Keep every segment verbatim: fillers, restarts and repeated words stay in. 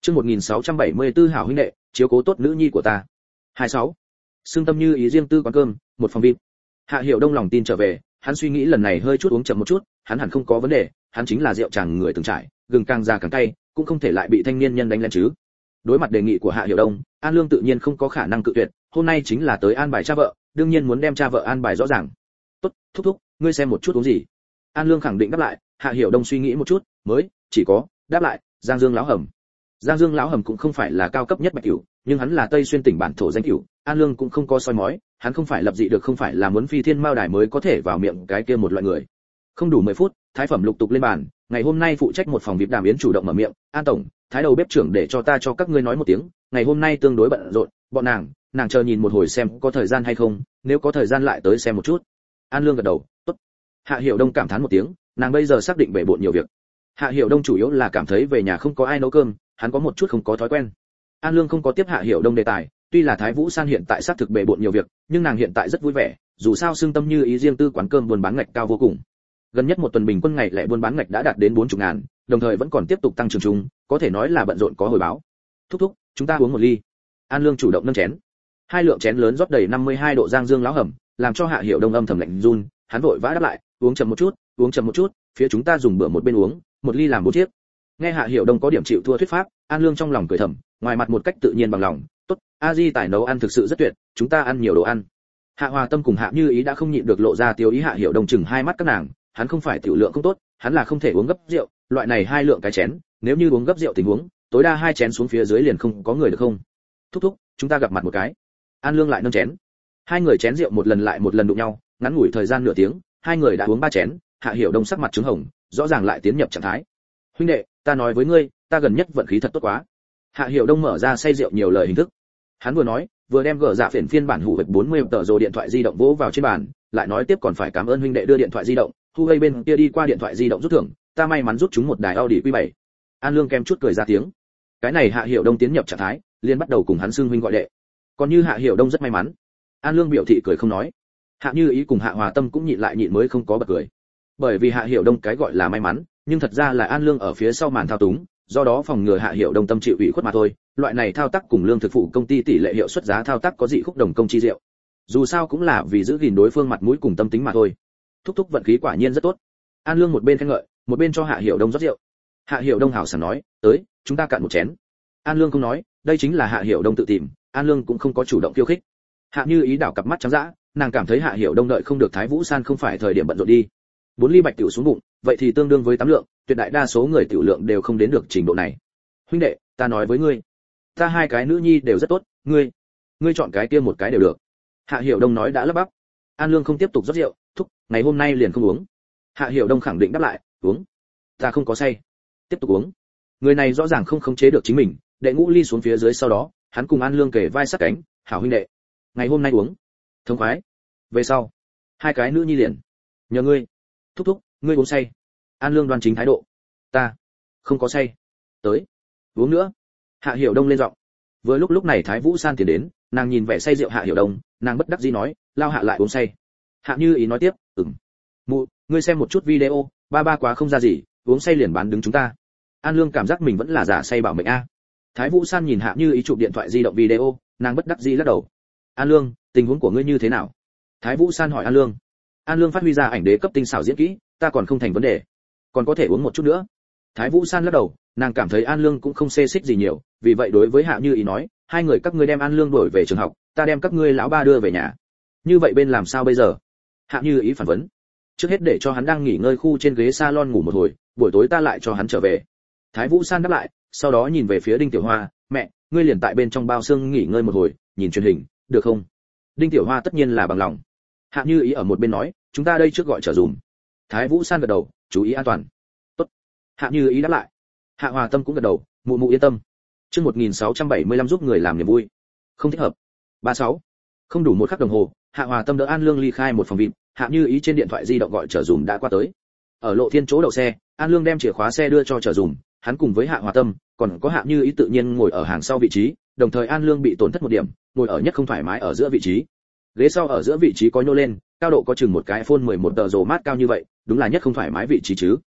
Chương một nghìn sáu trăm bảy mươi tư hảo huynh đệ, chiếu cố tốt nữ nhi của ta. hai mươi sáu. Xương tâm như ý riêng tư quán cơm, một phòng vip. Hạ Hiểu Đông lòng tin trở về, hắn suy nghĩ lần này hơi chút uống chậm một chút, hắn hẳn không có vấn đề, hắn chính là rượu chàng người từng trải, gừng càng già càng cay, cũng không thể lại bị thanh niên nhân đánh lên chứ. Đối mặt đề nghị của Hạ Hiểu Đông, An Lương tự nhiên không có khả năng cự tuyệt, hôm nay chính là tới an bài cha vợ, đương nhiên muốn đem cha vợ an bài rõ ràng. Tốt, thúc thúc, ngươi xem một chút uống gì. An Lương khẳng định đáp lại, Hạ Hiểu Đông suy nghĩ một chút, mới chỉ có đáp lại, Giang Dương lão hầm. Giang Dương lão hầm cũng không phải là cao cấp nhất bạch cửu, nhưng hắn là Tây Xuyên tỉnh bản thổ danh cửu, An Lương cũng không có soi mói, hắn không phải lập dị được, không phải là muốn phi thiên mao đài mới có thể vào miệng cái kia một loại người. Không đủ mười phút, thái phẩm lục tục lên bàn, ngày hôm nay phụ trách một phòng vip Đàm Yến chủ động mở miệng, "An tổng, thái đầu bếp trưởng để cho ta cho các ngươi nói một tiếng, ngày hôm nay tương đối bận rộn, bọn nàng, nàng chờ nhìn một hồi xem có thời gian hay không, nếu có thời gian lại tới xem một chút." An Lương gật đầu, "Tốt." Hạ Hiểu Đông cảm thán một tiếng, nàng bây giờ xác định bể bộn nhiều việc. Hạ Hiểu Đông chủ yếu là cảm thấy về nhà không có ai nấu cơm, hắn có một chút không có thói quen. An Lương không có tiếp Hạ Hiểu Đông đề tài, tuy là Thái Vũ San hiện tại xác thực bể bộn nhiều việc, nhưng nàng hiện tại rất vui vẻ, dù sao xương tâm như ý riêng tư quán cơm buôn bán ngạch cao vô cùng. Gần nhất một tuần bình quân ngày lẻ buôn bán ngạch đã đạt đến bốn mươi ngàn, đồng thời vẫn còn tiếp tục tăng trưởng chung, có thể nói là bận rộn có hồi báo. "Thúc thúc, chúng ta uống một ly." An Lương chủ động nâng chén. Hai lượng chén lớn rót đầy năm mươi hai độ Giang Dương lão hầm, làm cho Hạ Hiểu Đông âm thầm lạnh run, hắn vội vã đáp lại, "Uống chậm một chút, uống chậm một chút, phía chúng ta dùng bữa một bên uống, một ly làm bốn chiếc." Nghe Hạ Hiểu Đông có điểm chịu thua thuyết pháp, An Lương trong lòng cười thầm, ngoài mặt một cách tự nhiên bằng lòng, "Tốt, a di tài nấu ăn thực sự rất tuyệt, chúng ta ăn nhiều đồ ăn." Hạ Hòa Tâm cùng Hạ Như Ý đã không nhịn được lộ ra tiêu ý. Hạ Hiểu Đông chừng hai mắt các nàng, hắn không phải tiểu lượng không tốt, hắn là không thể uống gấp rượu, loại này hai lượng cái chén, nếu như uống gấp rượu tình huống, tối đa hai chén xuống phía dưới liền không có người được không? "Thúc thúc, chúng ta gặp mặt một cái." An Lương lại nâng chén. Hai người chén rượu một lần lại một lần đụng nhau, ngắn ngủi thời gian nửa tiếng, hai người đã uống ba chén, Hạ Hiểu Đông sắc mặt trướng hồng, rõ ràng lại tiến nhập trạng thái. "Huynh đệ, ta nói với ngươi, ta gần nhất vận khí thật tốt quá." Hạ Hiểu Đông mở ra say rượu nhiều lời hình thức. Hắn vừa nói, vừa đem gỡ dạ phiền phiên bản hủ vạch bốn mươi tờ rồi điện thoại di động vỗ vào trên bàn, lại nói tiếp còn phải cảm ơn huynh đệ đưa điện thoại di động, Huawei bên kia đi qua điện thoại di động rút thưởng, ta may mắn rút chúng một đài Audi Q bảy. An Lương kem chút cười ra tiếng. Cái này Hạ Hiểu Đông tiến nhập trạng thái, liền bắt đầu cùng hắn xưng huynh gọi đệ. Còn như Hạ Hiểu Đông rất may mắn. An Lương biểu thị cười không nói. Hạ Như Ý cùng Hạ Hòa Tâm cũng nhịn lại nhịn mới không có bật cười. Bởi vì Hạ Hiểu Đông cái gọi là may mắn, nhưng thật ra là An Lương ở phía sau màn thao túng, do đó phòng ngừa Hạ Hiểu Đông tâm chịu ủy khuất mà thôi. Loại này thao tác cùng lương thực phụ công ty tỷ lệ hiệu suất giá thao tác có dị khúc đồng công chi diệu. Dù sao cũng là vì giữ gìn đối phương mặt mũi cùng tâm tính mà thôi. Thúc thúc vận khí quả nhiên rất tốt. An Lương một bên khen ngợi, một bên cho Hạ Hiểu Đông rót rượu. Hạ Hiểu Đông hào sảng nói, "Tới, chúng ta cạn một chén." An Lương không nói, đây chính là Hạ Hiểu Đông tự tìm, An Lương cũng không có chủ động khiêu khích. Hạ Như Ý đảo cặp mắt trắng dã, nàng cảm thấy Hạ Hiểu Đông đợi không được Thái Vũ San không phải thời điểm bận rộn đi. Bốn ly bạch tiểu xuống bụng, vậy thì tương đương với tám lượng, tuyệt đại đa số người tiểu lượng đều không đến được trình độ này. "Huynh đệ, ta nói với ngươi, ta hai cái nữ nhi đều rất tốt, ngươi, ngươi chọn cái kia một cái đều được." Hạ Hiểu Đông nói đã lắp bắp. An Lương không tiếp tục rót rượu, "Thúc, ngày hôm nay liền không uống." Hạ Hiểu Đông khẳng định đáp lại, "Uống." "Ta không có say." "Tiếp tục uống." Người này rõ ràng không khống chế được chính mình, đệ ngũ ly xuống phía dưới sau đó, hắn cùng An Lương kề vai sát cánh, "Hảo huynh đệ, ngày hôm nay uống thống khoái, về sau hai cái nữ nhi liền nhờ ngươi." "Thúc thúc, ngươi uống say." An Lương đoan chính thái độ, "Ta không có say." "Tới, uống nữa." Hạ Hiểu Đông lên giọng. Vừa lúc lúc này Thái Vũ San tiến đến, nàng nhìn vẻ say rượu Hạ Hiểu Đông, nàng bất đắc dĩ nói, "Lao Hạ lại uống say." Hạ Như Ý nói tiếp, "Ừm. Mụ, ngươi xem một chút video, ba ba quá không ra gì, uống say liền bán đứng chúng ta." An Lương cảm giác mình vẫn là giả say bảo mệnh a. Thái Vũ San nhìn Hạ Như Ý chụp điện thoại di động video, nàng bất đắc dĩ lắc đầu. "An Lương, tình huống của ngươi như thế nào?" Thái Vũ San hỏi An Lương. An Lương phát huy ra ảnh đế cấp tinh xảo diễn kỹ, "Ta còn không thành vấn đề, còn có thể uống một chút nữa." Thái Vũ San lắc đầu, nàng cảm thấy An Lương cũng không xê xích gì nhiều, vì vậy đối với Hạ Như Ý nói, "Hai người các ngươi đem An Lương đuổi về trường học, ta đem các ngươi lão ba đưa về nhà." "Như vậy bên làm sao bây giờ?" Hạ Như Ý phản vấn. "Trước hết để cho hắn đang nghỉ ngơi khu trên ghế salon ngủ một hồi, buổi tối ta lại cho hắn trở về." Thái Vũ San đáp lại, sau đó nhìn về phía Đinh Tiểu Hoa, "Mẹ, ngươi liền tại bên trong bao xương nghỉ ngơi một hồi, nhìn truyền hình, được không?" Đinh Tiểu Hoa tất nhiên là bằng lòng. Hạ Như Ý ở một bên nói, "Chúng ta đây trước gọi trở dùm." Thái Vũ San gật đầu, "Chú ý an toàn." "Tốt." Hạ Như Ý đáp lại. Hạ Hòa Tâm cũng gật đầu, "Mụ mụ yên tâm." Chương một nghìn sáu trăm bảy mươi lăm giúp người làm niềm vui. Không thích hợp. ba mươi sáu. Không đủ một khắc đồng hồ, Hạ Hòa Tâm đỡ An Lương ly khai một phòng vip, Hạ Như Ý trên điện thoại di động gọi trở dùm đã qua tới. Ở lộ thiên chỗ đậu xe, An Lương đem chìa khóa xe đưa cho trở dùm, hắn cùng với Hạ Hòa Tâm, còn có Hạ Như Ý tự nhiên ngồi ở hàng sau vị trí, đồng thời An Lương bị tổn thất một điểm, ngồi ở nhất không thoải mái ở giữa vị trí. Ghế sau ở giữa vị trí có nhô lên, cao độ có chừng một cái iPhone mười một tờ rồ mát cao như vậy, đúng là nhất không thoải mái vị trí chứ.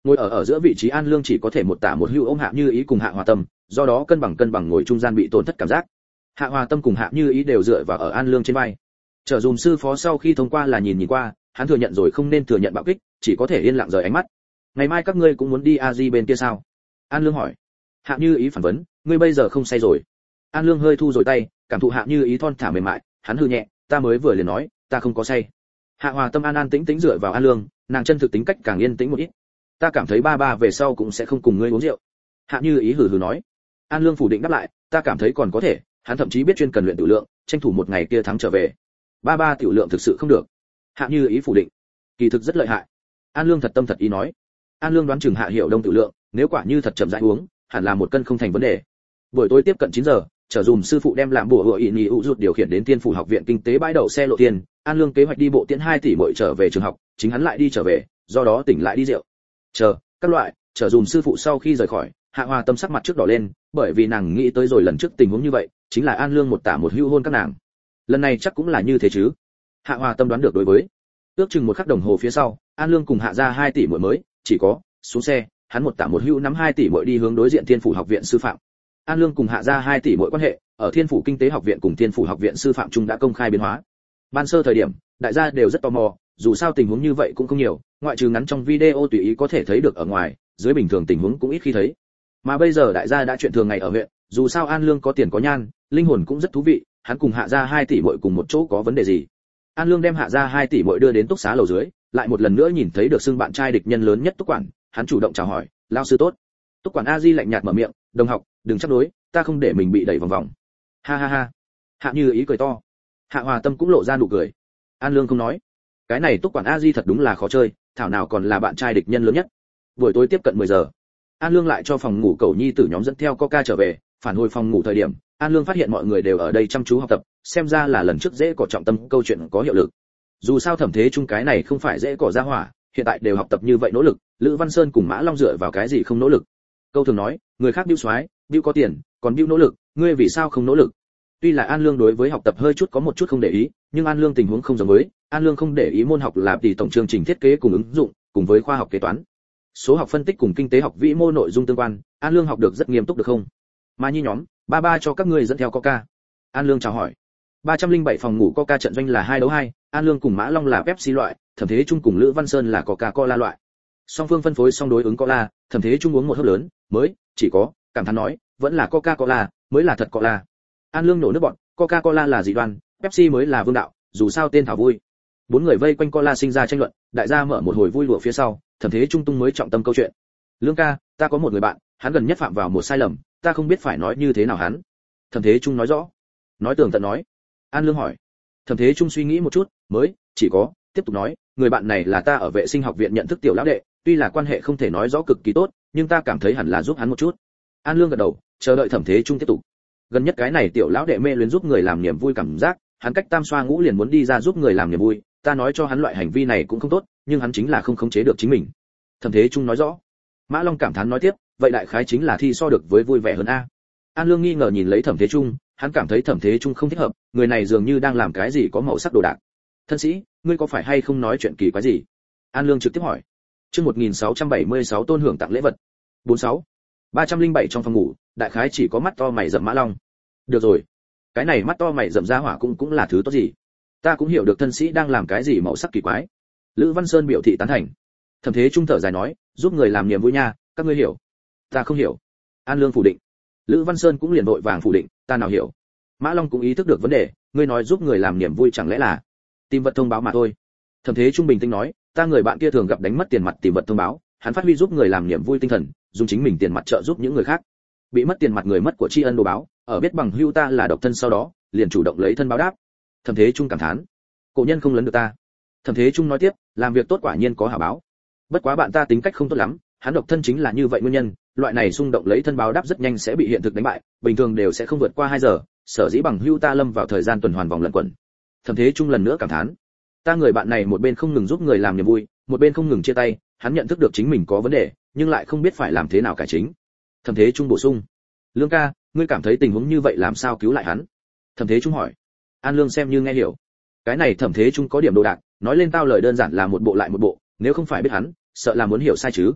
Ngồi ở ở giữa vị trí An Lương chỉ có thể một tả một hữu ôm Hạ Như Ý cùng Hạ Hòa Tâm, do đó cân bằng cân bằng ngồi trung gian bị tổn thất cảm giác. Hạ Hòa Tâm cùng Hạ Như Ý đều dựa vào ở An Lương trên vai. Trở dùm sư phó sau khi thông qua là nhìn nhìn qua, hắn thừa nhận rồi không nên thừa nhận bạo kích, chỉ có thể yên lặng rời ánh mắt. Ngày mai các ngươi cũng muốn đi a di bên kia sao? An Lương hỏi. Hạ Như Ý phản vấn, ngươi bây giờ không say rồi? An Lương hơi thu rồi tay, cảm thụ Hạ Như Ý thon thả mềm mại, hắn hừ nhẹ, ta mới vừa liền nói, ta không có say. Hạ Hòa Tâm an an tĩnh tĩnh dựa vào An Lương, nàng chân thực tính cách càng yên tĩnh một ít. Ta cảm thấy ba ba về sau cũng sẽ không cùng ngươi uống rượu. Hạ Như Ý hừ hừ nói. An Lương phủ định đáp lại, ta cảm thấy còn có thể, hắn thậm chí biết chuyên cần luyện tiểu lượng, tranh thủ một ngày kia thắng trở về. Ba ba tiểu lượng thực sự không được. Hạ Như Ý phủ định. Kỳ thực rất lợi hại. An Lương thật tâm thật ý nói. An Lương đoán chừng Hạ Hiểu Đông tiểu lượng, nếu quả như thật chậm rãi uống, hẳn là một cân không thành vấn đề. Buổi tối tiếp cận chín giờ, trở dùm sư phụ đem làm bùa hựa ỉ nhị ụ rụt điều khiển đến Tiên phủ học viện kinh tế bãi đậu xe lộ tiền. An Lương kế hoạch đi bộ tiễn hai tỷ muội trở về trường học, chính hắn lại đi trở về, do đó tỉnh lại đi rượu. Chờ, các loại, trở dùm sư phụ sau khi rời khỏi, Hạ Hòa Tâm sắc mặt trước đỏ lên, bởi vì nàng nghĩ tới rồi lần trước tình huống như vậy, chính là An Lương một tả một hữu hôn các nàng. Lần này chắc cũng là như thế chứ? Hạ Hòa Tâm đoán được đối với. Ước chừng một khắc đồng hồ phía sau, An Lương cùng Hạ gia hai tỷ muội mới, chỉ có xuống xe, hắn một tả một hữu nắm hai tỷ muội đi hướng đối diện Thiên phủ học viện sư phạm. An Lương cùng Hạ gia hai tỷ muội quan hệ, ở Thiên phủ kinh tế học viện cùng Thiên phủ học viện sư phạm trung đã công khai biến hóa. Ban sơ thời điểm, đại gia đều rất tò mò, dù sao tình huống như vậy cũng không nhiều, ngoại trừ ngắn trong video tùy ý có thể thấy được ở ngoài, dưới bình thường tình huống cũng ít khi thấy. Mà bây giờ đại gia đã chuyện thường ngày ở huyện, dù sao An Lương có tiền có nhan, linh hồn cũng rất thú vị, hắn cùng Hạ gia hai tỷ muội cùng một chỗ có vấn đề gì? An Lương đem Hạ gia hai tỷ muội đưa đến túc xá lầu dưới, lại một lần nữa nhìn thấy được xưng bạn trai địch nhân lớn nhất Túc quản, hắn chủ động chào hỏi, "Lão sư tốt." Túc quản A Di lạnh nhạt mở miệng, "Đồng học, đừng chấp đối, ta không để mình bị đẩy vòng vòng." Ha ha ha. Hạ Như Ý cười to. Hạ Hòa Tâm cũng lộ ra nụ cười. An Lương không nói. Cái này Túc quản A Di thật đúng là khó chơi, thảo nào còn là bạn trai địch nhân lớn nhất. Buổi tối tiếp cận mười giờ, An Lương lại cho phòng ngủ cậu nhi tử nhóm dẫn theo Coca trở về, phản hồi phòng ngủ thời điểm, An Lương phát hiện mọi người đều ở đây chăm chú học tập, xem ra là lần trước dễ cỏ trọng tâm câu chuyện có hiệu lực. Dù sao thẩm thế chung cái này không phải dễ cỏ ra hỏa, hiện tại đều học tập như vậy nỗ lực, Lữ Văn Sơn cùng Mã Long dựa vào cái gì không nỗ lực? Câu thường nói, người khác bưu soái, bưu có tiền, còn bưu nỗ lực, ngươi vì sao không nỗ lực? Tuy là An Lương đối với học tập hơi chút có một chút không để ý, nhưng An Lương tình huống không giống với, An Lương không để ý môn học là tỷ tổng chương trình thiết kế cùng ứng dụng, cùng với khoa học kế toán. Số học phân tích cùng kinh tế học vĩ mô nội dung tương quan, An Lương học được rất nghiêm túc được không? Mà nhi nhóm, ba ba cho các ngươi dẫn theo Coca. An Lương chào hỏi. ba trăm lẻ bảy phòng ngủ Coca trận doanh là hai đấu hai, An Lương cùng Mã Long là Pepsi loại, Thẩm Thế Trung cùng Lữ Văn Sơn là Coca-Cola loại. Song phương phân phối song đối ứng cola, Thẩm Thế Trung uống một hớp lớn, mới, chỉ có, cảm thán nói, vẫn là Coca-Cola, mới là thật cola. An Lương nổ nước bọn, Coca-Cola là dị đoan, Pepsi mới là vương đạo, dù sao tên thảo vui. Bốn người vây quanh cola sinh ra tranh luận, đại gia mở một hồi vui lụa phía sau, Thẩm Thế Trung tung mới trọng tâm câu chuyện. Lương ca, ta có một người bạn, hắn gần nhất phạm vào một sai lầm, ta không biết phải nói như thế nào hắn. Thẩm Thế Trung nói rõ. Nói tường tận nói. An Lương hỏi. Thẩm Thế Trung suy nghĩ một chút, mới, chỉ có, tiếp tục nói, người bạn này là ta ở vệ sinh học viện nhận thức tiểu lão đệ, tuy là quan hệ không thể nói rõ cực kỳ tốt, nhưng ta cảm thấy hẳn là giúp hắn một chút. An Lương gật đầu, chờ đợi Thẩm Thế Trung tiếp tục. Gần nhất cái này tiểu lão đệ mê luyến giúp người làm niềm vui cảm giác, hắn cách tam xoa ngũ liền muốn đi ra giúp người làm niềm vui, ta nói cho hắn loại hành vi này cũng không tốt, nhưng hắn chính là không khống chế được chính mình. Thẩm Thế Trung nói rõ. Mã Long cảm thán nói tiếp, vậy đại khái chính là thi so được với vui vẻ hơn a. An Lương nghi ngờ nhìn lấy Thẩm Thế Trung, hắn cảm thấy Thẩm Thế Trung không thích hợp, người này dường như đang làm cái gì có màu sắc đồ đạc. Thân sĩ, ngươi có phải hay không nói chuyện kỳ quái gì? An Lương trực tiếp hỏi. Chương một nghìn sáu trăm bảy mươi sáu tôn hưởng tặng lễ vật. bốn mươi sáu. ba trăm lẻ bảy trong phòng ngủ, đại khái chỉ có mắt to mày rậm Mã Long. Được rồi, cái này mắt to mày rậm ra hỏa cũng cũng là thứ tốt gì? Ta cũng hiểu được thân sĩ đang làm cái gì màu sắc kỳ quái. Lữ Văn Sơn biểu thị tán thành. Thẩm Thế Trung thở dài nói, giúp người làm niềm vui nha, các ngươi hiểu? Ta không hiểu. An Lương phủ định. Lữ Văn Sơn cũng liền vội vàng phủ định, ta nào hiểu. Mã Long cũng ý thức được vấn đề, ngươi nói giúp người làm niềm vui chẳng lẽ là tìm vật thông báo mà thôi. Thẩm Thế Trung bình tĩnh nói, ta người bạn kia thường gặp đánh mất tiền mặt tìm vật thông báo, hắn phát huy giúp người làm niềm vui tinh thần, dùng chính mình tiền mặt trợ giúp những người khác. Bị mất tiền mặt người mất của tri ân đồ báo, ở biết bằng hưu ta là độc thân sau đó, liền chủ động lấy thân báo đáp. Thẩm Thế Trung cảm thán, cổ nhân không lấn được ta. Thẩm Thế Trung nói tiếp, làm việc tốt quả nhiên có hảo báo. Bất quá bạn ta tính cách không tốt lắm, hắn độc thân chính là như vậy nguyên nhân, loại này xung động lấy thân báo đáp rất nhanh sẽ bị hiện thực đánh bại, bình thường đều sẽ không vượt qua hai giờ, sở dĩ bằng hưu ta lâm vào thời gian tuần hoàn vòng lẩn quẩn. Thẩm Thế Trung lần nữa cảm thán, ta người bạn này một bên không ngừng giúp người làm niềm vui, một bên không ngừng chia tay, hắn nhận thức được chính mình có vấn đề, nhưng lại không biết phải làm thế nào cải chính. Thẩm Thế Trung bổ sung, Lương ca, ngươi cảm thấy tình huống như vậy làm sao cứu lại hắn? Thẩm Thế Trung hỏi. An Lương xem như nghe hiểu. Cái này Thẩm Thế Trung có điểm đồ đạc, nói lên tao lời đơn giản là một bộ lại một bộ, nếu không phải biết hắn, sợ là muốn hiểu sai chứ.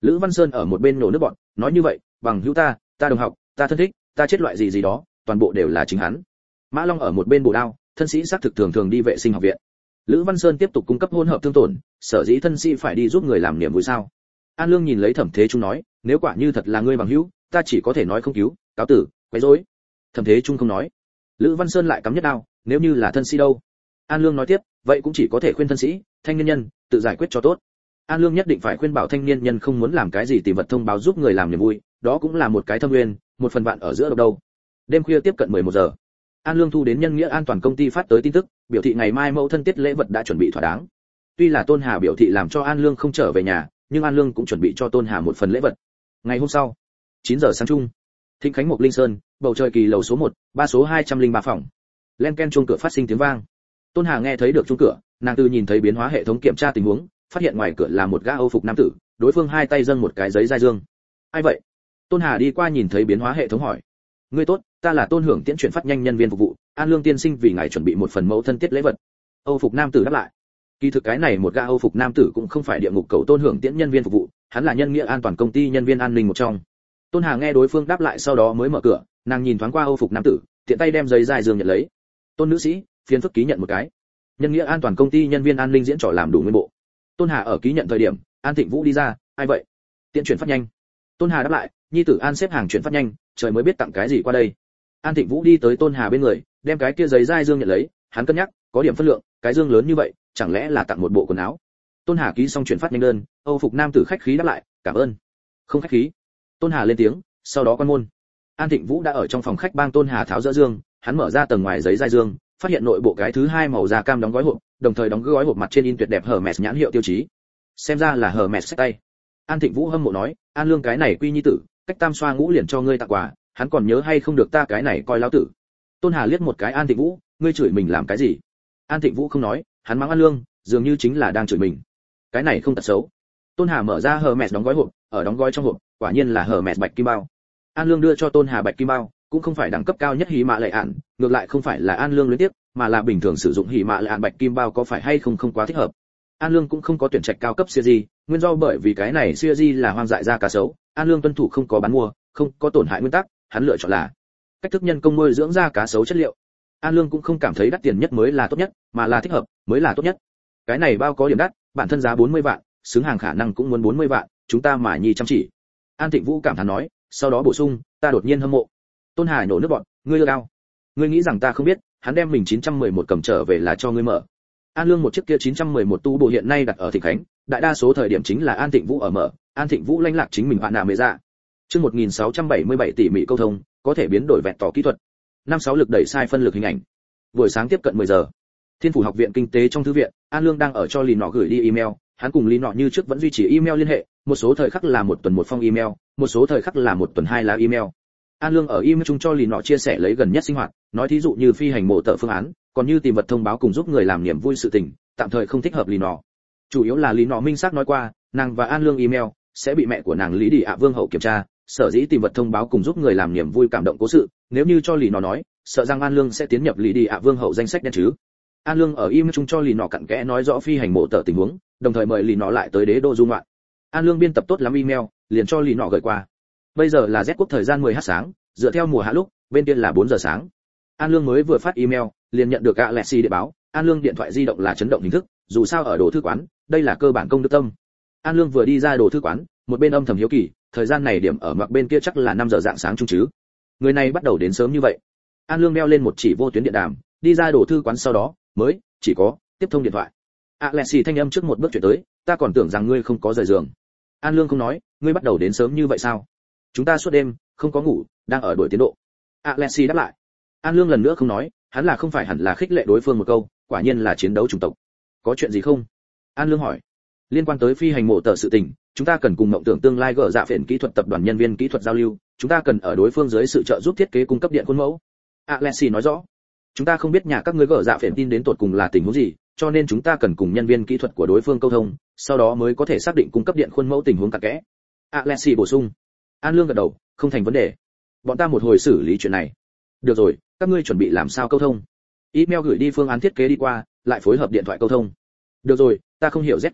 Lữ Văn Sơn ở một bên nổ nước bọt, nói như vậy, bằng hữu ta, ta đồng học, ta thân thích, ta chết loại gì gì đó, toàn bộ đều là chính hắn. Mã Long ở một bên bổ đao, thân sĩ xác thực thường thường đi vệ sinh học viện. Lữ Văn Sơn tiếp tục cung cấp hỗn hợp thương tổn, sở dĩ thân sĩ phải đi giúp người làm niềm vui sao? An Lương nhìn lấy Thẩm Thế Trung nói, nếu quả như thật là ngươi bằng hữu, ta chỉ có thể nói không cứu, cáo tử, quấy rối. Thẩm Thế Trung không nói. Lữ Văn Sơn lại cắm nhất đao, nếu như là thân sĩ đâu? An Lương nói tiếp, vậy cũng chỉ có thể khuyên thân sĩ, thanh niên nhân, tự giải quyết cho tốt. An Lương nhất định phải khuyên bảo thanh niên nhân không muốn làm cái gì tìm vật thông báo giúp người làm niềm vui, đó cũng là một cái thâm nguyên, một phần bạn ở giữa đâu đâu. Đêm khuya tiếp cận mười một giờ. An Lương thu đến nhân nghĩa an toàn công ty phát tới tin tức, biểu thị ngày mai mẫu thân tiết lễ vật đã chuẩn bị thỏa đáng. Tuy là Tôn Hà biểu thị làm cho An Lương không trở về nhà, nhưng An Lương cũng chuẩn bị cho Tôn Hà một phần lễ vật. Ngày hôm sau, chín giờ sáng chung, Thịnh Khánh Mộc Linh Sơn, bầu trời kỳ lầu số một, ba số hai trăm lẻ ba phòng. Len ken chuông cửa phát sinh tiếng vang. Tôn Hà nghe thấy được chuông cửa, nàng từ nhìn thấy biến hóa hệ thống kiểm tra tình huống, phát hiện ngoài cửa là một gã Âu phục nam tử, đối phương hai tay dâng một cái giấy dai dương. Ai vậy? Tôn Hà đi qua nhìn thấy biến hóa hệ thống hỏi. Ngươi tốt, ta là Tôn Hưởng Tiễn chuyển phát nhanh nhân viên phục vụ, An Lương tiên sinh vì ngài chuẩn bị một phần mẫu thân tiết lễ vật. Âu phục nam tử đáp lại. Kỳ thực cái này một gã Âu phục nam tử cũng không phải địa ngục cầu Tôn Hưởng Tiễn nhân viên phục vụ, hắn là nhân nghĩa an toàn công ty nhân viên an ninh một trong. Tôn Hà nghe đối phương đáp lại sau đó mới mở cửa, nàng nhìn thoáng qua Âu phục nam tử, tiện tay đem giấy dài dương nhận lấy. Tôn nữ sĩ, phiền phức ký nhận một cái. Nhân nghĩa an toàn công ty nhân viên an ninh diễn trò làm đủ nguyên bộ. Tôn Hà ở ký nhận thời điểm, An Thịnh Vũ đi ra, ai vậy? Tiện chuyển phát nhanh. Tôn Hà đáp lại, nhi tử An xếp hàng chuyển phát nhanh, trời mới biết tặng cái gì qua đây. An Thịnh Vũ đi tới Tôn Hà bên người, đem cái kia giấy dai dương nhận lấy, hắn cân nhắc, có điểm phân lượng, cái dương lớn như vậy, chẳng lẽ là tặng một bộ quần áo. Tôn Hà ký xong chuyển phát nhanh đơn, Âu phục nam tử khách khí đáp lại, cảm ơn. Không khách khí. Tôn Hà lên tiếng, sau đó quan môn. An Thịnh Vũ đã ở trong phòng khách bang Tôn Hà tháo dỡ dương, hắn mở ra tầng ngoài giấy dai dương, phát hiện nội bộ cái thứ hai màu da cam đóng gói hộp, đồng thời đóng gói hộp mặt trên in tuyệt đẹp Hermes nhãn hiệu tiêu chí. Xem ra là Hermes xách tay. An Thịnh Vũ hâm mộ nói, An Lương cái này quy nhi tử, cách tam xoa ngũ liền cho ngươi tặng quà, hắn còn nhớ hay không được ta cái này coi lão tử. Tôn Hà liếc một cái An Thịnh Vũ, ngươi chửi mình làm cái gì? An Thịnh Vũ không nói, hắn mắng An Lương, dường như chính là đang chửi mình. Cái này không tật xấu. Tôn Hà mở ra Hermes đóng gói hộp, ở đóng gói trong hộp, quả nhiên là Hermes bạch kim bao. An Lương đưa cho Tôn Hà bạch kim bao, cũng không phải đẳng cấp cao nhất hí mạ lệ ạn, ngược lại không phải là An Lương luyến tiếp, mà là bình thường sử dụng hí mạ lệ ạn bạch kim bao có phải hay không không quá thích hợp. An Lương cũng không có tuyển trạch cao cấp series, nguyên do bởi vì cái này series là hoang dại da cá sấu, An Lương tuân thủ không có bán mua, không có tổn hại nguyên tắc, hắn lựa chọn là cách thức nhân công nuôi dưỡng da cá sấu chất liệu. An Lương cũng không cảm thấy đắt tiền nhất mới là tốt nhất, mà là thích hợp mới là tốt nhất. Cái này bao có điểm đắt, bản thân giá bốn mươi vạn, xứng hàng khả năng cũng muốn bốn mươi vạn, chúng ta mà nhi chăm chỉ. An Thịnh Vũ cảm thán nói, sau đó bổ sung, ta đột nhiên hâm mộ. Tôn Hà nổ nước bọt, ngươi ưa cao. Ngươi nghĩ rằng ta không biết, hắn đem mình chín trăm mười một cầm trở về là cho ngươi mở. An Lương một chiếc kia chín trăm mười một tu bộ hiện nay đặt ở Thịnh Khánh, đại đa số thời điểm chính là An Thịnh Vũ ở mở, An Thịnh Vũ lãnh lạc chính mình bạn nào mới ra. Chương một nghìn sáu trăm bảy mươi bảy tỉ mỉ câu thông, có thể biến đổi vẹn tỏ kỹ thuật. Năm sáu lực đẩy sai phân lực hình ảnh. Buổi sáng tiếp cận mười giờ. Thiên phủ học viện kinh tế trong thư viện, An Lương đang ở cho Lý Nọ gửi đi email, hắn cùng Lý Nọ như trước vẫn duy trì email liên hệ, một số thời khắc là một tuần một phong email, một số thời khắc là một tuần hai lá email. An Lương ở email chung cho Lý Nọ chia sẻ lấy gần nhất sinh hoạt, nói thí dụ như phi hành mộ tợ phương án, còn như tìm vật thông báo cùng giúp người làm niềm vui sự tình, tạm thời không thích hợp Lý Nọ. Chủ yếu là Lý Nọ minh xác nói qua, nàng và An Lương email sẽ bị mẹ của nàng Lý Đi ạ Vương hậu kiểm tra, sở dĩ tìm vật thông báo cùng giúp người làm niềm vui cảm động cố sự, nếu như cho Lý Nọ nói, sợ rằng An Lương sẽ tiến nhập Lý Đi ạ Vương hậu danh sách đen chứ. An Lương ở email chung cho Lý Nọ cặn kẽ nói rõ phi hành mộ tợ tình huống, đồng thời mời Lý Nọ lại tới đế đô du ngoạn. An Lương biên tập tốt lắm email, liền cho Lý Nọ gửi qua. Bây giờ là Z quốc thời gian mười h sáng, dựa theo mùa hạ lúc, bên kia là bốn giờ sáng. An Lương mới vừa phát email, liền nhận được Alexi điện báo, An Lương điện thoại di động là chấn động hình thức, dù sao ở đồ thư quán, đây là cơ bản công đức tâm. An Lương vừa đi ra đồ thư quán, một bên âm thầm hiếu kỳ, thời gian này điểm ở mặt bên kia chắc là năm giờ dạng sáng chung chứ. Người này bắt đầu đến sớm như vậy. An Lương đeo lên một chỉ vô tuyến điện đàm, đi ra đồ thư quán sau đó, mới chỉ có tiếp thông điện thoại. Alexi thanh âm trước một bước chuyển tới, ta còn tưởng rằng ngươi không có rời giường. An Lương không nói, ngươi bắt đầu đến sớm như vậy sao? Chúng ta suốt đêm không có ngủ, đang ở đuổi tiến độ. Alexi đáp lại. An Lương lần nữa không nói, hắn là không phải hẳn là khích lệ đối phương một câu, quả nhiên là chiến đấu chủng tộc. Có chuyện gì không? An Lương hỏi. Liên quan tới phi hành mộ tờ sự tình, chúng ta cần cùng mộng tưởng tương lai gỡ dạ phiền kỹ thuật tập đoàn nhân viên kỹ thuật giao lưu, chúng ta cần ở đối phương dưới sự trợ giúp thiết kế cung cấp điện khuôn mẫu. Alexi nói rõ. Chúng ta không biết nhà các ngươi gỡ dạ phiền tin đến tột cùng là tình huống gì, cho nên chúng ta cần cùng nhân viên kỹ thuật của đối phương câu thông, sau đó mới có thể xác định cung cấp điện khuôn mẫu tình huống cặn kẽ. Alexi bổ sung. An Lương gật đầu, không thành vấn đề. Bọn ta một hồi xử lý chuyện này. Được rồi, các ngươi chuẩn bị làm sao câu thông? Email gửi đi phương án thiết kế đi qua, lại phối hợp điện thoại câu thông. Được rồi, ta không hiểu Z quốc ngữ,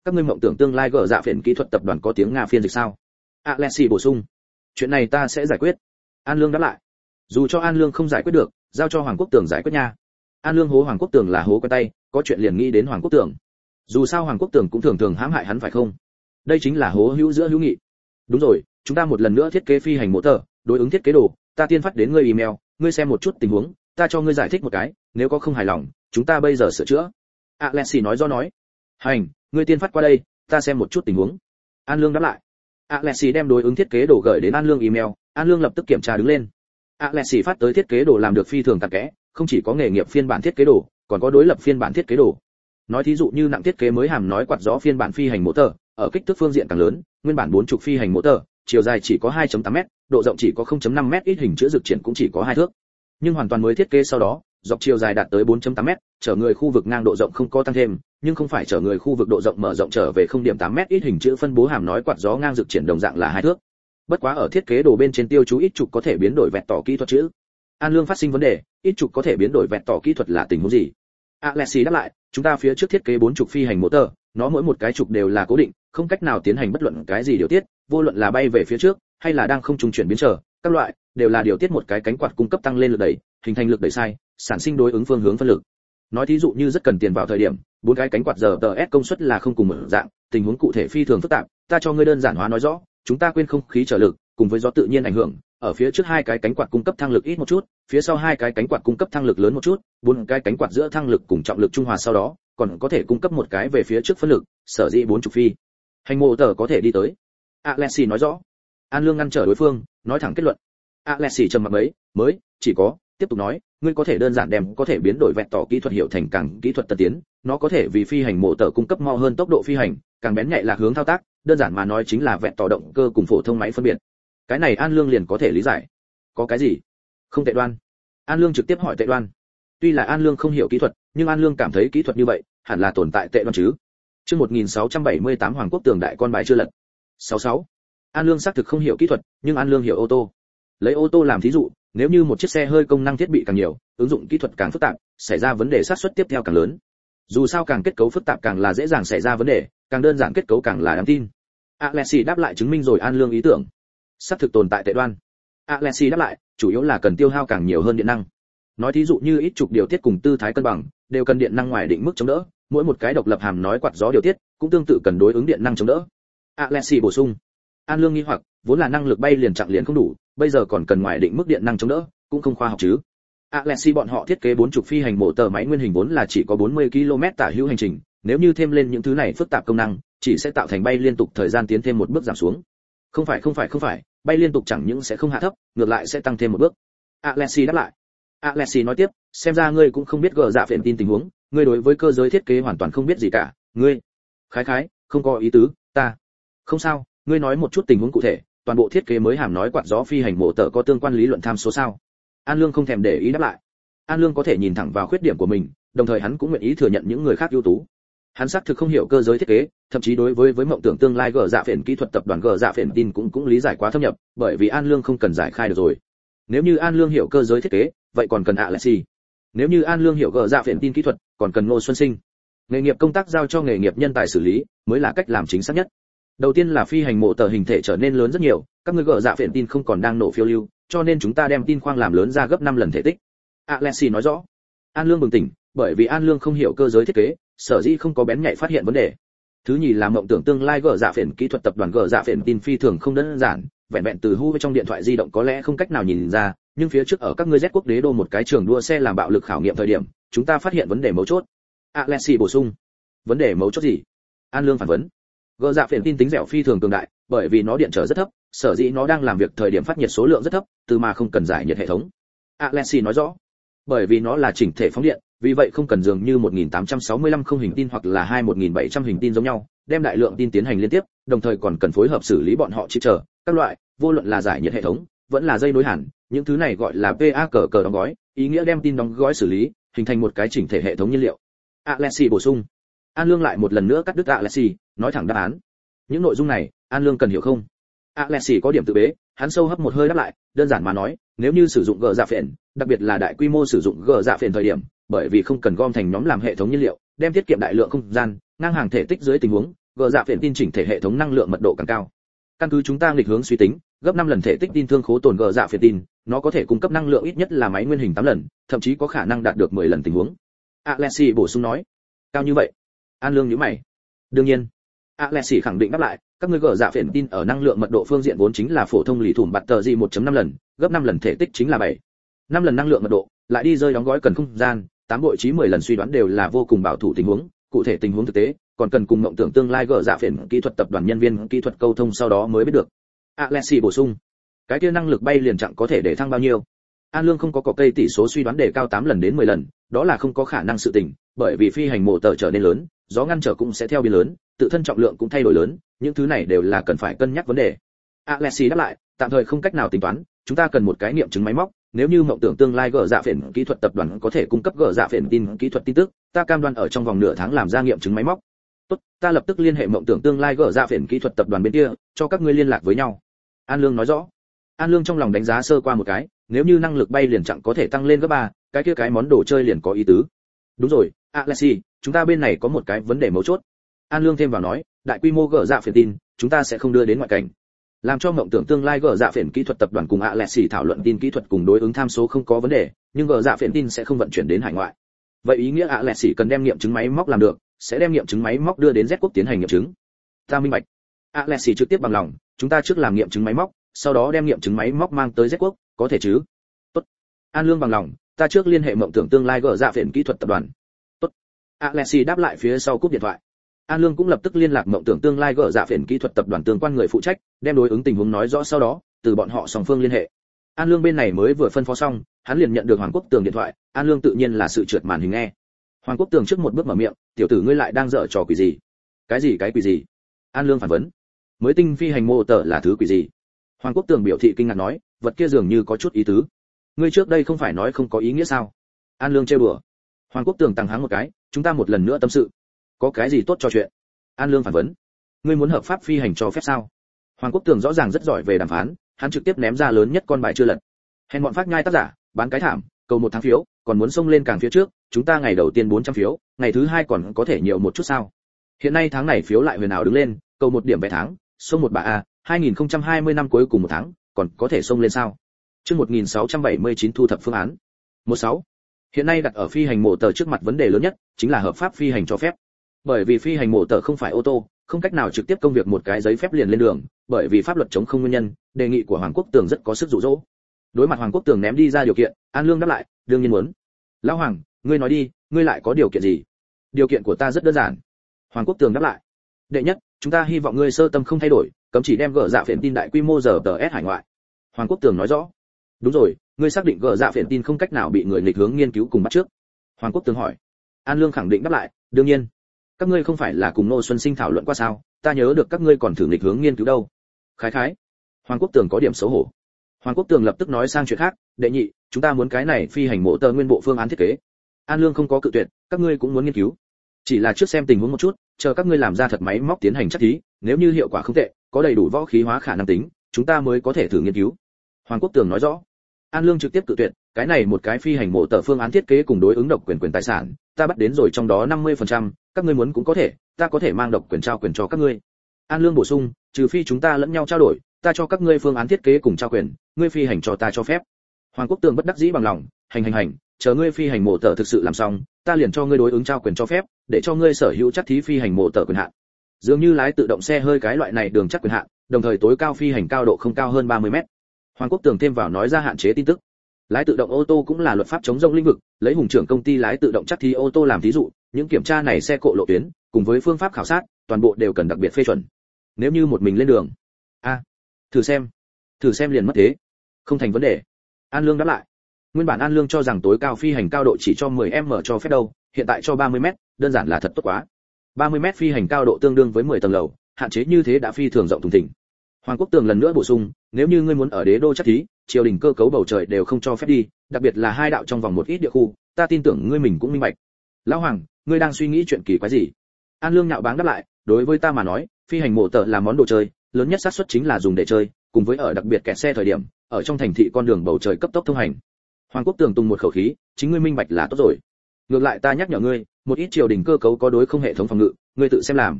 các ngươi mộng tưởng tương lai gỡ dạ phiền kỹ thuật tập đoàn có tiếng Nga phiên dịch sao? Alexi bổ sung. Chuyện này ta sẽ giải quyết. An Lương đáp lại. Dù cho An Lương không giải quyết được, giao cho Hoàng Quốc Tường giải quyết nha. An Lương hố Hoàng Quốc Tường là hố quen tay, có chuyện liền nghĩ đến Hoàng Quốc Tường. Dù sao Hoàng Quốc Tường cũng thường thường hãm hại hắn phải không? Đây chính là hố hữu giữa hữu nghị. Đúng rồi, chúng ta một lần nữa thiết kế phi hành mô tờ, đối ứng thiết kế đồ, ta tiên phát đến ngươi email, ngươi xem một chút tình huống, ta cho ngươi giải thích một cái, nếu có không hài lòng, chúng ta bây giờ sửa chữa. Alexi nói do nói. Hành, ngươi tiên phát qua đây, ta xem một chút tình huống. An Lương đáp lại. Alexi đem đối ứng thiết kế đồ gửi đến An Lương email, An Lương lập tức kiểm tra đứng lên. Alexi phát tới thiết kế đồ làm được phi thường cặn kẽ, không chỉ có nghề nghiệp phiên bản thiết kế đồ, còn có đối lập phiên bản thiết kế đồ. Nói thí dụ như nặng thiết kế mới hàm nói quạt gió phiên bản phi hành mô tờ, ở kích thước phương diện càng lớn, nguyên bản bốn trục phi hành mô tờ, chiều dài chỉ có hai phẩy tám mét, độ rộng chỉ có không phẩy năm mét, ít hình chữ dược triển cũng chỉ có hai thước. Nhưng hoàn toàn mới thiết kế sau đó, dọc chiều dài đạt tới bốn phẩy tám mét, chở người khu vực ngang độ rộng không có tăng thêm, nhưng không phải chở người khu vực độ rộng mở rộng trở về không phẩy tám mét, ít hình chữ phân bố hàm nói quạt gió ngang dược triển đồng dạng là hai thước. Bất quá ở thiết kế đồ bên trên tiêu chú ít trục có thể biến đổi vẹt tỏ kỹ thuật chữ. An Lương phát sinh vấn đề, ít trục có thể biến đổi vẹt tỏ kỹ thuật là tình huống gì? Alexi đáp lại, chúng ta phía trước thiết kế bốn trục phi hành motor, nó mỗi một cái trục đều là cố định, không cách nào tiến hành bất luận cái gì điều tiết, vô luận là bay về phía trước hay là đang không trung chuyển biến trở, các loại đều là điều tiết một cái cánh quạt cung cấp tăng lên lực đẩy, hình thành lực đẩy sai, sản sinh đối ứng phương hướng phân lực. Nói thí dụ như rất cần tiền vào thời điểm, bốn cái cánh quạt giờ tờ ét công suất là không cùng một dạng, tình huống cụ thể phi thường phức tạp, ta cho ngươi đơn giản hóa nói rõ, chúng ta quên không khí trở lực, cùng với gió tự nhiên ảnh hưởng, ở phía trước hai cái cánh quạt cung cấp thăng lực ít một chút, phía sau hai cái cánh quạt cung cấp thăng lực lớn một chút, bốn cái cánh quạt giữa thăng lực cùng trọng lực trung hòa sau đó, còn có thể cung cấp một cái về phía trước phân lực, sở dĩ bốn trục phi hành mô tờ có thể đi tới. Alexi nói rõ. An Lương ngăn trở đối phương, nói thẳng kết luận. Alexi trầm mặc mấy, mới chỉ có tiếp tục nói, ngươi có thể đơn giản đem có thể biến đổi vẹn tỏ kỹ thuật hiểu thành càng kỹ thuật tân tiến, nó có thể vì phi hành mô tờ cung cấp mau hơn tốc độ phi hành, càng bén nhạy lạc hướng thao tác, đơn giản mà nói chính là vẹn tỏ động cơ cùng phổ thông máy phân biệt. Cái này An Lương liền có thể lý giải. Có cái gì? Không tệ đoan. An Lương trực tiếp hỏi tệ đoan. Tuy là An Lương không hiểu kỹ thuật, nhưng An Lương cảm thấy kỹ thuật như vậy hẳn là tồn tại tệ đoan chứ. Chương một nghìn sáu trăm bảy mươi tám Hoàng Quốc Tường đại con bài chưa lật. sáu sáu. An Lương xác thực không hiểu kỹ thuật, nhưng An Lương hiểu ô tô. Lấy ô tô làm thí dụ, nếu như một chiếc xe hơi công năng thiết bị càng nhiều, ứng dụng kỹ thuật càng phức tạp, xảy ra vấn đề xác suất tiếp theo càng lớn. Dù sao càng kết cấu phức tạp càng là dễ dàng xảy ra vấn đề, càng đơn giản kết cấu càng là đáng tin. Alexi đáp lại chứng minh rồi An Lương ý tưởng. Xác thực tồn tại tệ đoan. Alexi đáp lại, chủ yếu là cần tiêu hao càng nhiều hơn điện năng. Nói thí dụ như ít trục điều tiết cùng tư thái cân bằng, đều cần điện năng ngoài định mức chống đỡ, mỗi một cái độc lập hàm nói quạt gió điều tiết, cũng tương tự cần đối ứng điện năng chống đỡ. Alexi bổ sung. An Lương nghi hoặc, vốn là năng lực bay liền chặng liền không đủ, bây giờ còn cần ngoài định mức điện năng chống đỡ, cũng không khoa học chứ. Alexi bọn họ thiết kế bốn trục phi hành mô tờ máy nguyên hình vốn là chỉ có bốn mươi ki lô mét tả hữu hành trình, nếu như thêm lên những thứ này phức tạp công năng, chỉ sẽ tạo thành bay liên tục thời gian tiến thêm một bước giảm xuống. Không phải không phải không phải, bay liên tục chẳng những sẽ không hạ thấp, ngược lại sẽ tăng thêm một bước. Alexi đáp lại. Alexi nói tiếp, xem ra ngươi cũng không biết gờ dạ phiền tin tình huống, ngươi đối với cơ giới thiết kế hoàn toàn không biết gì cả, ngươi. Khái khái, không có ý tứ, ta. Không sao, ngươi nói một chút tình huống cụ thể, toàn bộ thiết kế mới hàm nói quạt gió phi hành mô tờ có tương quan lý luận tham số sao? An Lương không thèm để ý đáp lại. An Lương có thể nhìn thẳng vào khuyết điểm của mình, đồng thời hắn cũng nguyện ý thừa nhận những người khác ưu tú. Hắn xác thực không hiểu cơ giới thiết kế, thậm chí đối với với mộng tưởng tương lai gờ dạ phiền kỹ thuật tập đoàn gờ dạ phiền tin cũng cũng lý giải quá thâm nhập, bởi vì An Lương không cần giải khai được rồi. Nếu như An Lương hiểu cơ giới thiết kế, vậy còn cần Alexi. Nếu như An Lương hiểu gờ dạ phiền tin kỹ thuật, còn cần Ngô Xuân Sinh. Nghề nghiệp công tác giao cho nghề nghiệp nhân tài xử lý, mới là cách làm chính xác nhất. Đầu tiên là phi hành mô tờ hình thể trở nên lớn rất nhiều, các ngươi gờ dạ phiền tin không còn đang nổ phiêu lưu, cho nên chúng ta đem tin khoang làm lớn ra gấp năm lần thể tích. Alexi nói rõ. An Lương bừng tỉnh, bởi vì An Lương không hiểu cơ giới thiết kế, sở dĩ không có bén nhạy phát hiện vấn đề. Thứ nhì là mộng tưởng tương lai gờ dạ phiền kỹ thuật tập đoàn gờ dạ phiền tin phi thường không đơn giản, vẹn vẹn từ hu trong điện thoại di động có lẽ không cách nào nhìn ra, nhưng phía trước ở các ngươi Z quốc đế đô một cái trường đua xe làm bạo lực khảo nghiệm thời điểm, chúng ta phát hiện vấn đề mấu chốt. Alexi bổ sung. Vấn đề mấu chốt gì? An Lương phản vấn. Gờ dạ phiền tin tính dẻo phi thường cường đại, bởi vì nó điện trở rất thấp, sở dĩ nó đang làm việc thời điểm phát nhiệt số lượng rất thấp, từ mà không cần giải nhiệt hệ thống. Alexi nói rõ. Bởi vì nó là chỉnh thể phóng điện, vì vậy không cần dường như một nghìn tám trăm sáu mươi lăm không hình tin hoặc là hai một nghìn bảy trăm hình tin giống nhau, đem đại lượng tin tiến hành liên tiếp, đồng thời còn cần phối hợp xử lý bọn họ chip chờ, các loại, vô luận là giải nhiệt hệ thống, vẫn là dây nối hẳn, những thứ này gọi là pê a cờ cờ đóng gói, ý nghĩa đem tin đóng gói xử lý, hình thành một cái chỉnh thể hệ thống nhiên liệu. Alexi bổ sung. An Lương lại một lần nữa cắt đứt Alexi, nói thẳng đáp án. Những nội dung này, An Lương cần hiểu không? Alexi có điểm tự bế, hắn sâu hấp một hơi đáp lại, đơn giản mà nói, nếu như sử dụng gờ dạ phiền, đặc biệt là đại quy mô sử dụng gờ dạ phiền thời điểm, bởi vì không cần gom thành nhóm làm hệ thống nhiên liệu, đem tiết kiệm đại lượng không gian, ngang hàng thể tích dưới tình huống, gờ dạ phiền tin chỉnh thể hệ thống năng lượng mật độ càng cao. Căn cứ chúng ta nghịch hướng suy tính, gấp năm lần thể tích tin thương khố tồn gờ dạ phiền tin, nó có thể cung cấp năng lượng ít nhất là máy nguyên hình tám lần, thậm chí có khả năng đạt được mười lần tình huống. Alexi bổ sung nói. Cao như vậy? An Lương nhíu mày. Đương nhiên. Alexi khẳng định đáp lại, các ngươi gờ dạ phiền tin ở năng lượng mật độ phương diện vốn chính là phổ thông lì thủm bạt tờ gì một chấm năm lần, gấp năm lần thể tích chính là bảy. năm lần năng lượng mật độ, lại đi rơi đóng gói cần không gian, tám bội trí mười lần suy đoán đều là vô cùng bảo thủ tình huống, cụ thể tình huống thực tế, còn cần cùng mộng tưởng tương lai gỡ dạ phiền kỹ thuật tập đoàn nhân viên kỹ thuật câu thông sau đó mới biết được. Alexi bổ sung, cái kia năng lực bay liền chặng có thể để thăng bao nhiêu? An Lương không có cọc cây tỷ số suy đoán để cao tám lần đến mười lần, đó là không có khả năng sự tình, bởi vì phi hành mộ tờ trở nên lớn, gió ngăn trở cũng sẽ theo biến lớn, tự thân trọng lượng cũng thay đổi lớn, những thứ này đều là cần phải cân nhắc vấn đề. Alexi đáp lại, tạm thời không cách nào tính toán, chúng ta cần một cái nghiệm chứng máy móc, nếu như mộng tưởng tương lai gỡ dạ phiền kỹ thuật tập đoàn có thể cung cấp gỡ dạ phiền tin kỹ thuật tin tức, ta cam đoan ở trong vòng nửa tháng làm ra nghiệm chứng máy móc. Tốt, ta lập tức liên hệ mộng tưởng tương lai gỡ dạ phiền kỹ thuật tập đoàn bên kia, cho các ngươi liên lạc với nhau. An Lương nói rõ. An Lương trong lòng đánh giá sơ qua một cái, nếu như năng lực bay liền chặng có thể tăng lên gấp ba, cái kia cái món đồ chơi liền có ý tứ. Đúng rồi, Alexi, chúng ta bên này có một cái vấn đề mấu chốt. An Lương thêm vào nói, đại quy mô gỡ dạ phiền tin, chúng ta sẽ không đưa đến ngoại cảnh. Làm cho mộng tưởng tương lai gỡ dạ phiền kỹ thuật tập đoàn cùng Alexi thảo luận tin kỹ thuật cùng đối ứng tham số không có vấn đề, nhưng gỡ dạ phiền tin sẽ không vận chuyển đến hải ngoại. Vậy ý nghĩa Alexi cần đem nghiệm chứng máy móc làm được, sẽ đem nghiệm chứng máy móc đưa đến Z quốc tiến hành nghiệm chứng. Ta minh bạch. Alexi trực tiếp bằng lòng, chúng ta trước làm nghiệm chứng máy móc, sau đó đem nghiệm chứng máy móc mang tới Z quốc, có thể chứ? Tốt. An Lương bằng lòng, ta trước liên hệ mộng tưởng tương lai gỡ dạ phiền kỹ thuật tập đoàn. Tốt. Alexi đáp lại phía sau cúp điện thoại. An Lương cũng lập tức liên lạc mộng tưởng tương lai gỡ dạ phiền kỹ thuật tập đoàn tương quan người phụ trách, đem đối ứng tình huống nói rõ sau đó, từ bọn họ song phương liên hệ. An Lương bên này mới vừa phân phó xong, hắn liền nhận được Hoàng Quốc Tường điện thoại, An Lương tự nhiên là sự trượt màn hình nghe. Hoàng Quốc Tường trước một bước mở miệng, tiểu tử ngươi lại đang dở trò quỷ gì? Cái gì cái quỷ gì? An Lương phản vấn. Mới tinh phi hành mô tờ là thứ quỷ gì? Hoàng Quốc Tường biểu thị kinh ngạc nói, vật kia dường như có chút ý tứ. Ngươi trước đây không phải nói không có ý nghĩa sao? An Lương trêu đùa. Hoàng Quốc Tường tăng háng một cái, chúng ta một lần nữa tâm sự. Có cái gì tốt trò chuyện? An Lương phản vấn. Ngươi muốn hợp pháp phi hành cho phép sao? Hoàng Quốc Tường rõ ràng rất giỏi về đàm phán, hắn trực tiếp ném ra lớn nhất con bài chưa lật. Hèn bọn phát nhai tác giả, bán cái thảm, cầu một tháng phiếu, còn muốn xông lên càng phía trước, chúng ta ngày đầu tiên bốn trăm phiếu, ngày thứ hai còn có thể nhiều một chút sao? Hiện nay tháng này phiếu lại huyền ảo đứng lên, cầu một điểm vé tháng, xông một bà a, hai nghìn không trăm hai mươi năm cuối cùng một tháng, còn có thể xông lên sao? Chương một nghìn sáu trăm bảy mươi chín thu thập phương án. mười sáu. Hiện nay đặt ở phi hành mộ tờ trước mặt vấn đề lớn nhất chính là hợp pháp phi hành cho phép. Bởi vì phi hành mộ tờ không phải ô tô, không cách nào trực tiếp công việc một cái giấy phép liền lên đường, bởi vì pháp luật chống không nguyên nhân, đề nghị của Hoàng Quốc Tường rất có sức dụ dỗ. Đối mặt Hoàng Quốc Tường ném đi ra điều kiện, An Lương đáp lại, đương nhiên muốn. Lão Hoàng, ngươi nói đi, ngươi lại có điều kiện gì? Điều kiện của ta rất đơn giản. Hoàng Quốc Tường đáp lại. Đệ nhất, chúng ta hy vọng ngươi sơ tâm không thay đổi, cấm chỉ đem gỡ dạ phiền tin đại quy mô giờ tờ S hải ngoại. Hoàng Quốc Tường nói rõ. Đúng rồi, ngươi xác định gỡ dạ phiền tin không cách nào bị người nghịch hướng nghiên cứu cùng bắt trước. Hoàng Quốc Tường hỏi. An Lương khẳng định đáp lại, đương nhiên. Các ngươi không phải là cùng Ngô Xuân Sinh thảo luận qua sao? Ta nhớ được các ngươi còn thử nghịch hướng nghiên cứu đâu. Khái khái. Hoàng Quốc Tường có điểm xấu hổ. Hoàng Quốc Tường lập tức nói sang chuyện khác, đệ nhị, chúng ta muốn cái này phi hành mộ tờ nguyên bộ phương án thiết kế. An Lương không có cự tuyệt, các ngươi cũng muốn nghiên cứu. Chỉ là trước xem tình huống một chút, chờ các ngươi làm ra thật máy móc tiến hành chắc thí, nếu như hiệu quả không tệ, có đầy đủ võ khí hóa khả năng tính, chúng ta mới có thể thử nghiên cứu. Hoàng Quốc Tường nói rõ. An Lương trực tiếp cự tuyệt, cái này một cái phi hành mộ tờ phương án thiết kế cùng đối ứng độc quyền quyền tài sản, ta bắt đến rồi trong đó năm mươi phần trăm, các ngươi muốn cũng có thể, ta có thể mang độc quyền trao quyền cho các ngươi. An Lương bổ sung, trừ phi chúng ta lẫn nhau trao đổi, ta cho các ngươi phương án thiết kế cùng trao quyền, ngươi phi hành cho ta cho phép. Hoàng Quốc Tường bất đắc dĩ bằng lòng, hành hành hành, chờ ngươi phi hành mộ tờ thực sự làm xong, ta liền cho ngươi đối ứng trao quyền cho phép, để cho ngươi sở hữu chắc thí phi hành mộ tờ quyền hạn. Dường như lái tự động xe hơi cái loại này đường chắc quyền hạn, đồng thời tối cao phi hành cao độ không cao hơn ba mươi mét. Hoàng Quốc Tường thêm vào nói ra hạn chế tin tức. Lái tự động ô tô cũng là luật pháp chống rông lĩnh vực, lấy hùng trưởng công ty lái tự động chắc thí ô tô làm ví dụ, những kiểm tra này xe cộ lộ tuyến, cùng với phương pháp khảo sát, toàn bộ đều cần đặc biệt phê chuẩn. Nếu như một mình lên đường, a, à, thử xem, thử xem liền mất thế, không thành vấn đề. An Lương đáp lại. Nguyên bản An Lương cho rằng tối cao phi hành cao độ chỉ cho mười mét cho phép đâu, hiện tại cho ba mươi mét, đơn giản là thật tốt quá. ba mươi mét phi hành cao độ tương đương với mười tầng lầu, hạn chế như thế đã phi thường rộng thùng thình. Hoàng Quốc Tường lần nữa bổ sung, nếu như ngươi muốn ở đế đô chắc thí, triều đình cơ cấu bầu trời đều không cho phép đi, đặc biệt là hai đạo trong vòng một ít địa khu, ta tin tưởng ngươi mình cũng minh bạch. Lão Hoàng, ngươi đang suy nghĩ chuyện kỳ quái gì? An Lương nhạo báng đáp lại, đối với ta mà nói, phi hành mộ tờ là món đồ chơi, lớn nhất xác suất chính là dùng để chơi, cùng với ở đặc biệt kẹt xe thời điểm, ở trong thành thị con đường bầu trời cấp tốc thông hành. Hoàng Quốc Tường tung một khẩu khí, chính ngươi minh bạch là tốt rồi. Ngược lại ta nhắc nhở ngươi, một ít triều đình cơ cấu có đối không hệ thống phòng ngự, ngươi tự xem làm.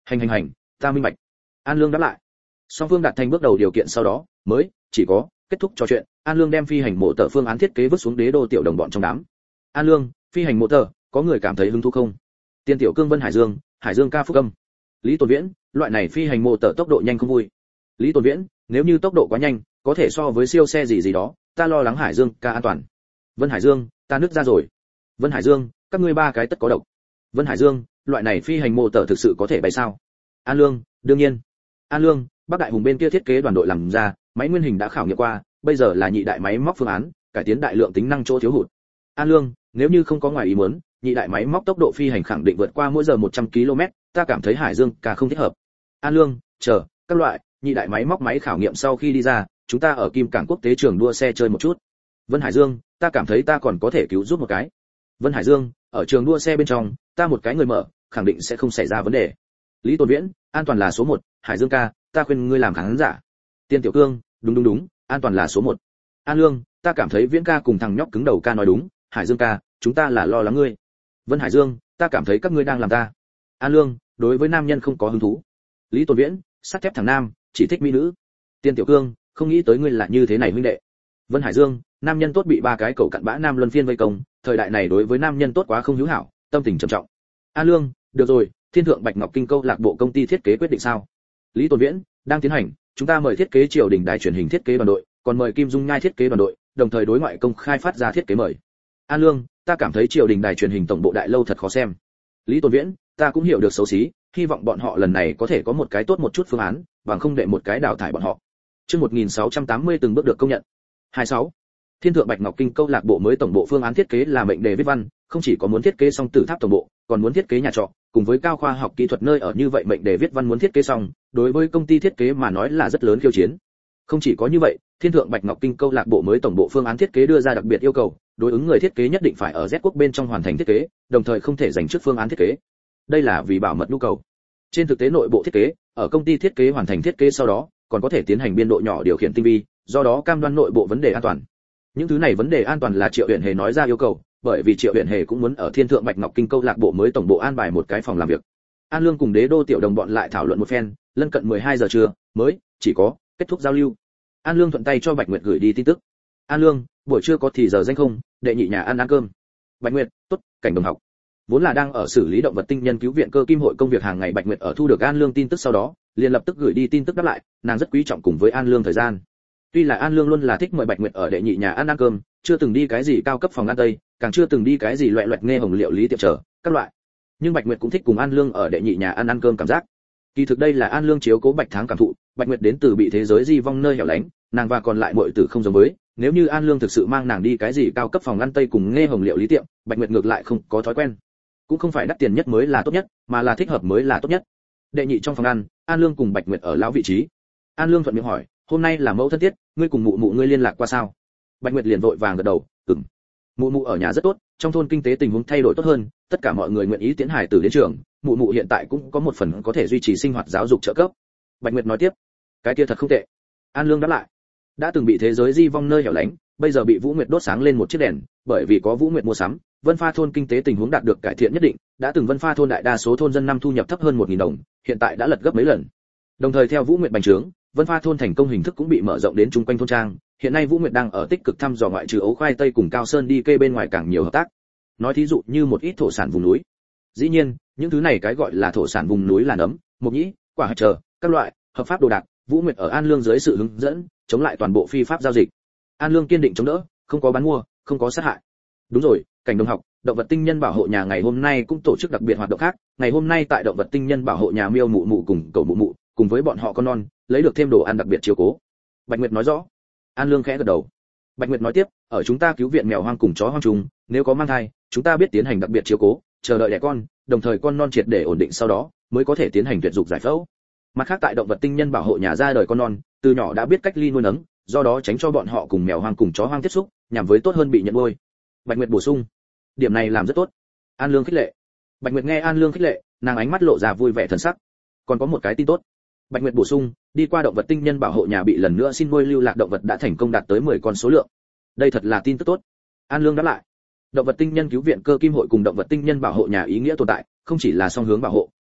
Hành hành hành, ta minh bạch. An Lương đáp lại. Song phương đạt thành bước đầu điều kiện sau đó, mới chỉ có kết thúc trò chuyện. An Lương đem phi hành mộ tờ phương án thiết kế vứt xuống đế đô tiểu đồng bọn trong đám. An Lương, phi hành mộ tờ, có người cảm thấy hứng thú không? Tiên tiểu cương Vân Hải Dương, Hải Dương ca Phúc Âm. Lý Tồn Viễn, loại này phi hành mộ tờ tốc độ nhanh không vui. Lý Tồn Viễn, nếu như tốc độ quá nhanh, có thể so với siêu xe gì gì đó, ta lo lắng Hải Dương ca an toàn. Vân Hải Dương, ta nứt ra rồi. Vân Hải Dương, các ngươi ba cái tất có độc. Vân Hải Dương, loại này phi hành mô tờ thực sự có thể bay sao? An Lương, đương nhiên. An Lương, Bắc Đại Hùng bên kia thiết kế đoàn đội làm ra, máy nguyên hình đã khảo nghiệm qua, bây giờ là nhị đại máy móc phương án, cải tiến đại lượng tính năng chỗ thiếu hụt. An Lương, nếu như không có ngoài ý muốn, nhị đại máy móc tốc độ phi hành khẳng định vượt qua mỗi giờ một trăm ki lô mét, ta cảm thấy Hải Dương ca không thích hợp. An Lương, chờ, các loại, nhị đại máy móc máy khảo nghiệm sau khi đi ra, chúng ta ở Kim Cảng quốc tế trường đua xe chơi một chút. Vân Hải Dương, ta cảm thấy ta còn có thể cứu giúp một cái. Vân Hải Dương, ở trường đua xe bên trong, ta một cái người mở, khẳng định sẽ không xảy ra vấn đề. Lý Tồn Viễn, an toàn là số một. Hải Dương ca, ta khuyên ngươi làm khán giả. Tiên Tiểu Cương, đúng đúng đúng, an toàn là số một. An Lương, ta cảm thấy Viễn ca cùng thằng nhóc cứng đầu ca nói đúng, Hải Dương ca, chúng ta là lo lắng ngươi. Vân Hải Dương, ta cảm thấy các ngươi đang làm ta. An Lương, đối với nam nhân không có hứng thú. Lý Tồn Viễn, sắt thép thằng nam, chỉ thích mỹ nữ. Tiên Tiểu Cương, không nghĩ tới ngươi là như thế này huynh đệ. Vân Hải Dương, nam nhân tốt bị ba cái cậu cặn bã nam luân phiên vây công, thời đại này đối với nam nhân tốt quá không hữu hảo, tâm tình trầm trọng. An Lương, được rồi, Thiên Thượng Bạch Ngọc Kinh câu lạc bộ công ty thiết kế quyết định sao? Lý Tồn Viễn, đang tiến hành, chúng ta mời thiết kế triều đình đài truyền hình thiết kế đoàn đội, còn mời Kim Dung Nhai thiết kế đoàn đội, đồng thời đối ngoại công khai phát ra thiết kế mời. An Lương, ta cảm thấy triều đình đài truyền hình tổng bộ đại lâu thật khó xem. Lý Tồn Viễn, ta cũng hiểu được xấu xí, hy vọng bọn họ lần này có thể có một cái tốt một chút phương án, bằng không để một cái đào thải bọn họ. Chương một nghìn sáu trăm tám mươi từng bước được công nhận. hai mươi sáu. Thiên Thượng Bạch Ngọc Kinh câu lạc bộ mới tổng bộ phương án thiết kế là mệnh đề viết văn, không chỉ có muốn thiết kế xong tử tháp tổng bộ, còn muốn thiết kế nhà trọ, cùng với cao khoa học kỹ thuật nơi ở như vậy mệnh đề viết văn muốn thiết kế xong, đối với công ty thiết kế mà nói là rất lớn khiêu chiến. Không chỉ có như vậy, Thiên Thượng Bạch Ngọc Kinh câu lạc bộ mới tổng bộ phương án thiết kế đưa ra đặc biệt yêu cầu, đối ứng người thiết kế nhất định phải ở Z quốc bên trong hoàn thành thiết kế, đồng thời không thể dành trước phương án thiết kế. Đây là vì bảo mật nhu cầu. Trên thực tế nội bộ thiết kế, ở công ty thiết kế hoàn thành thiết kế sau đó, còn có thể tiến hành biên độ nhỏ điều khiển tinh vi, do đó cam đoan nội bộ vấn đề an toàn. Những thứ này vấn đề an toàn là Triệu Uyển Hề nói ra yêu cầu, bởi vì Triệu Uyển Hề cũng muốn ở Thiên Thượng Bạch Ngọc Kinh câu lạc bộ mới tổng bộ an bài một cái phòng làm việc. An Lương cùng Đế Đô tiểu đồng bọn lại thảo luận một phen, lân cận mười hai giờ trưa mới chỉ có kết thúc giao lưu. An Lương thuận tay cho Bạch Nguyệt gửi đi tin tức. An Lương, buổi trưa có thì giờ danh không, đệ nhị nhà ăn ăn cơm. Bạch Nguyệt, tốt, cảnh đồng học. Vốn là đang ở xử lý động vật tinh nhân cứu viện cơ kim hội công việc hàng ngày, Bạch Nguyệt ở thu được An Lương tin tức sau đó, liền lập tức gửi đi tin tức đáp lại, nàng rất quý trọng cùng với An Lương thời gian. Tuy là An Lương luôn là thích mời Bạch Nguyệt ở đệ nhị nhà ăn ăn cơm, chưa từng đi cái gì cao cấp phòng ăn tây, càng chưa từng đi cái gì loẹt loẹt nghe hồng liệu lý tiệm chờ các loại. Nhưng Bạch Nguyệt cũng thích cùng An Lương ở đệ nhị nhà ăn ăn cơm cảm giác. Kỳ thực đây là An Lương chiếu cố Bạch Tháng cảm thụ, Bạch Nguyệt đến từ bị thế giới di vong nơi hẻo lánh, nàng và còn lại muội tử không giống với, nếu như An Lương thực sự mang nàng đi cái gì cao cấp phòng ăn tây cùng nghe hồng liệu lý tiệm, Bạch Nguyệt ngược lại không có thói quen. Cũng không phải đắt tiền nhất mới là tốt nhất, mà là thích hợp mới là tốt nhất. Đệ nhị trong phòng ăn, An Lương cùng Bạch Nguyệt ở lão vị trí. An Lương thuận miệng hỏi, hôm nay là mẫu thân tiết, ngươi cùng mụ mụ ngươi liên lạc qua sao? Bạch Nguyệt liền vội vàng gật đầu, ừm. Mụ mụ ở nhà rất tốt, trong thôn kinh tế tình huống thay đổi tốt hơn, tất cả mọi người nguyện ý tiến hải tử đến trường, mụ mụ hiện tại cũng có một phần có thể duy trì sinh hoạt giáo dục trợ cấp. Bạch Nguyệt nói tiếp, cái kia thật không tệ. An Lương đáp lại, đã từng bị thế giới di vong nơi hẻo lánh, bây giờ bị Vũ Nguyệt đốt sáng lên một chiếc đèn, bởi vì có Vũ Nguyệt mua sắm, Vân Pha thôn kinh tế tình huống đạt được cải thiện nhất định, đã từng Vân Pha thôn đại đa số thôn dân năm thu nhập thấp hơn một nghìn đồng, hiện tại đã lật gấp mấy lần. Đồng thời theo Vũ Nguyệt bành trướng, Vân Pha thôn thành công hình thức cũng bị mở rộng đến chung quanh thôn trang, hiện nay Vũ Nguyệt đang ở tích cực thăm dò ngoại trừ ấu khoai tây cùng cao sơn đi kê bên ngoài càng nhiều hợp tác. Nói thí dụ như một ít thổ sản vùng núi. Dĩ nhiên, những thứ này cái gọi là thổ sản vùng núi là nấm, mộc nhĩ, quả hạch chờ, các loại hợp pháp đồ đạc, Vũ Nguyệt ở An Lương dưới sự hướng dẫn, chống lại toàn bộ phi pháp giao dịch. An Lương kiên định chống đỡ, không có bán mua, không có sát hại. Đúng rồi, cảnh đồng học, động vật tinh nhân bảo hộ nhà ngày hôm nay cũng tổ chức đặc biệt hoạt động khác, ngày hôm nay tại động vật tinh nhân bảo hộ nhà Miêu Mụ Mụ cùng cậu Mụ Mụ, cùng với bọn họ con non, lấy được thêm đồ ăn đặc biệt chiếu cố. Bạch Nguyệt nói rõ. An Lương khẽ gật đầu. Bạch Nguyệt nói tiếp, ở chúng ta cứu viện mèo hoang cùng chó hoang trùng, nếu có mang thai, chúng ta biết tiến hành đặc biệt chiếu cố, chờ đợi đẻ con, đồng thời con non triệt để ổn định sau đó, mới có thể tiến hành tuyệt dục giải phẫu. Mặt khác tại động vật tinh nhân bảo hộ nhà ra đời con non, từ nhỏ đã biết cách ly nuôi nấng, do đó tránh cho bọn họ cùng mèo hoang cùng chó hoang tiếp xúc, nhằm với tốt hơn bị nhận nuôi. Bạch Nguyệt bổ sung, điểm này làm rất tốt. An Lương khích lệ. Bạch Nguyệt nghe An Lương khích lệ, nàng ánh mắt lộ ra vui vẻ thần sắc. Còn có một cái tin tốt. Bạch Nguyệt bổ sung, đi qua động vật tinh nhân bảo hộ nhà bị lần nữa xin nuôi lưu lạc động vật đã thành công đạt tới mười con số lượng. Đây thật là tin tức tốt. An Lương đáp lại. Động vật tinh nhân cứu viện cơ kim hội cùng động vật tinh nhân bảo hộ nhà ý nghĩa tồn tại, không chỉ là song hướng bảo hộ,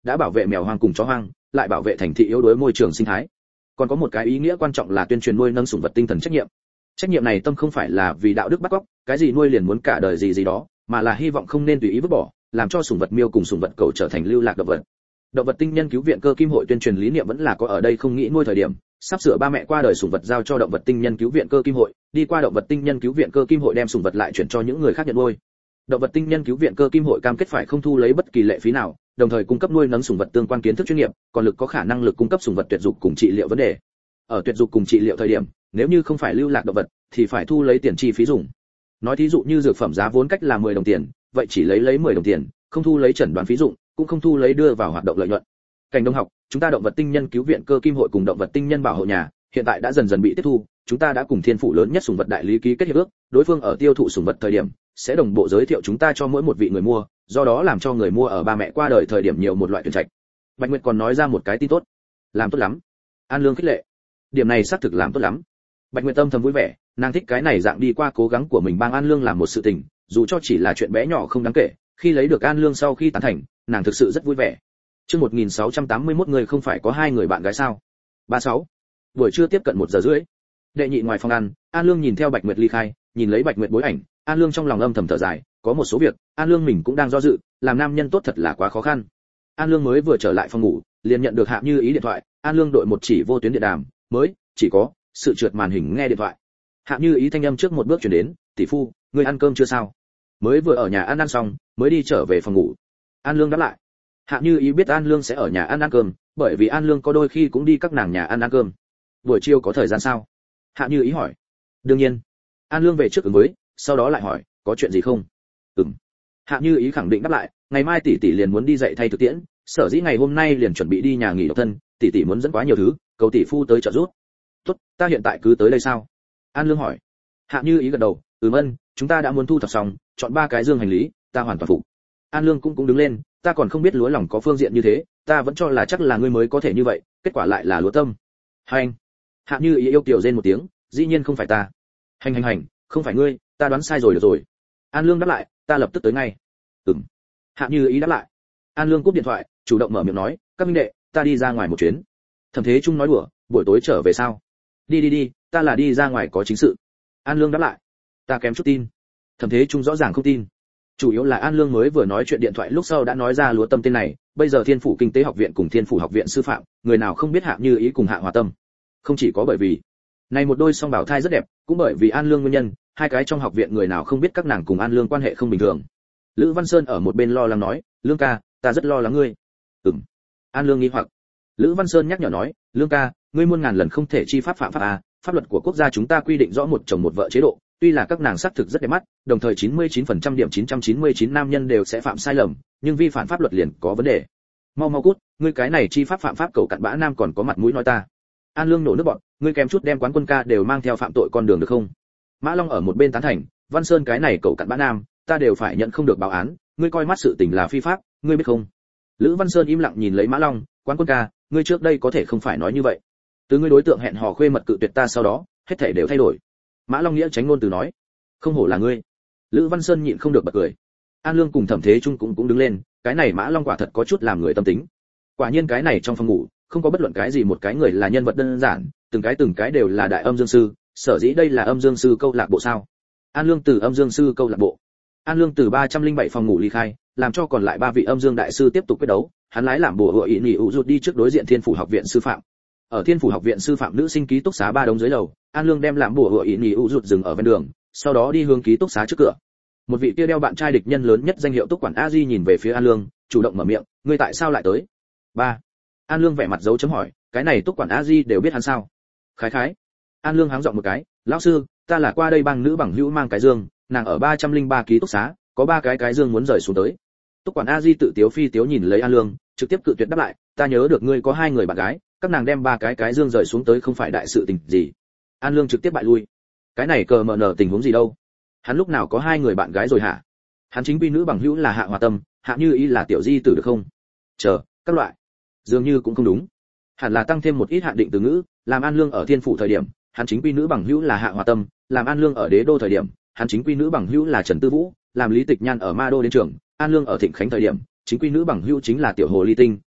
đã bảo vệ mèo hoang cùng chó hoang, lại bảo vệ thành thị yếu đuối môi trường sinh thái. Còn có một cái ý nghĩa quan trọng là tuyên truyền nuôi nâng sủng vật tinh thần trách nhiệm. Trách nhiệm này tâm không phải là vì đạo đức bắt cóc, cái gì nuôi liền muốn cả đời gì gì đó, mà là hy vọng không nên tùy ý vứt bỏ, làm cho sủng vật miêu cùng sủng vật cẩu trở thành lưu lạc động vật. Động vật tinh nhân cứu viện cơ kim hội tuyên truyền lý niệm vẫn là có ở đây không nghĩ nuôi thời điểm, sắp sửa ba mẹ qua đời sủng vật giao cho động vật tinh nhân cứu viện cơ kim hội, đi qua động vật tinh nhân cứu viện cơ kim hội đem sủng vật lại chuyển cho những người khác nhận nuôi. Động vật tinh nhân cứu viện cơ kim hội cam kết phải không thu lấy bất kỳ lệ phí nào, đồng thời cung cấp nuôi nấng sủng vật tương quan kiến thức chuyên nghiệp, còn lực có khả năng lực cung cấp sủng vật tuyệt dục cùng trị liệu vấn đề. Ở tuyệt dục cùng trị liệu thời điểm, nếu như không phải lưu lạc động vật thì phải thu lấy tiền chi phí dùng. Nói thí dụ như dược phẩm giá vốn cách là mười đồng tiền, vậy chỉ lấy lấy mười đồng tiền, không thu lấy chẩn đoán phí dụng, cũng không thu lấy đưa vào hoạt động lợi nhuận. Cảnh Đông học, chúng ta động vật tinh nhân cứu viện cơ kim hội cùng động vật tinh nhân bảo hộ nhà, hiện tại đã dần dần bị tiếp thu, chúng ta đã cùng thiên phủ lớn nhất sủng vật đại lý ký kết hiệp ước, đối phương ở tiêu thụ sủng vật thời điểm sẽ đồng bộ giới thiệu chúng ta cho mỗi một vị người mua, do đó làm cho người mua ở ba mẹ qua đời thời điểm nhiều một loại tuyển trạch. Bạch Nguyệt còn nói ra một cái tin tốt. Làm tốt lắm. An Lương khích lệ. Điểm này xác thực làm tốt lắm. Bạch Nguyệt tâm thầm vui vẻ, nàng thích cái này dạng đi qua cố gắng của mình bang An Lương làm một sự tình, dù cho chỉ là chuyện bé nhỏ không đáng kể, khi lấy được An Lương sau khi tán thành, nàng thực sự rất vui vẻ. Chương một nghìn sáu trăm tám mươi mốt người không phải có hai người bạn gái sao? ba mươi sáu. Buổi trưa tiếp cận một giờ rưỡi. Đệ nhị ngoài phòng ăn, An Lương nhìn theo Bạch Nguyệt ly khai, nhìn lấy Bạch Nguyệt bối ảnh, An Lương trong lòng âm thầm thở dài, có một số việc, An Lương mình cũng đang do dự, làm nam nhân tốt thật là quá khó khăn. An Lương mới vừa trở lại phòng ngủ, liền nhận được Hạ Như Ý điện thoại, An Lương đội một chỉ vô tuyến điện đàm, mới chỉ có sự trượt màn hình nghe điện thoại. Hạ Như Ý thanh âm trước một bước truyền đến, "Tỷ phu, ngươi ăn cơm chưa sao?" Mới vừa ở nhà ăn ăn xong, mới đi trở về phòng ngủ. An Lương đáp lại. Hạ Như Ý biết An Lương sẽ ở nhà ăn ăn cơm, bởi vì An Lương có đôi khi cũng đi các nàng nhà ăn ăn cơm. Buổi chiều có thời gian sao? Hạ Như Ý hỏi. Đương nhiên. An Lương về trước ứng với, sau đó lại hỏi, có chuyện gì không? Ừm. Hạ Như Ý khẳng định đáp lại, ngày mai tỷ tỷ liền muốn đi dạy thay thực tiễn, sở dĩ ngày hôm nay liền chuẩn bị đi nhà nghỉ độc thân, tỷ tỷ muốn dẫn quá nhiều thứ, cầu tỷ phu tới trợ giúp. Tốt, ta hiện tại cứ tới đây sao? An Lương hỏi. Hạ Như Ý gật đầu, ừm ân, chúng ta đã muốn thu thập xong, chọn ba cái dương hành lý, ta hoàn toàn phục. An Lương cũng cũng đứng lên, ta còn không biết lúa lòng có phương diện như thế, ta vẫn cho là chắc là ngươi mới có thể như vậy, kết quả lại là lúa tâm. Hành. Hạ Như Ý yêu kiều rên một tiếng, dĩ nhiên không phải ta. Hành hành hành, không phải ngươi, ta đoán sai rồi được rồi. An Lương đáp lại, ta lập tức tới ngay. Ừm. Hạ Như Ý đáp lại. An Lương cúp điện thoại, chủ động mở miệng nói, các minh đệ, ta đi ra ngoài một chuyến. Thẩm Thế Trung nói đùa, buổi tối trở về sao? Đi đi đi, ta là đi ra ngoài có chính sự. An Lương đáp lại. Ta kém chút tin. Thẩm Thế Trung rõ ràng không tin. Chủ yếu là An Lương mới vừa nói chuyện điện thoại lúc sau đã nói ra lúa tâm tên này, bây giờ Thiên phủ Kinh tế học viện cùng Thiên phủ học viện sư phạm, người nào không biết Hạ Như Ý cùng Hạ Hòa Tâm. Không chỉ có bởi vì này một đôi song bảo thai rất đẹp, cũng bởi vì An Lương nguyên nhân, hai cái trong học viện người nào không biết các nàng cùng An Lương quan hệ không bình thường. Lữ Văn Sơn ở một bên lo lắng nói, Lương ca, ta rất lo lắng ngươi. Ừm. An Lương nghi hoặc. Lữ Văn Sơn nhắc nhở nói, Lương ca, ngươi muôn ngàn lần không thể chi pháp phạm pháp à, pháp luật của quốc gia chúng ta quy định rõ một chồng một vợ chế độ, tuy là các nàng xác thực rất đẹp mắt, đồng thời chín mươi chín phần trăm điểm chín trăm chín mươi chín nam nhân đều sẽ phạm sai lầm, nhưng vi phạm pháp luật liền có vấn đề. Mau mau cút, ngươi cái này chi pháp phạm pháp cầu cặn bã nam còn có mặt mũi nói ta. An Lương nổ nước bọt, ngươi kém chút đem quán quân ca đều mang theo phạm tội con đường được không? Mã Long ở một bên tán thành, Văn Sơn cái này cầu cặn bã nam, ta đều phải nhận không được báo án, ngươi coi mắt sự tình là phi pháp, ngươi biết không? Lữ Văn Sơn im lặng nhìn lấy Mã Long, quán quân ca, ngươi trước đây có thể không phải nói như vậy. Từ ngươi đối tượng hẹn hò khuê mật cự tuyệt ta sau đó, hết thảy đều thay đổi. Mã Long nghĩa tránh ngôn từ nói, không hổ là ngươi. Lữ Văn Sơn nhịn không được bật cười. An Lương cùng Thẩm Thế Trung cũng cũng đứng lên, cái này Mã Long quả thật có chút làm người tâm tính. Quả nhiên cái này trong phòng ngủ, không có bất luận cái gì một cái người là nhân vật đơn giản, từng cái từng cái đều là đại âm dương sư, sở dĩ đây là âm dương sư câu lạc bộ sao? An Lương từ âm dương sư câu lạc bộ. An Lương từ ba trăm lẻ bảy phòng ngủ ly khai, làm cho còn lại ba vị âm dương đại sư tiếp tục quyết đấu, hắn lái làm bùa hựa ý nhị ủ rụt đi trước đối diện Thiên phủ học viện sư phạm. Ở Thiên phủ học viện sư phạm nữ sinh ký túc xá ba đống dưới lầu, An Lương đem làm bùa hựa ý nhị ủ rụt dừng ở ven đường, sau đó đi hướng ký túc xá trước cửa. Một vị kia đeo bạn trai địch nhân lớn nhất danh hiệu túc quản A Di nhìn về phía An Lương, chủ động mở miệng, ngươi tại sao lại tới? Ba. An Lương vẻ mặt dấu chấm hỏi, cái này túc quản A Di đều biết hắn sao? Khái khái. An Lương háng giọng một cái, lão sư, ta là qua đây bang nữ bằng hữu mang cái dương, nàng ở ba trăm lẻ ba ký túc xá, có ba cái cái dương muốn rời xuống tới. Túc quản A Di tự tiếu phi tiếu nhìn lấy An Lương, trực tiếp cự tuyệt đáp lại, ta nhớ được ngươi có hai người bạn gái, các nàng đem ba cái cái dương rời xuống tới không phải đại sự tình gì. An Lương trực tiếp bại lui. Cái này cờ mờ nở tình huống gì đâu? Hắn lúc nào có hai người bạn gái rồi hả? Hắn chính quy nữ bằng hữu là Hạ Hòa Tâm, Hạ Như Ý là tiểu di tử được không? Chờ, các loại. Dường như cũng không đúng. Hẳn là tăng thêm một ít hạn định từ ngữ, làm An Lương ở Thiên phủ thời điểm, hắn chính quy nữ bằng hữu là Hạ Hòa Tâm, làm An Lương ở Đế đô thời điểm, hắn chính quy nữ bằng hữu là Trần Tư Vũ, làm Lý Tịch Nhan ở Ma đô đến trường, An Lương ở Thịnh Khánh thời điểm, chính quy nữ bằng hữu chính là tiểu hồ ly tinh,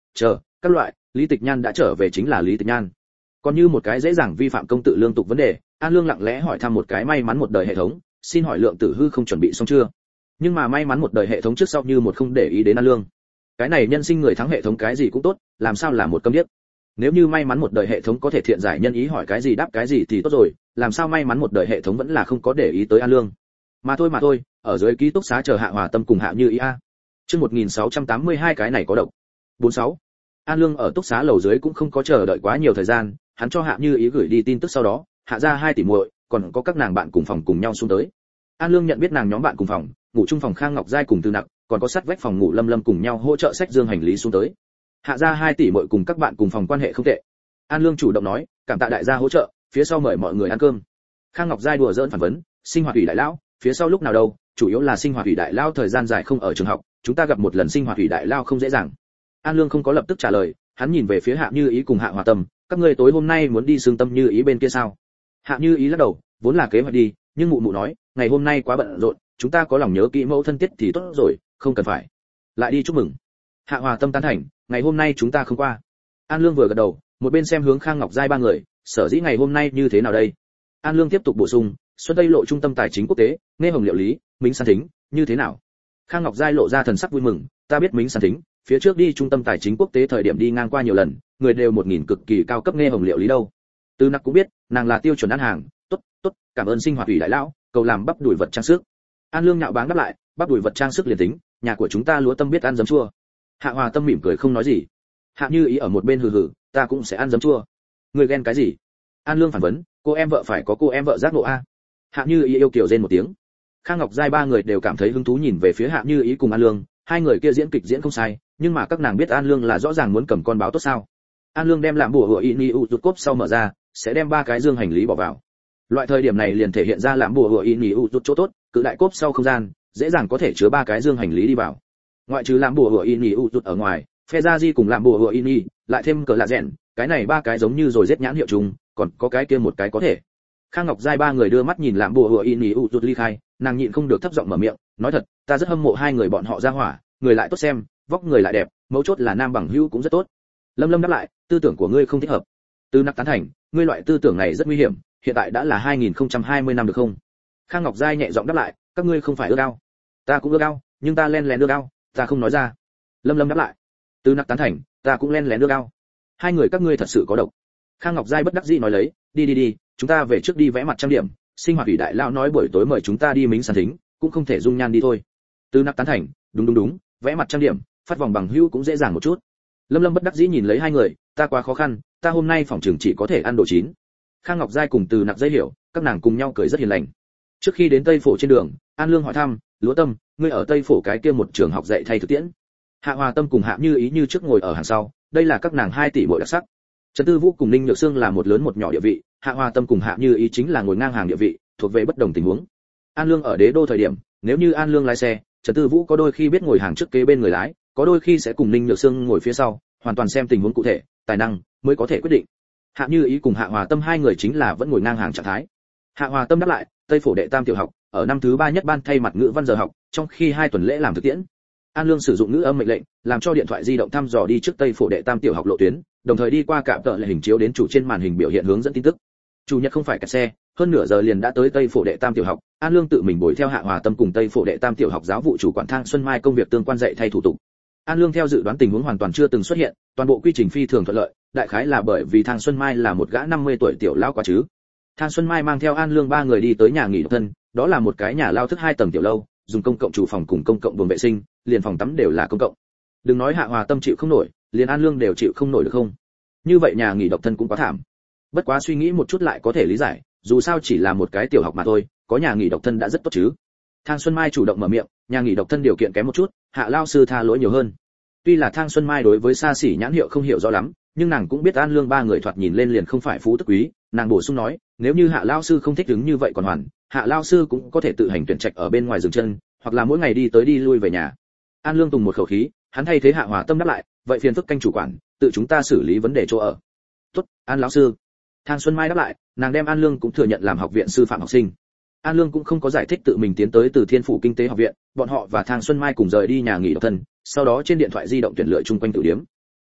chờ các loại. Lý Tịch Nhan đã trở về chính là Lý Tịch Nhan. Còn như một cái dễ dàng vi phạm công tự lương tục vấn đề, An Lương lặng lẽ hỏi thăm một cái may mắn một đời hệ thống, xin hỏi Lượng Tử Hư không chuẩn bị xong chưa? Nhưng mà may mắn một đời hệ thống trước sau như một không để ý đến An Lương. Cái này nhân sinh người thắng hệ thống cái gì cũng tốt, làm sao là một câm điếc. Nếu như may mắn một đời hệ thống có thể thiện giải nhân ý hỏi cái gì đáp cái gì thì tốt rồi, làm sao may mắn một đời hệ thống vẫn là không có để ý tới An Lương. Mà thôi mà thôi, ở dưới ký túc xá chờ Hạ Hòa Tâm cùng Hạ Như Ý a. Chương một nghìn sáu trăm tám mươi hai cái này có độc. bốn sáu. An Lương ở túc xá lầu dưới cũng không có chờ đợi quá nhiều thời gian, hắn cho Hạ Như Ý gửi đi tin tức sau đó, Hạ ra hai tỷ muội, còn có các nàng bạn cùng phòng cùng nhau xuống tới. An Lương nhận biết nàng nhóm bạn cùng phòng, ngủ chung phòng Khang Ngọc Giai cùng Từ Nặc, còn có sát vách phòng ngủ Lâm Lâm cùng nhau hỗ trợ xách dương hành lý xuống tới. Hạ ra hai tỷ muội cùng các bạn cùng phòng quan hệ không tệ. An Lương chủ động nói, cảm tạ đại gia hỗ trợ, phía sau mời mọi người ăn cơm. Khang Ngọc Giai đùa giỡn phản vấn, sinh hoạt ủy đại lão, phía sau lúc nào đâu, chủ yếu là sinh hoạt ủy đại lao thời gian dài không ở trường học, chúng ta gặp một lần sinh hoạt ủy đại lao không dễ dàng. An Lương không có lập tức trả lời, hắn nhìn về phía Hạ Như Ý cùng Hạ Hòa Tâm, các ngươi tối hôm nay muốn đi Sương Tâm Như Ý bên kia sao? Hạ Như Ý lắc đầu, vốn là kế hoạch đi, nhưng mụ mụ nói, ngày hôm nay quá bận rộn, chúng ta có lòng nhớ kỹ mẫu thân tiết thì tốt rồi, không cần phải. Lại đi chúc mừng. Hạ Hòa Tâm tán thành, ngày hôm nay chúng ta không qua. An Lương vừa gật đầu, một bên xem hướng Khang Ngọc Giai ba người, sở dĩ ngày hôm nay như thế nào đây? An Lương tiếp tục bổ sung, Xuân Tây lộ trung tâm tài chính quốc tế, nghe hồng liệu lý, Mính San Thính, như thế nào? Khang Ngọc Giai lộ ra thần sắc vui mừng, ta biết Mính San Thính, phía trước đi trung tâm tài chính quốc tế thời điểm đi ngang qua nhiều lần, người đều một nghìn cực kỳ cao cấp nghe hồng liệu lý đâu. Từ Nặc cũng biết, nàng là tiêu chuẩn ăn hàng, tốt, tốt, cảm ơn sinh hoạt ủy đại lão, cầu làm bắp đùi vật trang sức. An Lương nhạo báng đáp lại, bắp đùi vật trang sức liền tính, nhà của chúng ta lúa tâm biết ăn giấm chua. Hạ Hòa Tâm mỉm cười không nói gì. Hạ Như Ý ở một bên hừ hừ, ta cũng sẽ ăn giấm chua. Người ghen cái gì? An Lương phản vấn, cô em vợ phải có cô em vợ giác ngộ a. Hạ Như Ý yêu kiều rên một tiếng. Khang Ngọc Giai ba người đều cảm thấy hứng thú nhìn về phía Hạ Như Ý cùng An Lương, hai người kia diễn kịch diễn không sai, nhưng mà các nàng biết An Lương là rõ ràng muốn cầm con báo tốt sao? An Lương đem làm bùa hựa ini u rút cốp sau mở ra, sẽ đem ba cái dương hành lý bỏ vào. Loại thời điểm này liền thể hiện ra làm bùa hựa ini u rút chỗ tốt, cự đại cốp sau không gian, dễ dàng có thể chứa ba cái dương hành lý đi vào. Ngoại trừ làm bùa hựa ini u rút ở ngoài, phe ra di cùng làm bùa hựa ini, lại thêm cờ lạ rèn, cái này ba cái giống như rồi giết nhãn hiệu chung, còn có cái kia một cái có thể. Khang Ngọc Giai ba người đưa mắt nhìn làm bùa hựa ini u rút ly khai, nàng nhịn không được thấp giọng mở miệng, nói thật, ta rất hâm mộ hai người bọn họ ra hỏa, người lại tốt xem, vóc người lại đẹp, mấu chốt là nam bằng hữu cũng rất tốt. Lâm Lâm đáp lại, tư tưởng của ngươi không thích hợp. Từ Nặc tán thành, ngươi loại tư tưởng này rất nguy hiểm, hiện tại đã là hai nghìn không trăm hai mươi năm được không? Khang Ngọc Giai nhẹ giọng đáp lại, các ngươi không phải ưa cao. Ta cũng ưa cao, nhưng ta len lén ưa cao, ta không nói ra. Lâm Lâm đáp lại. Từ Nặc tán thành, ta cũng len lén ưa cao. Hai người các ngươi thật sự có độc. Khang Ngọc Giai bất đắc dĩ nói lấy, đi đi đi, chúng ta về trước đi vẽ mặt trang điểm, sinh hoạt ủy đại lão nói buổi tối mời chúng ta đi Mính San Thính, cũng không thể dung nhan đi thôi. Từ Nặc tán thành, đúng đúng đúng, vẽ mặt trang điểm, phát vòng bằng hữu cũng dễ dàng một chút. Lâm Lâm bất đắc dĩ nhìn lấy hai người, ta quá khó khăn, ta hôm nay phòng trường chỉ có thể ăn đồ chín. Khang Ngọc Giai cùng Từ Nặc dây hiểu, các nàng cùng nhau cười rất hiền lành. Trước khi đến Tây Phổ trên đường, An Lương hỏi thăm, Lúa Tâm, ngươi ở Tây Phổ cái kia một trường học dạy thay thực tiễn. Hạ Hòa Tâm cùng Hạ Như Ý như trước ngồi ở hàng sau, đây là các nàng hai tỷ muội đặc sắc. Trần Tư Vũ cùng Ninh Nhược Sương là một lớn một nhỏ địa vị, Hạ Hòa Tâm cùng Hạ Như Ý chính là ngồi ngang hàng địa vị, thuộc về bất đồng tình huống. An Lương ở Đế Đô thời điểm, nếu như An Lương lái xe, Trần Tư Vũ có đôi khi biết ngồi hàng trước kế bên người lái, có đôi khi sẽ cùng Ninh Nhược Sương ngồi phía sau, hoàn toàn xem tình huống cụ thể, tài năng mới có thể quyết định. Hạ Như Ý cùng Hạ Hòa Tâm hai người chính là vẫn ngồi ngang hàng trạng thái. Hạ Hòa Tâm đáp lại, Tây Phổ đệ tam tiểu học, ở năm thứ ba nhất ban thay mặt ngữ văn giờ học, trong khi hai tuần lễ làm thực tiễn. An Lương sử dụng ngữ âm mệnh lệnh, làm cho điện thoại di động thăm dò đi trước Tây Phổ đệ tam tiểu học lộ tuyến, đồng thời đi qua cạm tợ là hình chiếu đến chủ trên màn hình biểu hiện hướng dẫn tin tức. Chủ nhật không phải kẹt xe, hơn nửa giờ liền đã tới Tây Phổ đệ tam tiểu học, An Lương tự mình bồi theo Hạ Hòa Tâm cùng Tây Phổ đệ tam tiểu học giáo vụ chủ quản Thang Xuân Mai công việc tương quan dạy thay thủ tục. An Lương theo dự đoán tình huống hoàn toàn chưa từng xuất hiện, toàn bộ quy trình phi thường thuận lợi, đại khái là bởi vì Thang Xuân Mai là một gã năm mươi tuổi tiểu lão quá chứ. Thang Xuân Mai mang theo An Lương ba người đi tới nhà nghỉ độc thân, đó là một cái nhà lao thức hai tầng tiểu lâu, dùng công cộng chủ phòng cùng công cộng buồng vệ sinh, liền phòng tắm đều là công cộng. Đừng nói Hạ Hòa Tâm chịu không nổi, liền An Lương đều chịu không nổi được không? Như vậy nhà nghỉ độc thân cũng quá thảm. Bất quá suy nghĩ một chút lại có thể lý giải, dù sao chỉ là một cái tiểu học mà thôi, có nhà nghỉ độc thân đã rất tốt chứ. Thang Xuân Mai chủ động mở miệng, nhà nghỉ độc thân điều kiện kém một chút, Hạ lao sư tha lỗi nhiều hơn. Tuy là Thang Xuân Mai đối với xa xỉ nhãn hiệu không hiểu rõ lắm, nhưng nàng cũng biết An Lương ba người thoạt nhìn lên liền không phải phú tức quý, nàng bổ sung nói, nếu như Hạ lao sư không thích đứng như vậy còn hoàn, Hạ lao sư cũng có thể tự hành tuyển trạch ở bên ngoài dừng chân, hoặc là mỗi ngày đi tới đi lui về nhà. An Lương tùng một khẩu khí, hắn thay thế Hạ Hòa Tâm đáp lại, vậy phiền phức canh chủ quản, tự chúng ta xử lý vấn đề chỗ ở. Tốt, An lão sư. Thang Xuân Mai đáp lại, nàng đem An Lương cũng thừa nhận làm học viện sư phạm học sinh. An Lương cũng không có giải thích tự mình tiến tới từ Thiên Phủ Kinh tế học viện, bọn họ và Thang Xuân Mai cùng rời đi nhà nghỉ độc thân, sau đó trên điện thoại di động tuyển lựa chung quanh tử điếm.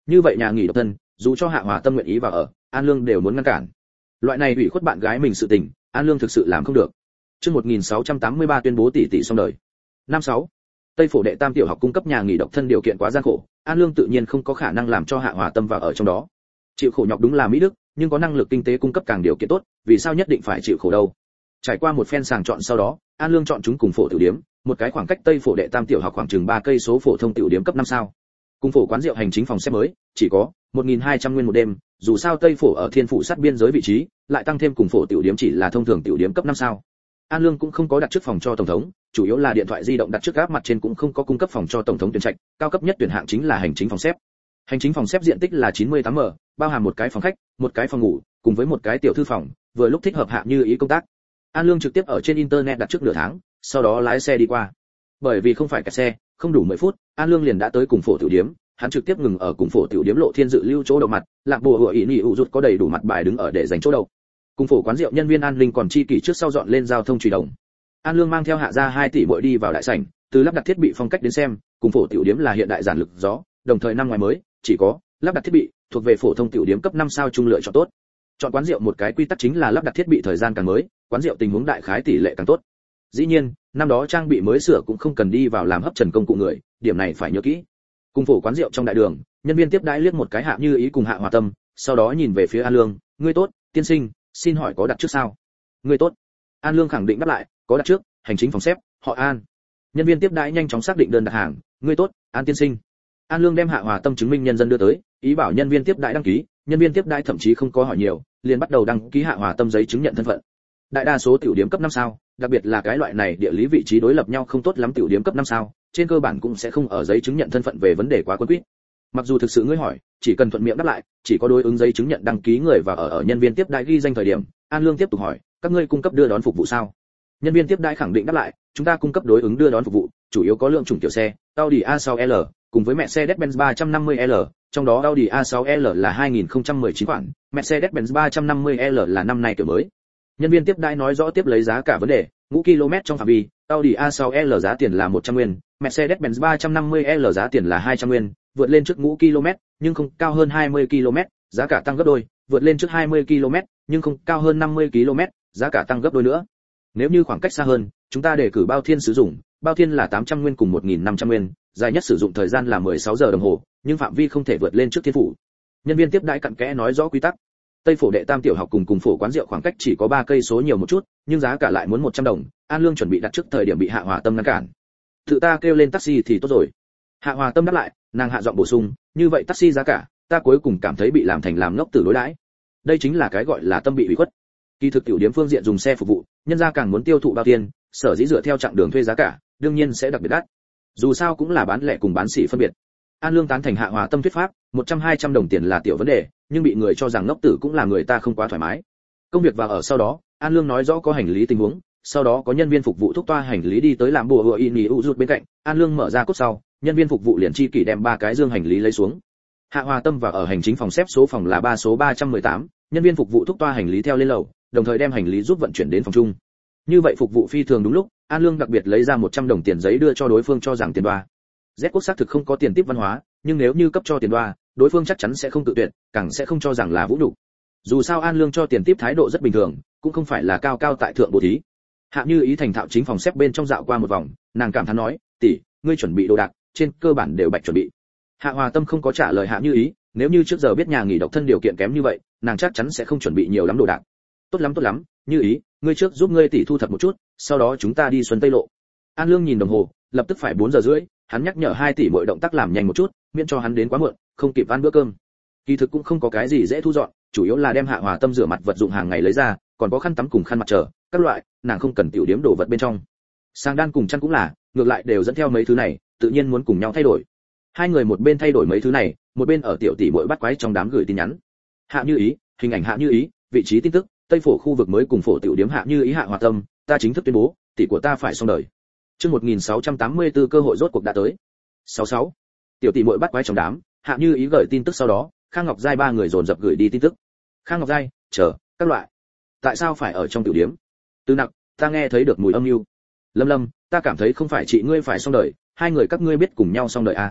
như vậy nhà nghỉ độc thân, dù cho Hạ Hòa Tâm nguyện ý vào ở, An Lương đều muốn ngăn cản. Loại này ủy khuất bạn gái mình sự tình, An Lương thực sự làm không được. Chương một nghìn sáu trăm tám mươi ba tuyên bố tỷ tỷ xong đời. Năm sáu. Tây Phổ đệ tam tiểu học cung cấp nhà nghỉ độc thân điều kiện quá gian khổ, An Lương tự nhiên không có khả năng làm cho Hạ Hòa Tâm vào ở trong đó. Chịu khổ nhọc đúng là Mỹ Đức, nhưng có năng lực kinh tế cung cấp càng điều kiện tốt, vì sao nhất định phải chịu khổ đâu? Trải qua một phen sàng chọn sau đó, An Lương chọn chúng cùng phổ tiểu điếm, một cái khoảng cách Tây Phổ đệ tam tiểu học khoảng chừng ba cây số phổ thông tiểu điếm cấp năm sao. Cùng phổ quán rượu hành chính phòng xếp mới, chỉ có một nghìn hai trăm nguyên một đêm, dù sao Tây Phổ ở Thiên Phủ sát biên giới vị trí, lại tăng thêm cùng phổ tiểu điếm chỉ là thông thường tiểu điếm cấp năm sao. An Lương cũng không có đặt trước phòng cho tổng thống, chủ yếu là điện thoại di động đặt trước áp mặt trên cũng không có cung cấp phòng cho tổng thống tuyển trạch, cao cấp nhất tuyển hạng chính là hành chính phòng xếp. Hành chính phòng xếp diện tích là chín mươi tám mét, bao hàm một cái phòng khách, một cái phòng ngủ, cùng với một cái tiểu thư phòng, vừa lúc thích hợp Hạ Như Ý công tác. An Lương trực tiếp ở trên internet đặt trước nửa tháng, sau đó lái xe đi qua. Bởi vì không phải kẹt xe, không đủ mười phút, An Lương liền đã tới cùng phổ tiểu điếm, hắn trực tiếp ngừng ở cùng phổ tiểu điếm Lộ Thiên Dự lưu chỗ đầu mặt, Lạc Bùa Hựa Ý Nhị ủ rụt có đầy đủ mặt bài đứng ở để dành chỗ đầu. Cùng phổ quán rượu nhân viên an ninh còn chi kỷ trước sau dọn lên giao thông truy đồng. An Lương mang theo Hạ gia hai tỷ muội đi vào đại sảnh, từ lắp đặt thiết bị phong cách đến xem, cùng phổ tiểu điếm là hiện đại giản lực gió, đồng thời năm ngoài mới, chỉ có lắp đặt thiết bị thuộc về phổ thông tiểu điếm cấp năm sao trung lựa chọn tốt. Chọn quán rượu một cái quy tắc chính là lắp đặt thiết bị thời gian càng mới, quán rượu tình huống đại khái tỷ lệ càng tốt. Dĩ nhiên, năm đó trang bị mới sửa cũng không cần đi vào làm hấp trần công cụ người, điểm này phải nhớ kỹ. Cùng phổ quán rượu trong đại đường, nhân viên tiếp đãi liếc một cái Hạ Như Ý cùng Hạ Hòa Tâm, sau đó nhìn về phía An Lương, "Ngươi tốt, tiên sinh, xin hỏi có đặt trước sao?" "Ngươi tốt." An Lương khẳng định đáp lại, "Có đặt trước, hành chính phòng xếp, họ An." Nhân viên tiếp đãi nhanh chóng xác định đơn đặt hàng, "Ngươi tốt, An tiên sinh." An Lương đem Hạ Hòa Tâm chứng minh nhân dân đưa tới, ý bảo nhân viên tiếp đãi đăng ký, nhân viên tiếp đãi thậm chí không có hỏi nhiều, liền bắt đầu đăng ký Hạ Hòa Tâm giấy chứng nhận thân phận. Đại đa số tiểu điểm cấp năm sao, đặc biệt là cái loại này địa lý vị trí đối lập nhau không tốt lắm tiểu điểm cấp năm sao, trên cơ bản cũng sẽ không ở giấy chứng nhận thân phận về vấn đề quá quân quyết. Mặc dù thực sự ngươi hỏi, chỉ cần thuận miệng đáp lại, chỉ có đối ứng giấy chứng nhận đăng ký người và ở ở nhân viên tiếp đãi ghi danh thời điểm, An Lương tiếp tục hỏi, "Các ngươi cung cấp đưa đón phục vụ sao?" Nhân viên tiếp đãi khẳng định đáp lại, "Chúng ta cung cấp đối ứng đưa đón phục vụ, chủ yếu có lượng chủng tiểu xe, Audi a sáu L cùng với Mercedes-Benz ba trăm năm mươi L, trong đó Audi a sáu L là hai nghìn không trăm mười chín khoản, Mercedes-Benz ba trăm năm mươi L là năm nay kiểu mới." Nhân viên tiếp đãi nói rõ tiếp lấy giá cả vấn đề, ngũ ki lô mét trong phạm vi, Audi a sáu L giá tiền là một trăm nguyên, Mercedes-Benz ba trăm năm mươi L giá tiền là hai trăm nguyên, vượt lên trước ngũ ki lô mét, nhưng không cao hơn hai mươi ki lô mét, giá cả tăng gấp đôi, vượt lên trước hai mươi ki lô mét, nhưng không cao hơn năm mươi ki lô mét, giá cả tăng gấp đôi nữa. Nếu như khoảng cách xa hơn, chúng ta đề cử bao thiên sử dụng, bao thiên là tám trăm nguyên cùng một nghìn năm trăm nguyên, dài nhất sử dụng thời gian là mười sáu giờ đồng hồ, nhưng phạm vi không thể vượt lên trước thiên phủ. Nhân viên tiếp đãi cặn kẽ nói rõ quy tắc. Tây Phổ đệ tam tiểu học cùng cùng phổ quán rượu khoảng cách chỉ có ba cây số nhiều một chút, nhưng giá cả lại muốn một trăm đồng, An Lương chuẩn bị đặt trước thời điểm bị Hạ Hòa Tâm ngăn cản. "Tự ta kêu lên taxi thì tốt rồi." Hạ Hòa Tâm đáp lại, nàng hạ giọng bổ sung, "Như vậy taxi giá cả, ta cuối cùng cảm thấy bị làm thành làm ngốc tử đối đãi." Đây chính là cái gọi là tâm bị ủy khuất. Kỳ thực tiểu điểm phương diện dùng xe phục vụ, nhân gia càng muốn tiêu thụ bao tiền, sở dĩ dựa theo chặng đường thuê giá cả, đương nhiên sẽ đặc biệt đắt. Dù sao cũng là bán lẻ cùng bán sỉ phân biệt. An Lương tán thành Hạ Hòa Tâm thuyết pháp, một trăm hai trăm đồng tiền là tiểu vấn đề, nhưng bị người cho rằng ngốc tử cũng là người ta không quá thoải mái. Công việc vào ở sau đó, An Lương nói rõ có hành lý tình huống, sau đó có nhân viên phục vụ thúc toa hành lý đi tới làm bùa hựa in u rút bên cạnh, An Lương mở ra cốt sau, nhân viên phục vụ liền chi kỷ đem ba cái dương hành lý lấy xuống. Hạ Hòa Tâm vào ở hành chính phòng xếp số phòng là ba số ba trăm mười tám, nhân viên phục vụ thúc toa hành lý theo lên lầu, đồng thời đem hành lý giúp vận chuyển đến phòng chung. Như vậy phục vụ phi thường đúng lúc, An Lương đặc biệt lấy ra một trăm đồng tiền giấy đưa cho đối phương cho rằng tiền đoa. Z quốc xác thực không có tiền tiếp văn hóa, nhưng nếu như cấp cho tiền đoa, đối phương chắc chắn sẽ không tự tuyệt, càng sẽ không cho rằng là vũ nhục. Dù sao An Lương cho tiền tiếp thái độ rất bình thường, cũng không phải là cao cao tại thượng bố thí. Hạ Như Ý thành thạo chính phòng xếp bên trong dạo qua một vòng, nàng cảm thán nói, "Tỷ, ngươi chuẩn bị đồ đạc, trên cơ bản đều bạch chuẩn bị." Hạ Hòa Tâm không có trả lời Hạ Như Ý, nếu như trước giờ biết nhà nghỉ độc thân điều kiện kém như vậy, nàng chắc chắn sẽ không chuẩn bị nhiều lắm đồ đạc. "Tốt lắm tốt lắm, Như Ý, ngươi trước giúp ngươi tỷ thu thập một chút, sau đó chúng ta đi Xuân Tây Lộ." An Lương nhìn đồng hồ, lập tức phải bốn giờ rưỡi, hắn nhắc nhở hai tỷ mỗi động tác làm nhanh một chút, miễn cho hắn đến quá muộn, không kịp ăn bữa cơm. Kỳ thực cũng không có cái gì dễ thu dọn, chủ yếu là đem Hạ Hòa Tâm rửa mặt vật dụng hàng ngày lấy ra, còn có khăn tắm cùng khăn mặt trở, các loại, nàng không cần tiểu điểm đồ vật bên trong. Sang đan cùng chăn cũng là, ngược lại đều dẫn theo mấy thứ này, tự nhiên muốn cùng nhau thay đổi. Hai người một bên thay đổi mấy thứ này, một bên ở tiểu tỷ muội bắt quái trong đám gửi tin nhắn. Hạ Như Ý, hình ảnh Hạ Như Ý, vị trí tin tức, Tây Phổ khu vực mới cùng phổ tiểu điểm Hạ Như Ý Hạ Hòa Tâm, ta chính thức tuyên bố, tỷ của ta phải xong đời. Chương một nghìn sáu trăm tám mươi tư cơ hội rốt cuộc đã tới. sáu sáu. Tiểu tỷ muội bắt quái trong đám, Hạ Như Ý gửi tin tức sau đó, Khang Ngọc Giai ba người dồn dập gửi đi tin tức. Khang Ngọc Giai, chờ, các loại. Tại sao phải ở trong tiểu điểm? Từ Nặc, ta nghe thấy được mùi âm mưu. Lâm Lâm, ta cảm thấy không phải chị ngươi phải xong đời, hai người các ngươi biết cùng nhau xong đời à?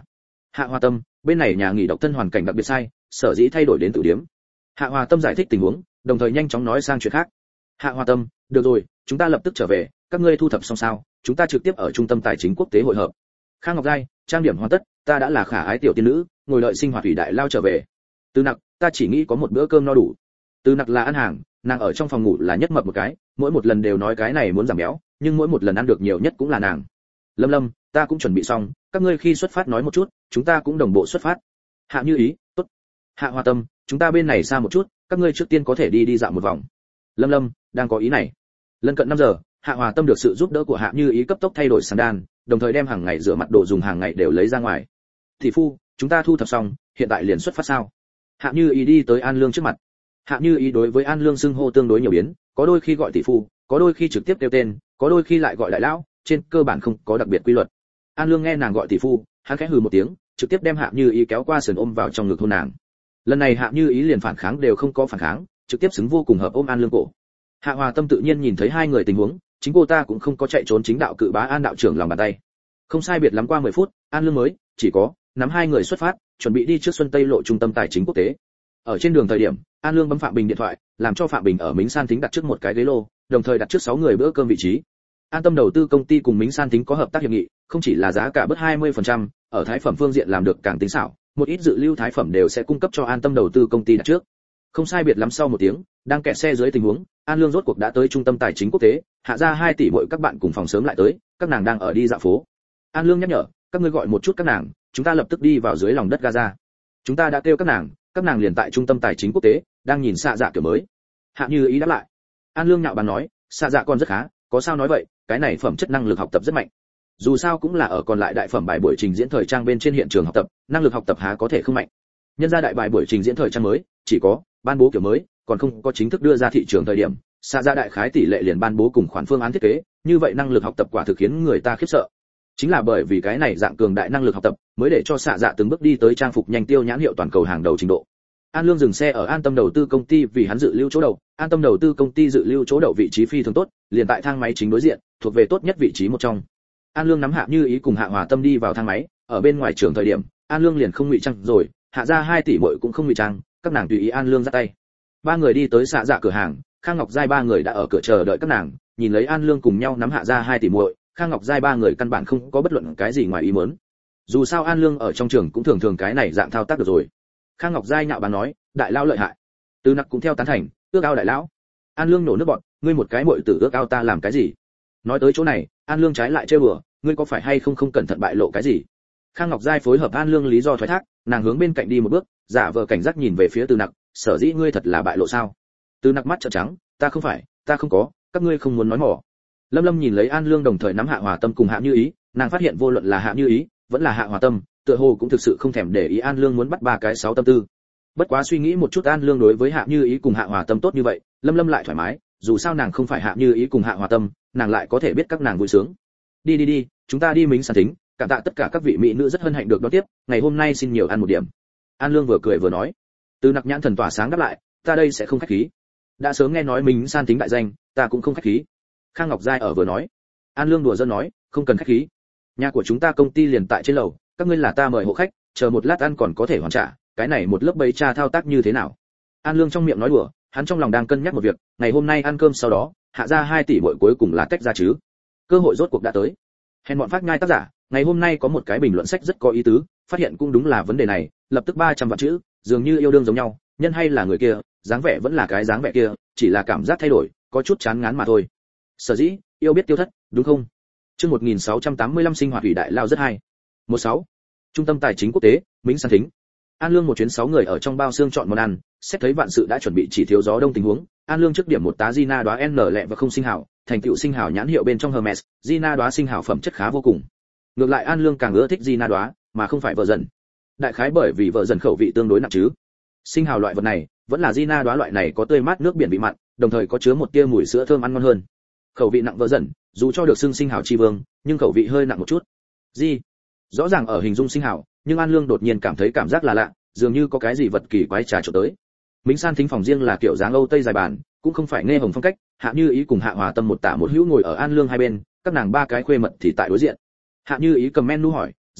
Hạ Hoa Tâm, bên này nhà nghỉ độc thân hoàn cảnh đặc biệt sai, sở dĩ thay đổi đến tử điếm. Hạ Hoa Tâm giải thích tình huống, đồng thời nhanh chóng nói sang chuyện khác. Hạ Hoa Tâm, được rồi, chúng ta lập tức trở về, các ngươi thu thập xong sao, chúng ta trực tiếp ở trung tâm tài chính quốc tế hội hợp. Khang Ngọc Giai, trang điểm hoàn tất, ta đã là khả ái tiểu tiên nữ, ngồi đợi sinh hoạt thủy đại lao trở về. Từ Nặc, ta chỉ nghĩ có một bữa cơm no đủ. Từ Nặc là ăn hàng, nàng ở trong phòng ngủ là nhất mập một cái, mỗi một lần đều nói cái này muốn giảm béo, nhưng mỗi một lần ăn được nhiều nhất cũng là nàng. Lâm Lâm, ta cũng chuẩn bị xong, các ngươi khi xuất phát nói một chút, chúng ta cũng đồng bộ xuất phát. Hạ Như Ý, tốt. Hạ Hoa Tâm, chúng ta bên này xa một chút, các ngươi trước tiên có thể đi đi dạo một vòng. Lâm Lâm, đang có ý này. Lân cận năm giờ, Hạ Hoa Tâm được sự giúp đỡ của Hạ Như Ý cấp tốc thay đổi sandal, đồng thời đem hàng ngày rửa mặt đồ dùng hàng ngày đều lấy ra ngoài. Thị phu, chúng ta thu thập xong, hiện tại liền xuất phát sao? Hạ Như Ý đi tới An Lương trước mặt. Hạ Như Ý đối với An Lương xưng hô tương đối nhiều biến, có đôi khi gọi tỷ phu, có đôi khi trực tiếp kêu tên, có đôi khi lại gọi đại lão, trên cơ bản không có đặc biệt quy luật. An Lương nghe nàng gọi tỷ phu, hắn khẽ hừ một tiếng, trực tiếp đem Hạ Như Ý kéo qua sườn ôm vào trong ngực hôn nàng. Lần này Hạ Như Ý liền phản kháng đều không có phản kháng, trực tiếp xứng vô cùng hợp ôm An Lương cổ. Hạ Hòa Tâm tự nhiên nhìn thấy hai người tình huống, chính cô ta cũng không có chạy trốn chính đạo cự bá An đạo trưởng lòng bàn tay. Không sai biệt lắm qua mười phút, An Lương mới chỉ có nắm hai người xuất phát, chuẩn bị đi trước Xuân Tây lộ trung tâm tài chính quốc tế. Ở trên đường thời điểm, An Lương bấm Phạm Bình điện thoại, làm cho Phạm Bình ở Mính San Thính đặt trước một cái ghế lô, đồng thời đặt trước sáu người bữa cơm vị trí. An Tâm đầu tư công ty cùng Mính San Thính có hợp tác hiệp nghị, không chỉ là giá cả bớt hai mươi phần trăm, ở thái phẩm phương diện làm được càng tính xảo, một ít dự lưu thái phẩm đều sẽ cung cấp cho An Tâm đầu tư công ty đặt trước. Không sai biệt lắm sau một tiếng, đang kẹt xe dưới tình huống, An Lương rốt cuộc đã tới trung tâm tài chính quốc tế, hạ ra hai tỷ mỗi các bạn cùng phòng sớm lại tới, các nàng đang ở đi dạo phố. An Lương nhắc nhở, các ngươi gọi một chút các nàng, chúng ta lập tức đi vào dưới lòng đất Gaza. Chúng ta đã kêu các nàng, các nàng liền tại trung tâm tài chính quốc tế, đang nhìn xạ dạ kiểu mới. Hạ Như Ý đáp lại. An Lương nhạo báng nói, xạ dạ con rất khá, có sao nói vậy, cái này phẩm chất năng lực học tập rất mạnh. Dù sao cũng là ở còn lại đại phẩm bài buổi trình diễn thời trang bên trên hiện trường học tập, năng lực học tập há có thể không mạnh. Nhân ra đại bài buổi trình diễn thời trang mới, chỉ có ban bố kiểu mới, còn không có chính thức đưa ra thị trường thời điểm, xạ dạ đại khái tỷ lệ liền ban bố cùng khoản phương án thiết kế, như vậy năng lực học tập quả thực khiến người ta khiếp sợ. Chính là bởi vì cái này dạng cường đại năng lực học tập, mới để cho xạ dạ từng bước đi tới trang phục nhanh tiêu nhãn hiệu toàn cầu hàng đầu trình độ. An Lương dừng xe ở An Tâm đầu tư công ty vì hắn dự lưu chỗ đậu, An Tâm đầu tư công ty dự lưu chỗ đậu vị trí phi thường tốt, liền tại thang máy chính đối diện, thuộc về tốt nhất vị trí một trong. An Lương nắm Hạ Như Ý cùng Hạ Hòa Tâm đi vào thang máy, ở bên ngoài trường thời điểm, An Lương liền không ngụy trang rồi, hạ ra hai tỷ muội cũng không ngụy trang, các nàng tùy ý An Lương ra tay. Ba người đi tới xạ dạ cửa hàng, Khang Ngọc Giai ba người đã ở cửa chờ đợi các nàng, nhìn lấy An Lương cùng nhau nắm hạ ra hai tỷ muội, Khang Ngọc Giai ba người căn bản không có bất luận cái gì ngoài ý muốn. Dù sao An Lương ở trong trường cũng thường thường cái này dạng thao tác được rồi. Khang Ngọc Giai nhạo báng nói, đại lão lợi hại. Từ Nặc cũng theo tán thành, ước ao đại lão. An Lương nổ nước bọt, ngươi một cái muội tử ước ao ta làm cái gì? Nói tới chỗ này, An Lương trái lại trêu đùa, ngươi có phải hay không không cẩn thận bại lộ cái gì? Khang Ngọc Giai phối hợp An Lương lý do thoái thác, nàng hướng bên cạnh đi một bước, giả vờ cảnh giác nhìn về phía Từ Nặc, sở dĩ ngươi thật là bại lộ sao? Từ Nặc mắt trợn trắng, ta không phải, ta không có, các ngươi không muốn nói mỏ. Lâm Lâm nhìn lấy An Lương đồng thời nắm Hạ Hòa Tâm cùng Hạ Như Ý, nàng phát hiện vô luận là Hạ Như Ý, vẫn là Hạ Hòa Tâm, tựa hồ cũng thực sự không thèm để ý An Lương muốn bắt ba cái sáu tâm tư. Bất quá suy nghĩ một chút An Lương đối với Hạ Như Ý cùng Hạ Hòa Tâm tốt như vậy, Lâm Lâm lại thoải mái, dù sao nàng không phải Hạ Như Ý cùng Hạ Hòa Tâm, nàng lại có thể biết các nàng vui sướng. Đi đi đi, chúng ta đi Mính San Thính, cảm tạ tất cả các vị mỹ nữ rất hân hạnh được đón tiếp, ngày hôm nay xin nhiều ăn một điểm. An Lương vừa cười vừa nói. Từ Nặc nhãn thần tỏa sáng đáp lại, ta đây sẽ không khách khí. Đã sớm nghe nói Mính San Thính đại danh, ta cũng không khách khí. Khang Ngọc Giai ở vừa nói. An Lương đùa giỡn nói, không cần khách khí. Nhà của chúng ta công ty liền tại trên lầu, các ngươi là ta mời hộ khách, chờ một lát ăn còn có thể hoàn trả, cái này một lớp bấy cha thao tác như thế nào? An Lương trong miệng nói đùa, hắn trong lòng đang cân nhắc một việc, ngày hôm nay ăn cơm sau đó, hạ ra hai tỷ muội cuối cùng là tách ra chứ. Cơ hội rốt cuộc đã tới. Hèn bọn phát nhai tác giả, ngày hôm nay có một cái bình luận sách rất có ý tứ, phát hiện cũng đúng là vấn đề này, lập tức ba trăm vạn chữ, dường như yêu đương giống nhau, nhân hay là người kia, dáng vẻ vẫn là cái dáng vẻ kia, chỉ là cảm giác thay đổi, có chút chán ngán mà thôi. Sở dĩ, yêu biết tiêu thất, đúng không? Chương một nghìn sáu trăm tám mươi lăm sinh hoạt thủy đại lao rất hay. mười sáu. Trung tâm tài chính quốc tế, Mính San Thính. An Lương một chuyến sáu người ở trong bao xương chọn món ăn, xét thấy vạn sự đã chuẩn bị chỉ thiếu gió đông tình huống, An Lương trước điểm một tá Gina đóa N lẹ và không sinh hảo, thành tựu sinh hảo nhãn hiệu bên trong Hermes, Gina đóa sinh hảo phẩm chất khá vô cùng. Ngược lại An Lương càng ưa thích Gina đóa, mà không phải vợ dần. Đại khái bởi vì vợ dần khẩu vị tương đối nặng chứ. Sinh hảo loại vật này, vẫn là Gina đóa loại này có tươi mát nước biển vị mặn, đồng thời có chứa một tia mùi sữa thơm ăn ngon hơn. Khẩu vị nặng vợ dần, dù cho được xưng sinh hảo chi vương, nhưng khẩu vị hơi nặng một chút. Gì? Rõ ràng ở hình dung sinh hảo, nhưng An Lương đột nhiên cảm thấy cảm giác là lạ, dường như có cái gì vật kỳ quái trà trộn tới. Mính San Thính phòng riêng là kiểu dáng Âu Tây dài bàn, cũng không phải nghe hồng phong cách, Hạ Như Ý cùng Hạ Hòa Tâm một tả một hữu ngồi ở An Lương hai bên, các nàng ba cái khuê mật thì tại đối diện. Hạ Như Ý cầm menu hỏi, "Giai Giai,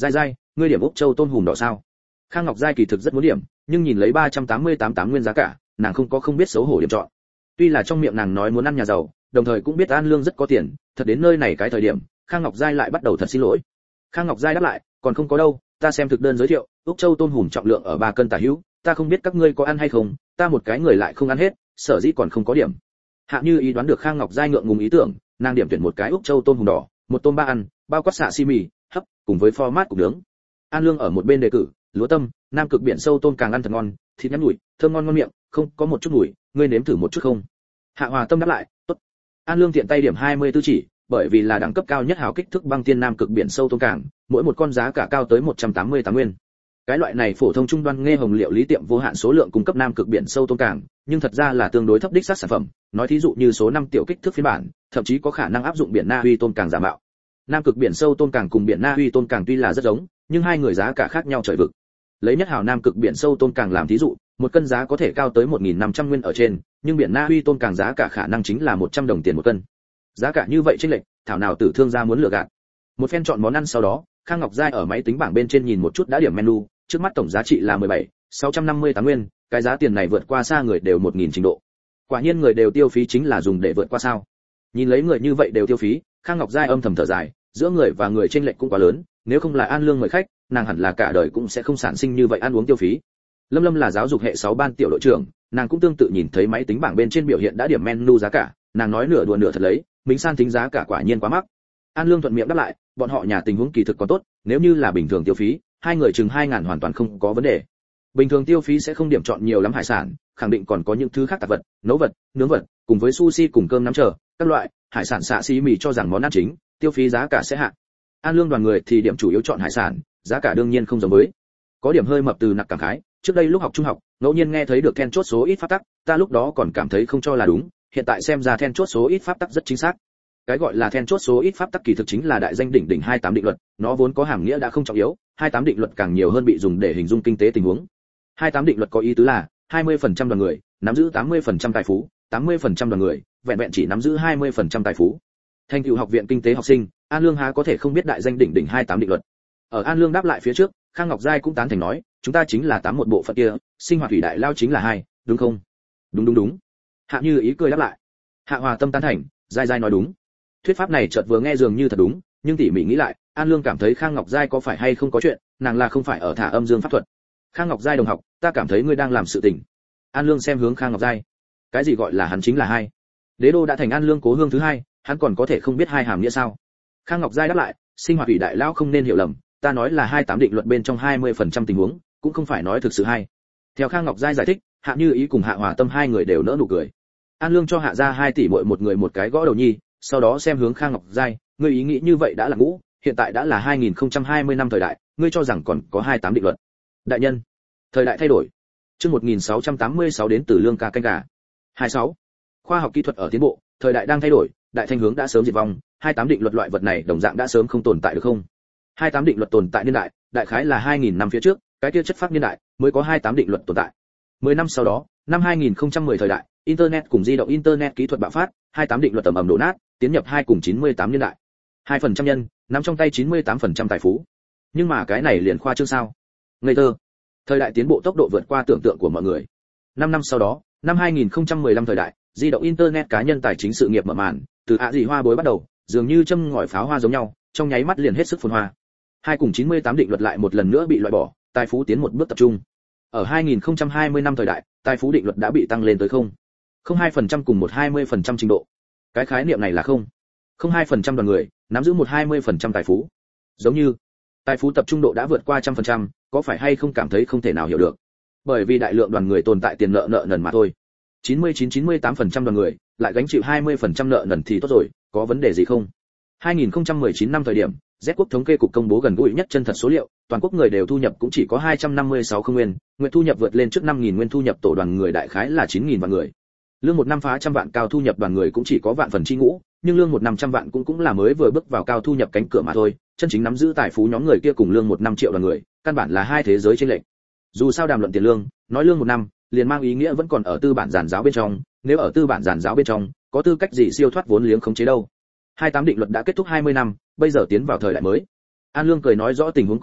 ngươi điểm Úc Châu tôm hùm đỏ sao? Khang Ngọc Giai kỳ thực rất muốn điểm, nhưng nhìn lấy ba trăm tám mươi tám tám nguyên giá cả, nàng không có không biết xấu hổ điểm chọn. Tuy là trong miệng nàng nói muốn ăn nhà giàu, đồng thời cũng biết An Lương rất có tiền, thật đến nơi này cái thời điểm, Khang Ngọc Giai lại bắt đầu thật xin lỗi. Khang Ngọc Giai đáp lại, còn không có đâu, ta xem thực đơn giới thiệu, Úc Châu tôm hùm trọng lượng ở ba cân tả hữu, ta không biết các ngươi có ăn hay không, ta một cái người lại không ăn hết, sở dĩ còn không có điểm. Hạ Như Ý đoán được Khang Ngọc Giai ngượng ngùng ý tưởng, nàng điểm tuyển một cái Úc Châu tôm hùm đỏ, một tôm ba ăn, bao quát xạ xi mì, hấp, cùng với format củ nướng. An Lương ở một bên đề cử, lúa tâm, nam cực biển sâu tôm càng ăn thật ngon, thịt nhắn nhủi, thơm ngon ngon miệng, không có một chút mùi, ngươi nếm thử một chút không? Hạ Hòa Tâm đáp lại, tốt. An Lương tiện tay điểm hai mươi tư chỉ, bởi vì là đẳng cấp cao nhất hào kích thước băng tiên nam cực biển sâu tôm càng, mỗi một con giá cả cao tới một trăm tám mươi tám nguyên. Cái loại này phổ thông trung đoan nghe hồng liệu lý tiệm vô hạn số lượng cung cấp nam cực biển sâu tôm càng, nhưng thật ra là tương đối thấp đích sát sản phẩm, nói thí dụ như số năm tiểu kích thước phiên bản, thậm chí có khả năng áp dụng biển Na Uy tôm càng giả mạo. Nam cực biển sâu tôm càng cùng biển Na Uy tôm càng tuy là rất giống, nhưng hai người giá cả khác nhau trời vực. Lấy nhất hào nam cực biển sâu tôm càng làm thí dụ, một cân giá có thể cao tới một nghìn năm trăm nguyên ở trên, nhưng biển Na Uy tôm càng giá cả khả năng chính là một trăm đồng tiền một cân. Giá cả như vậy chênh lệch, thảo nào tử thương gia muốn lừa gạt. Một phen chọn món ăn sau đó, Khang Ngọc Giai ở máy tính bảng bên trên nhìn một chút đã điểm menu, trước mắt tổng giá trị là mười bảy nghìn sáu trăm năm mươi tám nguyên, cái giá tiền này vượt qua xa người đều một nghìn trình độ. Quả nhiên người đều tiêu phí chính là dùng để vượt qua sao? Nhìn lấy người như vậy đều tiêu phí, Khang Ngọc Giai âm thầm thở dài, giữa người và người chênh lệch cũng quá lớn, nếu không là An Lương mời khách, nàng hẳn là cả đời cũng sẽ không sản sinh như vậy ăn uống tiêu phí. Lâm Lâm là giáo dục hệ sáu ban tiểu đội trưởng, nàng cũng tương tự nhìn thấy máy tính bảng bên trên biểu hiện đã điểm menu giá cả, nàng nói nửa đùa nửa thật lấy, mình san tính giá cả quả nhiên quá mắc. An Lương thuận miệng đáp lại, bọn họ nhà tình huống kỳ thực còn tốt, nếu như là bình thường tiêu phí, hai người chừng hai ngàn hoàn toàn không có vấn đề. Bình thường tiêu phí sẽ không điểm chọn nhiều lắm hải sản, khẳng định còn có những thứ khác tạp vật, nấu vật, nướng vật, cùng với sushi cùng cơm nắm chờ, các loại hải sản xạ xí mì cho rằng món ăn chính, tiêu phí giá cả sẽ hạ. An Lương đoàn người thì điểm chủ yếu chọn hải sản, giá cả đương nhiên không giống với. Có điểm hơi mập từ nặc cảm khái, trước đây lúc học trung học, ngẫu nhiên nghe thấy được then chốt số ít pháp tắc, ta lúc đó còn cảm thấy không cho là đúng, hiện tại xem ra then chốt số ít pháp tắc rất chính xác. Cái gọi là then chốt số ít pháp tắc kỳ thực chính là đại danh đỉnh đỉnh hai mươi tám định luật, nó vốn có hàm nghĩa đã không trọng yếu, hai mươi tám định luật càng nhiều hơn bị dùng để hình dung kinh tế tình huống. hai mươi tám định luật có ý tứ là hai mươi phần trăm đoàn người nắm giữ tám mươi phần trăm tài phú, tám mươi phần trăm đoàn người vẹn vẹn chỉ nắm giữ hai mươi phần trăm tài phú. Thành tựu học viện kinh tế học sinh, An Lương há có thể không biết đại danh đỉnh đỉnh hai mươi tám định luật. Ở An Lương đáp lại phía trước, Khang Ngọc Giai cũng tán thành nói, chúng ta chính là tám một bộ phận kia, sinh hoạt thủy đại lao chính là hai, đúng không? Đúng đúng đúng. Hạ Như Ý cười đáp lại. Hạ Hòa Tâm tán thành, Giai Giai nói đúng. Thuyết pháp này chợt vừa nghe dường như thật đúng, nhưng tỉ mỉ nghĩ lại, An Lương cảm thấy Khang Ngọc Giai có phải hay không có chuyện, nàng là không phải ở thả âm dương pháp thuật. Khang Ngọc Giai đồng học, ta cảm thấy ngươi đang làm sự tình. An Lương xem hướng Khang Ngọc Giai. Cái gì gọi là hắn chính là hai? Đế đô đã thành An Lương cố hương thứ hai, hắn còn có thể không biết hai hàm nghĩa sao? Khang Ngọc Giai đáp lại, sinh hoạt thủy đại lao không nên hiểu lầm, ta nói là hai mươi tám định luật bên trong hai mươi phần trăm tình huống, cũng không phải nói thực sự hay. Theo Khang Ngọc Giai giải thích, Hạ Như Ý cùng Hạ Hòa Tâm hai người đều nỡ nụ cười. An Lương cho Hạ gia hai tỷ muội một người một cái gõ đầu nhi, sau đó xem hướng Khang Ngọc Giai, ngươi ý nghĩ như vậy đã là ngũ, hiện tại đã là hai nghìn không trăm hai mươi năm thời đại, ngươi cho rằng còn có hai mươi tám định luật. Đại nhân, thời đại thay đổi. Chương một nghìn sáu trăm tám mươi sáu đến từ Lương ca canh gà. hai mươi sáu. Khoa học kỹ thuật ở tiến bộ, thời đại đang thay đổi, đại thanh hướng đã sớm diệt vong, hai mươi tám định luật loại vật này đồng dạng đã sớm không tồn tại được không? hai mươi tám định luật tồn tại niên đại, đại khái là hai nghìn năm phía trước, cái kia chất phát niên đại mới có hai mươi tám định luật tồn tại. mười năm sau đó, năm hai nghìn không trăm mười thời đại, internet cùng di động internet kỹ thuật bạo phát, hai mươi tám định luật tầm ầm đổ nát, tiến nhập hai cùng chín mươi tám niên đại. hai phần trăm nhân, nắm trong tay chín mươi tám phần trăm tài phú. Nhưng mà cái này liền khoa trương sao? Ngây thơ. Thời đại tiến bộ tốc độ vượt qua tưởng tượng của mọi người. năm năm sau đó, năm hai nghìn không trăm mười lăm thời đại, di động internet cá nhân tài chính sự nghiệp mở màn, từ ạ gì hoa bối bắt đầu, dường như châm ngòi pháo hoa giống nhau, trong nháy mắt liền hết sức phồn hoa. Hai cùng chín mươi tám định luật lại một lần nữa bị loại bỏ, tài phú tiến một bước tập trung. Ở hai nghìn không trăm hai mươi năm thời đại, tài phú định luật đã bị tăng lên tới không. không hai phần trăm cùng một hai mươi phần trăm trình độ. Cái khái niệm này là không. không hai phần trăm đoàn người nắm giữ một hai mươi phần trăm tài phú. Giống như tài phú tập trung độ đã vượt qua một trăm phần trăm, có phải hay không cảm thấy không thể nào hiểu được. Bởi vì đại lượng đoàn người tồn tại tiền nợ nợ nần mà thôi. chín mươi chín chín mươi tám phần trăm đoàn người lại gánh chịu hai mươi phần trăm nợ nần thì tốt rồi, có vấn đề gì không? hai nghìn không trăm mười chín năm thời điểm, Z quốc thống kê cục công bố gần gũi nhất chân thật số liệu, toàn quốc người đều thu nhập cũng chỉ có hai trăm năm mươi sáu không nguyên, nguyện thu nhập vượt lên trước năm nghìn nguyên thu nhập tổ đoàn người đại khái là chín nghìn vạn người. Lương một năm phá trăm vạn cao thu nhập đoàn người cũng chỉ có vạn phần chi ngũ, nhưng lương một năm trăm vạn cũng cũng là mới vừa bước vào cao thu nhập cánh cửa mà thôi, chân chính nắm giữ tài phú nhóm người kia cùng lương một năm triệu đoàn người, căn bản là hai thế giới chênh lệch. Dù sao đàm luận tiền lương, nói lương một năm, liền mang ý nghĩa vẫn còn ở tư bản giản giáo bên trong, nếu ở tư bản giản giáo bên trong, có tư cách gì siêu thoát vốn liếng khống chế đâu. hai mươi tám định luật đã kết thúc hai mươi năm, bây giờ tiến vào thời đại mới. An Lương cười nói rõ tình huống cụ thể,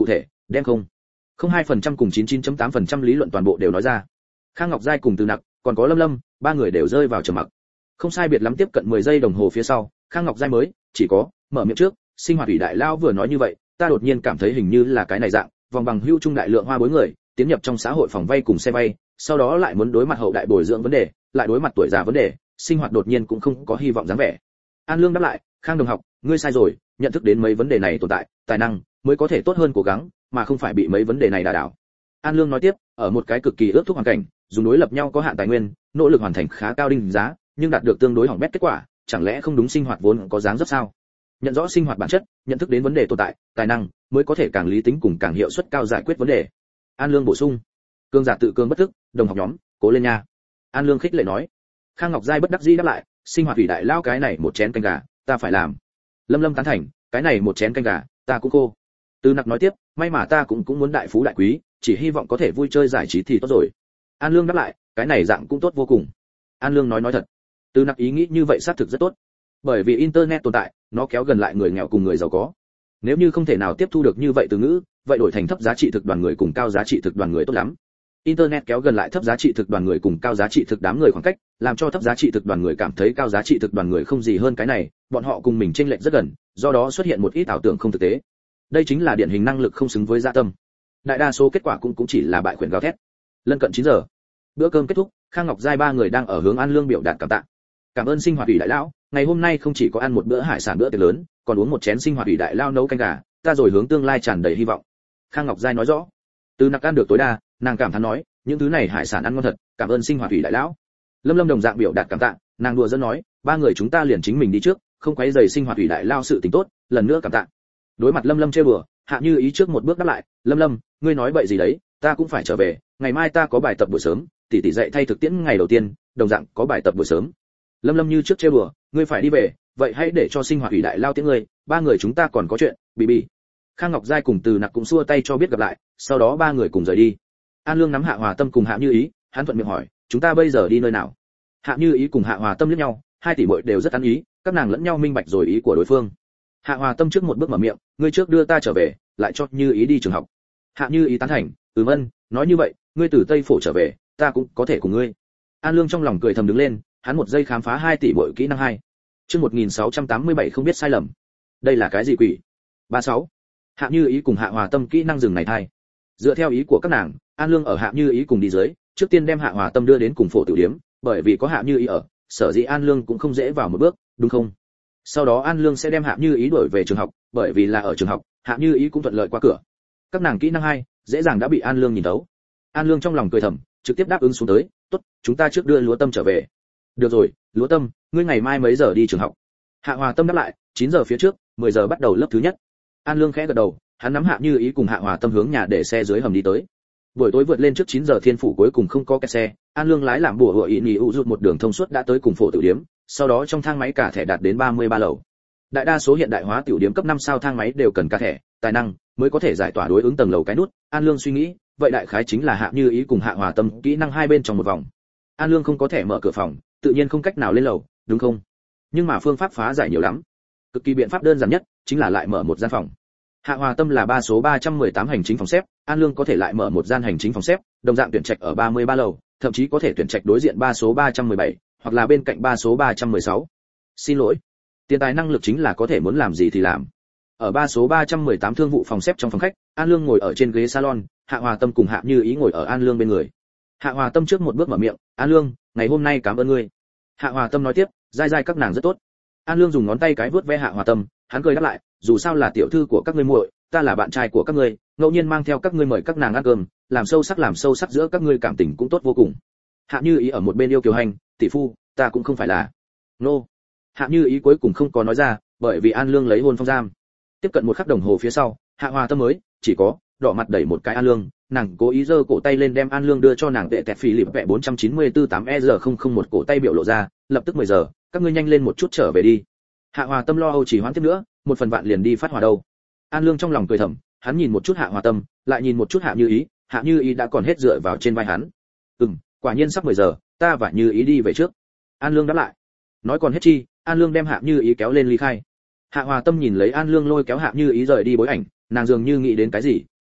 đem không không hai phần trăm cùng chín mươi chín phẩy tám phần trăm lý luận toàn bộ đều nói ra. Khang Ngọc Giai cùng Từ Nặc, còn có Lâm Lâm, ba người đều rơi vào trầm mặc. Không sai biệt lắm tiếp cận mười giây đồng hồ phía sau, Khang Ngọc Giai mới chỉ có mở miệng trước, sinh hoạt ủy đại lao vừa nói như vậy, ta đột nhiên cảm thấy hình như là cái này dạng, vòng bằng hưu trung đại lượng hoa bối người, tiến nhập trong xã hội phòng vay cùng xe vay, sau đó lại muốn đối mặt hậu đại bồi dưỡng vấn đề, lại đối mặt tuổi già vấn đề, sinh hoạt đột nhiên cũng không có hy vọng dáng vẻ. An Lương đáp lại, Khang đồng học, ngươi sai rồi, nhận thức đến mấy vấn đề này tồn tại, tài năng mới có thể tốt hơn cố gắng, mà không phải bị mấy vấn đề này đả đảo. An Lương nói tiếp, ở một cái cực kỳ ước thúc hoàn cảnh, dùng đối lập nhau có hạn tài nguyên, nỗ lực hoàn thành khá cao đinh giá, nhưng đạt được tương đối hỏng bét kết quả, chẳng lẽ không đúng sinh hoạt vốn có dáng dấp sao? Nhận rõ sinh hoạt bản chất, nhận thức đến vấn đề tồn tại, tài năng mới có thể càng lý tính cùng càng hiệu suất cao giải quyết vấn đề. An Lương bổ sung, cương giả tự cương bất thức, đồng học nhóm, cố lên nha. An Lương khích lệ nói. Khang Ngọc Giai bất đắc dĩ đáp lại, sinh hoạt ủy đại lao cái này một chén canh gà, ta phải làm. Lâm Lâm tán thành, cái này một chén canh gà, ta cũng cô. Từ Nặc nói tiếp, may mà ta cũng cũng muốn đại phú đại quý, chỉ hy vọng có thể vui chơi giải trí thì tốt rồi. An Lương đáp lại, cái này dạng cũng tốt vô cùng. An Lương nói nói thật. Từ Nặc ý nghĩ như vậy xác thực rất tốt. Bởi vì internet tồn tại, nó kéo gần lại người nghèo cùng người giàu có. Nếu như không thể nào tiếp thu được như vậy từ ngữ, vậy đổi thành thấp giá trị thực đoàn người cùng cao giá trị thực đoàn người tốt lắm. Internet kéo gần lại thấp giá trị thực đoàn người cùng cao giá trị thực đám người khoảng cách, làm cho thấp giá trị thực đoàn người cảm thấy cao giá trị thực đoàn người không gì hơn cái này, bọn họ cùng mình chênh lệch rất gần, do đó xuất hiện một ít ảo tưởng không thực tế. Đây chính là điển hình năng lực không xứng với dạ tâm. Đại đa số kết quả cũng cũng chỉ là bại khuyển gào thét. Lân cận chín giờ, bữa cơm kết thúc, Khang Ngọc Giai ba người đang ở hướng An Lương biểu đạt cảm tạ. Cảm ơn sinh hoạt ủy đại lão, ngày hôm nay không chỉ có ăn một bữa hải sản bữa tiệc lớn, còn uống một chén sinh hoạt ủy đại lao nấu canh gà, ta rồi hướng tương lai tràn đầy hy vọng. Khang Ngọc Giai nói rõ. Từ Nặc ăn được tối đa, nàng cảm thán nói, những thứ này hải sản ăn ngon thật, cảm ơn sinh hoạt ủy đại lão. Lâm Lâm đồng dạng biểu đạt cảm tạ, nàng đùa giỡn nói, ba người chúng ta liền chính mình đi trước, không quấy rầy sinh hoạt ủy đại lao sự tình tốt, lần nữa cảm tạ. Đối mặt Lâm Lâm trêu đùa, Hạ Như Ý trước một bước đáp lại, Lâm Lâm, ngươi nói bậy gì đấy, ta cũng phải trở về, ngày mai ta có bài tập buổi sớm, tỷ tỷ dạy thay thực tiễn ngày đầu tiên, đồng dạng có bài tập buổi sớm. Lâm Lâm như trước trêu đùa, ngươi phải đi về, vậy hãy để cho sinh hoạt ủy đại lao tiễn ngươi, ba người chúng ta còn có chuyện, bì bì. Khang Ngọc Giai cùng Từ Nặc cũng xua tay cho biết gặp lại, sau đó ba người cùng rời đi. An Lương nắm Hạ Hòa Tâm cùng Hạ Như Ý, hắn thuận miệng hỏi, chúng ta bây giờ đi nơi nào? Hạ Như Ý cùng Hạ Hòa Tâm liếc nhau, hai tỷ muội đều rất ăn ý, các nàng lẫn nhau minh bạch rồi ý của đối phương. Hạ Hòa Tâm trước một bước mở miệng, ngươi trước đưa ta trở về, lại cho Như Ý đi trường học. Hạ Như Ý tán thành, ừm ân, nói như vậy, ngươi từ Tây Phổ trở về, ta cũng có thể cùng ngươi. An Lương trong lòng cười thầm đứng lên, hắn một giây khám phá hai tỷ muội kỹ năng hai. Chương một nghìn sáu trăm tám mươi bảy không biết sai lầm. Đây là cái gì quỷ? ba sáu. Hạ Như Ý cùng Hạ Hòa Tâm kỹ năng dừng này thay. Dựa theo ý của các nàng, An Lương ở Hạ Như Ý cùng đi dưới, trước tiên đem Hạ Hòa Tâm đưa đến cùng phổ tiểu điếm, bởi vì có Hạ Như Ý ở, sở dĩ An Lương cũng không dễ vào một bước, đúng không? Sau đó An Lương sẽ đem Hạ Như Ý đuổi về trường học, bởi vì là ở trường học, Hạ Như Ý cũng thuận lợi qua cửa. Các nàng kỹ năng hai, dễ dàng đã bị An Lương nhìn thấu. An Lương trong lòng cười thầm, trực tiếp đáp ứng xuống tới, tốt, chúng ta trước đưa Lúa Tâm trở về. Được rồi, Lúa Tâm, ngươi ngày mai mấy giờ đi trường học? Hạ Hòa Tâm đáp lại, chín giờ phía trước, mười giờ bắt đầu lớp thứ nhất. An Lương khẽ gật đầu, hắn nắm Hạ Như Ý cùng Hạ Hòa Tâm hướng nhà để xe dưới hầm đi tới. Buổi tối vượt lên trước chín giờ thiên phủ cuối cùng không có kẹt xe, An Lương lái làm bùa hựa ý nhì ụ rụt một đường thông suốt đã tới cùng phổ tiểu điếm, sau đó trong thang máy cả thẻ đạt đến ba mươi ba lầu. Đại đa số hiện đại hóa tiểu điếm cấp năm sao thang máy đều cần cả thẻ, tài năng mới có thể giải tỏa đối ứng tầng lầu cái nút. An Lương suy nghĩ, vậy đại khái chính là Hạ Như Ý cùng Hạ Hòa Tâm kỹ năng hai bên trong một vòng. An Lương không có thẻ mở cửa phòng, tự nhiên không cách nào lên lầu, đúng không? Nhưng mà phương pháp phá giải nhiều lắm. Cực kỳ biện pháp đơn giản nhất chính là lại mở một gian phòng. Hạ Hòa Tâm là ba số ba trăm mười tám hành chính phòng xếp, An Lương có thể lại mở một gian hành chính phòng xếp, đồng dạng tuyển trạch ở ba mươi ba lầu, thậm chí có thể tuyển trạch đối diện ba số ba trăm mười bảy, hoặc là bên cạnh ba số ba trăm mười sáu. Xin lỗi, tiền tài năng lực chính là có thể muốn làm gì thì làm. Ở ba số ba trăm mười tám thương vụ phòng xếp trong phòng khách, An Lương ngồi ở trên ghế salon, Hạ Hòa Tâm cùng Hạ Như Ý ngồi ở An Lương bên người. Hạ Hòa Tâm trước một bước mở miệng, "An Lương, ngày hôm nay cảm ơn ngươi." Hạ Hòa Tâm nói tiếp, "Giai giai các nàng rất tốt." An Lương dùng ngón tay cái vuốt ve Hạ Hòa Tâm, hắn cười đáp lại, "Dù sao là tiểu thư của các ngươi muội, ta là bạn trai của các ngươi, ngẫu nhiên mang theo các ngươi mời các nàng ăn cơm, làm sâu sắc làm sâu sắc giữa các ngươi cảm tình cũng tốt vô cùng." Hạ Như Ý ở một bên yêu kiều hành, "Tỷ phu, ta cũng không phải là." "Nô." No. Hạ Như Ý cuối cùng không có nói ra, bởi vì An Lương lấy hôn phong giam. Tiếp cận một khắc đồng hồ phía sau, Hạ Hòa Tâm mới chỉ có đỏ mặt đẩy một cái An Lương, nàng cố ý giơ cổ tay lên đem An Lương đưa cho nàng tệ tẹt phì lịp vẽ bốn trăm chín mươi tư tám e giờ không không một cổ tay biểu lộ ra, lập tức mười giờ, các ngươi nhanh lên một chút trở về đi. Hạ Hòa Tâm lo âu chỉ hoãn tiếp nữa, một phần vạn liền đi phát hỏa đâu. An Lương trong lòng cười thầm, hắn nhìn một chút Hạ Hòa Tâm, lại nhìn một chút Hạ Như Ý, Hạ Như Ý đã còn hết dựa vào trên vai hắn. Ừm, quả nhiên sắp mười giờ, ta và Như Ý đi về trước. An Lương đáp lại. Nói còn hết chi, An Lương đem Hạ Như Ý kéo lên ly khai. Hạ Hòa Tâm nhìn lấy An Lương lôi kéo Hạ Như Ý rời đi bối ảnh, nàng dường như nghĩ đến cái gì,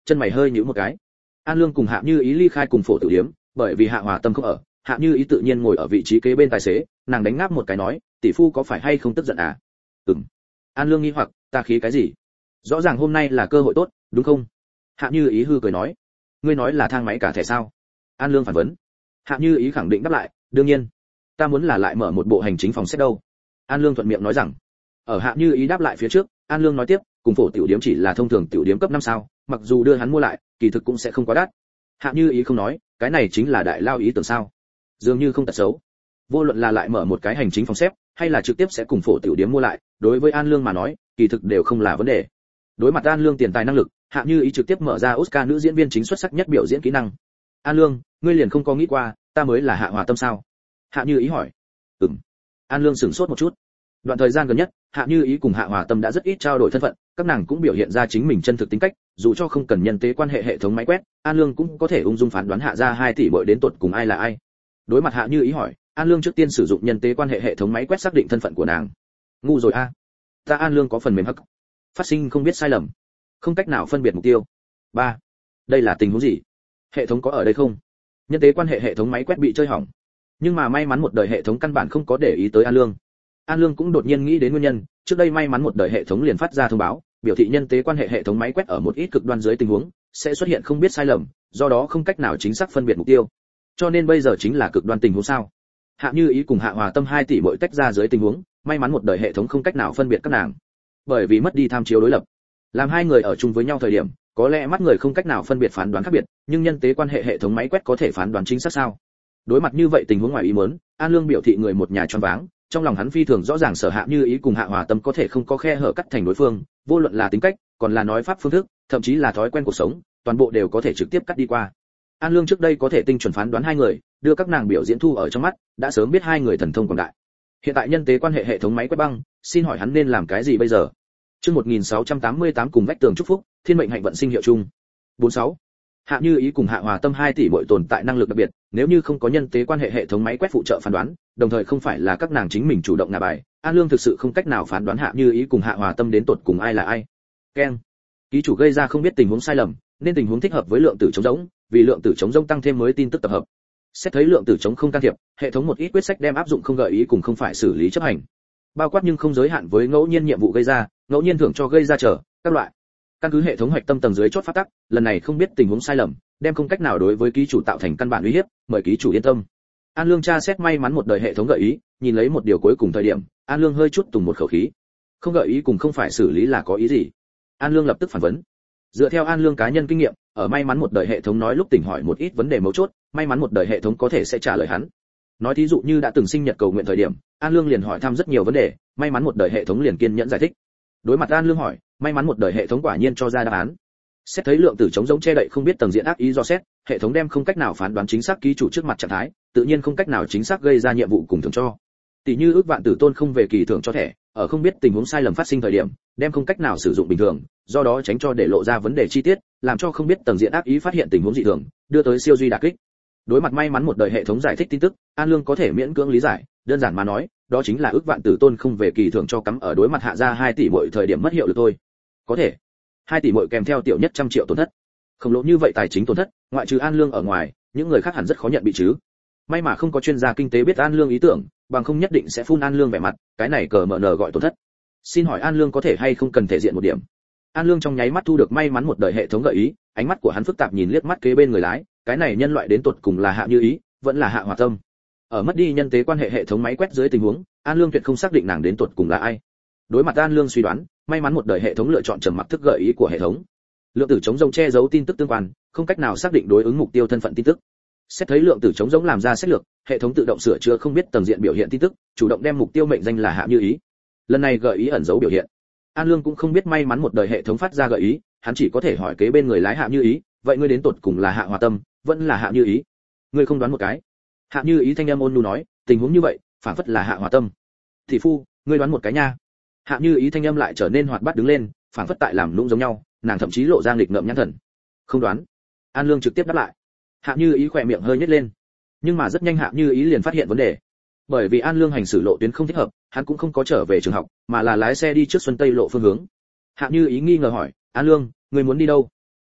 chân mày hơi nhíu một cái. An Lương cùng Hạ Như Ý ly khai cùng Phổ Tử Điếm, bởi vì Hạ Hòa Tâm không ở, Hạ Như Ý tự nhiên ngồi ở vị trí kế bên tài xế, nàng đánh ngáp một cái nói, tỷ phu có phải hay không tức giận à? Ừm. An Lương nghi hoặc, ta khí cái gì? Rõ ràng hôm nay là cơ hội tốt, đúng không? Hạ Như Ý hư cười nói, ngươi nói là thang máy cả thẻ sao? An Lương phản vấn. Hạ Như Ý khẳng định đáp lại, đương nhiên, ta muốn là lại mở một bộ hành chính phòng xét đâu. An Lương thuận miệng nói rằng. Ở Hạ Như Ý đáp lại phía trước, An Lương nói tiếp, cùng Phổ tiểu điếm chỉ là thông thường tiểu điếm cấp năm sao, mặc dù đưa hắn mua lại, kỳ thực cũng sẽ không quá đắt. Hạ Như Ý không nói, cái này chính là đại lao ý tưởng sao? Dường như không tật xấu. Vô luận là lại mở một cái hành chính phòng xếp, hay là trực tiếp sẽ cùng Phổ tiểu điếm mua lại, đối với An Lương mà nói, kỳ thực đều không là vấn đề. Đối mặt An Lương tiền tài năng lực, Hạ Như Ý trực tiếp mở ra Oscar nữ diễn viên chính xuất sắc nhất biểu diễn kỹ năng. An Lương, ngươi liền không có nghĩ qua, ta mới là Hạ Hòa Tâm sao? Hạ Như Ý hỏi. Ừm. An Lương sửng sốt một chút. Đoạn thời gian gần nhất, Hạ Như Ý cùng Hạ Hòa Tâm đã rất ít trao đổi thân phận, các nàng cũng biểu hiện ra chính mình chân thực tính cách, dù cho không cần nhân tế quan hệ hệ thống máy quét, An Lương cũng có thể ung dung phán đoán Hạ gia hai tỷ bội đến tuột cùng ai là ai. Đối mặt Hạ Như Ý hỏi, An Lương trước tiên sử dụng nhân tế quan hệ hệ thống máy quét xác định thân phận của nàng. Ngu rồi a. Ta An Lương có phần mềm hắc. Phát sinh không biết sai lầm, không cách nào phân biệt mục tiêu. ba. Đây là tình huống gì? Hệ thống có ở đây không? Nhân tế quan hệ hệ thống máy quét bị chơi hỏng. Nhưng mà may mắn một đời hệ thống căn bản không có để ý tới An Lương. An Lương cũng đột nhiên nghĩ đến nguyên nhân, trước đây may mắn một đời hệ thống liền phát ra thông báo, biểu thị nhân tế quan hệ hệ thống máy quét ở một ít cực đoan dưới tình huống sẽ xuất hiện không biết sai lầm, do đó không cách nào chính xác phân biệt mục tiêu. Cho nên bây giờ chính là cực đoan tình huống sao? Hạ Như Ý cùng Hạ Hòa Tâm hai tỷ mỗi tách ra dưới tình huống, may mắn một đời hệ thống không cách nào phân biệt các nàng, bởi vì mất đi tham chiếu đối lập. Làm hai người ở chung với nhau thời điểm, có lẽ mắt người không cách nào phân biệt phán đoán khác biệt, nhưng nhân tế quan hệ hệ thống máy quét có thể phán đoán chính xác sao? Đối mặt như vậy tình huống ngoài ý muốn, An Lương biểu thị người một nhà choáng váng, trong lòng hắn phi thường rõ ràng Sở Hạ Như Ý cùng Hạ Hòa Tâm có thể không có khe hở cắt thành đối phương, vô luận là tính cách, còn là nói pháp phương thức, thậm chí là thói quen cuộc sống, toàn bộ đều có thể trực tiếp cắt đi qua. An Lương trước đây có thể tinh chuẩn phán đoán hai người, đưa các nàng biểu diễn thu ở trong mắt, đã sớm biết hai người thần thông quảng đại. Hiện tại nhân tế quan hệ hệ thống máy quét băng, xin hỏi hắn nên làm cái gì bây giờ? Chương một nghìn sáu trăm tám mươi tám cùng vách tường chúc phúc, thiên mệnh hạnh vận sinh hiệu chung. bốn mươi sáu. Hạ Như Ý cùng Hạ Hòa Tâm hai tỷ muội tồn tại năng lực đặc biệt, nếu như không có nhân tế quan hệ hệ thống máy quét phụ trợ phán đoán, đồng thời không phải là các nàng chính mình chủ động ngả bài, An Lương thực sự không cách nào phán đoán Hạ Như Ý cùng Hạ Hòa Tâm đến tột cùng ai là ai. Keng. Ký chủ gây ra không biết tình huống sai lầm, nên tình huống thích hợp với lượng tử chống rỗng, vì lượng tử chống rỗng tăng thêm mới tin tức tập hợp. Xét thấy lượng tử chống không can thiệp, hệ thống một ít quyết sách đem áp dụng không gợi ý cùng không phải xử lý chấp hành. Bao quát nhưng không giới hạn với ngẫu nhiên nhiệm vụ gây ra, ngẫu nhiên thưởng cho gây ra trở, các loại. Căn cứ hệ thống hoạch tâm tầng dưới chốt pháp tắc, lần này không biết tình huống sai lầm, đem không cách nào đối với ký chủ tạo thành căn bản uy hiếp, mời ký chủ yên tâm. An Lương tra xét may mắn một đời hệ thống gợi ý, nhìn lấy một điều cuối cùng thời điểm, An Lương hơi chút tùng một khẩu khí. Không gợi ý cùng không phải xử lý là có ý gì? An Lương lập tức phản vấn. Dựa theo An Lương cá nhân kinh nghiệm, ở may mắn một đời hệ thống nói lúc tỉnh hỏi một ít vấn đề mấu chốt, may mắn một đời hệ thống có thể sẽ trả lời hắn. Nói thí dụ như đã từng sinh nhật cầu nguyện thời điểm, An Lương liền hỏi thăm rất nhiều vấn đề, may mắn một đời hệ thống liền kiên nhẫn giải thích. Đối mặt An Lương hỏi, may mắn một đời hệ thống quả nhiên cho ra đáp án. Xét thấy lượng tử chống giống che đậy không biết tầng diện ác ý do xét, hệ thống đem không cách nào phán đoán chính xác ký chủ trước mặt trạng thái, tự nhiên không cách nào chính xác gây ra nhiệm vụ cùng thưởng cho. Tỷ như ước vạn tử tôn không về kỳ thưởng cho thẻ, ở không biết tình huống sai lầm phát sinh thời điểm, đem không cách nào sử dụng bình thường, do đó tránh cho để lộ ra vấn đề chi tiết, làm cho không biết tầng diện ác ý phát hiện tình huống dị thường, đưa tới siêu duy đả kích. Đối mặt may mắn một đời hệ thống giải thích tin tức, An Lương có thể miễn cưỡng lý giải, đơn giản mà nói, đó chính là ước vạn tử tôn không về kỳ thưởng cho cắm ở đối mặt Hạ gia hai tỷ mỗi thời điểm mất hiệu lực thôi. Có thể, hai tỷ mỗi kèm theo tiểu nhất trăm triệu tổn thất. Khổng lồ như vậy tài chính tổn thất, ngoại trừ An Lương ở ngoài, những người khác hẳn rất khó nhận bị chứ. May mà không có chuyên gia kinh tế biết An Lương ý tưởng, bằng không nhất định sẽ phun An Lương vẻ mặt, cái này cờ mở nở gọi tổn thất. Xin hỏi An Lương có thể hay không cần thể diện một điểm? An Lương trong nháy mắt thu được may mắn một đời hệ thống gợi ý, ánh mắt của hắn phức tạp nhìn liếc mắt kế bên người lái, cái này nhân loại đến tột cùng là Hạ Như Ý, vẫn là Hạ Hòa Tâm. Ở mất đi nhân tế quan hệ hệ thống máy quét dưới tình huống, An Lương tuyệt không xác định nàng đến tột cùng là ai. Đối mặt An Lương suy đoán, may mắn một đời hệ thống lựa chọn trầm mặc thức gợi ý của hệ thống. Lượng tử chống rông che giấu tin tức tương quan, không cách nào xác định đối ứng mục tiêu thân phận tin tức. Xét thấy lượng tử chống rỗng làm ra xét lược, hệ thống tự động sửa chữa không biết tầng diện biểu hiện tin tức, chủ động đem mục tiêu mệnh danh là Hạ Như Ý. Lần này gợi ý ẩn giấu biểu hiện. An Lương cũng không biết may mắn một đời hệ thống phát ra gợi ý, hắn chỉ có thể hỏi kế bên người lái Hạ Như Ý, vậy ngươi đến tột cùng là Hạ Hòa Tâm, vẫn là Hạ Như Ý? Ngươi không đoán một cái? Hạ Như Ý thanh âm ôn nhu nói, tình huống như vậy, phản phất là Hạ Hòa Tâm. Thị phu, ngươi đoán một cái nha. Hạ Như Ý thanh âm lại trở nên hoạt bát đứng lên, phản phất tại làm nũng giống nhau, nàng thậm chí lộ ra nghịch ngợm nhãn thần. Không đoán. An Lương trực tiếp đáp lại. Hạ Như Ý khỏe miệng hơi nhếch lên, nhưng mà rất nhanh Hạ Như Ý liền phát hiện vấn đề. Bởi vì An Lương hành xử lộ tuyến không thích hợp, hắn cũng không có trở về trường học, mà là lái xe đi trước Xuân Tây lộ phương hướng. Hạ Như Ý nghi ngờ hỏi, An Lương, ngươi muốn đi đâu?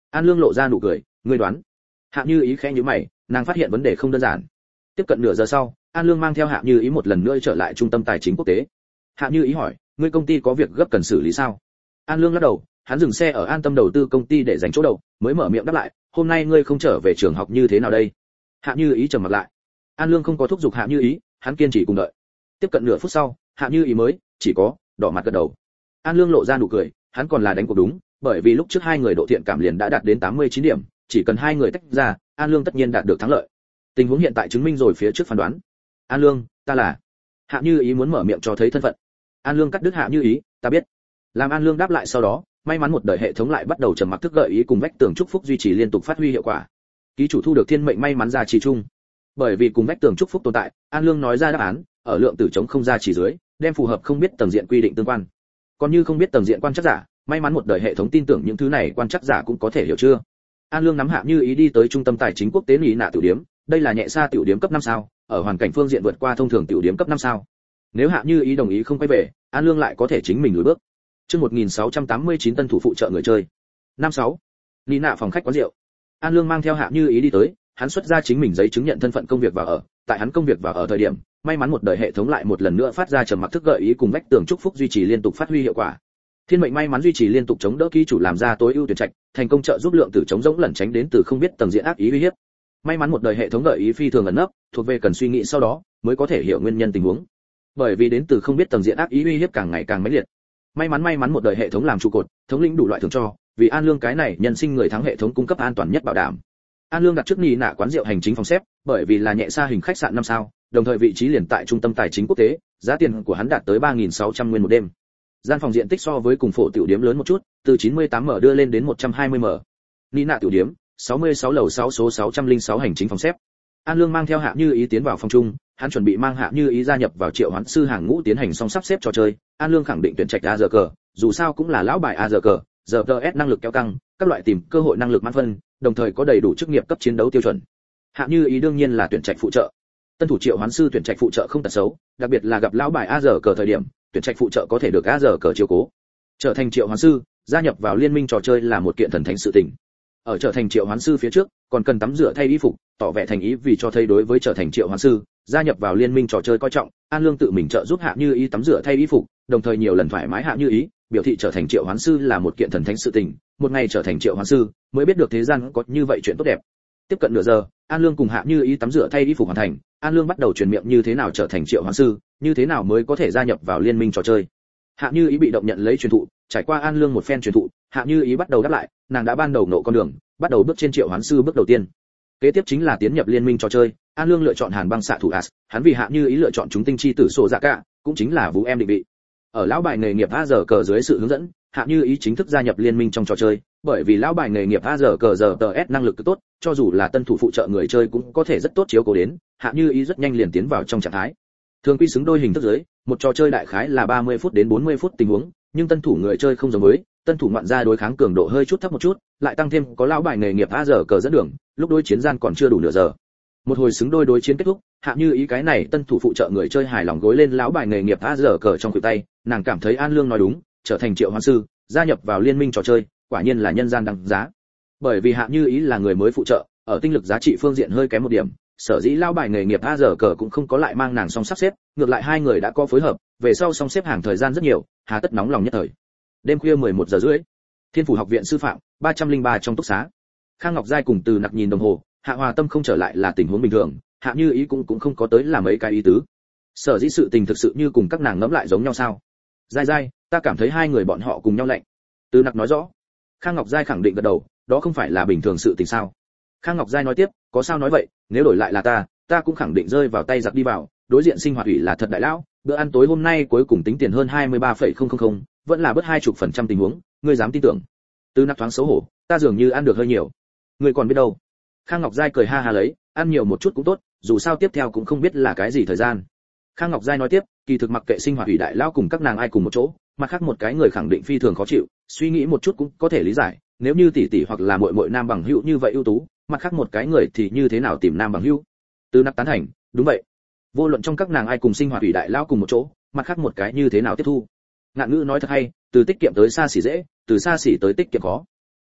An Lương lộ ra nụ cười, ngươi đoán. Hạ Như Ý khẽ nhíu mày, nàng phát hiện vấn đề không đơn giản. Tiếp cận nửa giờ sau, An Lương mang theo Hạ Như Ý một lần nữa trở lại trung tâm tài chính quốc tế. Hạ Như Ý hỏi, ngươi công ty có việc gấp cần xử lý sao? An Lương lắc đầu, hắn dừng xe ở An Tâm đầu tư công ty để dành chỗ đậu, mới mở miệng đáp lại, hôm nay ngươi không trở về trường học như thế nào đây? Hạ Như Ý trầm mặt lại. An Lương không có thúc giục Hạ Như Ý, hắn kiên trì cùng đợi. Tiếp cận nửa phút sau, Hạ Như Ý mới chỉ có đỏ mặt gật đầu. An Lương lộ ra nụ cười, hắn còn là đánh cuộc đúng, bởi vì lúc trước hai người độ thiện cảm liền đã đạt đến tám mươi chín điểm, chỉ cần hai người tách ra, An Lương tất nhiên đạt được thắng lợi. Tình huống hiện tại chứng minh rồi phía trước phán đoán. An Lương, ta là. Hạ Như Ý muốn mở miệng cho thấy thân phận. An Lương cắt đứt Hạ Như Ý, ta biết. Làm An Lương đáp lại sau đó, may mắn một đời hệ thống lại bắt đầu trầm mặc thức gợi ý cùng vách tường chúc phúc duy trì liên tục phát huy hiệu quả. Ký chủ thu được thiên mệnh may mắn gia trì chung. Bởi vì cùng vách tường chúc phúc tồn tại, An Lương nói ra đáp án, ở lượng tử chống không gia trì dưới, đem phù hợp không biết tầng diện quy định tương quan. Còn như không biết tầng diện quan chắc giả, may mắn một đời hệ thống tin tưởng những thứ này quan chắc giả cũng có thể hiểu chưa. An Lương nắm Hạ Như Ý đi tới trung tâm tài chính quốc tế Lý Nạ tiểu điếm, đây là nhẹ xa tiểu điếm cấp năm sao, ở hoàn cảnh phương diện vượt qua thông thường tiểu điếm cấp năm sao. Nếu Hạ Như Ý đồng ý không quay về, An Lương lại có thể chính mình lùi bước. Chương một nghìn sáu trăm tám mươi chín tân thủ phụ trợ người chơi. Năm sáu. Lý Nạ phòng khách quán rượu. An Lương mang theo Hạ Như Ý đi tới, hắn xuất ra chính mình giấy chứng nhận thân phận công việc và ở, tại hắn công việc và ở thời điểm, may mắn một đời hệ thống lại một lần nữa phát ra trầm mặc thức gợi ý cùng vách tường chúc phúc duy trì liên tục phát huy hiệu quả. Thiên mệnh may mắn duy trì liên tục chống đỡ ký chủ làm ra tối ưu tuyển trạch, thành công trợ giúp lượng tử chống rỗng lẩn tránh đến từ không biết tầng diện ác ý uy hiếp. May mắn một đời hệ thống gợi ý phi thường ẩn nấp, thuộc về cần suy nghĩ sau đó mới có thể hiểu nguyên nhân tình huống. Bởi vì đến từ không biết tầng diện ác ý uy hiếp càng ngày càng mãnh liệt. May mắn may mắn một đời hệ thống làm trụ cột, thống lĩnh đủ loại thưởng cho, vì An Lương cái này nhân sinh người thắng hệ thống cung cấp an toàn nhất bảo đảm. An Lương đặt trước Nị Nạ quán rượu hành chính phòng xếp, bởi vì là nhẹ xa hình khách sạn năm sao, đồng thời vị trí liền tại trung tâm tài chính quốc tế, giá tiền của hắn đạt tới ba nghìn sáu trăm nguyên một đêm. Gian phòng diện tích so với cùng phổ tiểu điếm lớn một chút, từ chín mươi tám mở đưa lên đến một trăm hai mươi mở. Nị Nạ tiểu điếm, sáu mươi sáu lầu sáu số sáu trăm lẻ sáu hành chính phòng xếp. An Lương mang theo Hạ Như Ý tiến vào phòng chung, hắn chuẩn bị mang Hạ Như Ý gia nhập vào triệu hoán sư hàng ngũ tiến hành xong sắp xếp trò chơi. An Lương khẳng định tuyển trạch a giờ cờ, dù sao cũng là lão bài a giờ cờ, giờ tê ét năng lực kéo căng, các loại tìm cơ hội năng lực mãn phân, đồng thời có đầy đủ chức nghiệp cấp chiến đấu tiêu chuẩn. Hạ Như Ý đương nhiên là tuyển trạch phụ trợ. Tân thủ triệu hoán sư tuyển trạch phụ trợ không tật xấu, đặc biệt là gặp lão bài a giờ cờ thời điểm, tuyển trạch phụ trợ có thể được a giờ cờ chiếu cố. Trở thành triệu hoán sư, gia nhập vào liên minh trò chơi là một kiện thần thánh sự tình. Ở trở thành triệu hoán sư phía trước, còn cần tắm rửa thay y phục, tỏ vẻ thành ý vì cho thấy đối với trở thành triệu hoán sư, gia nhập vào liên minh trò chơi coi trọng. An Lương tự mình trợ giúp Hạ Như Ý tắm rửa thay y phục, đồng thời nhiều lần thoải mái Hạ Như Ý, biểu thị trở thành triệu hoán sư là một kiện thần thánh sự tình. Một ngày trở thành triệu hoán sư, mới biết được thế gian có như vậy chuyện tốt đẹp. Tiếp cận nửa giờ, An Lương cùng Hạ Như Ý tắm rửa thay y phục hoàn thành, An Lương bắt đầu truyền miệng như thế nào trở thành triệu hoán sư, như thế nào mới có thể gia nhập vào liên minh trò chơi. Hạ Như Ý bị động nhận lấy truyền thụ, trải qua An Lương một phen truyền thụ, Hạ Như Ý bắt đầu đáp lại, nàng đã ban đầu nộ con đường, bắt đầu bước trên triệu hoán sư bước đầu tiên. Kế tiếp chính là tiến nhập liên minh trò chơi. An Lương lựa chọn Hàn Băng xạ thủ As, hắn vì Hạ Như Ý lựa chọn chúng tinh chi tử sổ dạ cả, cũng chính là vũ em định vị. Ở lão bài nghề nghiệp a giờ cờ dưới sự hướng dẫn, Hạ Như Ý chính thức gia nhập liên minh trong trò chơi, bởi vì lão bài nghề nghiệp a giờ cờ giờ tê ét năng lực cực tốt, cho dù là tân thủ phụ trợ người chơi cũng có thể rất tốt chiếu cố đến, Hạ Như Ý rất nhanh liền tiến vào trong trạng thái. Thường quy xứng đôi hình thức dưới, một trò chơi đại khái là ba mươi phút đến bốn mươi phút tình huống, nhưng tân thủ người chơi không giống với, tân thủ ngoạn gia đối kháng cường độ hơi chút thấp một chút, lại tăng thêm có lão bài nghề nghiệp a giờ cờ dẫn đường, lúc đối chiến gian còn chưa đủ nửa giờ. Một hồi xứng đôi đối chiến kết thúc, Hạ Như Ý cái này tân thủ phụ trợ người chơi hài lòng gối lên lão bài nghề nghiệp a giờ cờ trong khuỷu tay, nàng cảm thấy An Lương nói đúng, trở thành triệu hoán sư, gia nhập vào liên minh trò chơi, quả nhiên là nhân gian đăng giá. Bởi vì Hạ Như Ý là người mới phụ trợ, ở tinh lực giá trị phương diện hơi kém một điểm, sở dĩ lão bài nghề nghiệp a giờ cờ cũng không có lại mang nàng song sắp xếp, ngược lại hai người đã có phối hợp, về sau song xếp hàng thời gian rất nhiều, hà tất nóng lòng nhất thời. Đêm khuya mười một giờ rưỡi, Thiên Phủ học viện sư phạm ba trăm lẻ ba trong túc xá. Khang Ngọc Giai cùng Từ Nặc nhìn đồng hồ, Hạ Hòa Tâm không trở lại là tình huống bình thường, Hạ Như Ý cũng cũng không có tới làm mấy cái ý tứ. Sở dĩ sự tình thực sự như cùng các nàng ngẫm lại giống nhau sao? Giai Giai, ta cảm thấy hai người bọn họ cùng nhau lạnh. Từ Nặc nói rõ. Khang Ngọc Giai khẳng định gật đầu, đó không phải là bình thường sự tình sao? Khang Ngọc Giai nói tiếp, có sao nói vậy, nếu đổi lại là ta, ta cũng khẳng định rơi vào tay giặc đi vào, đối diện sinh hoạt ủy là thật đại lão, bữa ăn tối hôm nay cuối cùng tính tiền hơn hai mươi ba phẩy không không không, vẫn là bớt hai chục phần trăm tình huống, ngươi dám tin tưởng? Từ Nặc thoáng xấu hổ, ta dường như ăn được hơi nhiều. Ngươi còn biết đâu? Khang Ngọc Giai cười ha ha lấy, ăn nhiều một chút cũng tốt, dù sao tiếp theo cũng không biết là cái gì thời gian. Khang Ngọc Giai nói tiếp, kỳ thực mặc kệ sinh hoạt ủy đại lão cùng các nàng ai cùng một chỗ, mặt khác một cái người khẳng định phi thường khó chịu, suy nghĩ một chút cũng có thể lý giải, nếu như tỷ tỷ hoặc là muội muội nam bằng hữu như vậy ưu tú, mặt khác một cái người thì như thế nào tìm nam bằng hữu? Từ Nặc tán thành, đúng vậy. Vô luận trong các nàng ai cùng sinh hoạt ủy đại lão cùng một chỗ, mặt khác một cái như thế nào tiếp thu? Ngạn ngữ nói thật hay, từ tiết kiệm tới xa xỉ dễ, từ xa xỉ tới tiết kiệm khó.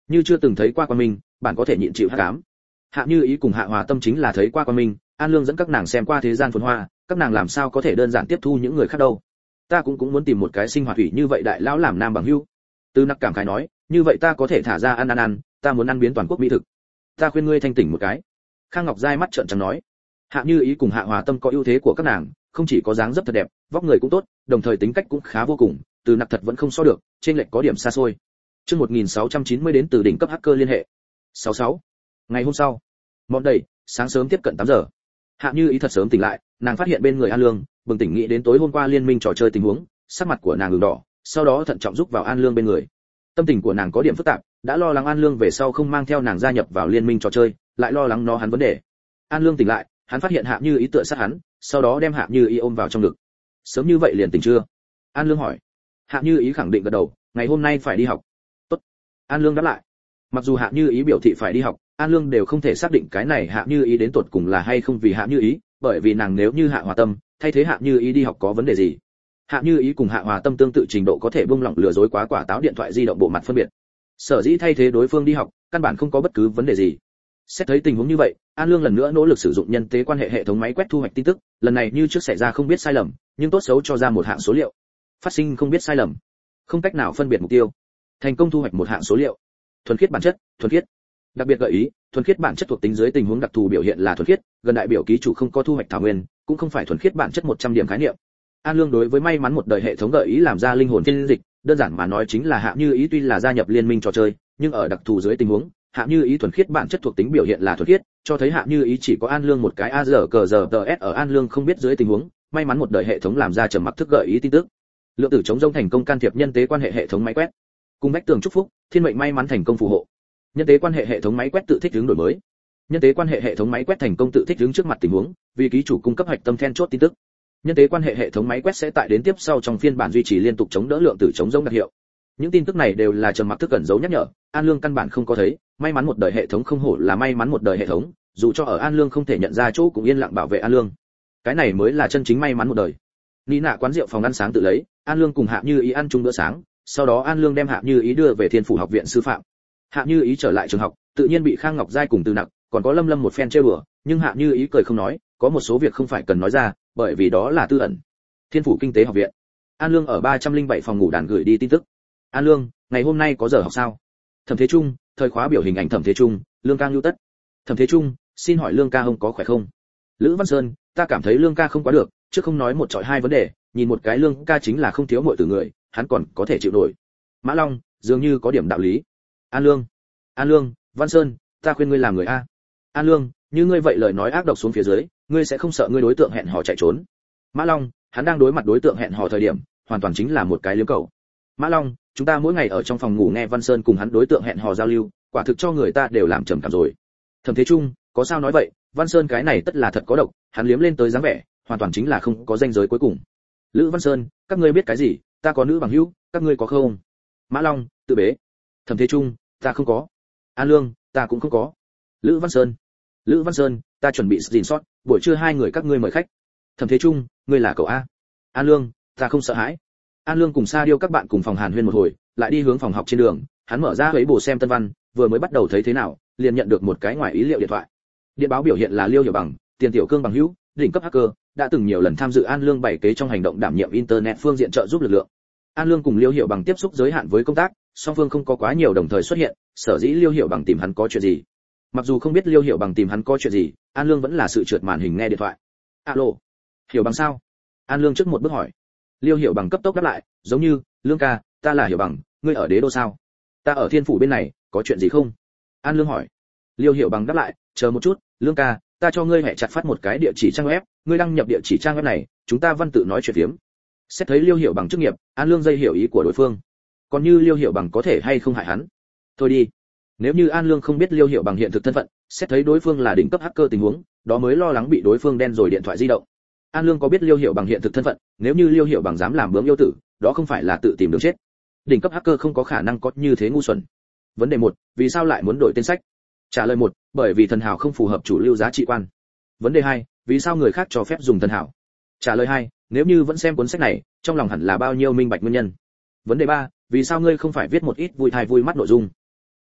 Như chưa từng thấy qua Quan Minh, bạn có thể nhịn chịu hắc ám. Hạ Như Ý cùng Hạ Hòa Tâm chính là thấy qua Quan Minh, An Lương dẫn các nàng xem qua thế gian phồn hoa, các nàng làm sao có thể đơn giản tiếp thu những người khác đâu. Ta cũng cũng muốn tìm một cái sinh hoạt thủy như vậy đại lão làm nam bằng hữu. Từ Nặc cảm khái nói, như vậy ta có thể thả ra ăn ăn ăn, ta muốn ăn biến toàn quốc mỹ thực. Ta khuyên ngươi thanh tỉnh một cái. Khang Ngọc Giai mắt trợn trắng nói. Hạ Như Ý cùng Hạ Hòa Tâm có ưu thế của các nàng, không chỉ có dáng dấp thật đẹp, vóc người cũng tốt, đồng thời tính cách cũng khá vô cùng, Từ Nặc thật vẫn không so được, trên lệch có điểm xa xôi. Chương một nghìn sáu trăm chín mươi đến từ đỉnh cấp hacker liên hệ. sáu sáu. Ngày hôm sau, mọn đầy, sáng sớm tiếp cận tám giờ. Hạ Như Ý thật sớm tỉnh lại, nàng phát hiện bên người An Lương, bừng tỉnh nghĩ đến tối hôm qua liên minh trò chơi tình huống, sắc mặt của nàng ửng đỏ, sau đó thận trọng rúc vào An Lương bên người. Tâm tình của nàng có điểm phức tạp, đã lo lắng An Lương về sau không mang theo nàng gia nhập vào liên minh trò chơi, lại lo lắng nó hắn vấn đề. An Lương tỉnh lại, hắn phát hiện Hạ Như Ý tựa sát hắn, sau đó đem Hạ Như Ý ôm vào trong ngực. Sớm như vậy liền tỉnh chưa? An Lương hỏi. Hạ Như Ý khẳng định gật đầu, ngày hôm nay phải đi học. Tốt. An Lương đáp lại. Mặc dù Hạ Như Ý biểu thị phải đi học, An Lương đều không thể xác định cái này Hạ Như Ý đến tột cùng là hay không vì Hạ Như Ý, bởi vì nàng nếu như Hạ Hòa Tâm, thay thế Hạ Như Ý đi học có vấn đề gì? Hạ Như Ý cùng Hạ Hòa Tâm tương tự trình độ có thể buông lỏng lừa dối quá quả táo điện thoại di động bộ mặt phân biệt. Sở dĩ thay thế đối phương đi học, căn bản không có bất cứ vấn đề gì. Xét thấy tình huống như vậy, An Lương lần nữa nỗ lực sử dụng nhân tế quan hệ hệ thống máy quét thu hoạch tin tức, lần này như trước xảy ra không biết sai lầm, nhưng tốt xấu cho ra một hạng số liệu. Phát sinh không biết sai lầm, không cách nào phân biệt mục tiêu. Thành công thu hoạch một hạng số liệu. Thuần khiết bản chất, thuần khiết. Đặc biệt gợi ý, thuần khiết bản chất thuộc tính dưới tình huống đặc thù biểu hiện là thuần khiết, gần đại biểu ký chủ không có thu hoạch thảo nguyên, cũng không phải thuần khiết bản chất một trăm điểm khái niệm. An Lương đối với may mắn một đời hệ thống gợi ý làm ra linh hồn phiên dịch, đơn giản mà nói chính là Hạ Như Ý tuy là gia nhập liên minh trò chơi, nhưng ở đặc thù dưới tình huống, Hạ Như Ý thuần khiết bản chất thuộc tính biểu hiện là thuần khiết, cho thấy Hạ Như Ý chỉ có An Lương một cái a giờ cờ giờ ts ở An Lương không biết dưới tình huống, may mắn một đời hệ thống làm ra trầm mặc thức gợi ý tin tức. Lượng tử chống rông thành công can thiệp nhân tế quan hệ hệ thống máy quét. Cùng bách tường chúc phúc, thiên mệnh may mắn thành công phù hộ. Nhân tế quan hệ hệ thống máy quét tự thích ứng đổi mới. Nhân tế quan hệ hệ thống máy quét thành công tự thích ứng trước mặt tình huống, vì ký chủ cung cấp hạch tâm then chốt tin tức. Nhân tế quan hệ hệ thống máy quét sẽ tại đến tiếp sau trong phiên bản duy trì liên tục chống đỡ lượng tử chống rông đặc hiệu. Những tin tức này đều là trầm mặc thức cẩn dấu nhắc nhở, An Lương căn bản không có thấy, may mắn một đời hệ thống không hổ là may mắn một đời hệ thống, dù cho ở An Lương không thể nhận ra chỗ cũng yên lặng bảo vệ An Lương. Cái này mới là chân chính may mắn một đời. Ní nạ quán rượu phòng ăn sáng tự lấy, An Lương cùng Hạ Như Ý ăn chung bữa sáng, sau đó An Lương đem Hạ Như Ý đưa về Thiên Phủ học viện sư phạm. Hạ Như Ý trở lại trường học, tự nhiên bị Khang Ngọc Giai cùng Từ Nặc, còn có Lâm Lâm một phen trêu đùa, nhưng Hạ Như Ý cười không nói, có một số việc không phải cần nói ra, bởi vì đó là tư ẩn. Thiên Phủ kinh tế học viện. An Lương ở ba trăm lẻ bảy phòng ngủ đàn gửi đi tin tức. An Lương, ngày hôm nay có giờ học sao? Thẩm Thế Trung, thời khóa biểu hình ảnh Thẩm Thế Trung, Lương ca lưu tất. Thẩm Thế Trung, xin hỏi Lương ca ông có khỏe không? Lữ Văn Sơn, ta cảm thấy Lương ca không quá được, chứ không nói một chọi hai vấn đề, nhìn một cái Lương ca chính là không thiếu muội tử người, hắn còn có thể chịu nổi. Mã Long, dường như có điểm đạo lý. An Lương, An Lương, Văn Sơn, ta khuyên ngươi làm người a. An Lương, như ngươi vậy lời nói ác độc xuống phía dưới, ngươi sẽ không sợ ngươi đối tượng hẹn hò chạy trốn. Mã Long, hắn đang đối mặt đối tượng hẹn hò thời điểm, hoàn toàn chính là một cái liếm cầu. Mã Long, chúng ta mỗi ngày ở trong phòng ngủ nghe Văn Sơn cùng hắn đối tượng hẹn hò giao lưu, quả thực cho người ta đều làm trầm cảm rồi. Thẩm Thế Trung, có sao nói vậy, Văn Sơn cái này tất là thật có độc, hắn liếm lên tới dáng vẻ, hoàn toàn chính là không có ranh giới cuối cùng. Lữ Văn Sơn, các ngươi biết cái gì, ta có nữ bằng hữu, các ngươi có không? Mã Long, tự bế. Thẩm Thế Trung, ta không có. An Lương, ta cũng không có. Lữ Văn Sơn, Lữ Văn Sơn, ta chuẩn bị gìn sót, buổi trưa hai người các ngươi mời khách. Thẩm Thế Trung, ngươi là cậu a? An Lương, ta không sợ hãi. An Lương cùng Sa Điêu các bạn cùng phòng Hàn Huyên một hồi, lại đi hướng phòng học trên đường, hắn mở ra ấy bổ xem tân văn, vừa mới bắt đầu thấy thế nào, liền nhận được một cái ngoài ý liệu điện thoại. Điện báo biểu hiện là Liêu Hiểu Bằng, Tiền Tiểu Cương bằng hữu, đỉnh cấp hacker, đã từng nhiều lần tham dự An Lương bảy kế trong hành động đảm nhiệm internet phương diện trợ giúp lực lượng. An Lương cùng Liêu Hiểu Bằng tiếp xúc giới hạn với công tác, song phương không có quá nhiều đồng thời xuất hiện, sở dĩ Liêu Hiểu Bằng tìm hắn có chuyện gì. Mặc dù không biết Liêu Hiểu Bằng tìm hắn có chuyện gì, An Lương vẫn là sự trượt màn hình nghe điện thoại. Alo, Hiểu Bằng sao? An Lương trước một bước hỏi. Liêu Hiểu Bằng cấp tốc đáp lại, giống như, Lương ca, ta là Hiểu Bằng, ngươi ở Đế Đô sao? Ta ở Thiên Phủ bên này, có chuyện gì không? An Lương hỏi. Liêu Hiểu Bằng đáp lại, chờ một chút, Lương ca, ta cho ngươi hẹ chặt phát một cái địa chỉ trang web, ngươi đăng nhập địa chỉ trang web này, chúng ta văn tự nói chuyện phiếm. Xét thấy Liêu Hiểu Bằng chức nghiệp, An Lương dây hiểu ý của đối phương. Còn như Liêu Hiểu Bằng có thể hay không hại hắn? Thôi đi. Nếu như An Lương không biết Liêu Hiểu Bằng hiện thực thân phận, xét thấy đối phương là đỉnh cấp hacker tình huống, đó mới lo lắng bị đối phương đen rồi điện thoại di động. An Lương có biết Liêu Hiểu Bằng hiện thực thân phận, nếu như Liêu Hiểu Bằng dám làm bướm yêu tử, đó không phải là tự tìm đường chết. Đỉnh cấp hacker không có khả năng có như thế ngu xuẩn. Vấn đề một, vì sao lại muốn đổi tên sách? Trả lời một, bởi vì thần hào không phù hợp chủ lưu giá trị quan. Vấn đề hai, vì sao người khác cho phép dùng thần hào? Trả lời hai, nếu như vẫn xem cuốn sách này, trong lòng hẳn là bao nhiêu minh bạch nguyên nhân. Vấn đề ba, vì sao ngươi không phải viết một ít vui thai vui mắt nội dung?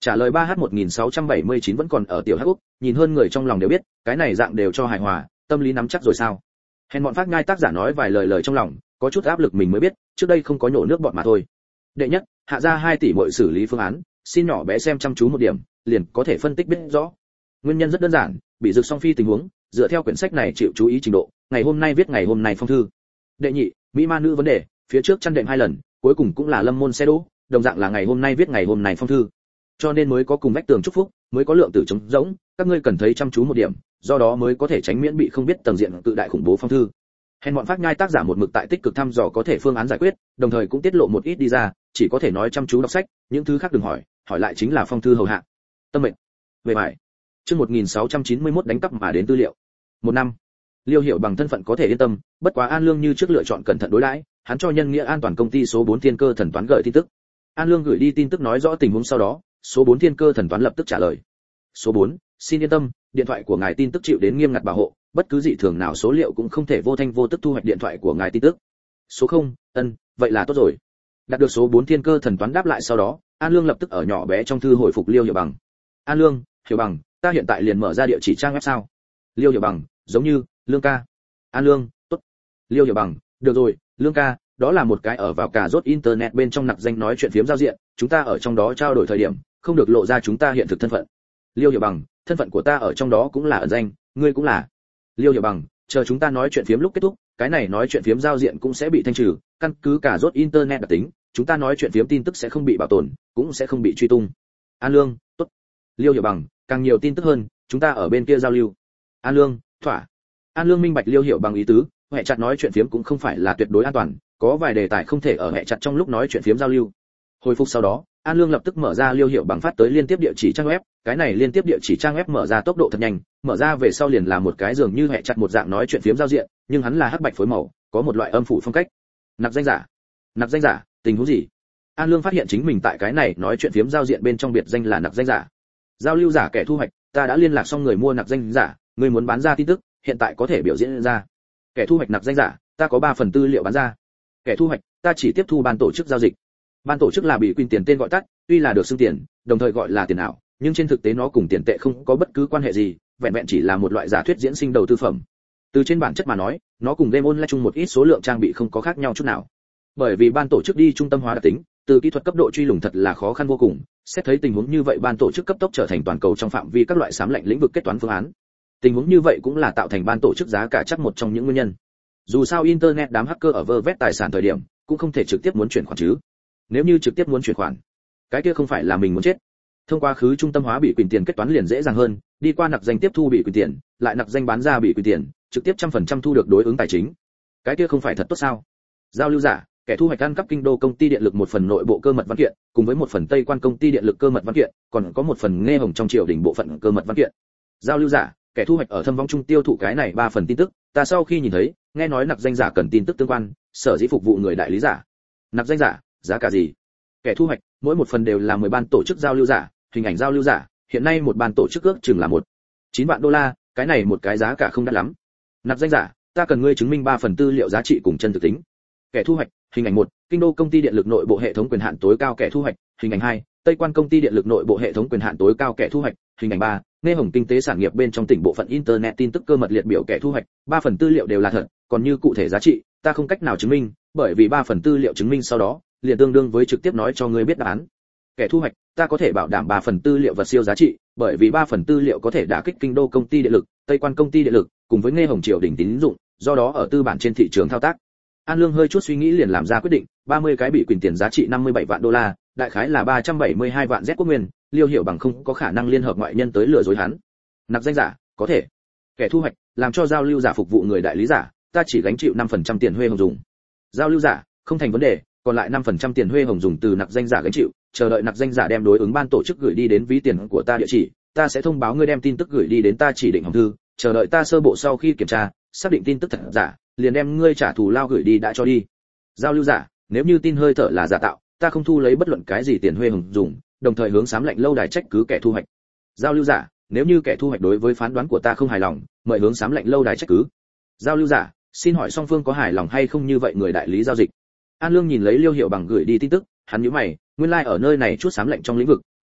Trả lời ba H một nghìn sáu trăm bảy mươi chín vẫn còn ở tiểu Hắc Úc, nhìn hơn người trong lòng đều biết, cái này dạng đều cho hài hòa, tâm lý nắm chắc rồi sao? Hèn bọn phát ngai tác giả nói vài lời lời trong lòng, có chút áp lực mình mới biết, trước đây không có nhổ nước bọt mà thôi. Đệ nhất, hạ ra hai tỷ mỗi xử lý phương án, xin nhỏ bé xem chăm chú một điểm, liền có thể phân tích biết rõ. Nguyên nhân rất đơn giản, bị Dực Song Phi tình huống, dựa theo quyển sách này chịu chú ý trình độ, ngày hôm nay viết ngày hôm nay phong thư. Đệ nhị, mỹ ma nữ vấn đề, phía trước chăn đệm hai lần, cuối cùng cũng là Lâm Môn xe đỗ, đồng dạng là ngày hôm nay viết ngày hôm nay phong thư. Cho nên mới có cùng vách tường chúc phúc, mới có lượng tử trống rỗng, các ngươi cần thấy chăm chú một điểm, do đó mới có thể tránh miễn bị không biết tầng diện tự đại khủng bố phong thư. Hèn bọn phát nhai tác giả một mực tại tích cực thăm dò có thể phương án giải quyết, đồng thời cũng tiết lộ một ít đi ra, chỉ có thể nói chăm chú đọc sách, những thứ khác đừng hỏi, hỏi lại chính là phong thư hầu hạ. Tâm mệnh. Về bài. Chương một nghìn sáu trăm chín mươi mốt đánh cắp mà đến tư liệu. Một năm. Liêu Hiểu Bằng thân phận có thể yên tâm, bất quá An Lương như trước lựa chọn cẩn thận đối đãi, hắn cho nhân nghĩa an toàn công ty số bốn Thiên Cơ Thần Toán gửi tin tức. An Lương gửi đi tin tức nói rõ tình huống sau đó, số bốn Thiên Cơ Thần Toán lập tức trả lời. Số bốn, xin yên tâm, điện thoại của ngài tin tức chịu đến nghiêm ngặt bảo hộ, bất cứ dị thường nào số liệu cũng không thể vô thanh vô tức thu hoạch điện thoại của ngài tin tức. Số không, ân, vậy là tốt rồi. Đạt được số bốn Thiên Cơ Thần Toán đáp lại sau đó, An Lương lập tức ở nhỏ bé trong thư hồi phục Liêu Hiểu Bằng. An Lương, Hiểu Bằng, ta hiện tại liền mở ra địa chỉ trang web sao? Liêu Hiểu Bằng, giống như, Lương ca. An Lương, tốt. Liêu Hiểu Bằng, được rồi, Lương ca, đó là một cái ở vào cả rốt internet bên trong nặc danh nói chuyện phiếm giao diện, chúng ta ở trong đó trao đổi thời điểm, không được lộ ra chúng ta hiện thực thân phận. Liêu Hiểu Bằng, thân phận của ta ở trong đó cũng là ẩn danh, ngươi cũng là. Liêu Hiểu Bằng, chờ chúng ta nói chuyện phiếm lúc kết thúc, cái này nói chuyện phiếm giao diện cũng sẽ bị thanh trừ, căn cứ cả rốt internet đặc tính, chúng ta nói chuyện phiếm tin tức sẽ không bị bảo tồn, cũng sẽ không bị truy tung. An Lương, tốt. Liêu Hiểu Bằng, càng nhiều tin tức hơn, chúng ta ở bên kia giao lưu. An Lương, thỏa. An Lương minh bạch Liêu Hiểu Bằng ý tứ, hệ chặt nói chuyện phiếm cũng không phải là tuyệt đối an toàn, có vài đề tài không thể ở hệ chặt trong lúc nói chuyện phiếm giao lưu. Hồi phục sau đó, An Lương lập tức mở ra Liêu Hiểu Bằng phát tới liên tiếp địa chỉ trang web, cái này liên tiếp địa chỉ trang web mở ra tốc độ thật nhanh, mở ra về sau liền là một cái dường như hệ chặt một dạng nói chuyện phiếm giao diện, nhưng hắn là hắc bạch phối màu, có một loại âm phủ phong cách. Nặc danh giả, nặc danh giả, tình huống gì? An Lương phát hiện chính mình tại cái này nói chuyện phiếm giao diện bên trong biệt danh là nặc danh giả. Giao lưu giả kẻ thu hoạch, ta đã liên lạc xong người mua nặc danh giả, người muốn bán ra tin tức, hiện tại có thể biểu diễn ra. Kẻ thu hoạch nặc danh giả, ta có ba phần tư liệu bán ra. Kẻ thu hoạch, ta chỉ tiếp thu ban tổ chức giao dịch. Ban tổ chức là bị Queen tiền tên gọi tắt, tuy là được xưng tiền, đồng thời gọi là tiền ảo, nhưng trên thực tế nó cùng tiền tệ không có bất cứ quan hệ gì, vẹn vẹn chỉ là một loại giả thuyết diễn sinh đầu tư phẩm. Từ trên bản chất mà nói, nó cùng game online chung một ít số lượng trang bị không có khác nhau chút nào. Bởi vì ban tổ chức đi trung tâm hóa đặc tính, từ kỹ thuật cấp độ truy lùng thật là khó khăn vô cùng, xét thấy tình huống như vậy ban tổ chức cấp tốc trở thành toàn cầu trong phạm vi các loại xám lệnh lĩnh vực kết toán phương án. Tình huống như vậy cũng là tạo thành ban tổ chức giá cả chắc một trong những nguyên nhân. Dù sao internet đám hacker ở vơ vét tài sản thời điểm, cũng không thể trực tiếp muốn chuyển khoản chứ. Nếu như trực tiếp muốn chuyển khoản, cái kia không phải là mình muốn chết. Thông qua khứ trung tâm hóa bị quyền tiền kết toán liền dễ dàng hơn, đi qua nặc danh tiếp thu bị quyền tiền, lại nặc danh bán ra bị quyền tiền, trực tiếp trăm phần trăm thu được đối ứng tài chính. Cái kia không phải thật tốt sao? Giao lưu giả, kẻ thu hoạch ăn cắp kinh đô công ty điện lực một phần nội bộ cơ mật văn kiện, cùng với một phần tây quan công ty điện lực cơ mật văn kiện, còn có một phần nghe hồng trong triều đình bộ phận cơ mật văn kiện. Giao lưu giả, kẻ thu hoạch ở thâm vong trung tiêu thụ cái này ba phần tin tức, ta sau khi nhìn thấy, nghe nói nặc danh giả cần tin tức tương quan, sở dĩ phục vụ người đại lý giả. Nặc danh giả, giá cả gì? Kẻ thu hoạch, mỗi một phần đều là mười ban tổ chức giao lưu giả, hình ảnh giao lưu giả, hiện nay một ban tổ chức ước chừng là một chín vạn đô la, cái này một cái giá cả không đắt lắm. Nặc danh giả, ta cần ngươi chứng minh ba phần tư liệu giá trị cùng chân thực tính. Kẻ thu hoạch, hình ảnh một, kinh đô công ty điện lực nội bộ hệ thống quyền hạn tối cao kẻ thu hoạch, hình ảnh hai, tây quan công ty điện lực nội bộ hệ thống quyền hạn tối cao kẻ thu hoạch, hình ảnh ba, nghe hồng kinh tế sản nghiệp bên trong tỉnh bộ phận internet tin tức cơ mật liệt biểu kẻ thu hoạch, ba phần tư liệu đều là thật, còn như cụ thể giá trị, ta không cách nào chứng minh, bởi vì ba phần tư liệu chứng minh sau đó, liền tương đương với trực tiếp nói cho ngươi biết đáp án. Kẻ thu hoạch, ta có thể bảo đảm ba phần tư liệu vật siêu giá trị, bởi vì ba phần tư liệu có thể đả kích kinh đô công ty điện lực, tây quan công ty điện lực, cùng với nghe hồng triều đình tín dụng, do đó ở tư bản trên thị trường thao tác. An Lương hơi chút suy nghĩ liền làm ra quyết định, ba mươi cái bị quyền tiền giá trị năm mươi bảy vạn đô la, đại khái là ba trăm bảy mươi hai vạn Z quốc nguyên, Liêu Hiểu Bằng không có khả năng liên hợp ngoại nhân tới lừa dối hắn. Nặc danh giả, có thể. Kẻ thu hoạch, làm cho giao lưu giả phục vụ người đại lý giả, ta chỉ gánh chịu năm phần trăm tiền huê hồng dùng. Giao lưu giả, không thành vấn đề, còn lại năm phần trăm tiền huê hồng dùng từ nặc danh giả gánh chịu, chờ đợi nặc danh giả đem đối ứng ban tổ chức gửi đi đến ví tiền của ta địa chỉ, ta sẽ thông báo ngươi đem tin tức gửi đi đến ta chỉ định hồng thư, chờ đợi ta sơ bộ sau khi kiểm tra, xác định tin tức thật giả, liền đem ngươi trả thù lao gửi đi đã cho đi. Giao lưu giả, nếu như tin hơi thở là giả tạo, ta không thu lấy bất luận cái gì tiền huê hồng dùng, đồng thời hướng sám lệnh lâu đài trách cứ kẻ thu hoạch. Giao lưu giả, nếu như kẻ thu hoạch đối với phán đoán của ta không hài lòng, mời hướng sám lệnh lâu đài trách cứ. Giao lưu giả, xin hỏi song phương có hài lòng hay không như vậy người đại lý giao dịch. An Lương nhìn lấy Liêu Hiểu Bằng gửi đi tin tức, hắn nhíu mày, nguyên lai like ở nơi này chút sám lệnh trong lĩnh vực,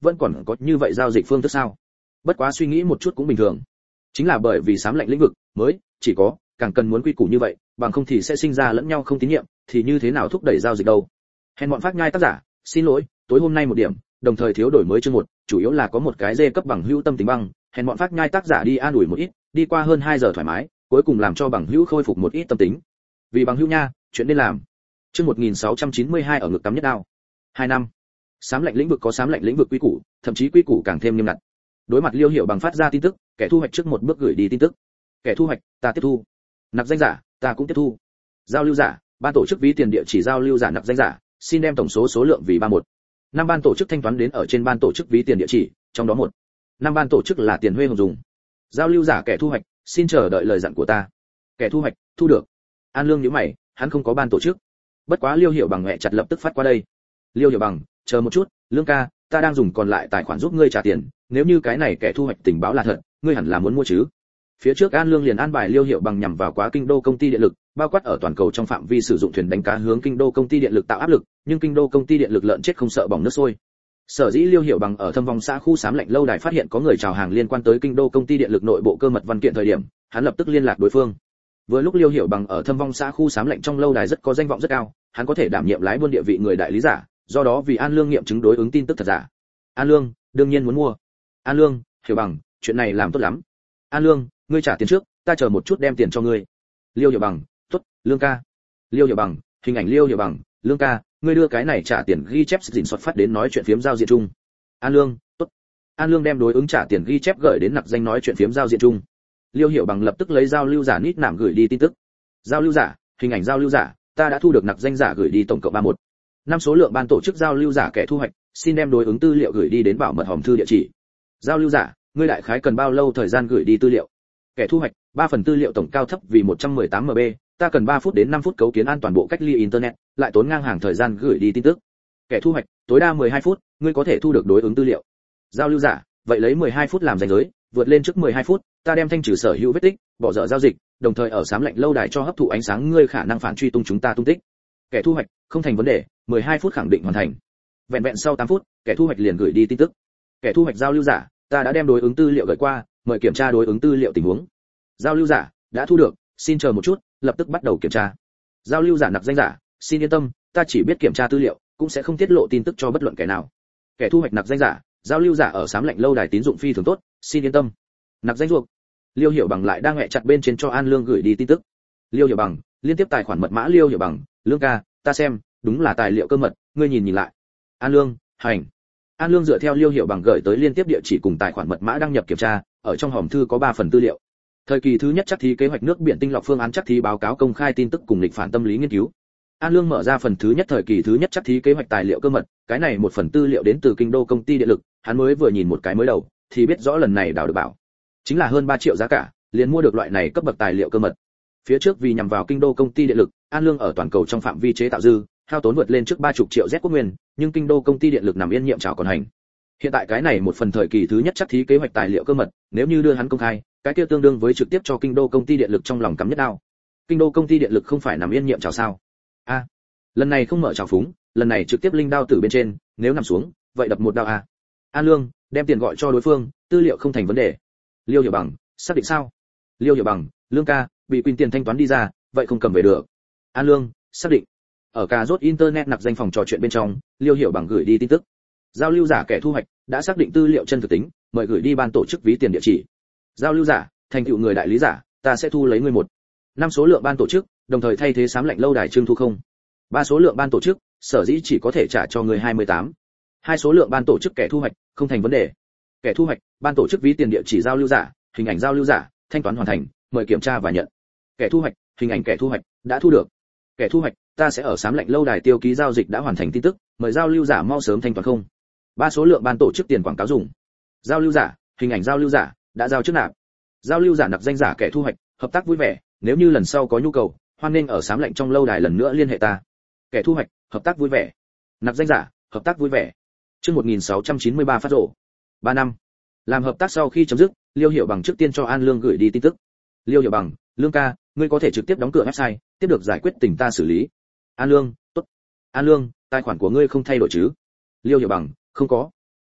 vẫn còn có như vậy giao dịch phương thức sao? Bất quá suy nghĩ một chút cũng bình thường. Chính là bởi vì xám lạnh lĩnh vực mới chỉ có càng cần muốn quy củ như vậy, bằng không thì sẽ sinh ra lẫn nhau không tín nhiệm, thì như thế nào thúc đẩy giao dịch đâu. Hèn bọn phát nhai tác giả, xin lỗi, tối hôm nay một điểm, đồng thời thiếu đổi mới chương một, chủ yếu là có một cái dê cấp bằng hữu tâm tình băng, hèn bọn phát nhai tác giả đi an ủi một ít, đi qua hơn hai giờ thoải mái, cuối cùng làm cho bằng hữu khôi phục một ít tâm tính. Vì bằng hữu nha, chuyện nên làm. Chương một nghìn sáu trăm chín mươi hai ở ngực cắm nhất đao. Hai năm. Xám lạnh lĩnh vực có xám lạnh lĩnh vực quy củ, thậm chí quy củ càng thêm nghiêm ngặt. Đối mặt Liêu Hiểu Bằng phát ra tin tức, kẻ thu hoạch trước một bước gửi đi tin tức. Kẻ thu hoạch, ta tiếp thu. Nạp danh giả, ta cũng tiếp thu. Giao lưu giả, ban tổ chức ví tiền địa chỉ giao lưu giả nạp danh giả, xin đem tổng số số lượng vì ba một. Năm ban tổ chức thanh toán đến ở trên ban tổ chức ví tiền địa chỉ, trong đó một. Năm ban tổ chức là tiền huê hồng dùng. Giao lưu giả kẻ thu hoạch, xin chờ đợi lời dặn của ta. Kẻ thu hoạch, thu được. An Lương nhíu mày, hắn không có ban tổ chức. Bất quá Liêu Hiểu Bằng mẹ chặt lập tức phát qua đây. Liêu Hiểu Bằng, chờ một chút, Lương ca, ta đang dùng còn lại tài khoản giúp ngươi trả tiền, nếu như cái này kẻ thu hoạch tình báo là thật, ngươi hẳn là muốn mua chứ? Phía trước An Lương liền an bài Liêu Hiểu Bằng nhằm vào quá kinh đô công ty điện lực, bao quát ở toàn cầu trong phạm vi sử dụng thuyền đánh cá hướng kinh đô công ty điện lực tạo áp lực, nhưng kinh đô công ty điện lực lợn chết không sợ bỏng nước sôi. Sở dĩ Liêu Hiểu Bằng ở thâm vòng xã khu xám lạnh lâu đài phát hiện có người chào hàng liên quan tới kinh đô công ty điện lực nội bộ cơ mật văn kiện thời điểm, hắn lập tức liên lạc đối phương. Vừa lúc Liêu Hiểu Bằng ở thâm vong xã khu xám lạnh trong lâu đài rất có danh vọng rất cao, hắn có thể đảm nhiệm lái buôn địa vị người đại lý giả, do đó vì An Lương nghiệm chứng đối ứng tin tức thật giả. An Lương, đương nhiên muốn mua. An Lương, Hiểu Bằng, chuyện này làm tốt lắm. An Lương, ngươi trả tiền trước, ta chờ một chút đem tiền cho ngươi. Liêu Hiểu Bằng, tốt, Lương ca. Liêu Hiểu Bằng, hình ảnh Liêu Hiểu Bằng, Lương ca, ngươi đưa cái này trả tiền ghi chép dình soát phát đến nói chuyện phiếm giao diện chung. An Lương, tốt. An Lương đem đối ứng trả tiền ghi chép gửi đến nặc danh nói chuyện phiếm giao diện chung. Liêu Hiểu Bằng lập tức lấy giao lưu giả nít nảm gửi đi tin tức. Giao lưu giả, hình ảnh giao lưu giả, ta đã thu được nặc danh giả gửi đi tổng cộng ba một. Năm số lượng ban tổ chức giao lưu giả kẻ thu hoạch, xin đem đối ứng tư liệu gửi đi đến bảo mật hòm thư địa chỉ. Giao lưu giả, ngươi đại khái cần bao lâu thời gian gửi đi tư liệu? Kẻ thu hoạch, ba phần tư liệu tổng cao thấp vì một trăm mười tám mê ga, ta cần ba phút đến năm phút cấu kiến an toàn bộ cách ly internet, lại tốn ngang hàng thời gian gửi đi tin tức. Kẻ thu hoạch, tối đa mười hai phút, ngươi có thể thu được đối ứng tư liệu. Giao lưu giả, vậy lấy mười hai phút làm ranh giới, vượt lên trước mười hai phút, ta đem thanh trừ sở hữu vết tích, bỏ dở giao dịch, đồng thời ở xám lạnh lâu đài cho hấp thụ ánh sáng ngươi khả năng phản truy tung chúng ta tung tích. Kẻ thu hoạch, không thành vấn đề, mười hai phút khẳng định hoàn thành. Vẹn vẹn sau tám phút, kẻ thu hoạch liền gửi đi tin tức. Kẻ thu hoạch giao lưu giả, ta đã đem đối ứng tư liệu gửi qua, mời kiểm tra đối ứng tư liệu tình huống. Giao lưu giả, đã thu được, xin chờ một chút, lập tức bắt đầu kiểm tra. Giao lưu giả nặc danh giả, xin yên tâm, ta chỉ biết kiểm tra tư liệu, cũng sẽ không tiết lộ tin tức cho bất luận kẻ nào. Kẻ thu hoạch nặc danh giả, giao lưu giả ở xám lạnh lâu đài tín dụng phi thường tốt, xin yên tâm. Nặc danh ruột. Liêu Hiểu Bằng lại đang hẹ chặt bên trên cho An Lương gửi đi tin tức. Liêu Hiểu Bằng, liên tiếp tài khoản mật mã Liêu Hiểu Bằng, Lương ca, ta xem, đúng là tài liệu cơ mật, ngươi nhìn nhìn lại. An Lương, hành. An Lương dựa theo Liêu Hiểu Bằng gửi tới liên tiếp địa chỉ cùng tài khoản mật mã đăng nhập kiểm tra, ở trong hòm thư có ba phần tư liệu. Thời kỳ thứ nhất chắc thí kế hoạch nước biển tinh lọc phương án chắc thí báo cáo công khai tin tức cùng lịch phản tâm lý nghiên cứu. An Lương mở ra phần thứ nhất thời kỳ thứ nhất chắc thí kế hoạch tài liệu cơ mật, cái này một phần tư liệu đến từ kinh đô công ty điện lực, hắn mới vừa nhìn một cái mới đầu, thì biết rõ lần này đào được bảo. Chính là hơn ba triệu giá cả, liền mua được loại này cấp bậc tài liệu cơ mật. Phía trước vì nhằm vào kinh đô công ty điện lực, An Lương ở toàn cầu trong phạm vi chế tạo dư, hao tốn vượt lên trước ba mươi triệu Z quốc nguyên, nhưng kinh đô công ty điện lực nằm yên nhiệm chào còn hành. Hiện tại cái này một phần thời kỳ thứ nhất chắc thí kế hoạch tài liệu cơ mật, nếu như đưa hắn công khai, cái kia tương đương với trực tiếp cho kinh đô công ty điện lực trong lòng cắm nhất đao. Kinh đô công ty điện lực không phải nằm yên nhiệm chào sao? A, à, lần này không mở chào phúng, lần này trực tiếp linh đao từ bên trên, nếu nằm xuống, vậy đập một đao a. À. An Lương, đem tiền gọi cho đối phương, tư liệu không thành vấn đề. Liêu Hiểu Bằng, xác định sao? Liêu Hiểu Bằng, Lương ca, bị quyên tiền thanh toán đi ra, vậy không cầm về được. An Lương, xác định. Ở cà rốt internet nạp danh phòng trò chuyện bên trong, Liêu Hiểu Bằng gửi đi tin tức. Giao lưu giả kẻ thu hoạch, đã xác định tư liệu chân thực tính, mời gửi đi ban tổ chức ví tiền địa chỉ. Giao lưu giả, thành tựu người đại lý giả, ta sẽ thu lấy ngươi một. Năm số lượng ban tổ chức, đồng thời thay thế xám lạnh lâu đài trương thu không. Ba số lượng ban tổ chức, sở dĩ chỉ có thể trả cho người hai mươi tám. Hai số lượng ban tổ chức kẻ thu hoạch, không thành vấn đề. Kẻ thu hoạch, ban tổ chức ví tiền địa chỉ giao lưu giả, hình ảnh giao lưu giả, thanh toán hoàn thành, mời kiểm tra và nhận. Kẻ thu hoạch, hình ảnh kẻ thu hoạch, đã thu được. Kẻ thu hoạch, ta sẽ ở xám lạnh lâu đài tiêu ký giao dịch đã hoàn thành tin tức, mời giao lưu giả mau sớm thanh toán không. Ba số lượng ban tổ chức tiền quảng cáo dùng. Giao lưu giả, hình ảnh giao lưu giả, đã giao trước nạp. Giao lưu giả nạp danh giả kẻ thu hoạch, hợp tác vui vẻ, nếu như lần sau có nhu cầu, hoan nên ở xám lạnh trong lâu đài lần nữa liên hệ ta. Kẻ thu hoạch, hợp tác vui vẻ. Nạp danh giả, hợp tác vui vẻ. Chương một nghìn sáu trăm chín mươi ba phát rổ. ba năm. Làm hợp tác sau khi chấm dứt, Liêu Hiểu Bằng trước tiên cho An Lương gửi đi tin tức. Liêu Hiểu Bằng, Lương ca, ngươi có thể trực tiếp đóng cửa website, tiếp được giải quyết tình ta xử lý. An Lương, tốt. An Lương, tài khoản của ngươi không thay đổi chứ? Liêu Hiểu Bằng, không có.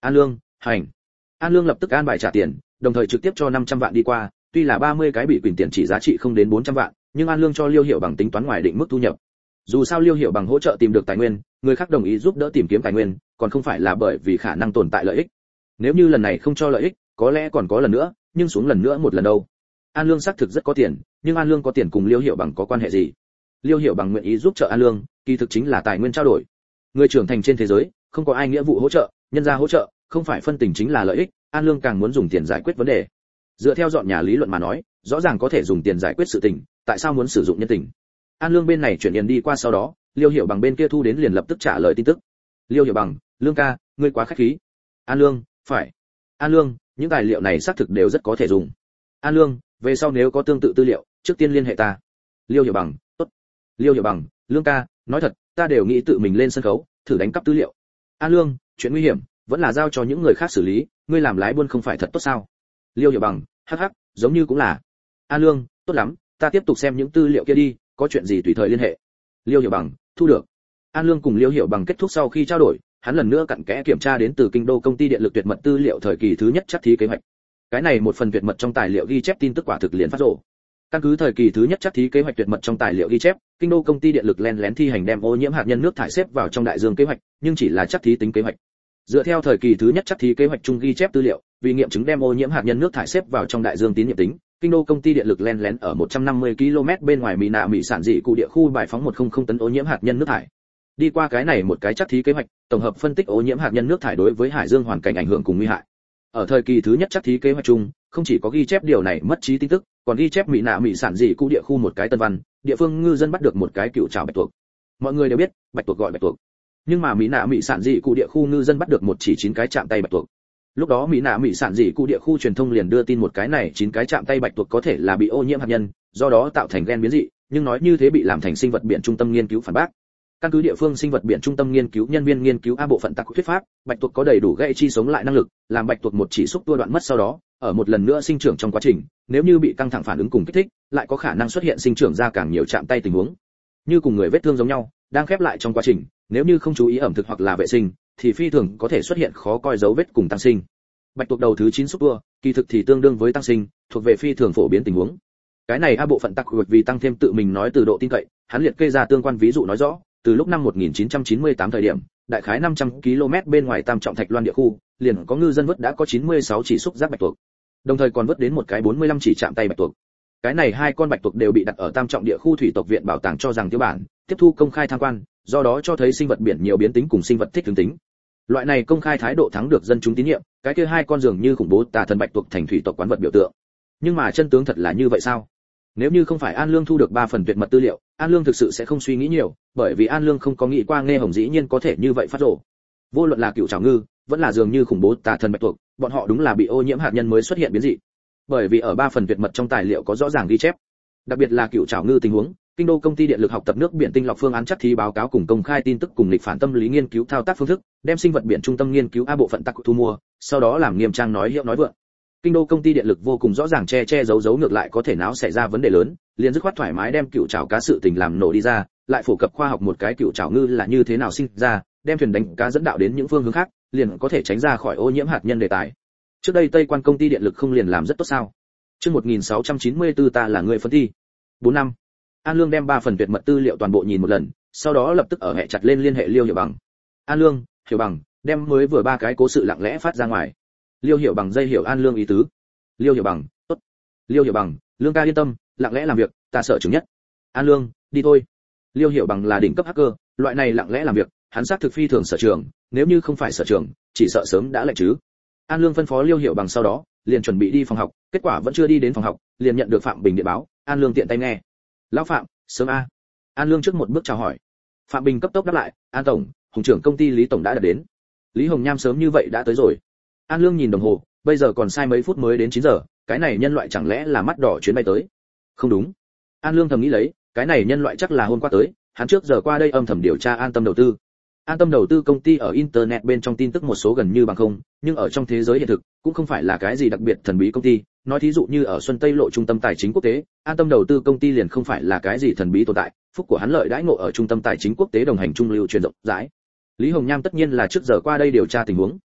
An Lương, hành. An Lương lập tức an bài trả tiền, đồng thời trực tiếp cho năm trăm vạn đi qua, tuy là ba mươi cái bị quyền tiền chỉ giá trị không đến bốn trăm vạn, nhưng An Lương cho Liêu Hiểu Bằng tính toán ngoài định mức thu nhập. Dù sao Liêu Hiểu Bằng hỗ trợ tìm được tài nguyên, người khác đồng ý giúp đỡ tìm kiếm tài nguyên, còn không phải là bởi vì khả năng tồn tại lợi ích. Nếu như lần này không cho lợi ích, có lẽ còn có lần nữa, nhưng xuống lần nữa một lần đâu. An Lương xác thực rất có tiền, nhưng An Lương có tiền cùng Liêu Hiểu Bằng có quan hệ gì? Liêu Hiểu Bằng nguyện ý giúp trợ An Lương, kỳ thực chính là tài nguyên trao đổi. Người trưởng thành trên thế giới, không có ai nghĩa vụ hỗ trợ, nhân gia hỗ trợ, không phải phân tình chính là lợi ích, An Lương càng muốn dùng tiền giải quyết vấn đề. Dựa theo dọn nhà lý luận mà nói, rõ ràng có thể dùng tiền giải quyết sự tình, tại sao muốn sử dụng nhân tình? An Lương bên này chuyển tiền đi qua sau đó, Liêu Hiểu Bằng bên kia thu đến liền lập tức trả lời tin tức. Liêu Hiểu Bằng, Lương ca, ngươi quá khách khí. An Lương, phải. An Lương, những tài liệu này xác thực đều rất có thể dùng. An Lương, về sau nếu có tương tự tư liệu, trước tiên liên hệ ta. Liêu Hiểu Bằng, tốt. Liêu Hiểu Bằng, Lương ca, nói thật, ta đều nghĩ tự mình lên sân khấu, thử đánh cắp tư liệu. An Lương, chuyện nguy hiểm, vẫn là giao cho những người khác xử lý, ngươi làm lái buôn không phải thật tốt sao? Liêu Hiểu Bằng, hắc hắc, giống như cũng là. An Lương, tốt lắm, ta tiếp tục xem những tư liệu kia đi, có chuyện gì tùy thời liên hệ. Liêu Hiểu Bằng, thu được. An Lương cùng Liêu Hiểu Bằng kết thúc sau khi trao đổi, hắn lần nữa cặn kẽ kiểm tra đến từ kinh đô công ty điện lực tuyệt mật tư liệu thời kỳ thứ nhất chắc thí kế hoạch. Cái này một phần tuyệt mật trong tài liệu ghi chép tin tức quả thực liền phát rồ. Căn cứ thời kỳ thứ nhất chắc thí kế hoạch tuyệt mật trong tài liệu ghi chép, kinh đô công ty điện lực len lén thi hành đem ô nhiễm hạt nhân nước thải xếp vào trong đại dương kế hoạch, nhưng chỉ là chắc thí tính kế hoạch. Dựa theo thời kỳ thứ nhất chắc thí kế hoạch chung ghi chép tư liệu, vì nghiệm chứng đem ô nhiễm hạt nhân nước thải xếp vào trong đại dương tín nhiệm tính, kinh đô công ty điện lực len lén ở một trăm năm mươi ki lô mét bên ngoài Mỹ Nạ Mỹ sản dị cụ địa khu bài phóng một trăm tấn ô nhiễm hạt nhân nước thải. Đi qua cái này một cái chắc thí kế hoạch, tổng hợp phân tích ô nhiễm hạt nhân nước thải đối với hải dương hoàn cảnh ảnh hưởng cùng nguy hại. Ở thời kỳ thứ nhất chắc thí kế hoạch chung, không chỉ có ghi chép điều này mất trí tin tức, còn ghi chép Mỹ Nạ Mỹ sản dị cụ địa khu một cái tân văn, địa phương ngư dân bắt được một cái cựu trảo bạch tuộc. Mọi người đều biết, bạch tuộc gọi bạch tuộc. Nhưng mà Mỹ Nạ Mỹ sản dị cụ địa khu ngư dân bắt được một chỉ chín cái chạm tay bạch tuộc. Lúc đó Mỹ Nạ Mỹ sản dị cụ địa khu truyền thông liền đưa tin một cái này chín cái chạm tay bạch tuộc có thể là bị ô nhiễm hạt nhân, do đó tạo thành gen biến dị, nhưng nói như thế bị làm thành sinh vật biển trung tâm nghiên cứu phản bác. Căn cứ địa phương sinh vật biển trung tâm nghiên cứu nhân viên nghiên cứu a bộ phận tắc thuyết pháp, bạch tuộc có đầy đủ gây chi sống lại năng lực, làm bạch tuộc một chỉ xúc tua đoạn mất sau đó, ở một lần nữa sinh trưởng trong quá trình, nếu như bị căng thẳng phản ứng cùng kích thích, lại có khả năng xuất hiện sinh trưởng ra càng nhiều chạm tay tình huống. Như cùng người vết thương giống nhau, đang khép lại trong quá trình, nếu như không chú ý ẩm thực hoặc là vệ sinh, thì phi thường có thể xuất hiện khó coi dấu vết cùng tăng sinh. Bạch tuộc đầu thứ chín xúc tua, kỳ thực thì tương đương với tăng sinh, thuộc về phi thường phổ biến tình huống. Cái này a bộ phận tắc vì tăng thêm tự mình nói từ độ tin cậy, hắn liệt kê ra tương quan ví dụ nói rõ, từ lúc năm một nghìn chín trăm chín mươi tám thời điểm, đại khái năm trăm ki lô mét bên ngoài Tam Trọng Thạch Loan địa khu, liền có ngư dân vớt đã có chín mươi sáu chỉ xúc giác bạch tuộc. Đồng thời còn vớt đến một cái bốn mươi lăm chỉ chạm tay bạch tuộc. Cái này hai con bạch tuộc đều bị đặt ở Tam Trọng địa khu thủy tộc viện bảo tàng cho rằng tiêu bản, tiếp thu công khai tham quan, do đó cho thấy sinh vật biển nhiều biến tính cùng sinh vật thích ứng tính. Loại này công khai thái độ thắng được dân chúng tín nhiệm, cái kia hai con dường như khủng bố tà thần bạch tuộc thành thủy tộc quán vật biểu tượng. Nhưng mà chân tướng thật là như vậy sao? Nếu như không phải An Lương thu được ba phần tuyệt mật tư liệu, An Lương thực sự sẽ không suy nghĩ nhiều, bởi vì An Lương không có nghĩ qua nghe hồng dĩ nhiên có thể như vậy phát rồ. Vô luận là cựu trảo ngư, vẫn là dường như khủng bố tà thần bạch tuộc, bọn họ đúng là bị ô nhiễm hạt nhân mới xuất hiện biến dị. Bởi vì ở ba phần tuyệt mật trong tài liệu có rõ ràng ghi chép, đặc biệt là cựu trảo ngư tình huống, kinh đô công ty điện lực học tập nước biển tinh lọc phương án chắc thí báo cáo cùng công khai tin tức cùng lịch phản tâm lý nghiên cứu thao tác phương thức, đem sinh vật biển trung tâm nghiên cứu a bộ phận tắc thu mua, sau đó làm nghiêm trang nói hiệu nói vượng. Kinh đô công ty điện lực vô cùng rõ ràng che che giấu giấu ngược lại có thể não xảy ra vấn đề lớn, liền dứt khoát thoải mái đem cựu trảo cá sự tình làm nổ đi ra, lại phổ cập khoa học một cái cựu trảo ngư là như thế nào sinh ra, đem thuyền đánh cá dẫn đạo đến những phương hướng khác, liền có thể tránh ra khỏi ô nhiễm hạt nhân đề tài. Trước đây Tây Quan công ty điện lực không liền làm rất tốt sao? Chương một nghìn sáu trăm chín mươi tư ta là người phân thi. bốn năm. An Lương đem ba phần tuyệt mật tư liệu toàn bộ nhìn một lần, sau đó lập tức ở hệ chặt lên liên hệ Liêu Hiểu Bằng. An Lương, Hiểu Bằng, đem mới vừa ba cái cố sự lặng lẽ phát ra ngoài. Liêu Hiểu Bằng dây hiểu An Lương ý tứ. Liêu Hiểu Bằng, tốt. Liêu Hiểu Bằng, Lương ca yên tâm, lặng lẽ làm việc, ta sợ chứng nhất. An Lương, đi thôi. Liêu Hiểu Bằng là đỉnh cấp hacker, loại này lặng lẽ làm việc, hắn xác thực phi thường sở trường, nếu như không phải sở trường, chỉ sợ sớm đã lệnh chứ. An Lương phân phó Liêu Hiểu Bằng sau đó, liền chuẩn bị đi phòng học, kết quả vẫn chưa đi đến phòng học, liền nhận được Phạm Bình điện báo. An Lương tiện tay nghe. Lão Phạm, sớm a. An Lương trước một bước chào hỏi. Phạm Bình cấp tốc đáp lại, An tổng, Hồng trưởng công ty Lý tổng đã đạt đến. Lý Hồng Nham sớm như vậy đã tới rồi. An Lương nhìn đồng hồ, bây giờ còn sai mấy phút mới đến chín giờ, cái này nhân loại chẳng lẽ là mắt đỏ chuyến bay tới? Không đúng. An Lương thầm nghĩ lấy, cái này nhân loại chắc là hôm qua tới, hắn trước giờ qua đây âm thầm điều tra An Tâm đầu tư. An Tâm đầu tư công ty ở internet bên trong tin tức một số gần như bằng không, nhưng ở trong thế giới hiện thực cũng không phải là cái gì đặc biệt thần bí công ty, nói thí dụ như ở Xuân Tây lộ trung tâm tài chính quốc tế, An Tâm đầu tư công ty liền không phải là cái gì thần bí tồn tại, phúc của hắn lợi đãi ngộ ở trung tâm tài chính quốc tế đồng hành trung lưu truyền rộng rãi. Lý Hồng Nham tất nhiên là trước giờ qua đây điều tra tình huống.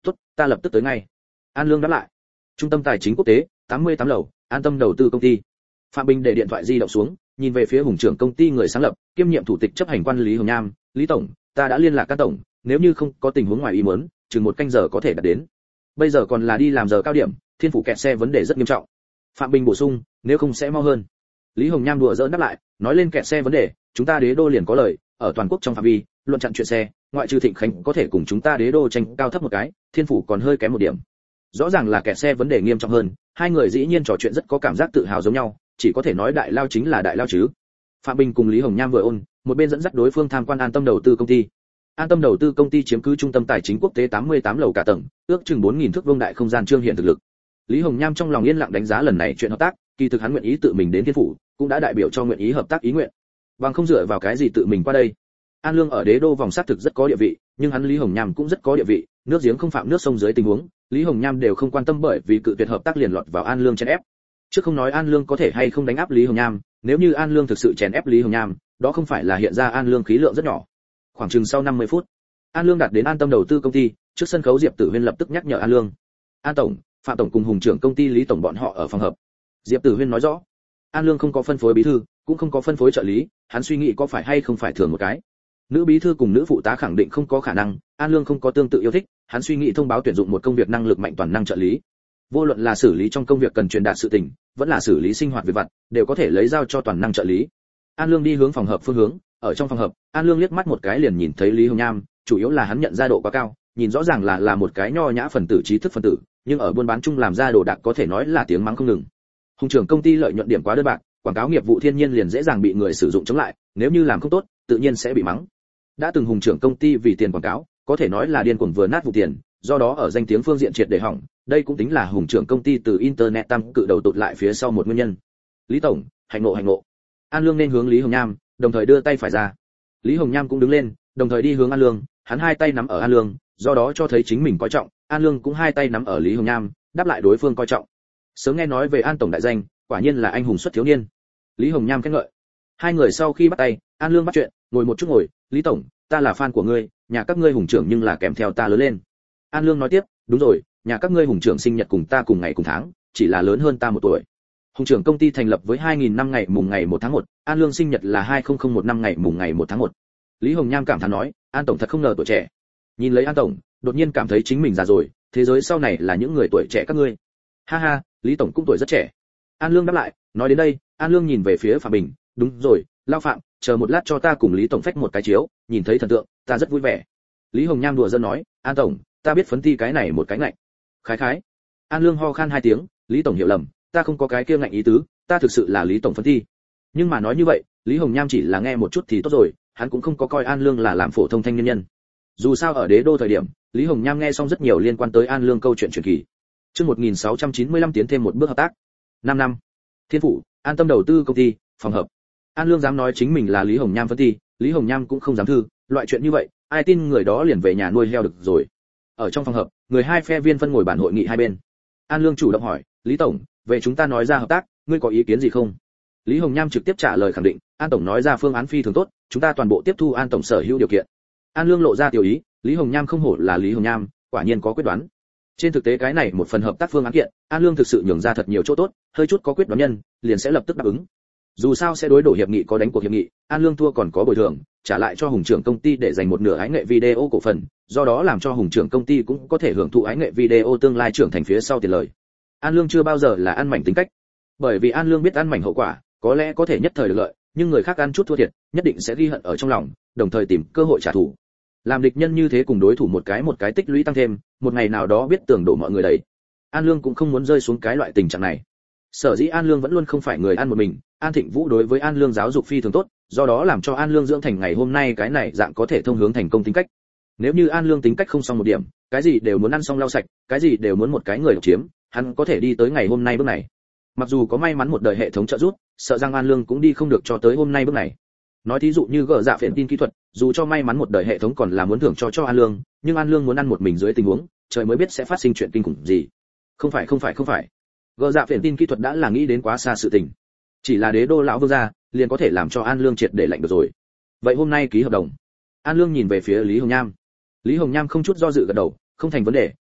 tốt, ta lập tức tới ngay. An Lương đáp lại. Trung tâm tài chính quốc tế, tám mươi tám lầu, An Tâm đầu tư công ty. Phạm Bình để điện thoại di động xuống, nhìn về phía Hùng trưởng công ty người sáng lập, kiêm nhiệm thủ tịch chấp hành quan Lý Hồng Nham, "Lý tổng, ta đã liên lạc các tổng, nếu như không có tình huống ngoài ý muốn, chừng một canh giờ có thể đạt đến. Bây giờ còn là đi làm giờ cao điểm, Thiên phủ kẹt xe vấn đề rất nghiêm trọng." Phạm Bình bổ sung, "Nếu không sẽ mau hơn." Lý Hồng Nham đùa giỡn đáp lại, nói lên kẹt xe vấn đề, chúng ta Đế đô liền có lời, ở toàn quốc trong phạm vi, luận chặn chuyện xe, ngoại trừ Thịnh Khánh có thể cùng chúng ta Đế đô tranh cao thấp một cái, Thiên phủ còn hơi kém một điểm. Rõ ràng là kẹt xe vấn đề nghiêm trọng hơn, hai người dĩ nhiên trò chuyện rất có cảm giác tự hào giống nhau, chỉ có thể nói đại lao chính là đại lao chứ. Phạm Bình cùng Lý Hồng Nham vừa ôn, một bên dẫn dắt đối phương tham quan An Tâm đầu tư công ty. An Tâm đầu tư công ty chiếm cứ trung tâm tài chính quốc tế tám mươi tám lầu cả tầng, ước chừng bốn nghìn thước vuông đại không gian trương hiện thực lực. Lý Hồng Nham trong lòng yên lặng đánh giá lần này chuyện hợp tác, kỳ thực hắn nguyện ý tự mình đến Thiên phủ, cũng đã đại biểu cho nguyện ý hợp tác ý nguyện. Bằng không dựa vào cái gì tự mình qua đây. An Lương ở Đế đô vòng sát thực rất có địa vị, nhưng hắn Lý Hồng Nham cũng rất có địa vị, nước giếng không phạm nước sông dưới tình huống, Lý Hồng Nham đều không quan tâm bởi vì cự tuyệt hợp tác liền lọt vào An Lương chèn ép. Trước không nói An Lương có thể hay không đánh áp Lý Hồng Nham, nếu như An Lương thực sự chèn ép Lý Hồng Nham, đó không phải là hiện ra An Lương khí lượng rất nhỏ. Khoảng chừng sau năm mươi phút, An Lương đạt đến An Tâm đầu tư công ty, trước sân khấu Diệp Tử Huyên lập tức nhắc nhở An Lương. "An tổng, Phạm tổng cùng Hùng trưởng công ty Lý tổng bọn họ ở phòng hợp." Diệp Tử Huyên nói rõ. An Lương không có phân phối bí thư, cũng không có phân phối trợ lý, hắn suy nghĩ có phải hay không phải thường một cái. Nữ bí thư cùng nữ phụ tá khẳng định không có khả năng, An Lương không có tương tự yêu thích, hắn suy nghĩ thông báo tuyển dụng một công việc năng lực mạnh toàn năng trợ lý. Vô luận là xử lý trong công việc cần truyền đạt sự tình, vẫn là xử lý sinh hoạt việc vặt, đều có thể lấy giao cho toàn năng trợ lý. An Lương đi hướng phòng hợp phương hướng, ở trong phòng hợp, An Lương liếc mắt một cái liền nhìn thấy Lý Hồng Nham, chủ yếu là hắn nhận ra độ quá cao, nhìn rõ ràng là là một cái nho nhã phần tử trí thức phần tử, nhưng ở buôn bán chung làm ra đồ đạc có thể nói là tiếng mắng không ngừng. Hùng trưởng công ty lợi nhuận điểm quá đơn bạc, quảng cáo nghiệp vụ thiên nhiên liền dễ dàng bị người sử dụng chống lại, nếu như làm không tốt, tự nhiên sẽ bị mắng. Đã từng Hùng trưởng công ty vì tiền quảng cáo, có thể nói là điên cuồng vừa nát vụ tiền, do đó ở danh tiếng phương diện triệt để hỏng, đây cũng tính là Hùng trưởng công ty từ internet tam cự đầu tụt lại phía sau một nguyên nhân. "Lý tổng, hành ngộ hành ngộ." An Lương nên hướng Lý Hồng Nham, đồng thời đưa tay phải ra. Lý Hồng Nham cũng đứng lên, đồng thời đi hướng An Lương, hắn hai tay nắm ở An Lương, do đó cho thấy chính mình coi trọng, An Lương cũng hai tay nắm ở Lý Hồng Nham, đáp lại đối phương coi trọng. Sớm nghe nói về An tổng đại danh, quả nhiên là anh hùng xuất thiếu niên. Lý Hồng Nham khen ngợi. Hai người sau khi bắt tay, An Lương bắt chuyện, ngồi một chút ngồi, "Lý tổng, ta là fan của ngươi, nhà các ngươi Hùng trưởng nhưng là kèm theo ta lớn lên." An Lương nói tiếp, "Đúng rồi, nhà các ngươi Hùng trưởng sinh nhật cùng ta cùng ngày cùng tháng, chỉ là lớn hơn ta một tuổi." Hùng trưởng công ty thành lập với hai nghìn năm ngày mùng ngày một tháng một, An Lương sinh nhật là hai nghìn một năm ngày mùng ngày một tháng một. Lý Hồng Nham cảm thán nói, "An tổng thật không ngờ tuổi trẻ." Nhìn lấy An tổng, đột nhiên cảm thấy chính mình già rồi, thế giới sau này là những người tuổi trẻ các ngươi. "Ha ha, Lý tổng cũng tuổi rất trẻ." An Lương đáp lại, nói đến đây, An Lương nhìn về phía Phạm Bình, "Đúng rồi, Lao Phạm, chờ một lát cho ta cùng Lý tổng phách một cái chiếu, nhìn thấy thần tượng, ta rất vui vẻ." Lý Hồng Nham đùa giỡn nói, "An tổng, ta biết phấn thi cái này một cái ngạnh." Khái khái. An Lương ho khan hai tiếng, "Lý tổng hiểu lầm, ta không có cái kia ngạnh ý tứ, ta thực sự là Lý tổng phấn thi." Nhưng mà nói như vậy, Lý Hồng Nham chỉ là nghe một chút thì tốt rồi, hắn cũng không có coi An Lương là làm phổ thông thanh niên nhân. Dù sao ở Đế đô thời điểm, Lý Hồng Nham nghe xong rất nhiều liên quan tới An Lương câu chuyện truyền kỳ. Chương một nghìn sáu trăm chín mươi lăm tiến thêm một bước hợp tác. năm năm. Thiên phủ, An Tâm đầu tư công ty, phòng hợp. An Lương dám nói chính mình là Lý Hồng Nham phấn thi, Lý Hồng Nham cũng không dám thư, loại chuyện như vậy, ai tin người đó liền về nhà nuôi heo được rồi. Ở trong phòng hợp, người hai phe viên phân ngồi bàn hội nghị hai bên. An Lương chủ động hỏi, "Lý tổng, về chúng ta nói ra hợp tác, ngươi có ý kiến gì không?" Lý Hồng Nham trực tiếp trả lời khẳng định, "An tổng nói ra phương án phi thường tốt, chúng ta toàn bộ tiếp thu An tổng sở hữu điều kiện." An Lương lộ ra tiểu ý, Lý Hồng Nham không hổ là Lý Hồng Nham, quả nhiên có quyết đoán. Trên thực tế cái này một phần hợp tác phương án kiện, An Lương thực sự nhường ra thật nhiều chỗ tốt, hơi chút có quyết đoán nhân, liền sẽ lập tức đáp ứng. Dù sao sẽ đối đổ hiệp nghị có đánh cuộc hiệp nghị, An Lương thua còn có bồi thường, trả lại cho Hùng trưởng công ty để dành một nửa ái nghệ video cổ phần, do đó làm cho Hùng trưởng công ty cũng có thể hưởng thụ ái nghệ video tương lai trưởng thành phía sau tiền lời. An Lương chưa bao giờ là ăn mảnh tính cách, bởi vì An Lương biết ăn mảnh hậu quả, có lẽ có thể nhất thời được lợi, nhưng người khác ăn chút thua thiệt, nhất định sẽ ghi hận ở trong lòng, đồng thời tìm cơ hội trả thù. Làm địch nhân như thế cùng đối thủ một cái một cái tích lũy tăng thêm, một ngày nào đó biết tưởng đổ mọi người đấy. An Lương cũng không muốn rơi xuống cái loại tình trạng này. Sở dĩ An Lương vẫn luôn không phải người ăn một mình, An Thịnh Vũ đối với An Lương giáo dục phi thường tốt, do đó làm cho An Lương dưỡng thành ngày hôm nay cái này dạng có thể thông hướng thành công tính cách. Nếu như An Lương tính cách không xong một điểm, cái gì đều muốn ăn xong lau sạch, cái gì đều muốn một cái người độc chiếm, hắn có thể đi tới ngày hôm nay bước này. Mặc dù có may mắn một đời hệ thống trợ giúp, sợ rằng An Lương cũng đi không được cho tới hôm nay bước này. Nói thí dụ như gỡ dạ phiền tin kỹ thuật, dù cho may mắn một đời hệ thống còn là muốn thưởng cho cho An Lương, nhưng An Lương muốn ăn một mình dưới tình huống, trời mới biết sẽ phát sinh chuyện kinh khủng gì. Không phải không phải không phải. Gỡ dạ phiền tin kỹ thuật đã là nghĩ đến quá xa sự tình. Chỉ là đế đô lão vương gia, liền có thể làm cho An Lương triệt để lạnh được rồi. Vậy hôm nay ký hợp đồng. An Lương nhìn về phía Lý Hồng Nham. Lý Hồng Nham không chút do dự gật đầu, không thành vấn đề,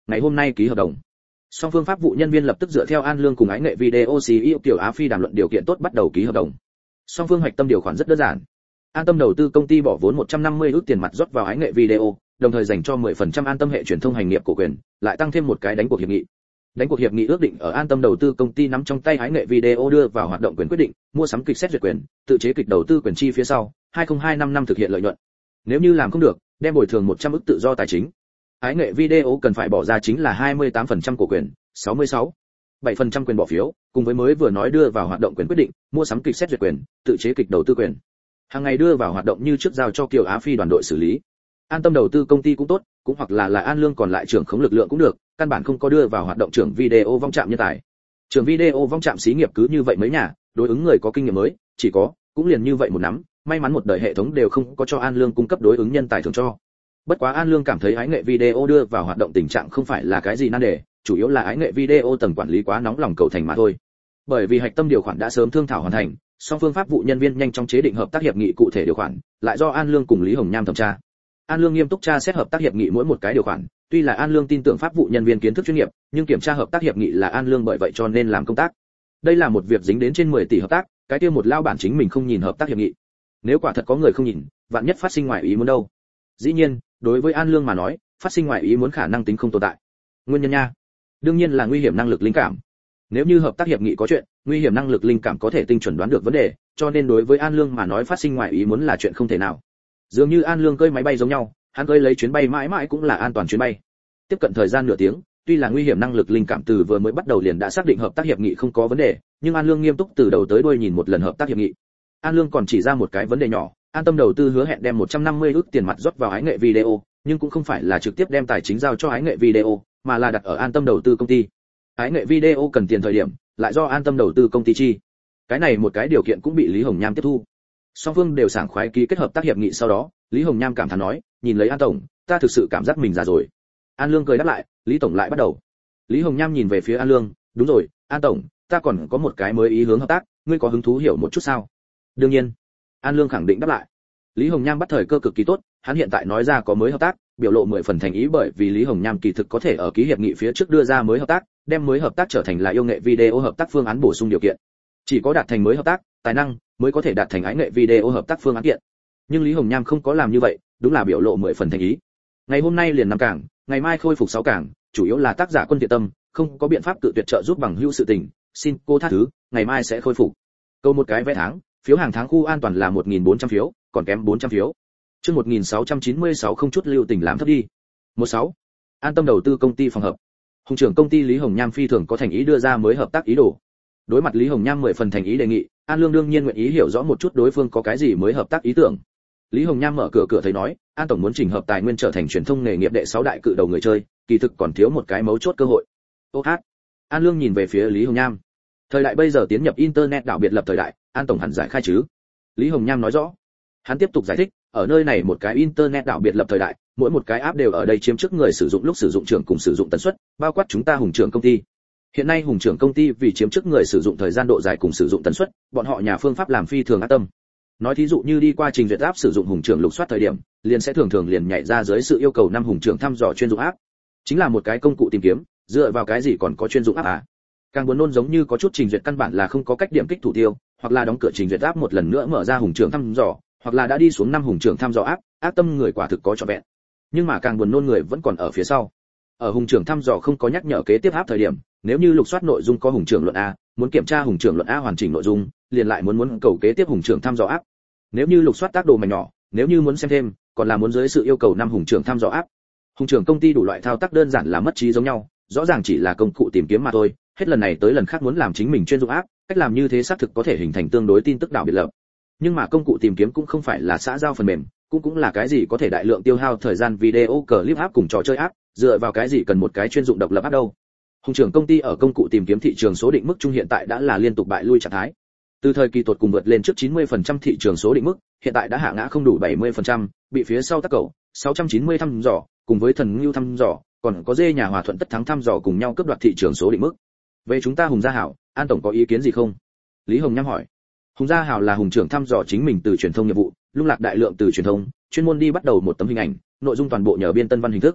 ngày hôm nay ký hợp đồng. Song phương pháp vụ nhân viên lập tức dựa theo An Lương cùng Ái Nghệ Video xê e ô Tiểu Á Phi đàm luận điều kiện tốt bắt đầu ký hợp đồng. Song phương hoạch tâm điều khoản rất đơn giản. An Tâm đầu tư công ty bỏ vốn một trăm năm mươi ức tiền mặt rót vào Ái Nghệ Video, đồng thời dành cho mười phần trăm An Tâm hệ truyền thông hành nghiệp cổ quyền, lại tăng thêm một cái đánh cuộc hiệp nghị. Đánh cuộc hiệp nghị ước định ở An Tâm đầu tư công ty nắm trong tay Ái Nghệ Video đưa vào hoạt động quyền quyết định, mua sắm kịch xét duyệt quyền, tự chế kịch đầu tư quyền chi phía sau, hai không hai năm năm thực hiện lợi nhuận. Nếu như làm không được, đem bồi thường một trăm ức tự do tài chính. Ái Nghệ Video cần phải bỏ ra chính là hai mươi tám phần trăm cổ quyền, sáu mươi sáu phẩy bảy phần trăm quyền bỏ phiếu, cùng với mới vừa nói đưa vào hoạt động quyền quyết định, mua sắm kịch xét duyệt quyền, tự chế kịch đầu tư quyền. Hàng ngày đưa vào hoạt động như trước giao cho Kiều Á Phi đoàn đội xử lý. An Tâm đầu tư công ty cũng tốt, cũng hoặc là là An Lương còn lại trưởng khống lực lượng cũng được, căn bản không có đưa vào hoạt động trưởng video vong trạm nhân tài. Trưởng video vong trạm xí nghiệp cứ như vậy mấy nhà, đối ứng người có kinh nghiệm mới, chỉ có, cũng liền như vậy một nắm, may mắn một đời hệ thống đều không có cho An Lương cung cấp đối ứng nhân tài thường cho. Bất quá An Lương cảm thấy Ái Nghệ Video đưa vào hoạt động tình trạng không phải là cái gì nan đề, chủ yếu là Ái Nghệ Video tầng quản lý quá nóng lòng cầu thành mà thôi. Bởi vì hạch tâm điều khoản đã sớm thương thảo hoàn thành, song phương pháp vụ nhân viên nhanh chóng chế định hợp tác hiệp nghị cụ thể điều khoản, lại do An Lương cùng Lý Hồng Nham thẩm tra. An Lương nghiêm túc tra xét hợp tác hiệp nghị mỗi một cái điều khoản, tuy là An Lương tin tưởng pháp vụ nhân viên kiến thức chuyên nghiệp, nhưng kiểm tra hợp tác hiệp nghị là An Lương bởi vậy cho nên làm công tác. Đây là một việc dính đến trên mười tỷ hợp tác, cái kia một lao bản chính mình không nhìn hợp tác hiệp nghị. Nếu quả thật có người không nhìn, vạn nhất phát sinh ngoại ý muốn đâu? Dĩ nhiên, đối với An Lương mà nói, phát sinh ngoại ý muốn khả năng tính không tồn tại. Nguyên nhân nha, đương nhiên là nguy hiểm năng lực linh cảm. Nếu như hợp tác hiệp nghị có chuyện, nguy hiểm năng lực linh cảm có thể tinh chuẩn đoán được vấn đề, cho nên đối với An Lương mà nói phát sinh ngoại ý muốn là chuyện không thể nào. Dường như An Lương cơi máy bay giống nhau, hắn cơi lấy chuyến bay mãi mãi cũng là an toàn chuyến bay. Tiếp cận thời gian nửa tiếng, tuy là nguy hiểm năng lực linh cảm từ vừa mới bắt đầu liền đã xác định hợp tác hiệp nghị không có vấn đề, nhưng An Lương nghiêm túc từ đầu tới đuôi nhìn một lần hợp tác hiệp nghị. An Lương còn chỉ ra một cái vấn đề nhỏ, An Tâm đầu tư hứa hẹn đem một trăm năm mươi ức tiền mặt rót vào Ái Nghệ Video, nhưng cũng không phải là trực tiếp đem tài chính giao cho Ái Nghệ Video, mà là đặt ở An Tâm đầu tư công ty. Ái Nghệ Video cần tiền thời điểm, lại do An Tâm đầu tư công ty chi. Cái này một cái điều kiện cũng bị Lý Hồng Nham tiếp thu. Song phương đều sảng khoái ký kết hợp tác hiệp nghị sau đó, Lý Hồng Nham cảm thán nói, nhìn lấy An tổng, ta thực sự cảm giác mình già rồi. An Lương cười đáp lại, Lý tổng lại bắt đầu. Lý Hồng Nham nhìn về phía An Lương, đúng rồi, An tổng, ta còn có một cái mới ý hướng hợp tác, ngươi có hứng thú hiểu một chút sao? Đương nhiên. An Lương khẳng định đáp lại. Lý Hồng Nham bắt thời cơ cực kỳ tốt, hắn hiện tại nói ra có mới hợp tác, biểu lộ mười phần thành ý bởi vì Lý Hồng Nham kỳ thực có thể ở ký hiệp nghị phía trước đưa ra mới hợp tác, đem mới hợp tác trở thành là yêu nghệ video hợp tác phương án bổ sung điều kiện. Chỉ có đạt thành mới hợp tác, tài năng mới có thể đạt thành Ái Nghệ Video hợp tác phương án kiện. Nhưng Lý Hồng Nham không có làm như vậy, đúng là biểu lộ mười phần thành ý. Ngày hôm nay liền năm cảng, ngày mai khôi phục sáu cảng, chủ yếu là tác giả Quân Thiện Tâm, không có biện pháp cự tuyệt trợ giúp bằng hữu sự tình, xin cô tha thứ, ngày mai sẽ khôi phục. Câu một cái vé tháng, phiếu hàng tháng khu an toàn là một nghìn bốn trăm phiếu, còn kém bốn trăm phiếu. Chương một nghìn sáu trăm chín mươi sáu không chút lưu tình làm thấp đi. mười sáu. An Tâm đầu tư công ty phòng hợp. Hùng trưởng công ty Lý Hồng Nham phi thường có thành ý đưa ra mới hợp tác ý đồ. Đối mặt Lý Hồng Nham mười phần thành ý đề nghị, An Lương đương nhiên nguyện ý hiểu rõ một chút đối phương có cái gì mới hợp tác ý tưởng. Lý Hồng Nham mở cửa cửa thấy nói, An tổng muốn chỉnh hợp tài nguyên trở thành truyền thông nghề nghiệp đệ sáu đại cự đầu người chơi, kỳ thực còn thiếu một cái mấu chốt cơ hội. Ô hát. An Lương nhìn về phía Lý Hồng Nham. Thời đại bây giờ tiến nhập internet đảo biệt lập thời đại, An tổng hẳn giải khai chứ? Lý Hồng Nham nói rõ. Hắn tiếp tục giải thích, ở nơi này một cái internet đảo biệt lập thời đại, mỗi một cái app đều ở đây chiếm trước người sử dụng lúc sử dụng trưởng cùng sử dụng tần suất, bao quát chúng ta Hùng trưởng công ty. Hiện nay Hùng trưởng công ty vì chiếm trước người sử dụng thời gian độ dài cùng sử dụng tần suất, bọn họ nhà phương pháp làm phi thường ác tâm. Nói thí dụ như đi qua trình duyệt app sử dụng Hùng trưởng lục soát thời điểm, liền sẽ thường thường liền nhảy ra dưới sự yêu cầu năm Hùng trưởng thăm dò chuyên dụng app. Chính là một cái công cụ tìm kiếm, dựa vào cái gì còn có chuyên dụng app à? Càng buồn nôn giống như có chút trình duyệt căn bản là không có cách điểm kích thủ tiêu, hoặc là đóng cửa trình duyệt app một lần nữa mở ra Hùng trưởng thăm dò, hoặc là đã đi xuống năm Hùng trưởng thăm dò app, ác tâm người quả thực có cho vẹn. Nhưng mà càng buồn nôn người vẫn còn ở phía sau. Ở Hùng trưởng thăm dò không có nhắc nhở kế tiếp app thời điểm, nếu như lục soát nội dung có Hùng trưởng luận A, muốn kiểm tra Hùng trưởng luận A hoàn chỉnh nội dung, liền lại muốn muốn cầu kế tiếp Hùng trưởng thăm dò app. Nếu như lục soát tác đồ mảnh nhỏ, nếu như muốn xem thêm, còn là muốn dưới sự yêu cầu năm Hùng trưởng thăm dò app. Hùng trưởng công ty đủ loại thao tác đơn giản là mất trí giống nhau, rõ ràng chỉ là công cụ tìm kiếm mà thôi, hết lần này tới lần khác muốn làm chính mình chuyên dụng app, cách làm như thế xác thực có thể hình thành tương đối tin tức đảo biệt lập. Nhưng mà công cụ tìm kiếm cũng không phải là xã giao phần mềm, cũng cũng là cái gì có thể đại lượng tiêu hao thời gian video clip app cùng trò chơi app, dựa vào cái gì cần một cái chuyên dụng độc lập app đâu. Hùng trưởng công ty ở công cụ tìm kiếm thị trường số định mức chung hiện tại đã là liên tục bại lui trạng thái. Từ thời kỳ tuột cùng vượt lên trước chín mươi phần trăm thị trường số định mức, hiện tại đã hạ ngã không đủ bảy mươi phần trăm, bị phía sau tác cầu sáu trăm chín mươi thăm dò, cùng với thần ngưu thăm dò, còn có dê nhà Hòa Thuận tất thắng thăm dò cùng nhau cướp đoạt thị trường số định mức. Về chúng ta Hùng Gia Hảo, An tổng có ý kiến gì không? Lý Hồng Nham hỏi. Hùng Gia Hảo là Hùng trưởng thăm dò chính mình từ truyền thông nghiệp vụ, lung lạc đại lượng từ truyền thông, chuyên môn đi bắt đầu một tấm hình ảnh, nội dung toàn bộ nhờ biên tân văn hình thức.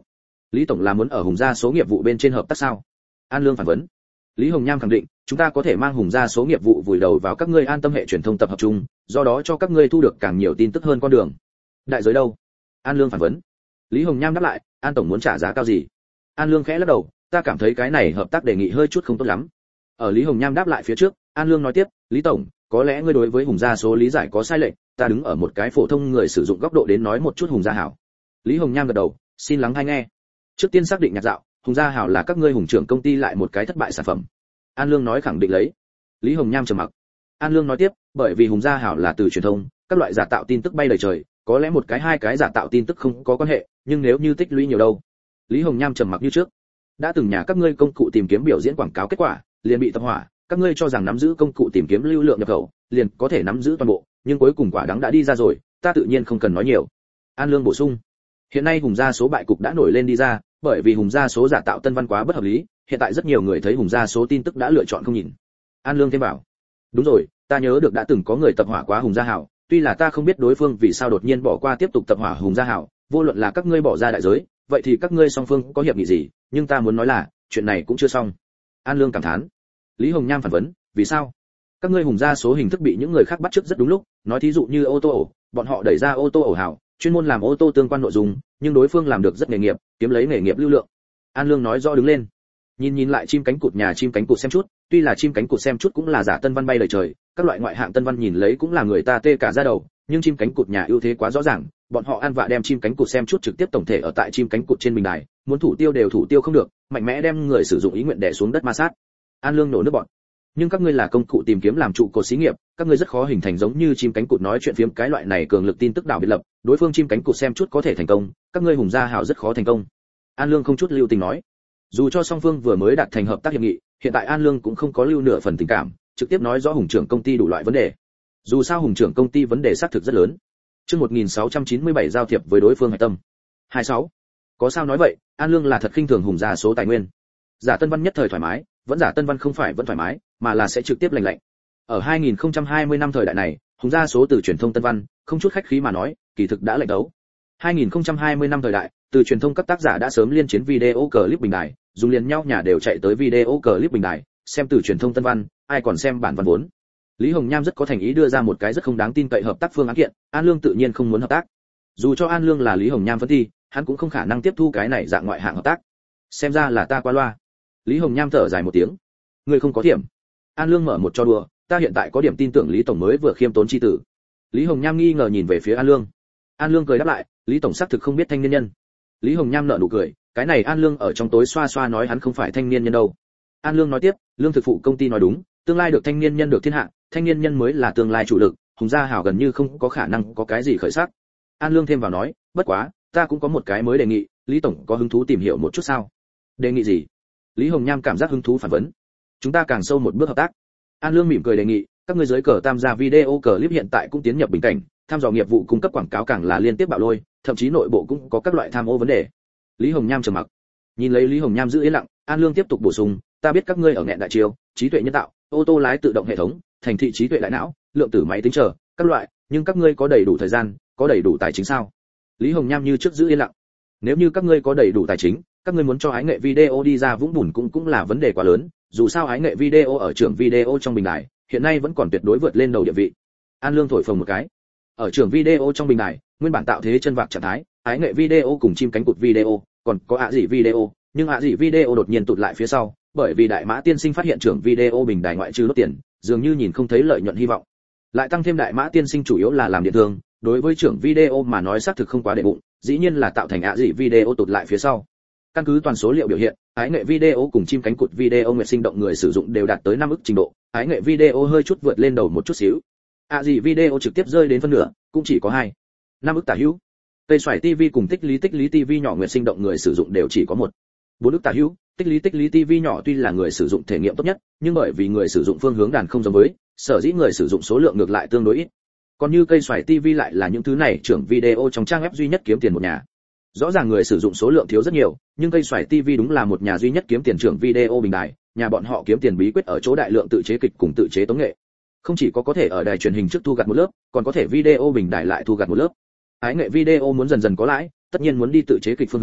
Lý tổng là muốn ở Hùng gia số nghiệp vụ bên trên hợp tác sao? An Lương phản vấn. Lý Hồng Nham khẳng định, chúng ta có thể mang Hùng gia số nghiệp vụ vùi đầu vào các ngươi An Tâm hệ truyền thông tập hợp chung, do đó cho các ngươi thu được càng nhiều tin tức hơn con đường. Đại giới đâu? An Lương phản vấn. Lý Hồng Nham đáp lại, An tổng muốn trả giá cao gì? An Lương khẽ lắc đầu, ta cảm thấy cái này hợp tác đề nghị hơi chút không tốt lắm. Ở Lý Hồng Nham đáp lại phía trước, An Lương nói tiếp, Lý tổng, có lẽ ngươi đối với Hùng gia số lý giải có sai lệch, ta đứng ở một cái phổ thông người sử dụng góc độ đến nói một chút Hùng gia hảo. Lý Hồng Nham gật đầu, xin lắng hay nghe. Trước tiên xác định nhạc dạo, Hùng gia hảo là các ngươi Hùng trưởng công ty lại một cái thất bại sản phẩm. An Lương nói khẳng định lấy. Lý Hồng Nham trầm mặc. An Lương nói tiếp, bởi vì Hùng gia hảo là từ truyền thông, các loại giả tạo tin tức bay lời trời, có lẽ một cái hai cái giả tạo tin tức không có quan hệ, nhưng nếu như tích lũy nhiều đâu. Lý Hồng Nham trầm mặc như trước. Đã từng nhà các ngươi công cụ tìm kiếm biểu diễn quảng cáo kết quả, liền bị tập hỏa, các ngươi cho rằng nắm giữ công cụ tìm kiếm lưu lượng nhập khẩu, liền có thể nắm giữ toàn bộ, nhưng cuối cùng quả đắng đã đi ra rồi, ta tự nhiên không cần nói nhiều. An Lương bổ sung. Hiện nay Hùng gia số bại cục đã nổi lên đi ra, bởi vì Hùng gia số giả tạo tân văn quá bất hợp lý, hiện tại rất nhiều người thấy Hùng gia số tin tức đã lựa chọn không nhìn. An Lương thêm bảo. Đúng rồi, ta nhớ được đã từng có người tập hỏa quá Hùng gia hảo, tuy là ta không biết đối phương vì sao đột nhiên bỏ qua tiếp tục tập hỏa Hùng gia hảo, vô luận là các ngươi bỏ ra đại giới, vậy thì các ngươi song phương có hiệp nghị gì, nhưng ta muốn nói là, chuyện này cũng chưa xong. An Lương cảm thán. Lý Hồng Nham phản vấn, vì sao? Các ngươi Hùng gia số hình thức bị những người khác bắt chước rất đúng lúc, nói thí dụ như ô tô ổ, bọn họ đẩy ra ô tô ổ hảo, chuyên môn làm ô tô tương quan nội dung, nhưng đối phương làm được rất nghề nghiệp, kiếm lấy nghề nghiệp lưu lượng. An Lương nói rõ đứng lên. Nhìn nhìn lại chim cánh cụt nhà chim cánh cụt xem chút, tuy là chim cánh cụt xem chút cũng là giả tân văn bay lời trời, các loại ngoại hạng tân văn nhìn lấy cũng là người ta tê cả da đầu, nhưng chim cánh cụt nhà ưu thế quá rõ ràng, bọn họ ăn vạ đem chim cánh cụt xem chút trực tiếp tổng thể ở tại chim cánh cụt trên bình đài, muốn thủ tiêu đều thủ tiêu không được, mạnh mẽ đem người sử dụng ý nguyện đè xuống đất ma sát. An Lương nổ nước bọn. Nhưng các ngươi là công cụ tìm kiếm làm trụ cột xí nghiệp, các ngươi rất khó hình thành giống như chim cánh cụt nói chuyện phiếm cái loại này cường lực tin tức đảo biệt lập, đối phương chim cánh cụt xem chút có thể thành công, các ngươi Hùng gia hảo rất khó thành công. An Lương không chút lưu tình nói. Dù cho song phương vừa mới đạt thành hợp tác hiệp nghị, hiện tại An Lương cũng không có lưu nửa phần tình cảm, trực tiếp nói rõ Hùng trưởng công ty đủ loại vấn đề. Dù sao Hùng trưởng công ty vấn đề xác thực rất lớn. Chương một nghìn sáu trăm chín mươi bảy giao thiệp với đối phương hạch tâm. hai mươi sáu. Có sao nói vậy, An Lương là thật khinh thường Hùng gia số tài nguyên. Giả tân văn nhất thời thoải mái, vẫn giả tân văn không phải vẫn thoải mái, mà là sẽ trực tiếp lành lạnh. Ở hai nghìn không trăm hai mươi năm thời đại này, Hùng gia số từ truyền thông tân văn, không chút khách khí mà nói, kỳ thực đã lạnh đấu. hai nghìn không trăm hai mươi năm thời đại, từ truyền thông các tác giả đã sớm liên chiến video clip bình đài, dùng liền nhau nhà đều chạy tới video clip bình đài, xem từ truyền thông tân văn, ai còn xem bản văn vốn. Lý Hồng Nham rất có thành ý đưa ra một cái rất không đáng tin cậy hợp tác phương án kiện, An Lương tự nhiên không muốn hợp tác. Dù cho An Lương là Lý Hồng Nham phân thi, hắn cũng không khả năng tiếp thu cái này dạng ngoại hạng hợp tác. Xem ra là ta qua loa. Lý Hồng Nham thở dài một tiếng. Ngươi không có điểm. An Lương mở một trò đùa, ta hiện tại có điểm tin tưởng Lý tổng mới vừa khiêm tốn chi tử. Lý Hồng Nham nghi ngờ nhìn về phía An Lương. An Lương cười đáp lại, Lý tổng xác thực không biết thanh niên nhân. Lý Hồng Nham nở nụ cười, cái này An Lương ở trong tối xoa xoa nói hắn không phải thanh niên nhân đâu. An Lương nói tiếp, Lương thực phụ công ty nói đúng, tương lai được thanh niên nhân được thiên hạ, thanh niên nhân mới là tương lai chủ lực, Hùng gia hảo gần như không có khả năng có cái gì khởi sắc. An Lương thêm vào nói, bất quá, ta cũng có một cái mới đề nghị, Lý tổng có hứng thú tìm hiểu một chút sao? Đề nghị gì? Lý Hồng Nham cảm giác hứng thú phản vấn. Chúng ta càng sâu một bước hợp tác. An Lương mỉm cười đề nghị, các ngươi giới cờ tam gia video clip hiện tại cũng tiến nhập bình cảnh, tham dò nghiệp vụ cung cấp quảng cáo càng là liên tiếp bạo lôi, thậm chí nội bộ cũng có các loại tham ô vấn đề. Lý Hồng Nham trầm mặc. Nhìn lấy Lý Hồng Nham giữ yên lặng, An Lương tiếp tục bổ sung, ta biết các ngươi ở nghẹn đại chiêu, trí tuệ nhân tạo, ô tô lái tự động hệ thống, thành thị trí tuệ đại não, lượng tử máy tính chờ, các loại, nhưng các ngươi có đầy đủ thời gian, có đầy đủ tài chính sao? Lý Hồng Nham như trước giữ yên lặng. Nếu như các ngươi có đầy đủ tài chính, các ngươi muốn cho ái nghệ video đi ra vũng bùn cũng cũng là vấn đề quá lớn, dù sao ái nghệ video ở trường video trong bình đài, hiện nay vẫn còn tuyệt đối vượt lên đầu địa vị. An Lương thổi phồng một cái. Ở trường video trong bình đài, nguyên bản tạo thế chân vạc trạng thái, ái nghệ video cùng chim cánh cụt video, còn có ạ dị video, nhưng ạ dị video đột nhiên tụt lại phía sau, bởi vì đại mã tiên sinh phát hiện trường video bình đài ngoại trừ lốt tiền, dường như nhìn không thấy lợi nhuận hy vọng. Lại tăng thêm đại mã tiên sinh chủ yếu là làm điện thương, đối với trưởng video mà nói xác thực không quá để bụng, dĩ nhiên là tạo thành ạ dị video tụt lại phía sau. Căn cứ toàn số liệu biểu hiện, ái nghệ video cùng chim cánh cụt video nguyệt sinh động người sử dụng đều đạt tới năm ức trình độ, ái nghệ video hơi chút vượt lên đầu một chút xíu. ạ dị video trực tiếp rơi đến phân nửa, cũng chỉ có hai năm ức tả hữu. Cây xoài ti vi cùng tích lý tích lý ti vi nhỏ nguyệt sinh động người sử dụng đều chỉ có một bốn ức tả hữu. Tích lý tích lý ti vi nhỏ tuy là người sử dụng thể nghiệm tốt nhất, nhưng bởi vì người sử dụng phương hướng đàn không giống với, sở dĩ người sử dụng số lượng ngược lại tương đối ít. Còn như cây xoài ti vi lại là những thứ này trưởng video trong trang web duy nhất kiếm tiền một nhà. Rõ ràng người sử dụng số lượng thiếu rất nhiều, nhưng cây xoài ti vi đúng là một nhà duy nhất kiếm tiền trưởng video bình đài, nhà bọn họ kiếm tiền bí quyết ở chỗ đại lượng tự chế kịch cùng tự chế tống nghệ. Không chỉ có có thể ở đài truyền hình trước thu gặt một lớp, còn có thể video bình đài lại thu gặt một lớp. Ái nghệ video muốn dần dần có lãi, tất nhiên muốn đi tự chế kịch phương hướng,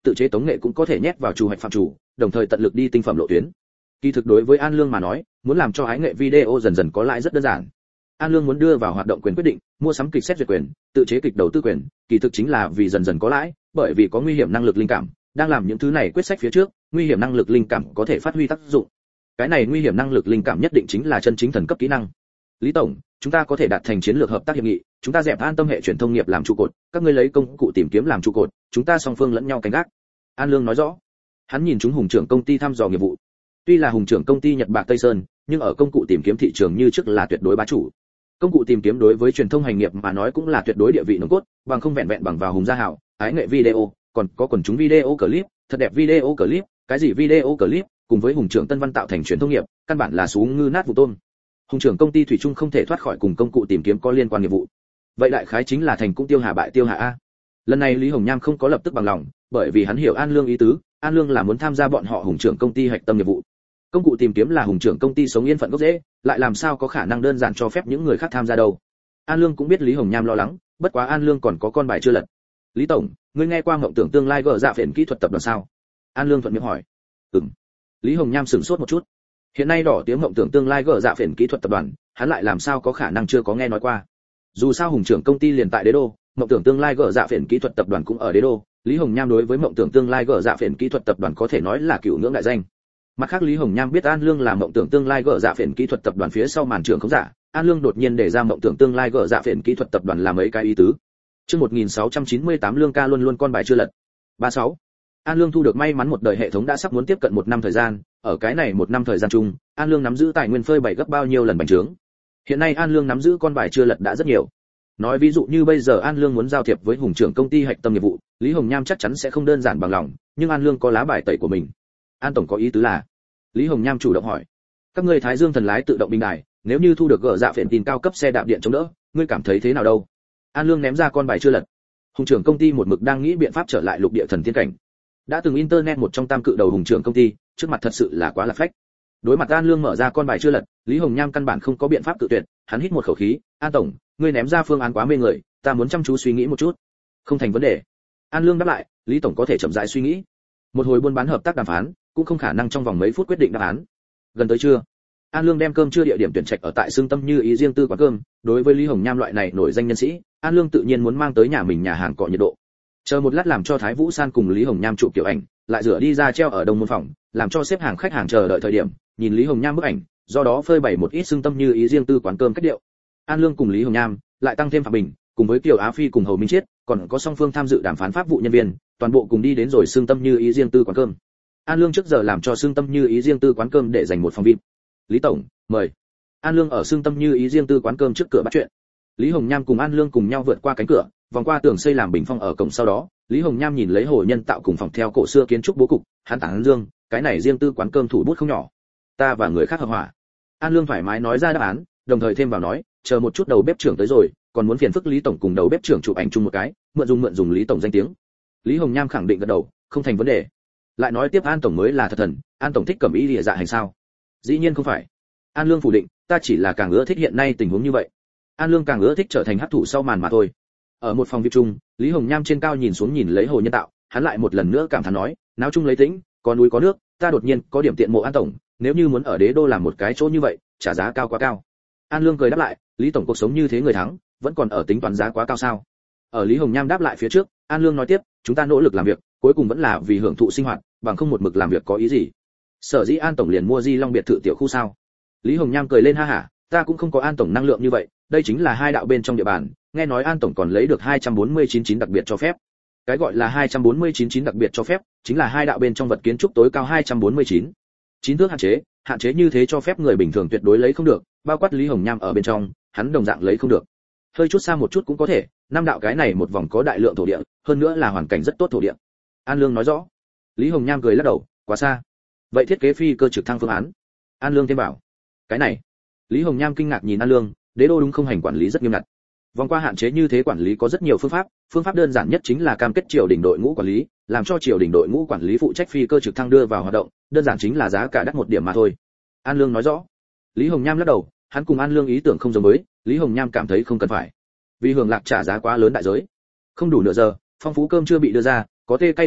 tự chế tống nghệ cũng có thể nhét vào chủ hoạch phạm chủ, đồng thời tận lực đi tinh phẩm lộ tuyến. Kỳ thực đối với An Lương mà nói, muốn làm cho ái nghệ video dần dần có lãi rất đơn giản. An Lương muốn đưa vào hoạt động quyền quyết định, mua sắm kịch xét duyệt quyền, tự chế kịch đầu tư quyền, kỳ thực chính là vì dần dần có lãi, bởi vì có nguy hiểm năng lực linh cảm, đang làm những thứ này quyết sách phía trước, nguy hiểm năng lực linh cảm có thể phát huy tác dụng. Cái này nguy hiểm năng lực linh cảm nhất định chính là chân chính thần cấp kỹ năng. Lý tổng, chúng ta có thể đạt thành chiến lược hợp tác hiệp nghị, chúng ta dẹp An Tâm hệ truyền thông nghiệp làm trụ cột, các ngươi lấy công cụ tìm kiếm làm trụ cột, chúng ta song phương lẫn nhau canh gác. An Lương nói rõ. Hắn nhìn chúng Hùng trưởng công ty thăm dò nghiệp vụ. Tuy là Hùng trưởng công ty Nhật Bạc Tây Sơn, nhưng ở công cụ tìm kiếm thị trường như trước là tuyệt đối bá chủ. Công cụ tìm kiếm đối với truyền thông hành nghiệp mà nói cũng là tuyệt đối địa vị nòng cốt, bằng không vẹn vẹn bằng vào Hùng gia hảo, ái nghệ video, còn có quần chúng video clip, thật đẹp video clip, cái gì video clip, cùng với Hùng trưởng Tân Văn tạo thành truyền thông nghiệp, căn bản là xuống ngư nát vụ tôm. Hùng trưởng công ty thủy chung không thể thoát khỏi cùng công cụ tìm kiếm có liên quan nghiệp vụ. Vậy đại khái chính là thành cũng tiêu hà bại tiêu hà a. Lần này Lý Hồng Nham không có lập tức bằng lòng, bởi vì hắn hiểu An Lương ý tứ, An Lương là muốn tham gia bọn họ Hùng trưởng công ty hạch tâm nghiệp vụ. Công cụ tìm kiếm là Hùng trưởng công ty sống yên phận gốc rễ, lại làm sao có khả năng đơn giản cho phép những người khác tham gia đâu. An Lương cũng biết Lý Hồng Nham lo lắng, bất quá An Lương còn có con bài chưa lật. Lý tổng, ngươi nghe qua ngộng tưởng tương lai gỡ dạ phiền kỹ thuật tập đoàn sao? An Lương thuận miệng hỏi. Ừm. Lý Hồng Nham sửng sốt một chút. Hiện nay đỏ tiếng ngộng tưởng tương lai gỡ dạ phiền kỹ thuật tập đoàn, hắn lại làm sao có khả năng chưa có nghe nói qua. Dù sao Hùng trưởng công ty liền tại Đế Đô, ngộng tưởng tương lai gỡ dạ phiền kỹ thuật tập đoàn cũng ở Đế Đô, Lý Hồng Nham đối với ngộng tưởng tương lai gỡ dạ phiền kỹ thuật tập đoàn có thể nói là cựu ngưỡng đại danh. Mặt khác Lý Hồng Nham biết An Lương là ngộng tưởng tương lai gỡ dạ phiền kỹ thuật tập đoàn phía sau màn trưởng không giả, An Lương đột nhiên để ra ngộng tưởng tương lai gỡ dạ phiền kỹ thuật tập đoàn là mấy cái ý tứ. Chương một nghìn sáu trăm chín mươi tám Lương ca luôn luôn con bài chưa lật. ba mươi sáu. An Lương thu được may mắn một đời hệ thống đã sắp muốn tiếp cận một năm thời gian, ở cái này một năm thời gian chung, An Lương nắm giữ tài nguyên phơi bày gấp bao nhiêu lần bành trướng. Hiện nay An Lương nắm giữ con bài chưa lật đã rất nhiều. Nói ví dụ như bây giờ An Lương muốn giao thiệp với Hùng trưởng công ty hạch tâm nghiệp vụ, Lý Hồng Nham chắc chắn sẽ không đơn giản bằng lòng, nhưng An Lương có lá bài tẩy của mình. An tổng có ý tứ là? Lý Hồng Nham chủ động hỏi. Các ngươi Thái Dương thần lái tự động bình đài, nếu như thu được gỡ dạ phiền tin cao cấp xe đạp điện chống đỡ, ngươi cảm thấy thế nào đâu? An Lương ném ra con bài chưa lật. Hùng trưởng công ty một mực đang nghĩ biện pháp trở lại lục địa thần tiên cảnh. Đã từng internet một trong tam cự đầu Hùng trưởng công ty, trước mặt thật sự là quá là phách. Đối mặt An Lương mở ra con bài chưa lật, Lý Hồng Nham căn bản không có biện pháp tự tuyệt, hắn hít một khẩu khí, "An tổng, ngươi ném ra phương án quá mê người, ta muốn chăm chú suy nghĩ một chút." "Không thành vấn đề." An Lương đáp lại, "Lý tổng có thể chậm rãi suy nghĩ." Một hồi buôn bán hợp tác đàm phán, cũng không khả năng trong vòng mấy phút quyết định đáp án. Gần tới trưa, An Lương đem cơm trưa địa điểm tuyển trạch ở tại Sương Tâm Như Ý riêng tư quán cơm, đối với Lý Hồng Nham loại này nổi danh nhân sĩ, An Lương tự nhiên muốn mang tới nhà mình nhà hàng cọ nhiệt độ. Chờ một lát làm cho Thái Vũ San cùng Lý Hồng Nham chụp kiểu ảnh, lại rửa đi ra treo ở đông môn phòng, làm cho xếp hàng khách hàng chờ đợi thời điểm, nhìn Lý Hồng Nham bức ảnh, do đó phơi bày một ít Sương Tâm Như Ý riêng tư quán cơm cách điệu. An Lương cùng Lý Hồng Nham, lại tăng thêm Phạm Bình, cùng với Kiều Á Phi cùng Hầu Minh Chiết, còn có song phương tham dự đàm phán pháp vụ nhân viên, toàn bộ cùng đi đến rồi Sương Tâm Như Ý riêng tư quán cơm. An Lương trước giờ làm cho Sương Tâm Như Ý riêng tư quán cơm để dành một phòng vi ai pi. Lý tổng, mời. An Lương ở Sương Tâm Như Ý riêng tư quán cơm trước cửa bắt chuyện. Lý Hồng Nham cùng An Lương cùng nhau vượt qua cánh cửa, vòng qua tường xây làm bình phong ở cổng, sau đó, Lý Hồng Nham nhìn lấy hồ nhân tạo cùng phòng theo cổ xưa kiến trúc bố cục, hắn tán dương, cái này riêng tư quán cơm thủ bút không nhỏ. Ta và người khác hợp hòa. An Lương thoải mái nói ra đáp án, đồng thời thêm vào nói, chờ một chút đầu bếp trưởng tới rồi, còn muốn phiền phức Lý tổng cùng đầu bếp trưởng chụp ảnh chung một cái, mượn dùng mượn dùng Lý tổng danh tiếng. Lý Hồng Nham khẳng định gật đầu, không thành vấn đề. Lại nói tiếp An tổng mới là thật thần, An tổng thích cẩm y lìa dạ hành sao? Dĩ nhiên không phải. An Lương phủ định, ta chỉ là càng ưa thích hiện nay tình huống như vậy. An Lương càng ưa thích trở thành hắc thủ sau màn mà thôi. Ở một phòng vi ai pi chung, Lý Hồng Nham trên cao nhìn xuống nhìn lấy hồ nhân tạo, hắn lại một lần nữa cảm thán nói, náo chung lấy tĩnh, có núi có nước, ta đột nhiên có điểm tiện mộ An tổng, nếu như muốn ở Đế Đô làm một cái chỗ như vậy, trả giá cao quá cao. An Lương cười đáp lại, Lý tổng cuộc sống như thế người thắng, vẫn còn ở tính toán giá quá cao sao? Ở Lý Hồng Nham đáp lại phía trước, An Lương nói tiếp, chúng ta nỗ lực làm việc, cuối cùng vẫn là vì hưởng thụ sinh hoạt, bằng không một mực làm việc có ý gì? Sở dĩ An tổng liền mua Di Long biệt thự tiểu khu sao? Lý Hồng Nham cười lên ha hả, ta cũng không có An tổng năng lượng như vậy, đây chính là hai đạo bên trong địa bàn, nghe nói An tổng còn lấy được hai trăm bốn mươi chín chín đặc biệt cho phép. Cái gọi là hai trăm bốn mươi chín chín đặc biệt cho phép, chính là hai đạo bên trong vật kiến trúc tối cao hai trăm bốn mươi chín. chín thước hạn chế, hạn chế như thế cho phép người bình thường tuyệt đối lấy không được, bao quát Lý Hồng Nham ở bên trong, hắn đồng dạng lấy không được. Hơi chút xa một chút cũng có thể, năm đạo cái này một vòng có đại lượng thổ địa, hơn nữa là hoàn cảnh rất tốt thổ địa. An Lương nói rõ. Lý Hồng Nham cười lắc đầu, quá xa. Vậy thiết kế phi cơ trực thăng phương án? An Lương thêm bảo. Cái này. Lý Hồng Nham kinh ngạc nhìn An Lương, Đế Đô đúng không hành quản lý rất nghiêm ngặt. Vòng qua hạn chế như thế quản lý có rất nhiều phương pháp, phương pháp đơn giản nhất chính là cam kết triều đình đội ngũ quản lý, làm cho triều đình đội ngũ quản lý phụ trách phi cơ trực thăng đưa vào hoạt động, đơn giản chính là giá cả đắt một điểm mà thôi. An Lương nói rõ. Lý Hồng Nham lắc đầu, hắn cùng An Lương ý tưởng không giống với, Lý Hồng Nham cảm thấy không cần phải. Vì hưởng lạc trả giá quá lớn đại giới. Không đủ nửa giờ, phong phú cơm chưa bị đưa ra, có tê cay phong vị,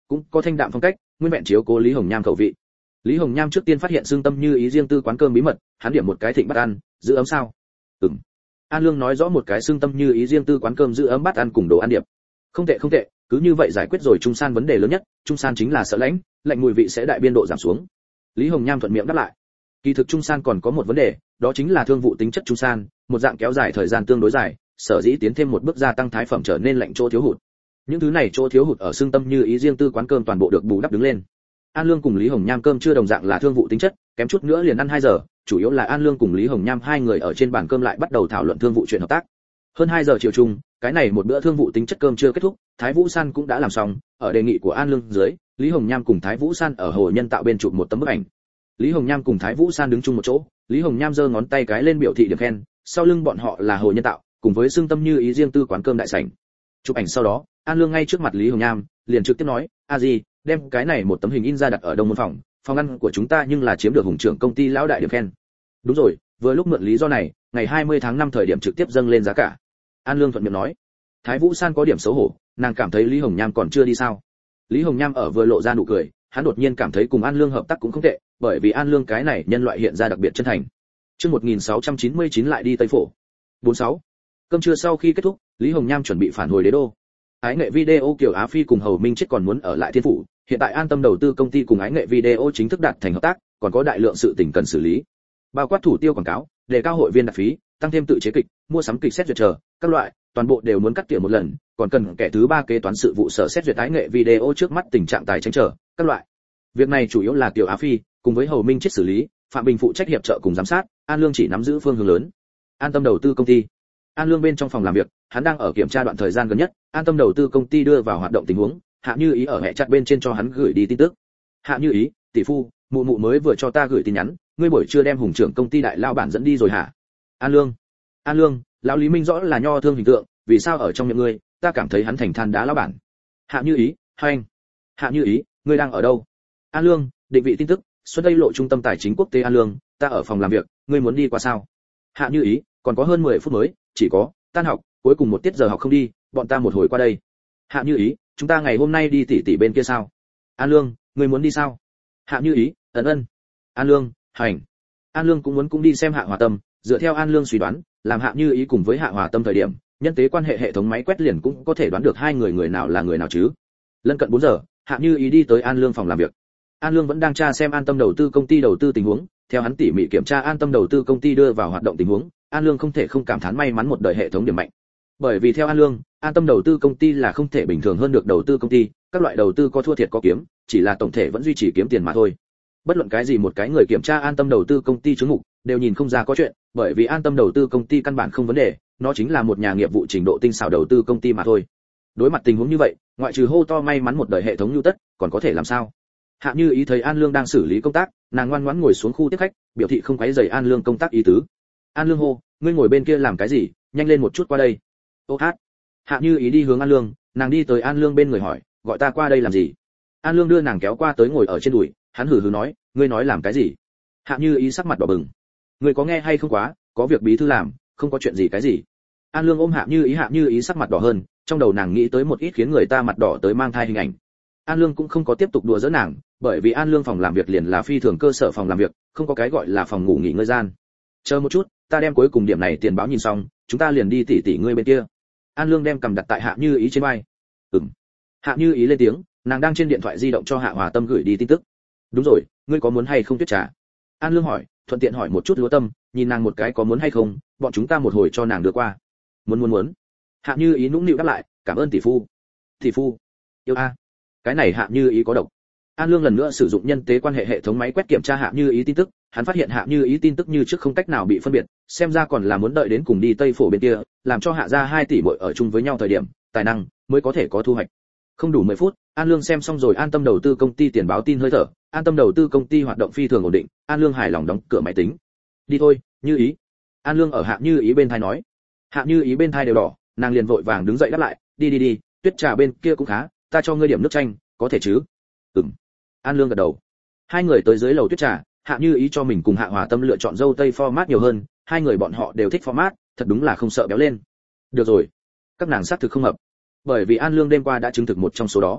cũng có thanh đạm phong cách, nguyên vẹn chiếu cố Lý Hồng Nham khẩu vị. Lý Hồng Nham trước tiên phát hiện xương tâm như ý riêng tư quán cơm bí mật, hắn điểm một cái thịnh bát ăn, giữ ấm sao? Ừm. An Lương nói rõ một cái xương tâm như ý riêng tư quán cơm giữ ấm bát ăn cùng đồ ăn điểm. Không tệ không tệ, cứ như vậy giải quyết rồi Trung San vấn đề lớn nhất, Trung San chính là sợ lạnh, lạnh mùi vị sẽ đại biên độ giảm xuống. Lý Hồng Nham thuận miệng đáp lại. Kỳ thực Trung San còn có một vấn đề, đó chính là thương vụ tính chất Trung San, một dạng kéo dài thời gian tương đối dài, sở dĩ tiến thêm một bước gia tăng thái phẩm trở nên lạnh chỗ thiếu hụt. Những thứ này chỗ thiếu hụt ở xương tâm như ý riêng tư quán cơm toàn bộ được bù đắp đứng lên. An Lương cùng Lý Hồng Nham cơm chưa đồng dạng là thương vụ tính chất, kém chút nữa liền ăn hai giờ, chủ yếu là An Lương cùng Lý Hồng Nham hai người ở trên bàn cơm lại bắt đầu thảo luận thương vụ chuyện hợp tác. Hơn hai giờ chiều chung, cái này một bữa thương vụ tính chất cơm chưa kết thúc, Thái Vũ San cũng đã làm xong, ở đề nghị của An Lương dưới, Lý Hồng Nham cùng Thái Vũ San ở hồ nhân tạo bên chụp một tấm bức ảnh. Lý Hồng Nham cùng Thái Vũ San đứng chung một chỗ, Lý Hồng Nham giơ ngón tay cái lên biểu thị điểm khen, sau lưng bọn họ là hồ nhân tạo, cùng với xương tâm như ý riêng tư quán cơm đại sảnh. Chụp ảnh sau đó, An Lương ngay trước mặt Lý Hồng Nham, liền trực tiếp nói, "A gì, đem cái này một tấm hình in ra đặt ở đông môn phòng, phòng ăn của chúng ta nhưng là chiếm được hùng trưởng công ty lão đại điểm khen." Đúng rồi, vừa lúc mượn lý do này, ngày hai mươi tháng năm thời điểm trực tiếp dâng lên giá cả. An Lương thuận miệng nói. Thái Vũ San có điểm xấu hổ, nàng cảm thấy Lý Hồng Nham còn chưa đi sao? Lý Hồng Nham ở vừa lộ ra nụ cười, hắn đột nhiên cảm thấy cùng An Lương hợp tác cũng không tệ, bởi vì An Lương cái này nhân loại hiện ra đặc biệt chân thành. Chương một nghìn sáu trăm chín mươi chín lại đi Tây Phổ. bốn mươi sáu. Cơm trưa sau khi kết thúc, Lý Hồng Nham chuẩn bị phản hồi Đế Đô. Ái nghệ video Kiều Á Phi cùng Hầu Minh Chết còn muốn ở lại Thiên Phủ, hiện tại An Tâm đầu tư công ty cùng Ái nghệ video chính thức đạt thành hợp tác, còn có đại lượng sự tình cần xử lý. Bao quát thủ tiêu quảng cáo, đề cao hội viên đặt phí, tăng thêm tự chế kịch, mua sắm kịch xét duyệt chờ, các loại, toàn bộ đều muốn cắt tỉa một lần, còn cần kẻ thứ ba kế toán sự vụ sở xét duyệt Ái nghệ video trước mắt tình trạng tài chính chờ, các loại. Việc này chủ yếu là Kiều Á Phi cùng với Hầu Minh Chết xử lý, Phạm Bình phụ trách hiệp trợ cùng giám sát, An Lương chỉ nắm giữ phương hướng lớn. An Tâm đầu tư công ty. An Lương bên trong phòng làm việc, hắn đang ở kiểm tra đoạn thời gian gần nhất, An Tâm đầu tư công ty đưa vào hoạt động tình huống, Hạ Như Ý ở hệ chat bên trên cho hắn gửi đi tin tức. Hạ Như Ý, tỷ phu, mụ mụ mới vừa cho ta gửi tin nhắn, ngươi buổi trưa đem hùng trưởng công ty đại lao bản dẫn đi rồi hả? An Lương. An Lương, lão Lý Minh rõ là nho thương hình tượng, vì sao ở trong miệng ngươi, ta cảm thấy hắn thành than đá lão bản. Hạ Như Ý, hai anh. Hạ Như Ý, ngươi đang ở đâu? An Lương, định vị tin tức, Xuân Tây lộ trung tâm tài chính quốc tế An Lương, ta ở phòng làm việc, ngươi muốn đi qua sao? Hạ Như Ý, còn có hơn mười phút mới, chỉ có tan học, cuối cùng một tiết giờ học không đi, bọn ta một hồi qua đây. Hạ Như Ý, chúng ta ngày hôm nay đi tỉ tỉ bên kia sao? An Lương, ngươi muốn đi sao? Hạ Như Ý, ấn ân. An Lương, hành. An Lương cũng muốn cũng đi xem Hạ Hòa Tâm, dựa theo An Lương suy đoán, làm Hạ Như Ý cùng với Hạ Hòa Tâm thời điểm, nhân tế quan hệ hệ thống máy quét liền cũng có thể đoán được hai người người nào là người nào chứ. Lân cận bốn giờ, Hạ Như Ý đi tới An Lương phòng làm việc. An Lương vẫn đang tra xem An Tâm đầu tư công ty đầu tư tình huống, theo hắn tỉ mỉ kiểm tra An Tâm đầu tư công ty đưa vào hoạt động tình huống, An Lương không thể không cảm thán may mắn một đời hệ thống điểm mạnh. Bởi vì theo An Lương, An Tâm đầu tư công ty là không thể bình thường hơn được đầu tư công ty, các loại đầu tư có thua thiệt có kiếm, chỉ là tổng thể vẫn duy trì kiếm tiền mà thôi. Bất luận cái gì một cái người kiểm tra An Tâm đầu tư công ty chứng mục, đều nhìn không ra có chuyện, bởi vì An Tâm đầu tư công ty căn bản không vấn đề, nó chính là một nhà nghiệp vụ trình độ tinh xảo đầu tư công ty mà thôi. Đối mặt tình huống như vậy, ngoại trừ hô to may mắn một đời hệ thống lưu tất, còn có thể làm sao? Hạ Như Ý thấy An Lương đang xử lý công tác, nàng ngoan ngoãn ngồi xuống khu tiếp khách, biểu thị không quấy rầy An Lương công tác ý tứ. An Lương hô, ngươi ngồi bên kia làm cái gì, nhanh lên một chút qua đây. Ô hát. Hạ Như Ý đi hướng An Lương, nàng đi tới An Lương bên người hỏi, gọi ta qua đây làm gì? An Lương đưa nàng kéo qua tới ngồi ở trên đùi, hắn hừ hừ nói, ngươi nói làm cái gì? Hạ Như Ý sắc mặt đỏ bừng. Ngươi có nghe hay không quá, có việc bí thư làm, không có chuyện gì cái gì. An Lương ôm Hạ Như Ý, Hạ Như Ý sắc mặt đỏ hơn, trong đầu nàng nghĩ tới một ít khiến người ta mặt đỏ tới mang thai hình ảnh. An Lương cũng không có tiếp tục đùa giỡn nàng, bởi vì An Lương phòng làm việc liền là phi thường cơ sở phòng làm việc, không có cái gọi là phòng ngủ nghỉ ngơi gian. Chờ một chút, ta đem cuối cùng điểm này tiền báo nhìn xong, chúng ta liền đi tỉ tỉ ngươi bên kia. An Lương đem cầm đặt tại Hạ Như Ý trên vai. Ừm. Hạ Như Ý lên tiếng, nàng đang trên điện thoại di động cho Hạ Hòa Tâm gửi đi tin tức. Đúng rồi, ngươi có muốn hay không tuyết trà? An Lương hỏi, thuận tiện hỏi một chút Lúa Tâm, nhìn nàng một cái có muốn hay không, bọn chúng ta một hồi cho nàng đưa qua. Muốn muốn muốn. Hạ Như Ý nũng nịu đáp lại, cảm ơn tỷ phu. Tỷ phu. Yêu a. Cái này Hạ Như Ý có độc. An Lương lần nữa sử dụng nhân tế quan hệ hệ thống máy quét kiểm tra Hạ Như Ý tin tức, hắn phát hiện Hạ Như Ý tin tức như trước không cách nào bị phân biệt, xem ra còn là muốn đợi đến cùng đi Tây Phổ bên kia, làm cho Hạ gia hai tỷ muội ở chung với nhau thời điểm, tài năng mới có thể có thu hoạch. Không đủ mười phút, An Lương xem xong rồi An Tâm đầu tư công ty tiền báo tin hơi thở, An Tâm đầu tư công ty hoạt động phi thường ổn định, An Lương hài lòng đóng cửa máy tính. Đi thôi, Như Ý. An Lương ở Hạ Như Ý bên tai nói. Hạ Như Ý bên tai đều đỏ, nàng liền vội vàng đứng dậy đáp lại, đi đi đi, tuyết trà bên kia cũng khá, ta cho ngươi điểm nước chanh, có thể chứ? Ừm. An Lương gật đầu. Hai người tới dưới lầu tuyết trà, Hạ Như Ý cho mình cùng Hạ Hòa Tâm lựa chọn dâu tây format nhiều hơn, hai người bọn họ đều thích format, thật đúng là không sợ béo lên. Được rồi, các nàng xác thực không hợp, bởi vì An Lương đêm qua đã chứng thực một trong số đó.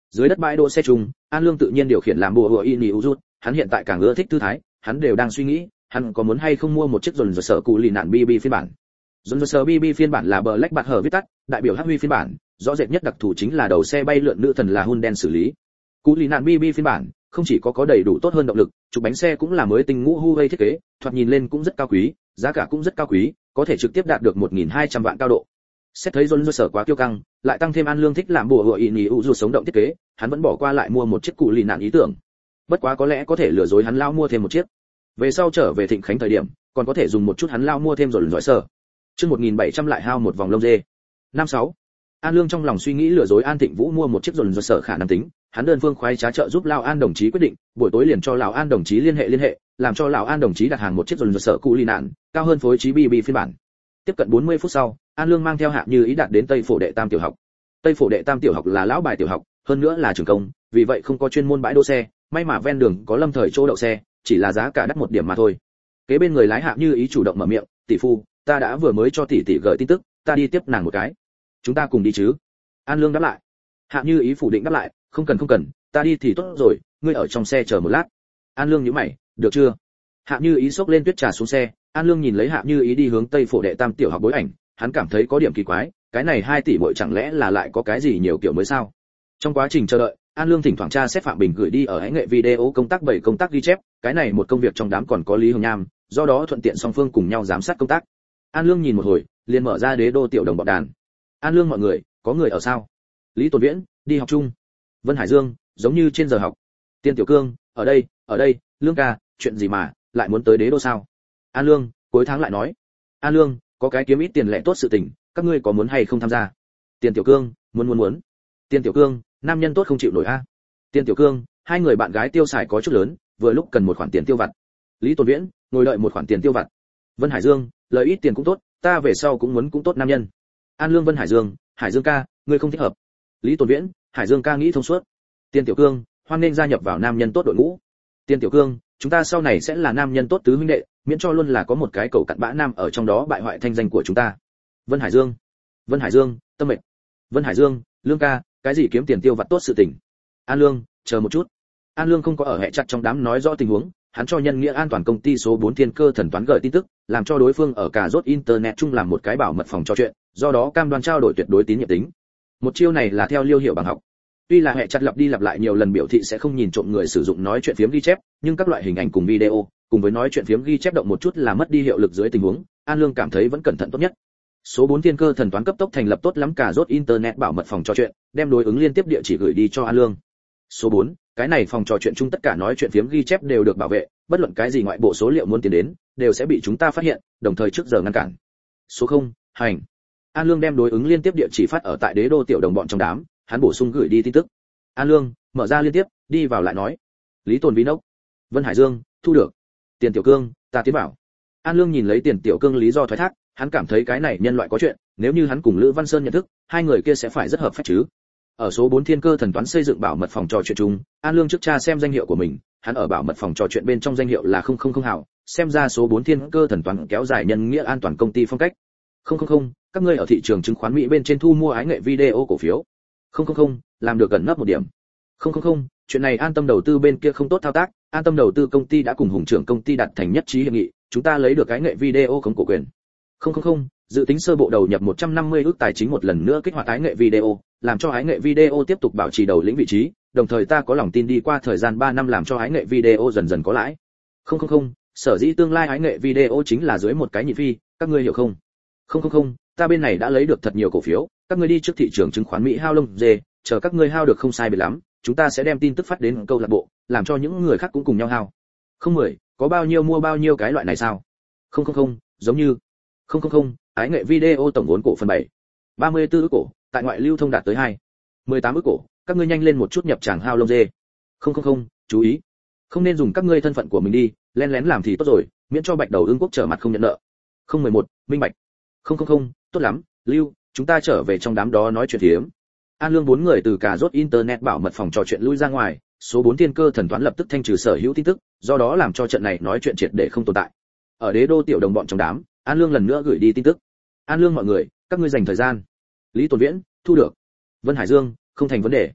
Dưới đất bãi đỗ xe chung, An Lương tự nhiên điều khiển làm bùa hựa Ini Uzut, hắn hiện tại càng ưa thích thư thái, hắn đều đang suy nghĩ, hắn có muốn hay không mua một chiếc dồn dồn sở cụ lì nạn bê bê phiên bản. Dồn dồn sở bê bê phiên bản là Black bạt hở viết tắt, đại biểu hắc huy phiên bản, rõ rệt nhất đặc thù chính là đầu xe bay lượn nữ thần là hun đen xử lý. Cụ lì nạn bê bê phiên bản không chỉ có có đầy đủ tốt hơn động lực, trục bánh xe cũng là mới tinh ngũ Huawei thiết kế, thoạt nhìn lên cũng rất cao quý, giá cả cũng rất cao quý, có thể trực tiếp đạt được một nghìn hai trăm vạn cao độ. Xét thấy John sở quá kiêu căng, lại tăng thêm An Lương thích làm bùa hựa Ini Uzut sống động thiết kế, hắn vẫn bỏ qua lại mua một chiếc cụ lì nạn ý tưởng. Bất quá có lẽ có thể lừa dối hắn lao mua thêm một chiếc. Về sau trở về Thịnh Khánh thời điểm, còn có thể dùng một chút hắn lao mua thêm rồi giỏi sở. Chương một nghìn bảy trăm lại hao một vòng lông dê. Năm sáu. An Lương trong lòng suy nghĩ lừa dối An Thịnh Vũ mua một chiếc dồn dồn sở khả năng tính, hắn đơn phương khoái trá trợ giúp lão An đồng chí quyết định, buổi tối liền cho lão An đồng chí liên hệ liên hệ, làm cho lão An đồng chí đặt hàng một chiếc dồn dồn sở cụ lì nạn, cao hơn phối trí bê bê phiên bản. Tiếp cận bốn mươi phút sau, An Lương mang theo Hạ Như Ý đạt đến Tây Phổ Đệ Tam tiểu học. Tây Phổ Đệ Tam tiểu học là lão bài tiểu học, hơn nữa là trường công, vì vậy không có chuyên môn bãi đỗ xe, may mà ven đường có lâm thời chỗ đậu xe, chỉ là giá cả đắt một điểm mà thôi. Kế bên người lái Hạ Như Ý chủ động mở miệng, "Tỷ phu, ta đã vừa mới cho tỷ tỷ gửi tin tức, ta đi tiếp nàng một cái. Chúng ta cùng đi chứ?" An Lương đáp lại. Hạ Như Ý phủ định đáp lại, "Không cần không cần, ta đi thì tốt rồi, ngươi ở trong xe chờ một lát." An Lương nhíu mày, "Được chưa?" Hạ Như Ý xốc lên tuyết trà xuống xe, An Lương nhìn lấy Hạ Như Ý đi hướng Tây Phổ Đệ Tam tiểu học bối ảnh, hắn cảm thấy có điểm kỳ quái, cái này hai tỷ muội chẳng lẽ là lại có cái gì nhiều kiểu mới sao? Trong quá trình chờ đợi, An Lương thỉnh thoảng tra xét Phạm Bình gửi đi ở hãy nghệ video công tác bảy công tác ghi chép, cái này một công việc trong đám còn có Lý Hồng Nham, do đó thuận tiện song phương cùng nhau giám sát công tác. An Lương nhìn một hồi, liền mở ra Đế Đô tiểu đồng bọn đàn. "An Lương mọi người, có người ở sao?" Lý Tồn Viễn, "Đi học chung." Vân Hải Dương, giống như trên giờ học. Tiên Tiểu Cương, "Ở đây, ở đây, Lương ca, chuyện gì mà lại muốn tới Đế Đô sao?" An Lương, "Cuối tháng lại nói." "An Lương, có cái kiếm ít tiền lẻ tốt sự tình, các ngươi có muốn hay không tham gia?" Tiên Tiểu Cương, "Muốn muốn muốn." Tiên Tiểu Cương, "Nam nhân tốt không chịu nổi a." Tiên Tiểu Cương, "Hai người bạn gái tiêu xài có chút lớn, vừa lúc cần một khoản tiền tiêu vặt." Lý Tồn Viễn, "Ngồi đợi một khoản tiền tiêu vặt." Vân Hải Dương, "Lời ít tiền cũng tốt, ta về sau cũng muốn cũng tốt nam nhân." An Lương, Vân Hải Dương, "Hải Dương ca, ngươi không thích hợp." Lý Tồn Viễn, "Hải Dương ca nghĩ thông suốt." Tiên Tiểu Cương, "Hoan nên gia nhập vào nam nhân tốt đội ngũ." Tiên Tiểu Cương, "Chúng ta sau này sẽ là nam nhân tốt tứ huynh đệ, miễn cho luôn là có một cái cầu cặn bã nam ở trong đó bại hoại thanh danh của chúng ta." Vân Hải Dương, Vân Hải Dương, "Tâm mệnh." Vân Hải Dương, "Lương ca, cái gì kiếm tiền tiêu vặt tốt sự tình." An Lương, "Chờ một chút." An Lương không có ở hệ chặt trong đám nói rõ tình huống, hắn cho nhân nghĩa an toàn công ty số bốn Thiên Cơ Thần Toán gửi tin tức, làm cho đối phương ở cả rốt internet chung làm một cái bảo mật phòng trò chuyện, do đó cam đoan trao đổi tuyệt đối tín nhiệm tính. Một chiêu này là theo Liêu Hiểu bằng học. Tuy là hệ chặt lặp đi lặp lại nhiều lần biểu thị sẽ không nhìn trộm người sử dụng nói chuyện phiếm ghi chép, nhưng các loại hình ảnh cùng video, cùng với nói chuyện phiếm ghi chép động một chút là mất đi hiệu lực dưới tình huống, An Lương cảm thấy vẫn cẩn thận tốt nhất. Số bốn Thiên Cơ Thần Toán cấp tốc thành lập tốt lắm cả rốt internet bảo mật phòng trò chuyện, đem đối ứng liên tiếp địa chỉ gửi đi cho An Lương. Số bốn, cái này phòng trò chuyện chung tất cả nói chuyện phiếm ghi chép đều được bảo vệ, bất luận cái gì ngoại bộ số liệu muốn tiến đến, đều sẽ bị chúng ta phát hiện, đồng thời trước giờ ngăn cản. Số không, hành. An Lương đem đối ứng liên tiếp địa chỉ phát ở tại Đế Đô tiểu đồng bọn trong đám, hắn bổ sung gửi đi tin tức. An Lương, mở ra liên tiếp, đi vào lại nói. Lý Tồn Vĩ nốc. Vân Hải Dương, thu được. Tiền Tiểu Cương, ta tiến vào. An Lương nhìn lấy Tiền Tiểu Cương lý do thoái thác, hắn cảm thấy cái này nhân loại có chuyện, nếu như hắn cùng Lữ Văn Sơn nhận thức, hai người kia sẽ phải rất hợp phép chứ. Ở số bốn Thiên Cơ Thần Toán xây dựng bảo mật phòng trò chuyện chung, An Lương trước tra xem danh hiệu của mình, hắn ở bảo mật phòng trò chuyện bên trong danh hiệu là không không không hảo, xem ra số bốn Thiên Cơ Thần Toán kéo dài nhân nghĩa an toàn công ty phong cách. không không không, các ngươi ở thị trường chứng khoán Mỹ bên trên thu mua ái nghệ video cổ phiếu. không không không, làm được gần nấp một điểm. không không không, chuyện này An Tâm đầu tư bên kia không tốt thao tác, An Tâm đầu tư công ty đã cùng Hùng trưởng công ty đạt thành nhất trí hiệp nghị, chúng ta lấy được ái nghệ video khống cổ quyền. không không không, dự tính sơ bộ đầu nhập một trăm năm mươi ức tài chính một lần nữa kích hoạt ái nghệ video, làm cho ái nghệ video tiếp tục bảo trì đầu lĩnh vị trí, đồng thời ta có lòng tin đi qua thời gian ba năm làm cho ái nghệ video dần dần có lãi. không không không, sở dĩ tương lai ái nghệ video chính là dưới một cái nhị phi, các ngươi hiểu không? không không không, ta bên này đã lấy được thật nhiều cổ phiếu, các ngươi đi trước thị trường chứng khoán Mỹ hao lông dê, chờ các ngươi hao được không sai biệt lắm, chúng ta sẽ đem tin tức phát đến câu lạc bộ, làm cho những người khác cũng cùng nhau hao. Không mười, có bao nhiêu mua bao nhiêu cái loại này sao? không không không, giống như. không không không, ái nghệ video tổng vốn cổ phần bảy. ba mươi tư ức cổ, tại ngoại lưu thông đạt tới hai. mười tám ức cổ, các ngươi nhanh lên một chút nhập tràng hao lông dê. không không không, chú ý. Không nên dùng các ngươi thân phận của mình đi, lén lén làm thì tốt rồi, miễn cho Bạch Đầu Ưng Quốc trở mặt không nhận nợ. không mười một, minh bạch. không không không, tốt lắm, Lưu, chúng ta trở về trong đám đó nói chuyện thiếm. An Lương bốn người từ cả rốt internet bảo mật phòng trò chuyện lui ra ngoài, số bốn Thiên Cơ Thần Toán lập tức thanh trừ sở hữu tin tức, do đó làm cho trận này nói chuyện triệt để không tồn tại. Ở Đế Đô tiểu đồng bọn trong đám, An Lương lần nữa gửi đi tin tức. An Lương mọi người, các ngươi dành thời gian. Lý Tồn Viễn, thu được. Vân Hải Dương, không thành vấn đề.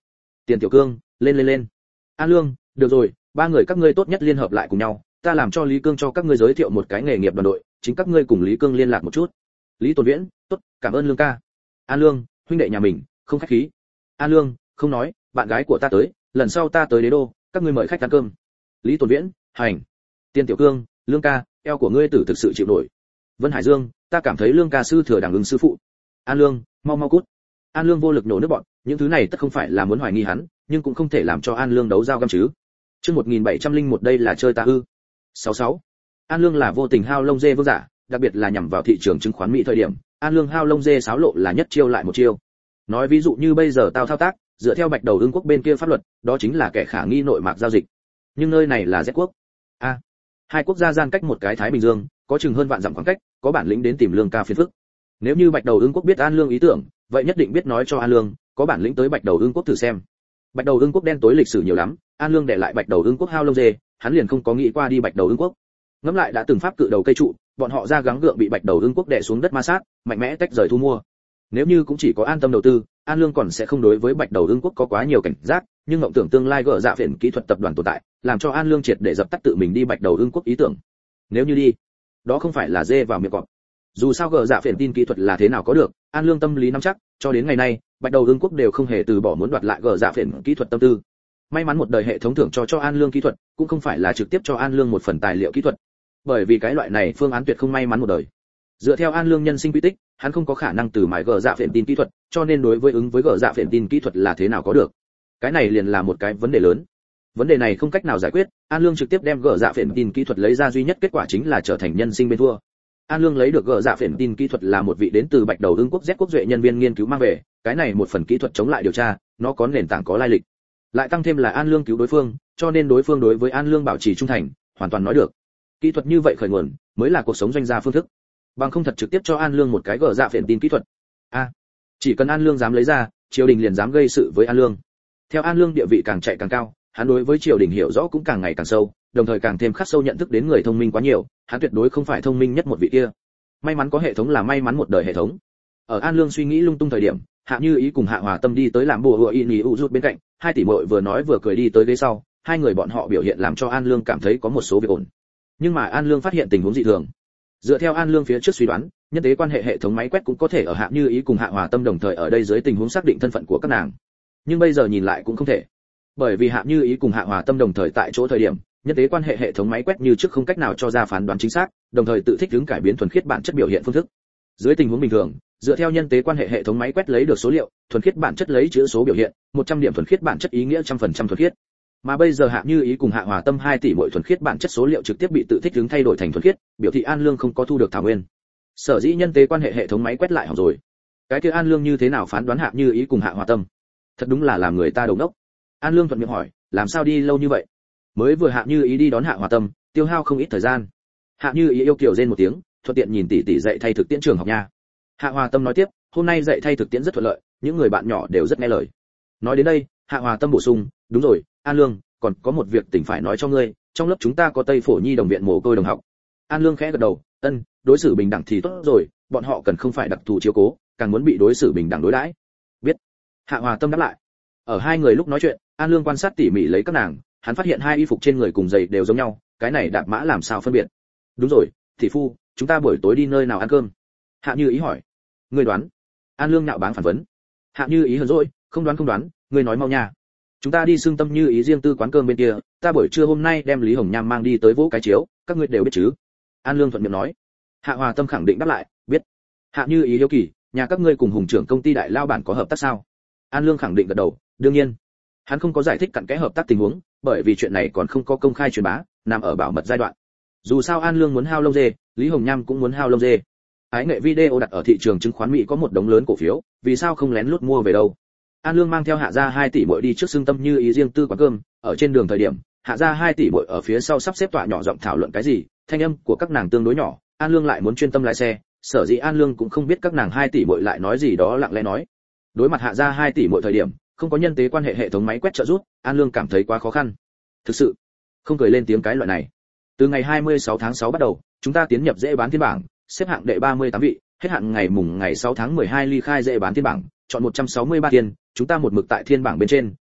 Tiền Tiểu Cương, lên lên lên. An Lương, được rồi, ba người các ngươi tốt nhất liên hợp lại cùng nhau, ta làm cho Lý Cương cho các ngươi giới thiệu một cái nghề nghiệp đoàn đội, chính các ngươi cùng Lý Cương liên lạc một chút. Lý Tồn Viễn, tốt, cảm ơn Lương ca. An Lương, huynh đệ nhà mình, không khách khí. An Lương, không nói, bạn gái của ta tới, lần sau ta tới Đế Đô, các ngươi mời khách ăn cơm. Lý Tồn Viễn, hành. Tiền Tiểu Cương, Lương ca, eo của ngươi tử thực sự chịu nổi. Vân Hải Dương, ta cảm thấy Lương ca sư thừa đẳng ứng sư phụ. An Lương, mau mau cút. An Lương vô lực nổ nước bọn, những thứ này tất không phải là muốn hoài nghi hắn, nhưng cũng không thể làm cho An Lương đấu dao găm chứ. Chương một nghìn bảy trăm lẻ một đây là chơi ta ư? sáu sáu. An Lương là vô tình hao lông dê vương giả, đặc biệt là nhằm vào thị trường chứng khoán Mỹ thời điểm, An Lương hao lông dê xáo lộ là nhất chiêu lại một chiêu. Nói ví dụ như bây giờ tao thao tác, dựa theo Bạch Đầu Ưng quốc bên kia pháp luật, đó chính là kẻ khả nghi nội mạc giao dịch. Nhưng nơi này là Z quốc. A. Hai quốc gia gian cách một cái Thái Bình Dương, có chừng hơn vạn dặm khoảng cách, có bản lĩnh đến tìm Lương ca phiền phức. Nếu như Bạch Đầu Ưng quốc biết An Lương ý tưởng, vậy nhất định biết nói cho An Lương, có bản lĩnh tới Bạch Đầu Ưng quốc thử xem. Bạch Đầu Ưng quốc đen tối lịch sử nhiều lắm, An Lương để lại Bạch Đầu Ưng quốc hao lông dê, hắn liền không có nghĩ qua đi Bạch Đầu Ưng quốc. Ngẫm lại đã từng pháp cự đầu cây trụ, bọn họ ra gắng gượng bị Bạch Đầu Ưng quốc đè xuống đất ma sát, mạnh mẽ tách rời thu mua. Nếu như cũng chỉ có an tâm đầu tư, An Lương còn sẽ không đối với Bạch Đầu Ưng quốc có quá nhiều cảnh giác, nhưng mộng tưởng tương lai gỡ dạ phiền kỹ thuật tập đoàn tồn tại, làm cho An Lương triệt để dập tắt tự mình đi Bạch Đầu Ưng quốc ý tưởng. Nếu như đi, đó không phải là dê vào miệng cọp. Dù sao gỡ dạ phiền tin kỹ thuật là thế nào có được, An Lương tâm lý nắm chắc, cho đến ngày nay, Bạch Đầu Ưng quốc đều không hề từ bỏ muốn đoạt lại gỡ dạ phiền kỹ thuật tâm tư. May mắn một đời hệ thống thưởng cho cho An Lương kỹ thuật, cũng không phải là trực tiếp cho An Lương một phần tài liệu kỹ thuật. Bởi vì cái loại này phương án tuyệt không may mắn một đời. Dựa theo An Lương nhân sinh quy tích, hắn không có khả năng từ mài gỡ dạ phiền tin kỹ thuật, cho nên đối với ứng với gỡ dạ phiền tin kỹ thuật là thế nào có được. Cái này liền là một cái vấn đề lớn. Vấn đề này không cách nào giải quyết, An Lương trực tiếp đem gỡ dạ phiền tin kỹ thuật lấy ra, duy nhất kết quả chính là trở thành nhân sinh bên thua. An Lương lấy được gỡ dạ phiền tin kỹ thuật là một vị đến từ Bạch Đầu Ưng quốc Z quốc duệ nhân viên nghiên cứu mang về, cái này một phần kỹ thuật chống lại điều tra, nó có nền tảng có lai lịch. Lại tăng thêm là An Lương cứu đối phương, cho nên đối phương đối với An Lương bảo trì trung thành, hoàn toàn nói được. Kỹ thuật như vậy khởi nguồn, mới là cuộc sống doanh gia phương thức. Bằng không thật trực tiếp cho An Lương một cái gỡ dạ phiền tin kỹ thuật. A, à, chỉ cần An Lương dám lấy ra, triều đình liền dám gây sự với An Lương. Theo An Lương địa vị càng chạy càng cao, hắn đối với triều đình hiểu rõ cũng càng ngày càng sâu, đồng thời càng thêm khắc sâu nhận thức đến người thông minh quá nhiều, hắn tuyệt đối không phải thông minh nhất một vị kia. May mắn có hệ thống là may mắn một đời hệ thống. Ở An Lương suy nghĩ lung tung thời điểm, Hạ Như Ý cùng Hạ Hòa Tâm đi tới làm bùa hựa y nhì u rút bên cạnh, hai tỷ muội vừa nói vừa cười đi tới ghế sau, hai người bọn họ biểu hiện làm cho An Lương cảm thấy có một số việc ổn. Nhưng mà An Lương phát hiện tình huống dị thường. Dựa theo An Lương phía trước suy đoán, nhân tế quan hệ hệ thống máy quét cũng có thể ở Hạ Như Ý cùng Hạ Hòa Tâm đồng thời ở đây dưới tình huống xác định thân phận của các nàng. Nhưng bây giờ nhìn lại cũng không thể. Bởi vì Hạ Như Ý cùng Hạ Hòa Tâm đồng thời tại chỗ thời điểm, nhân tế quan hệ hệ thống máy quét như trước không cách nào cho ra phán đoán chính xác, đồng thời tự thích ứng cải biến thuần khiết bản chất biểu hiện phương thức. Dưới tình huống bình thường, dựa theo nhân tế quan hệ hệ thống máy quét lấy được số liệu, thuần khiết bản chất lấy chữ số biểu hiện, một trăm điểm thuần khiết bản chất ý nghĩa một trăm phần trăm thuần khiết. Mà bây giờ Hạ Như Ý cùng Hạ Hòa Tâm hai tỷ mỗi thuần khiết bản chất số liệu trực tiếp bị tự thích ứng thay đổi thành thuần khiết, biểu thị An Lương không có thu được thảo nguyên. Sở dĩ nhân tế quan hệ hệ thống máy quét lại hỏng rồi. Cái kia An Lương như thế nào phán đoán Hạ Như Ý cùng Hạ Hòa Tâm? Thật đúng là làm người ta đầu óc. An Lương thuận miệng hỏi, làm sao đi lâu như vậy? Mới vừa Hạ Như Ý đi đón Hạ Hòa Tâm, tiêu hao không ít thời gian. Hạ Như Ý yêu kiều rên một tiếng, thuận tiện nhìn tỷ tỷ dạy thay thực tiễn trường học nha. Hạ Hòa Tâm nói tiếp, hôm nay dạy thay thực tiễn rất thuận lợi, những người bạn nhỏ đều rất nghe lời. Nói đến đây, Hạ Hòa Tâm bổ sung, đúng rồi, An Lương, còn có một việc tỉnh phải nói cho ngươi, trong lớp chúng ta có Tây Phổ Nhi đồng viện mồ côi đồng học. An Lương khẽ gật đầu, ân, đối xử bình đẳng thì tốt rồi, bọn họ cần không phải đặc thù chiếu cố, càng muốn bị đối xử bình đẳng đối đãi. Biết. Hạ Hòa Tâm đáp lại. Ở hai người lúc nói chuyện, An Lương quan sát tỉ mỉ lấy các nàng, hắn phát hiện hai y phục trên người cùng giày đều giống nhau, cái này đạp mã làm sao phân biệt? Đúng rồi, thị phu, chúng ta buổi tối đi nơi nào ăn cơm? Hạ Như Ý hỏi. Ngươi đoán? An Lương nhạo báng phản vấn. Hạ Như Ý hờn dỗi, không đoán không đoán, ngươi nói mau nha. Chúng ta đi xương Tâm Như Ý riêng tư quán cơm bên kia, ta buổi trưa hôm nay đem Lý Hồng Nham mang đi tới vỗ cái chiếu, các ngươi đều biết chứ? An Lương thuận miệng nói. Hạ Hòa Tâm khẳng định đáp lại, biết. Hạ Như Ý hiếu kỳ, nhà các ngươi cùng Hùng trưởng công ty đại lao bản có hợp tác sao? An Lương khẳng định gật đầu, đương nhiên. Hắn không có giải thích cặn kẽ hợp tác tình huống, bởi vì chuyện này còn không có công khai truyền bá, nằm ở bảo mật giai đoạn. Dù sao An Lương muốn hao lông dê, Lý Hồng Nham cũng muốn hao lông dê. Ái nghệ video đặt ở thị trường chứng khoán Mỹ có một đống lớn cổ phiếu, vì sao không lén lút mua về đâu? An Lương mang theo Hạ gia hai tỷ muội đi trước xương Tâm Như Ý riêng tư quán cơm, ở trên đường thời điểm, Hạ gia hai tỷ muội ở phía sau sắp xếp tọa nhỏ giọng thảo luận cái gì, thanh âm của các nàng tương đối nhỏ, An Lương lại muốn chuyên tâm lái xe, sở dĩ An Lương cũng không biết các nàng hai tỷ muội lại nói gì đó lặng lẽ nói. Đối mặt Hạ gia hai tỷ muội thời điểm, không có nhân tế quan hệ hệ thống máy quét trợ giúp, An Lương cảm thấy quá khó khăn. Thực sự, không cười lên tiếng cái loại này. Từ ngày hai mươi sáu tháng sáu bắt đầu, chúng ta tiến nhập dễ bán thiên bảng, xếp hạng đệ ba mươi tám vị, hết hạn ngày mùng ngày sáu tháng mười hai ly khai dễ bán thiên bảng, chọn một trăm sáu mươi ba tiền, chúng ta một mực tại thiên bảng bên trên,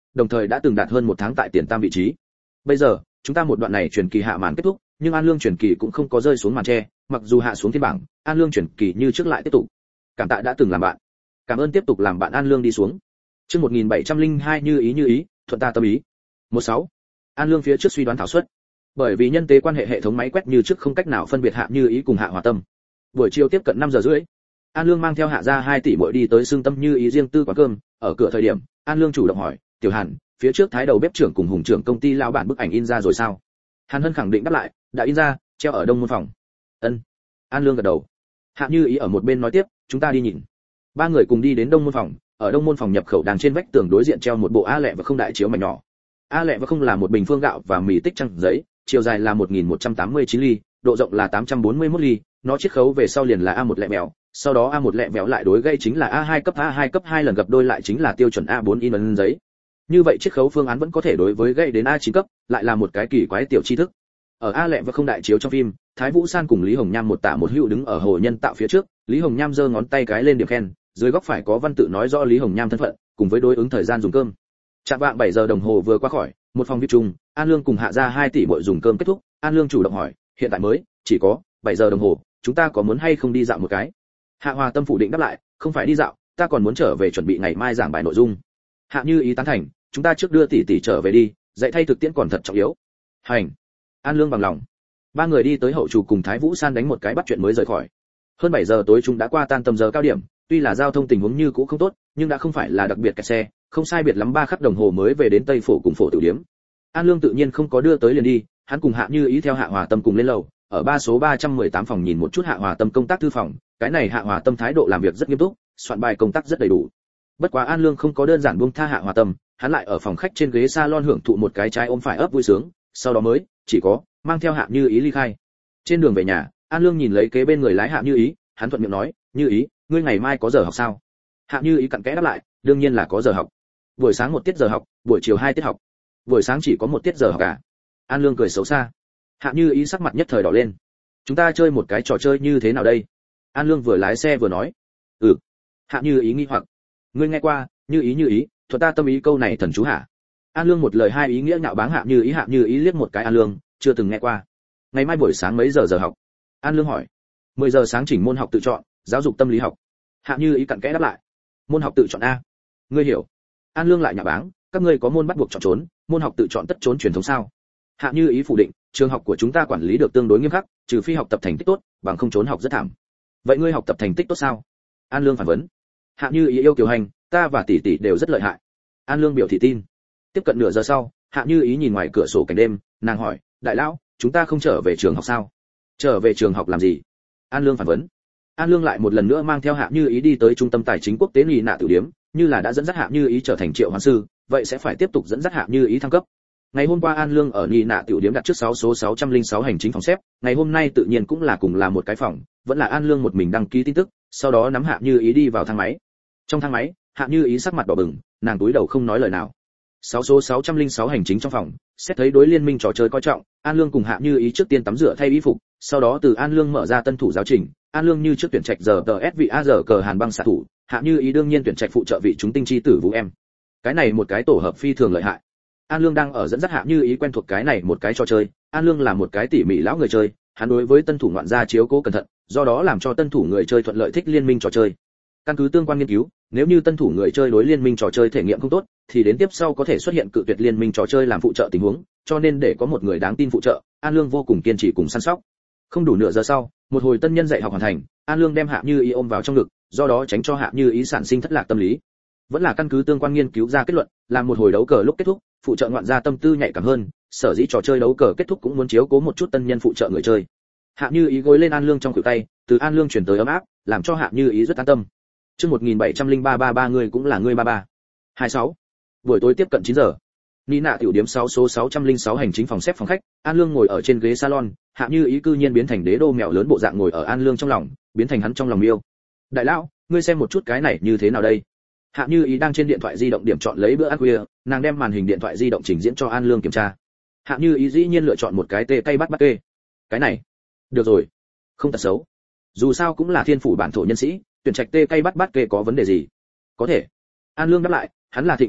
đồng thời đã từng đạt hơn một tháng tại tiền tam vị trí. Bây giờ, chúng ta một đoạn này truyền kỳ hạ màn kết thúc, nhưng An Lương truyền kỳ cũng không có rơi xuống màn che, mặc dù hạ xuống thiên bảng, An Lương truyền kỳ như trước lại tiếp tục. Cảm tạ đã từng làm bạn. Cảm ơn tiếp tục làm bạn An Lương đi xuống. Chương một nghìn bảy trăm lẻ hai như ý như ý, thuận ta tâm ý. mười sáu. An Lương phía trước suy đoán thảo suất. Bởi vì nhân tế quan hệ hệ thống máy quét như trước không cách nào phân biệt Hạ Như Ý cùng Hạ Hòa Tâm. Buổi chiều tiếp cận năm giờ rưỡi, An Lương mang theo Hạ gia hai tỷ muội đi tới Sương Tâm Như Ý riêng tư quán cơm, ở cửa thời điểm, An Lương chủ động hỏi, "Tiểu Hàn, phía trước thái đầu bếp trưởng cùng Hùng trưởng công ty lão bản bức ảnh in ra rồi sao?" Hàn Hân khẳng định đáp lại, "Đã in ra, treo ở đông môn phòng." "Ân." An Lương gật đầu. Hạ Như Ý ở một bên nói tiếp, "Chúng ta đi nhìn." Ba người cùng đi đến đông môn phòng, ở đông môn phòng nhập khẩu đằng trên vách tường đối diện treo một bộ a lẹ và không đại chiếu mảnh nhỏ. A lẹ và không là một bình phương gạo và mì tích trăng giấy, chiều dài là một nghìn một trăm tám mươi chín ly, độ rộng là tám trăm bốn mươi mốt ly, nó chiết khấu về sau liền là a một lẹ mèo, sau đó a một lẹ mèo lại đối gây chính là a hai cấp a hai cấp hai lần gặp đôi lại chính là tiêu chuẩn a bốn in ấn giấy. Như vậy chiết khấu phương án vẫn có thể đối với gây đến a chín cấp, lại là một cái kỳ quái tiểu tri thức. Ở a lẹ và không đại chiếu trong phim, Thái Vũ San cùng Lý Hồng Nham một tả một hữu đứng ở hồ nhân tạo phía trước, Lý Hồng Nham giơ ngón tay cái lên điểm khen, dưới góc phải có văn tự nói rõ Lý Hồng Nham thân phận, cùng với đối ứng thời gian dùng cơm. Chạm vạng bảy giờ đồng hồ vừa qua khỏi, một phòng VIP chung, An Lương cùng Hạ gia hai tỷ muội dùng cơm kết thúc, An Lương chủ động hỏi, "Hiện tại mới chỉ có bảy giờ đồng hồ, chúng ta có muốn hay không đi dạo một cái?" Hạ Hòa Tâm phủ định đáp lại, "Không phải đi dạo, ta còn muốn trở về chuẩn bị ngày mai giảng bài nội dung." Hạ Như Ý tán thành, "Chúng ta trước đưa tỷ tỷ trở về đi, dạy thay thực tiễn còn thật trọng yếu." Hành. An Lương bằng lòng. Ba người đi tới hậu chủ cùng Thái Vũ San đánh một cái bắt chuyện mới rời khỏi. Hơn bảy giờ tối chúng đã qua tan tầm giờ cao điểm, tuy là giao thông tình huống như cũ không tốt, nhưng đã không phải là đặc biệt kẹt xe, không sai biệt lắm ba khắc đồng hồ mới về đến Tây Phổ cùng Phổ Tiểu Điếm. An Lương tự nhiên không có đưa tới liền đi, hắn cùng Hạ Như Ý theo Hạ Hòa Tâm cùng lên lầu, ở ba số ba trăm mười tám phòng nhìn một chút Hạ Hòa Tâm công tác thư phòng, cái này Hạ Hòa Tâm thái độ làm việc rất nghiêm túc, soạn bài công tác rất đầy đủ. Bất quá An Lương không có đơn giản buông tha Hạ Hòa Tâm, hắn lại ở phòng khách trên ghế salon hưởng thụ một cái trái ôm phải ấp vui sướng, sau đó mới chỉ có mang theo Hạ Như Ý ly khai. Trên đường về nhà, An Lương nhìn lấy kế bên người lái Hạ Như Ý, hắn thuận miệng nói, "Như Ý, ngươi ngày mai có giờ học sao?" Hạ Như Ý cặn kẽ đáp lại, "Đương nhiên là có giờ học. Buổi sáng một tiết giờ học, buổi chiều hai tiết học." "Buổi sáng chỉ có một tiết giờ học à?" An Lương cười xấu xa. Hạ Như Ý sắc mặt nhất thời đỏ lên. "Chúng ta chơi một cái trò chơi như thế nào đây?" An Lương vừa lái xe vừa nói. "Ừ." Hạ Như Ý nghi hoặc. "Ngươi nghe qua, Như Ý Như Ý, thuật ta tâm ý câu này thần chú hả?" An Lương một lời hai ý nghĩa nhạo báng Hạ Như Ý. Hạ Như Ý liếc một cái An Lương, chưa từng nghe qua. "Ngày mai buổi sáng mấy giờ giờ học?" An Lương hỏi. mười giờ sáng chỉnh môn học tự chọn, giáo dục tâm lý học." Hạ Như Ý cặn kẽ đáp lại. "Môn học tự chọn a?" "Ngươi hiểu." An Lương lại nhạo báng, "Các ngươi có môn bắt buộc chọn trốn, môn học tự chọn tất trốn truyền thống sao?" Hạ Như Ý phủ định, "Trường học của chúng ta quản lý được tương đối nghiêm khắc, trừ phi học tập thành tích tốt, bằng không trốn học rất thảm." "Vậy ngươi học tập thành tích tốt sao?" An Lương phản vấn. Hạ Như Ý yêu kiều hành, "Ta và tỷ tỷ đều rất lợi hại." An Lương biểu thị tin. Tiếp cận nửa giờ sau, Hạ Như Ý nhìn ngoài cửa sổ cảnh đêm, nàng hỏi, "Đại lão, chúng ta không trở về trường học sao?" "Trở về trường học làm gì?" An Lương phản vấn. An Lương lại một lần nữa mang theo Hạ Như Ý đi tới trung tâm tài chính quốc tế Nghị Nạ Tử Điếm, như là đã dẫn dắt Hạ Như Ý trở thành triệu hoán sư, vậy sẽ phải tiếp tục dẫn dắt Hạ Như Ý thăng cấp. Ngày hôm qua An Lương ở Nghị Nạ Tiểu Điếm đặt trước sáu số sáu trăm lẻ sáu hành chính phòng xếp, ngày hôm nay tự nhiên cũng là cùng là một cái phòng, vẫn là An Lương một mình đăng ký tin tức, sau đó nắm Hạ Như Ý đi vào thang máy. Trong thang máy, Hạ Như Ý sắc mặt đỏ bừng, nàng cúi đầu không nói lời nào. sáu số sáu trăm lẻ sáu hành chính trong phòng, xét thấy đối liên minh trò chơi coi trọng, An Lương cùng Hạ Như Ý trước tiên tắm rửa thay y phục, sau đó từ An Lương mở ra tân thủ giáo trình, An Lương như trước tuyển trạch giờ tờ ét vị a giờ cờ Hàn băng xạ thủ, Hạ Như Ý đương nhiên tuyển trạch phụ trợ vị chúng tinh chi tử Vũ em. Cái này một cái tổ hợp phi thường lợi hại. An Lương đang ở dẫn dắt Hạ Như Ý quen thuộc cái này một cái trò chơi, An Lương là một cái tỉ mỉ lão người chơi, hắn đối với tân thủ ngoạn gia chiếu cố cẩn thận, do đó làm cho tân thủ người chơi thuận lợi thích liên minh trò chơi. Căn cứ tương quan nghiên cứu, nếu như tân thủ người chơi đối liên minh trò chơi thể nghiệm không tốt, thì đến tiếp sau có thể xuất hiện cự tuyệt liên minh trò chơi làm phụ trợ tình huống, cho nên để có một người đáng tin phụ trợ, An Lương vô cùng kiên trì cùng săn sóc. Không đủ nửa giờ sau, một hồi tân nhân dạy học hoàn thành, An Lương đem Hạ Như Ý ôm vào trong ngực, do đó tránh cho Hạ Như Ý sản sinh thất lạc tâm lý. Vẫn là căn cứ tương quan nghiên cứu ra kết luận, làm một hồi đấu cờ lúc kết thúc, phụ trợ ngoạn gia tâm tư nhạy cảm hơn, sở dĩ trò chơi đấu cờ kết thúc cũng muốn chiếu cố một chút tân nhân phụ trợ người chơi. Hạ Như Ý gối lên An Lương trong khuỷu tay, từ An Lương truyền tới ấm áp, làm cho Hạ Như Ý rất an tâm. Chương một nghìn bảy trăm lẻ ba ba ba người cũng là người ba ba. hai mươi sáu. Buổi tối tiếp cận chín giờ. Ní Nạ Tiểu Điếm sáu số sáu trăm lẻ sáu hành chính phòng xếp phòng khách, An Lương ngồi ở trên ghế salon, Hạ Như Ý cư nhiên biến thành đế đô mèo lớn bộ dạng ngồi ở An Lương trong lòng, biến thành hắn trong lòng yêu. "Đại lão, ngươi xem một chút cái này như thế nào đây?" Hạ Như Ý đang trên điện thoại di động điểm chọn lấy bữa ăn khuya, nàng đem màn hình điện thoại di động trình diễn cho An Lương kiểm tra. Hạ Như Ý dĩ nhiên lựa chọn một cái tê cây bắt bắt kê. "Cái này, được rồi, không tật xấu. Dù sao cũng là thiên phủ bản thổ nhân sĩ, tuyển trạch tê cây bắt bắt kê có vấn đề gì?" "Có thể." An Lương đáp lại, hắn là thịnh cánh người,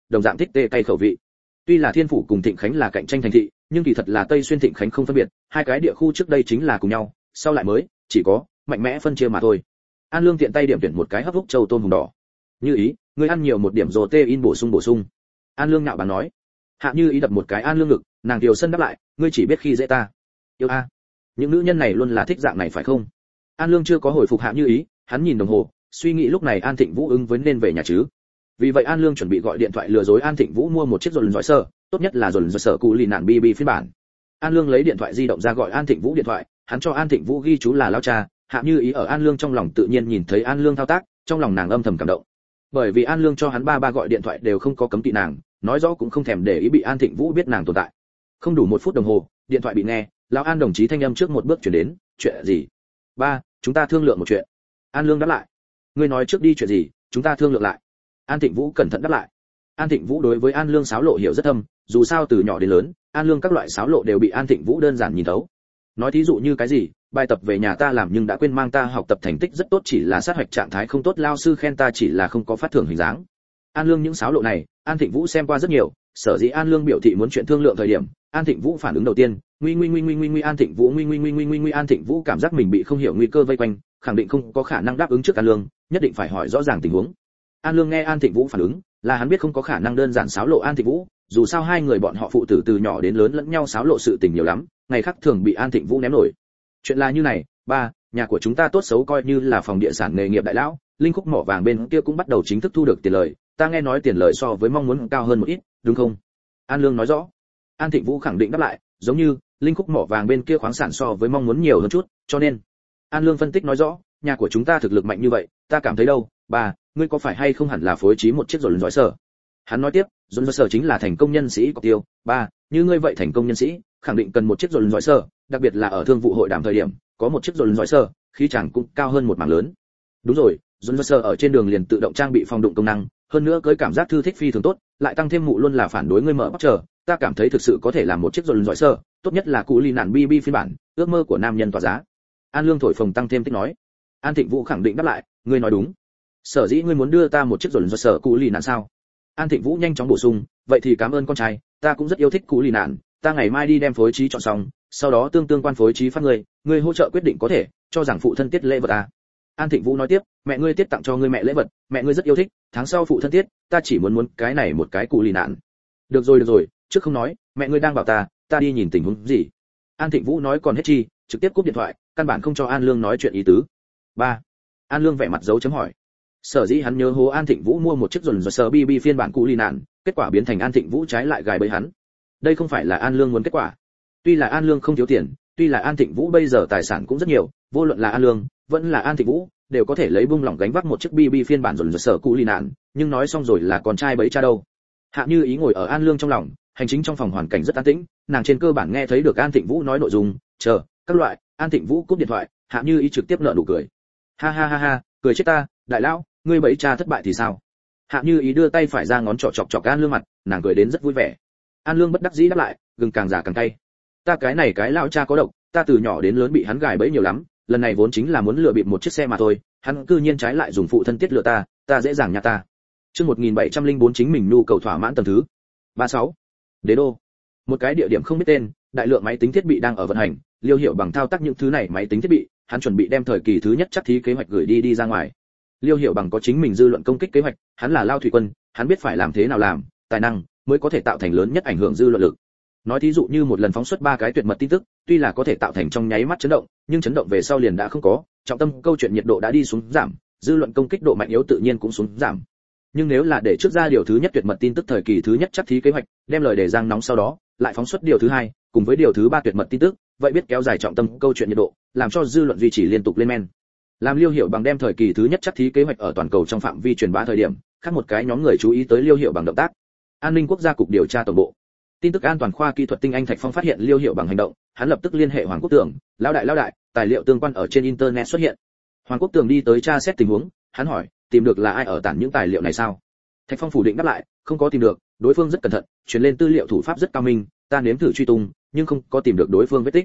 đồng dạng thích tê cay khẩu vị. Tuy là Thiên Phủ cùng Thịnh Khánh là cạnh tranh thành thị, nhưng kỳ thật là Tây Xuyên Thịnh Khánh không phân biệt, hai cái địa khu trước đây chính là cùng nhau, sau lại mới chỉ có mạnh mẽ phân chia mà thôi. An Lương tiện tay điểm tuyển một cái hấp húc châu tôm hùm đỏ. Như ý, ngươi ăn nhiều một điểm protein bổ sung bổ sung. An Lương nhạo báng nói. Hạ Như ý đập một cái An Lương ngực, nàng Kiều Sân đáp lại, ngươi chỉ biết khi dễ ta. Yêu a, những nữ nhân này luôn là thích dạng này phải không? An Lương chưa có hồi phục Hạ Như ý, hắn nhìn đồng hồ, suy nghĩ lúc này An Thịnh Vũ ứng với nên về nhà chứ. Vì vậy An Lương chuẩn bị gọi điện thoại lừa dối An Thịnh Vũ mua một chiếc dồn dõi sơ, tốt nhất là dồn dõi sơ cụ lì nạn bê bê phiên bản. An Lương lấy điện thoại di động ra gọi An Thịnh Vũ điện thoại, hắn cho An Thịnh Vũ ghi chú là lao cha. Hạ Như ý ở An Lương trong lòng tự nhiên nhìn thấy An Lương thao tác, trong lòng nàng âm thầm cảm động. Bởi vì An Lương cho hắn ba ba gọi điện thoại đều không có cấm kỵ nàng, nói rõ cũng không thèm để ý bị An Thịnh Vũ biết nàng tồn tại. Không đủ một phút đồng hồ, điện thoại bị nghe, lão An đồng chí thanh âm trước một bước chuyển đến, chuyện gì? Ba, chúng ta thương lượng một chuyện. An Lương đáp lại. Ngươi nói trước đi chuyện gì, chúng ta thương lượng lại. An Thịnh Vũ cẩn thận đáp lại. An Thịnh Vũ đối với An Lương sáo lộ hiểu rất thâm, dù sao từ nhỏ đến lớn, An Lương các loại sáo lộ đều bị An Thịnh Vũ đơn giản nhìn thấu. Nói thí dụ như cái gì, bài tập về nhà ta làm nhưng đã quên mang ta học tập thành tích rất tốt chỉ là sát hoạch trạng thái không tốt lao sư khen ta chỉ là không có phát thưởng hình dáng. An Lương những sáo lộ này, An Thịnh Vũ xem qua rất nhiều, sở dĩ An Lương biểu thị muốn chuyện thương lượng thời điểm, An Thịnh Vũ phản ứng đầu tiên, nguy nguy nguy nguy nguy nguy An Thịnh Vũ nguy nguy nguy nguy nguy nguy An Thịnh Vũ cảm giác mình bị không hiểu nguy cơ vây quanh, khẳng định không có khả năng đáp ứng trước An Lương, nhất định phải hỏi rõ ràng tình huống. An Lương nghe An Thịnh Vũ phản ứng, là hắn biết không có khả năng đơn giản sáo lộ An Thịnh Vũ, dù sao hai người bọn họ phụ tử từ nhỏ đến lớn lẫn nhau sáo lộ sự tình nhiều lắm, ngày khác thường bị An Thịnh Vũ ném nổi. Chuyện là như này, ba, nhà của chúng ta tốt xấu coi như là phòng địa sản nghề nghiệp đại lão, linh khúc mỏ vàng bên kia cũng bắt đầu chính thức thu được tiền lời, ta nghe nói tiền lời so với mong muốn cao hơn một ít, đúng không? An Lương nói rõ. An Thịnh Vũ khẳng định đáp lại, giống như linh khúc mỏ vàng bên kia khoáng sản so với mong muốn nhiều hơn chút, cho nên An Lương phân tích nói rõ, nhà của chúng ta thực lực mạnh như vậy, ta cảm thấy đâu, ba, ngươi có phải hay không hẳn là phối trí một chiếc dồn dõi sở. Hắn nói tiếp, dồn dõi sở chính là thành công nhân sĩ có tiêu, ba, như ngươi vậy thành công nhân sĩ, khẳng định cần một chiếc dồn dõi sở, đặc biệt là ở thương vụ hội đàm thời điểm, có một chiếc dồn dõi sở, khí chẳng cũng cao hơn một mảng lớn. Đúng rồi, dồn dõi sở ở trên đường liền tự động trang bị phòng đụng công năng, hơn nữa cưới cảm giác thư thích phi thường tốt, lại tăng thêm mụ luôn là phản đối ngươi mở bóc chờ, ta cảm thấy thực sự có thể làm một chiếc dồn dõi sở, tốt nhất là cụ ly nạn bb phiên bản, ước mơ của nam nhân tỏa giá. An Lương thổi phồng tăng thêm tích nói. An Thịnh Vũ khẳng định đáp lại, ngươi nói đúng. Sở dĩ ngươi muốn đưa ta một chiếc dồn dõi sở cụ ly nạn sao? An Thịnh Vũ nhanh chóng bổ sung, vậy thì cảm ơn con trai, ta cũng rất yêu thích cụ ly nạn, ta ngày mai đi đem phối trí chọn xong, sau đó tương tương quan phối trí phát ngươi, ngươi hỗ trợ quyết định có thể, cho rằng phụ thân tiết lễ vật ta. An Thịnh Vũ nói tiếp, mẹ ngươi tiết tặng cho ngươi mẹ lễ vật, mẹ ngươi rất yêu thích, tháng sau phụ thân tiết, ta chỉ muốn muốn cái này một cái cụ lì nạn. Được rồi được rồi, trước không nói, mẹ ngươi đang bảo ta, ta đi nhìn tình huống gì. An Thịnh Vũ nói còn hết chi, trực tiếp cúp điện thoại, căn bản không cho An Lương nói chuyện ý tứ. Ba. An Lương vẻ mặt dấu chấm hỏi. Sở dĩ hắn nhớ hố An Thịnh Vũ mua một chiếc dồn dồn sờ bê bê phiên bản cụ lì nạn, kết quả biến thành An Thịnh Vũ trái lại gài bẫy hắn. Đây không phải là An Lương muốn kết quả. Tuy là An Lương không thiếu tiền, tuy là An Thịnh Vũ bây giờ tài sản cũng rất nhiều, vô luận là An Lương, vẫn là An Thịnh Vũ, đều có thể lấy bung lỏng gánh vác một chiếc bê bê phiên bản dồn dồn sở cụ lì nạn, nhưng nói xong rồi là con trai bẫy cha đâu. Hạ Như ý ngồi ở An Lương trong lòng, hành chính trong phòng hoàn cảnh rất an tĩnh, nàng trên cơ bản nghe thấy được An Thịnh Vũ nói nội dung, chờ, các loại, An Thịnh Vũ cúp điện thoại, Hạ Như ý trực tiếp nở nụ cười. Ha ha ha ha, cười chết ta, đại lão, ngươi bẫy cha thất bại thì sao? Hạ Như ý đưa tay phải ra ngón trỏ chọc chọc An Lương mặt, nàng cười đến rất vui vẻ. An Lương bất đắc dĩ đáp lại, gừng càng già càng cay. Ta cái này cái lão cha có độc, ta từ nhỏ đến lớn bị hắn gài bẫy nhiều lắm, lần này vốn chính là muốn lừa bịp một chiếc xe mà thôi, hắn cư nhiên trái lại dùng phụ thân tiết lừa ta, ta dễ dàng nha ta. Chương một nghìn bảy trăm lẻ bốn chính mình nhu cầu thỏa mãn tầng thứ. ba mươi sáu. Đế đô. Một cái địa điểm không biết tên, đại lượng máy tính thiết bị đang ở vận hành, Liêu Hiểu Bằng thao tác những thứ này máy tính thiết bị, hắn chuẩn bị đem thời kỳ thứ nhất chắc thí kế hoạch gửi đi đi ra ngoài. Liêu Hiểu Bằng có chính mình dư luận công kích kế hoạch, hắn là Lao Thủy Quân, hắn biết phải làm thế nào làm, tài năng mới có thể tạo thành lớn nhất ảnh hưởng dư luận lực. Nói thí dụ như một lần phóng xuất ba cái tuyệt mật tin tức, tuy là có thể tạo thành trong nháy mắt chấn động, nhưng chấn động về sau liền đã không có, trọng tâm câu chuyện nhiệt độ đã đi xuống giảm, dư luận công kích độ mạnh yếu tự nhiên cũng xuống giảm. Nhưng nếu là để trước ra điều thứ nhất tuyệt mật tin tức thời kỳ thứ nhất chắc thí kế hoạch, đem lời đề giang nóng sau đó, lại phóng xuất điều thứ hai, cùng với điều thứ ba tuyệt mật tin tức, vậy biết kéo dài trọng tâm câu chuyện nhiệt độ, làm cho dư luận duy trì liên tục lên men. Làm Liêu Hiểu Bằng đem thời kỳ thứ nhất chắc thí kế hoạch ở toàn cầu trong phạm vi truyền bá thời điểm, khác một cái nhóm người chú ý tới Liêu Hiểu Bằng động tác. An ninh quốc gia cục điều tra tổng bộ. Tin tức an toàn khoa kỹ thuật tinh anh Thạch Phong phát hiện Liêu Hiểu Bằng hành động, hắn lập tức liên hệ Hoàng Quốc Tường, lão đại lão đại, tài liệu tương quan ở trên internet xuất hiện. Hoàng Quốc Tường đi tới tra xét tình huống, hắn hỏi, tìm được là ai ở tản những tài liệu này sao? Thạch Phong phủ định đáp lại, không có tìm được, đối phương rất cẩn thận, truyền lên tư liệu thủ pháp rất cao minh, ta nếm thử truy tung, nhưng không có tìm được đối phương vết tích.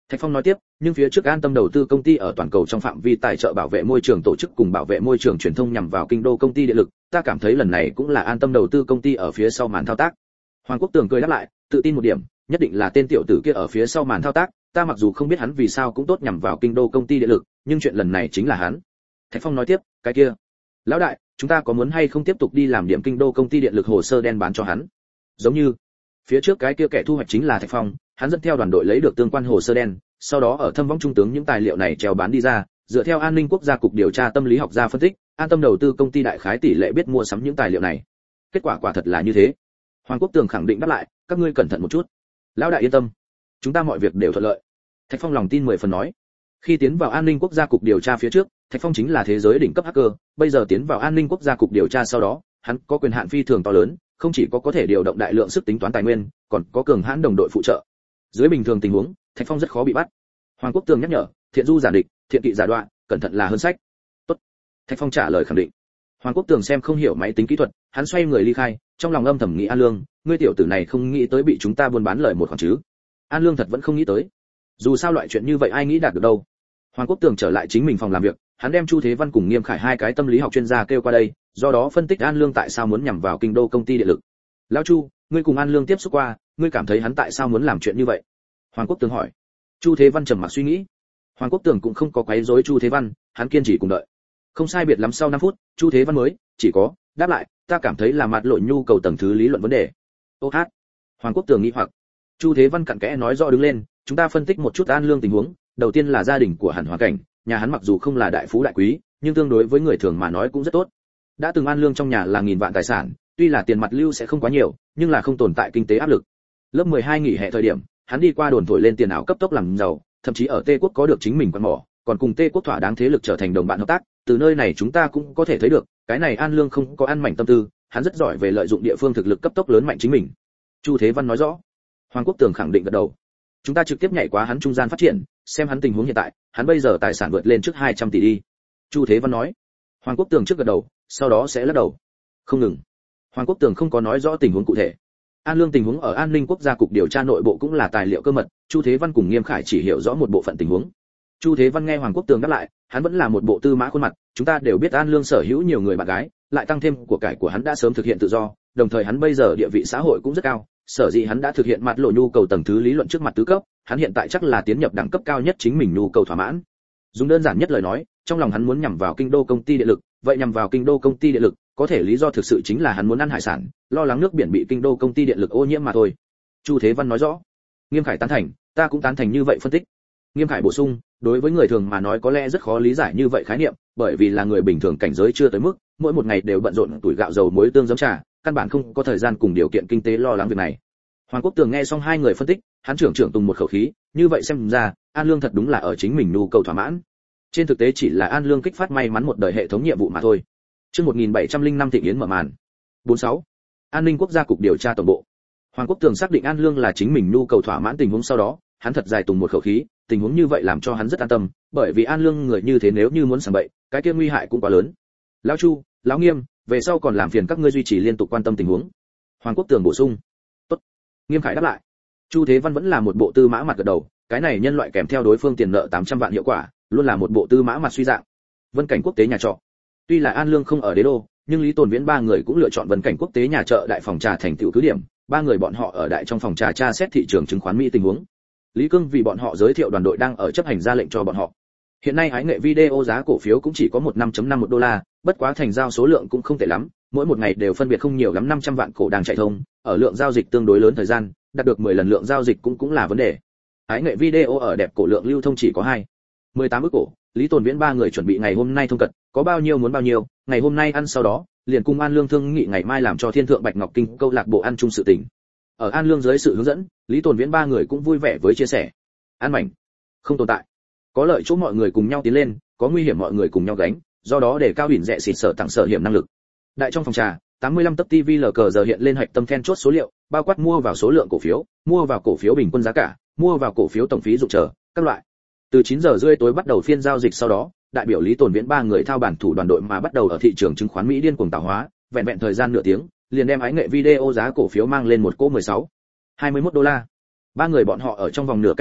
Thạch Phong nói tiếp, nhưng phía trước An Tâm đầu tư công ty ở toàn cầu trong phạm vi tài trợ bảo vệ môi trường tổ chức cùng bảo vệ môi trường truyền thông nhằm vào kinh đô công ty điện lực, ta cảm thấy lần này cũng là An Tâm đầu tư công ty ở phía sau màn thao tác. Hoàng Quốc Tường cười đáp lại, tự tin một điểm, nhất định là tên tiểu tử kia ở phía sau màn thao tác, ta mặc dù không biết hắn vì sao cũng tốt nhằm vào kinh đô công ty điện lực, nhưng chuyện lần này chính là hắn. Thạch Phong nói tiếp, cái kia, lão đại, chúng ta có muốn hay không tiếp tục đi làm điểm kinh đô công ty điện lực hồ sơ đen bán cho hắn? Giống như, phía trước cái kia kẻ thu hoạch chính là Thạch Phong, hắn dẫn theo đoàn đội lấy được tương quan hồ sơ đen, sau đó ở thâm võng trung tướng những tài liệu này treo bán đi ra, dựa theo an ninh quốc gia cục điều tra tâm lý học gia phân tích, An Tâm đầu tư công ty đại khái tỷ lệ biết mua sắm những tài liệu này. Kết quả quả thật là như thế. Hoàng Quốc Tường khẳng định đáp lại, các ngươi cẩn thận một chút. Lão đại yên tâm, chúng ta mọi việc đều thuận lợi. Thạch Phong lòng tin mười phần nói. Khi tiến vào an ninh quốc gia cục điều tra phía trước, Thạch Phong chính là thế giới đỉnh cấp hacker, bây giờ tiến vào an ninh quốc gia cục điều tra sau đó, hắn có quyền hạn phi thường to lớn, không chỉ có có thể điều động đại lượng sức tính toán tài nguyên, còn có cường hãn đồng đội phụ trợ. Dưới bình thường tình huống, Thạch Phong rất khó bị bắt. Hoàng Quốc Tường nhắc nhở, thiện du giả địch, thiện kỵ giả đoạn, cẩn thận là hơn sách. Tốt. Thạch Phong trả lời khẳng định. Hoàng Quốc Tường xem không hiểu máy tính kỹ thuật, hắn xoay người ly khai, trong lòng âm thầm nghĩ An Lương, ngươi tiểu tử này không nghĩ tới bị chúng ta buôn bán lời một khoản chứ? An Lương thật vẫn không nghĩ tới. Dù sao loại chuyện như vậy ai nghĩ đạt được đâu. Hoàng Quốc Tường trở lại chính mình phòng làm việc, hắn đem Chu Thế Văn cùng Nghiêm Khải hai cái tâm lý học chuyên gia kêu qua đây, do đó phân tích An Lương tại sao muốn nhằm vào kinh đô công ty điện lực. Lão Chu, ngươi cùng An Lương tiếp xúc qua, ngươi cảm thấy hắn tại sao muốn làm chuyện như vậy? Hoàng Quốc Tường hỏi. Chu Thế Văn trầm mặc suy nghĩ. Hoàng Quốc Tường cũng không có quấy rối Chu Thế Văn, hắn kiên trì cùng đợi. Không sai biệt lắm sau năm phút, Chu Thế Văn mới chỉ có đáp lại, ta cảm thấy là mặt lộ nhu cầu tầng thứ lý luận vấn đề. Ô hát. Hoàng Quốc Tường nghi hoặc. Chu Thế Văn cặn kẽ nói rõ đứng lên, chúng ta phân tích một chút An Lương tình huống, đầu tiên là gia đình của hắn hoàn cảnh, nhà hắn mặc dù không là đại phú đại quý, nhưng tương đối với người thường mà nói cũng rất tốt. Đã từng An Lương trong nhà là nghìn vạn tài sản, tuy là tiền mặt lưu sẽ không quá nhiều, nhưng là không tồn tại kinh tế áp lực. Lớp mười hai nghỉ hè thời điểm, hắn đi qua đồn thổi lên tiền ảo cấp tốc làm giàu, thậm chí ở Tê quốc có được chính mình quan mỏ, còn cùng Tê quốc thỏa đáng thế lực trở thành đồng bạn hợp tác, từ nơi này chúng ta cũng có thể thấy được, cái này An Lương không có ăn mảnh tâm tư, hắn rất giỏi về lợi dụng địa phương thực lực cấp tốc lớn mạnh chính mình. Chu Thế Văn nói rõ. Hoàng Quốc Tường khẳng định gật đầu. Chúng ta trực tiếp nhảy qua hắn trung gian phát triển, xem hắn tình huống hiện tại, hắn bây giờ tài sản vượt lên trước hai trăm tỷ đi. Chu Thế Văn nói. Hoàng Quốc Tường trước gật đầu, sau đó sẽ lắc đầu. Không ngừng. Hoàng Quốc Tường không có nói rõ tình huống cụ thể. An Lương tình huống ở An ninh quốc gia cục điều tra nội bộ cũng là tài liệu cơ mật, Chu Thế Văn cùng Nghiêm Khải chỉ hiểu rõ một bộ phận tình huống. Chu Thế Văn nghe Hoàng Quốc Tường đáp lại, hắn vẫn là một bộ tư mã khuôn mặt, chúng ta đều biết An Lương sở hữu nhiều người bạn gái, lại tăng thêm của cải của hắn đã sớm thực hiện tự do, đồng thời hắn bây giờ địa vị xã hội cũng rất cao, sở dĩ hắn đã thực hiện mặt lộ nhu cầu tầng thứ lý luận trước mặt tứ cấp, hắn hiện tại chắc là tiến nhập đẳng cấp cao nhất chính mình nhu cầu thỏa mãn. Dùng đơn giản nhất lời nói, trong lòng hắn muốn nhằm vào kinh đô công ty điện lực, vậy nhằm vào kinh đô công ty điện lực, có thể lý do thực sự chính là hắn muốn ăn hải sản, lo lắng nước biển bị kinh đô công ty điện lực ô nhiễm mà thôi. Chu Thế Văn nói rõ. Nghiêm Khải tán thành, ta cũng tán thành như vậy phân tích. Nghiêm Khải bổ sung, đối với người thường mà nói có lẽ rất khó lý giải như vậy khái niệm, bởi vì là người bình thường cảnh giới chưa tới mức, mỗi một ngày đều bận rộn tuổi gạo dầu muối tương giấm trà, căn bản không có thời gian cùng điều kiện kinh tế lo lắng việc này. Hoàng Quốc Tường nghe xong hai người phân tích, hắn trưởng trưởng tùng một khẩu khí, như vậy xem ra, An Lương thật đúng là ở chính mình nhu cầu thỏa mãn. Trên thực tế chỉ là An Lương kích phát may mắn một đời hệ thống nhiệm vụ mà thôi. Chương một nghìn bảy trăm lẻ năm Thịnh Yến mở màn. bốn mươi sáu. An ninh quốc gia cục điều tra tổng bộ. Hoàng Quốc Tường xác định An Lương là chính mình nhu cầu thỏa mãn tình huống sau đó, hắn thật dài tùng một khẩu khí, tình huống như vậy làm cho hắn rất an tâm, bởi vì An Lương người như thế nếu như muốn sảng bậy, cái kia nguy hại cũng quá lớn. Lão Chu, lão Nghiêm, về sau còn làm phiền các ngươi duy trì liên tục quan tâm tình huống. Hoàng Quốc Tường bổ sung. Tốt. Nghiêm Khải đáp lại. Chu Thế Văn vẫn là một bộ tư mã mặt gật đầu, cái này nhân loại kèm theo đối phương tiền nợ tám trăm vạn hiệu quả, luôn là một bộ tư mã mặt suy dạng. Vân Cảnh Quốc tế nhà trọ. Tuy là An Lương không ở đế đô, nhưng Lý Tồn Viễn ba người cũng lựa chọn Vân Cảnh Quốc tế nhà chợ đại phòng trà thành tựu cứ điểm, ba người bọn họ ở đại trong phòng trà tra xét thị trường chứng khoán Mỹ tình huống. Lý Cương vì bọn họ giới thiệu đoàn đội đang ở chấp hành ra lệnh cho bọn họ. Hiện nay hái nghệ video giá cổ phiếu cũng chỉ có một năm chấm năm một đô la, bất quá thành giao số lượng cũng không tệ lắm, mỗi một ngày đều phân biệt không nhiều lắm năm trăm vạn cổ đang chạy thông, ở lượng giao dịch tương đối lớn thời gian, đạt được mười lần lượng giao dịch cũng cũng là vấn đề. Hái nghệ video ở đẹp cổ lượng lưu thông chỉ có hai mười tám ức cổ, Lý Tồn Viễn ba người chuẩn bị ngày hôm nay thông cật, có bao nhiêu muốn bao nhiêu, ngày hôm nay ăn sau đó, liền cùng An Lương thương nghị ngày mai làm cho Thiên Thượng Bạch Ngọc Kinh câu lạc bộ ăn chung sự tình. Ở An Lương dưới sự hướng dẫn, Lý Tồn Viễn ba người cũng vui vẻ với chia sẻ. An mảnh không tồn tại, có lợi chỗ mọi người cùng nhau tiến lên, có nguy hiểm mọi người cùng nhau gánh, do đó để cao đỉnh rẻ xịt sở tặng sở hiểm năng lực. Đại trong phòng trà, tám mươi lăm tấc ti vi lờ cờ giờ hiện lên hạch tâm then chốt số liệu, bao quát mua vào số lượng cổ phiếu, mua vào cổ phiếu bình quân giá cả, mua vào cổ phiếu tổng phí dụng chờ, các loại. Từ chín giờ rưỡi tối bắt đầu phiên giao dịch sau đó, đại biểu Lý Tồn Viễn ba người thao bản thủ đoàn đội mà bắt đầu ở thị trường chứng khoán Mỹ điên cuồng tạo hóa, vẹn vẹn thời gian nửa tiếng, liền đem ái nghệ video giá cổ phiếu mang lên một cỗ mười sáu hai mươi mốt đô la. Ba người bọn họ ở trong vòng nửa canh giờ,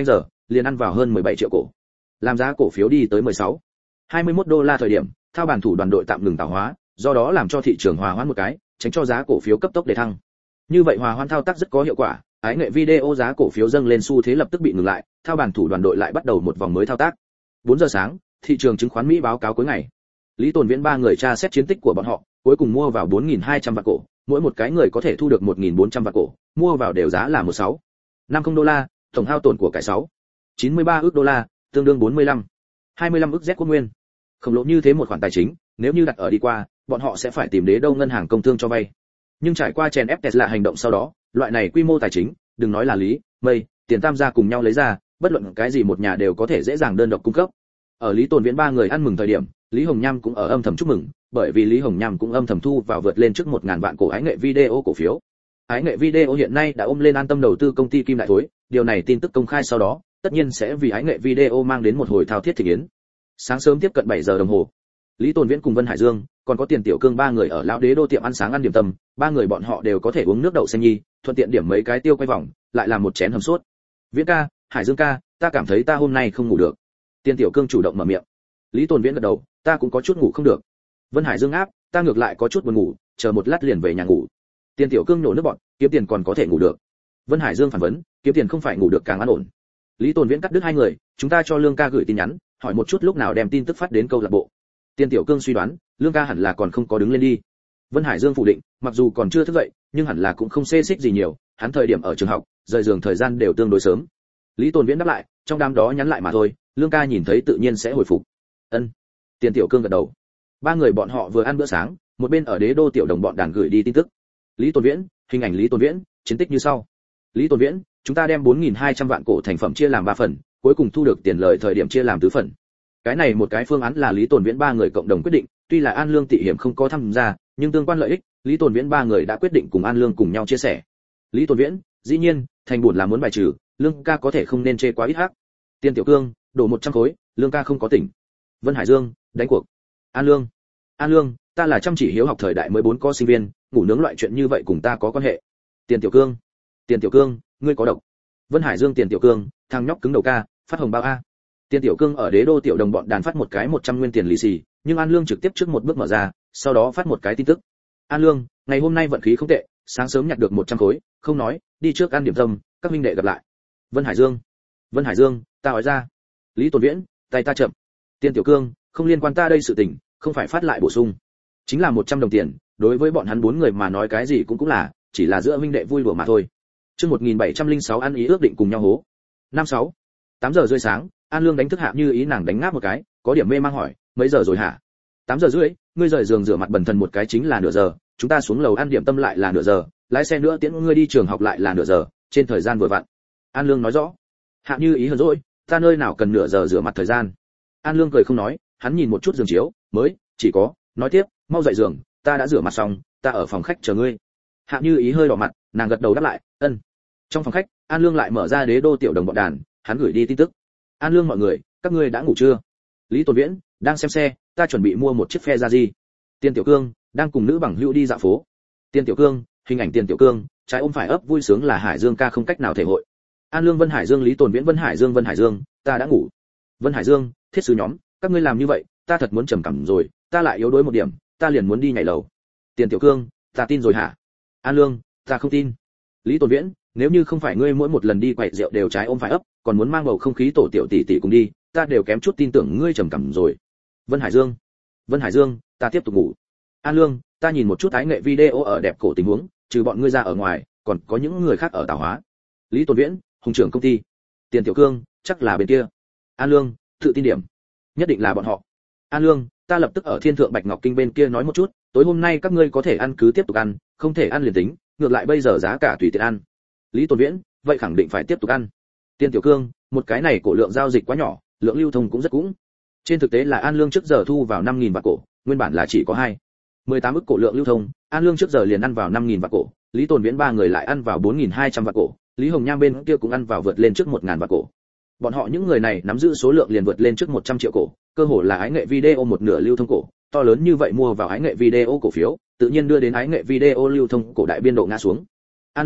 liền ăn vào hơn mười bảy triệu cổ. Làm giá cổ phiếu đi tới mười sáu, hai mươi mốt đô la thời điểm, thao bản thủ đoàn đội tạm ngừng tạo hóa, do đó làm cho thị trường hòa hoãn một cái, tránh cho giá cổ phiếu cấp tốc để thăng. Như vậy hòa hoãn thao tác rất có hiệu quả, ái nghệ video giá cổ phiếu dâng lên xu thế lập tức bị ngừng lại, thao bản thủ đoàn đội lại bắt đầu một vòng mới thao tác. bốn giờ sáng, thị trường chứng khoán Mỹ báo cáo cuối ngày. Lý Tồn Viễn ba người tra xét chiến tích của bọn họ, cuối cùng mua vào bốn nghìn hai trăm vạn cổ, mỗi một cái người có thể thu được một nghìn bốn trăm vạn cổ, mua vào đều giá là mười sáu, năm mươi đô la, tổng hao tổn của cải sáu, chín mươi ba ức đô la, tương đương bốn mươi lăm, hai mươi lăm ức Z quốc nguyên. Khổng lồ như thế một khoản tài chính, nếu như đặt ở đi qua, bọn họ sẽ phải tìm đế đâu ngân hàng công thương cho vay. Nhưng trải qua chèn ép Tesla hành động sau đó, loại này quy mô tài chính, đừng nói là Lý, Mây, tiền tam gia cùng nhau lấy ra, bất luận cái gì một nhà đều có thể dễ dàng đơn độc cung cấp. Ở Lý Tồn Viễn ba người ăn mừng thời điểm, Lý Hồng Nham cũng ở âm thầm chúc mừng, bởi vì Lý Hồng Nham cũng âm thầm thu vào vượt lên trước một nghìn vạn cổ ái nghệ video cổ phiếu. Ái nghệ video hiện nay đã ôm lên an tâm đầu tư công ty Kim Đại Thối, điều này tin tức công khai sau đó, tất nhiên sẽ vì ái nghệ video mang đến một hồi thao thiết thị yến. Sáng sớm tiếp cận bảy giờ đồng hồ, Lý Tồn Viễn cùng Vân Hải Dương, còn có Tiền Tiểu Cương ba người ở lão đế đô tiệm ăn sáng ăn điểm tâm, ba người bọn họ đều có thể uống nước đậu xanh nhi, thuận tiện điểm mấy cái tiêu quay vòng, lại làm một chén hầm sốt. Viễn ca, Hải Dương ca, ta cảm thấy ta hôm nay không ngủ được. Tiền Tiểu Cương chủ động mở miệng. Lý Tồn Viễn gật đầu, ta cũng có chút ngủ không được. Vân Hải Dương áp, ta ngược lại có chút buồn ngủ, chờ một lát liền về nhà ngủ. Tiền Tiểu Cương nổ nước bọt, kiếm tiền còn có thể ngủ được. Vân Hải Dương phản vấn, kiếm tiền không phải ngủ được càng an ổn. Lý Tồn Viễn cắt đứt hai người, chúng ta cho Lương ca gửi tin nhắn, hỏi một chút lúc nào đem tin tức phát đến câu lạc bộ. Tiền Tiểu Cương suy đoán, Lương ca hẳn là còn không có đứng lên đi. Vân Hải Dương phủ định, mặc dù còn chưa thức dậy, nhưng hẳn là cũng không xê xích gì nhiều, hắn thời điểm ở trường học, rời giường thời gian đều tương đối sớm. Lý Tồn Viễn đáp lại, trong đám đó nhắn lại mà thôi, Lương ca nhìn thấy tự nhiên sẽ hồi phục. Ân. Tiền Tiểu Cương gật đầu. Ba người bọn họ vừa ăn bữa sáng, một bên ở đế đô tiểu đồng bọn đàn gửi đi tin tức. Lý Tồn Viễn, hình ảnh Lý Tồn Viễn, chiến tích như sau. Lý Tồn Viễn, chúng ta đem bốn nghìn hai trăm vạn cổ thành phẩm chia làm ba phần, cuối cùng thu được tiền lợi thời điểm chia làm tứ phần. Cái này một cái phương án là Lý Tồn Viễn ba người cộng đồng quyết định, tuy là An Lương Tị Hiểm không có tham gia, nhưng tương quan lợi ích, Lý Tồn Viễn ba người đã quyết định cùng An Lương cùng nhau chia sẻ. Lý Tồn Viễn, dĩ nhiên, thành buồn là muốn bài trừ, Lương ca có thể không nên chê quá ít hắc. Tiền Tiểu Cương, đổ một trăm khối, Lương ca không có tỉnh. Vân Hải Dương, đánh cuộc. An Lương, An Lương, ta là chăm chỉ hiếu học thời đại mới bốn có sinh viên, ngủ nướng loại chuyện như vậy cùng ta có quan hệ. Tiền Tiểu Cương, Tiền Tiểu Cương, ngươi có độc. Vân Hải Dương, Tiền Tiểu Cương, thằng nhóc cứng đầu ca, phát hồng bao a. Tiền Tiểu Cương ở đế đô tiểu đồng bọn đàn phát một cái một trăm nguyên tiền lì xì, nhưng An Lương trực tiếp trước một bước mở ra, sau đó phát một cái tin tức. An Lương, ngày hôm nay vận khí không tệ, sáng sớm nhặt được một trăm khối, không nói, đi trước ăn điểm tâm, các huynh đệ gặp lại. Vân Hải Dương, Vân Hải Dương, ta hỏi ra. Lý Tồn Viễn, tay ta chậm. Tiền Tiểu Cương, không liên quan ta đây sự tình, không phải phát lại bổ sung. Chính là một trăm đồng tiền, đối với bọn hắn bốn người mà nói cái gì cũng cũng là, chỉ là giữa huynh đệ vui đùa mà thôi. Chương một nghìn bảy trăm lẻ sáu ăn ý ước định cùng nhau hố. Năm sáu, tám giờ rưỡi sáng, An Lương đánh thức Hạ Như Ý, nàng đánh ngáp một cái, có điểm mê mang hỏi, mấy giờ rồi hả? Tám giờ rưỡi, ngươi rời giường rửa mặt bần thần một cái chính là nửa giờ, chúng ta xuống lầu ăn điểm tâm lại là nửa giờ, lái xe nữa tiễn ngươi đi trường học lại là nửa giờ, trên thời gian vừa vặn. An Lương nói rõ. Hạ Như Ý hờn dỗi, ta nơi nào cần nửa giờ rửa mặt thời gian. An Lương cười không nói, hắn nhìn một chút giường chiếu, mới, chỉ có, nói tiếp, mau dậy giường, ta đã rửa mặt xong, ta ở phòng khách chờ ngươi. Hạ Như Ý hơi đỏ mặt, nàng gật đầu đáp lại, ân. Trong phòng khách, An Lương lại mở ra đế đô tiểu đồng bọn đàn, hắn gửi đi tin tức. An Lương mọi người, các ngươi đã ngủ chưa? Lý Tồn Viễn, đang xem xe, ta chuẩn bị mua một chiếc phe ra gì. Tiền Tiểu Cương, đang cùng nữ bằng hữu đi dạo phố. Tiền Tiểu Cương, hình ảnh Tiền Tiểu Cương, trái ôm phải ấp vui sướng là Hải Dương ca không cách nào thể hội. An Lương, Vân Hải Dương, Lý Tồn Viễn, Vân Hải Dương, Vân Hải Dương, ta đã ngủ. Vân Hải Dương, thiết sứ nhóm, các ngươi làm như vậy, ta thật muốn trầm cảm rồi, ta lại yếu đuối một điểm, ta liền muốn đi nhảy lầu. Tiền Tiểu Cương, ta tin rồi hả? An Lương, ta không tin. Lý Tồn Viễn, nếu như không phải ngươi mỗi một lần đi quậy rượu đều trái ôm phải ấp, còn muốn mang bầu không khí tổ tiểu tỷ tỷ cùng đi, ta đều kém chút tin tưởng ngươi trầm cảm rồi. Vân Hải Dương, Vân Hải Dương, ta tiếp tục ngủ. An Lương, ta nhìn một chút ái nghệ video ở đẹp cổ tình huống, trừ bọn ngươi ra ở ngoài, còn có những người khác ở Tảo Hóa. Lý Tồn Viễn, hùng trưởng công ty. Tiền Tiểu Cương, chắc là bên kia. An Lương, tự tin điểm, nhất định là bọn họ. An Lương, ta lập tức ở Thiên Thượng Bạch Ngọc Kinh bên kia nói một chút, tối hôm nay các ngươi có thể ăn cứ tiếp tục ăn, không thể ăn liền tính, ngược lại bây giờ giá cả tùy tiện ăn. Lý Tồn Viễn, vậy khẳng định phải tiếp tục ăn. Tiền Tiểu Cương, một cái này cổ lượng giao dịch quá nhỏ, lượng lưu thông cũng rất cũng. Trên thực tế là An Lương trước giờ thu vào năm nghìn vạn cổ, nguyên bản là chỉ có hai, mười tám ức cổ lượng lưu thông, An Lương trước giờ liền ăn vào năm nghìn vạn cổ, Lý Tồn Viễn ba người lại ăn vào bốn nghìn hai trăm vạn cổ, Lý Hồng Nham bên kia cũng ăn vào vượt lên trước một nghìn vạn cổ. Bọn họ những người này nắm giữ số lượng liền vượt lên trước một trăm triệu cổ, cơ hồ là ái nghệ video một nửa lưu thông cổ, to lớn như vậy mua vào ái nghệ video cổ phiếu, tự nhiên đưa đến ái nghệ video lưu thông cổ đại biên độ ngã xuống. An Lương,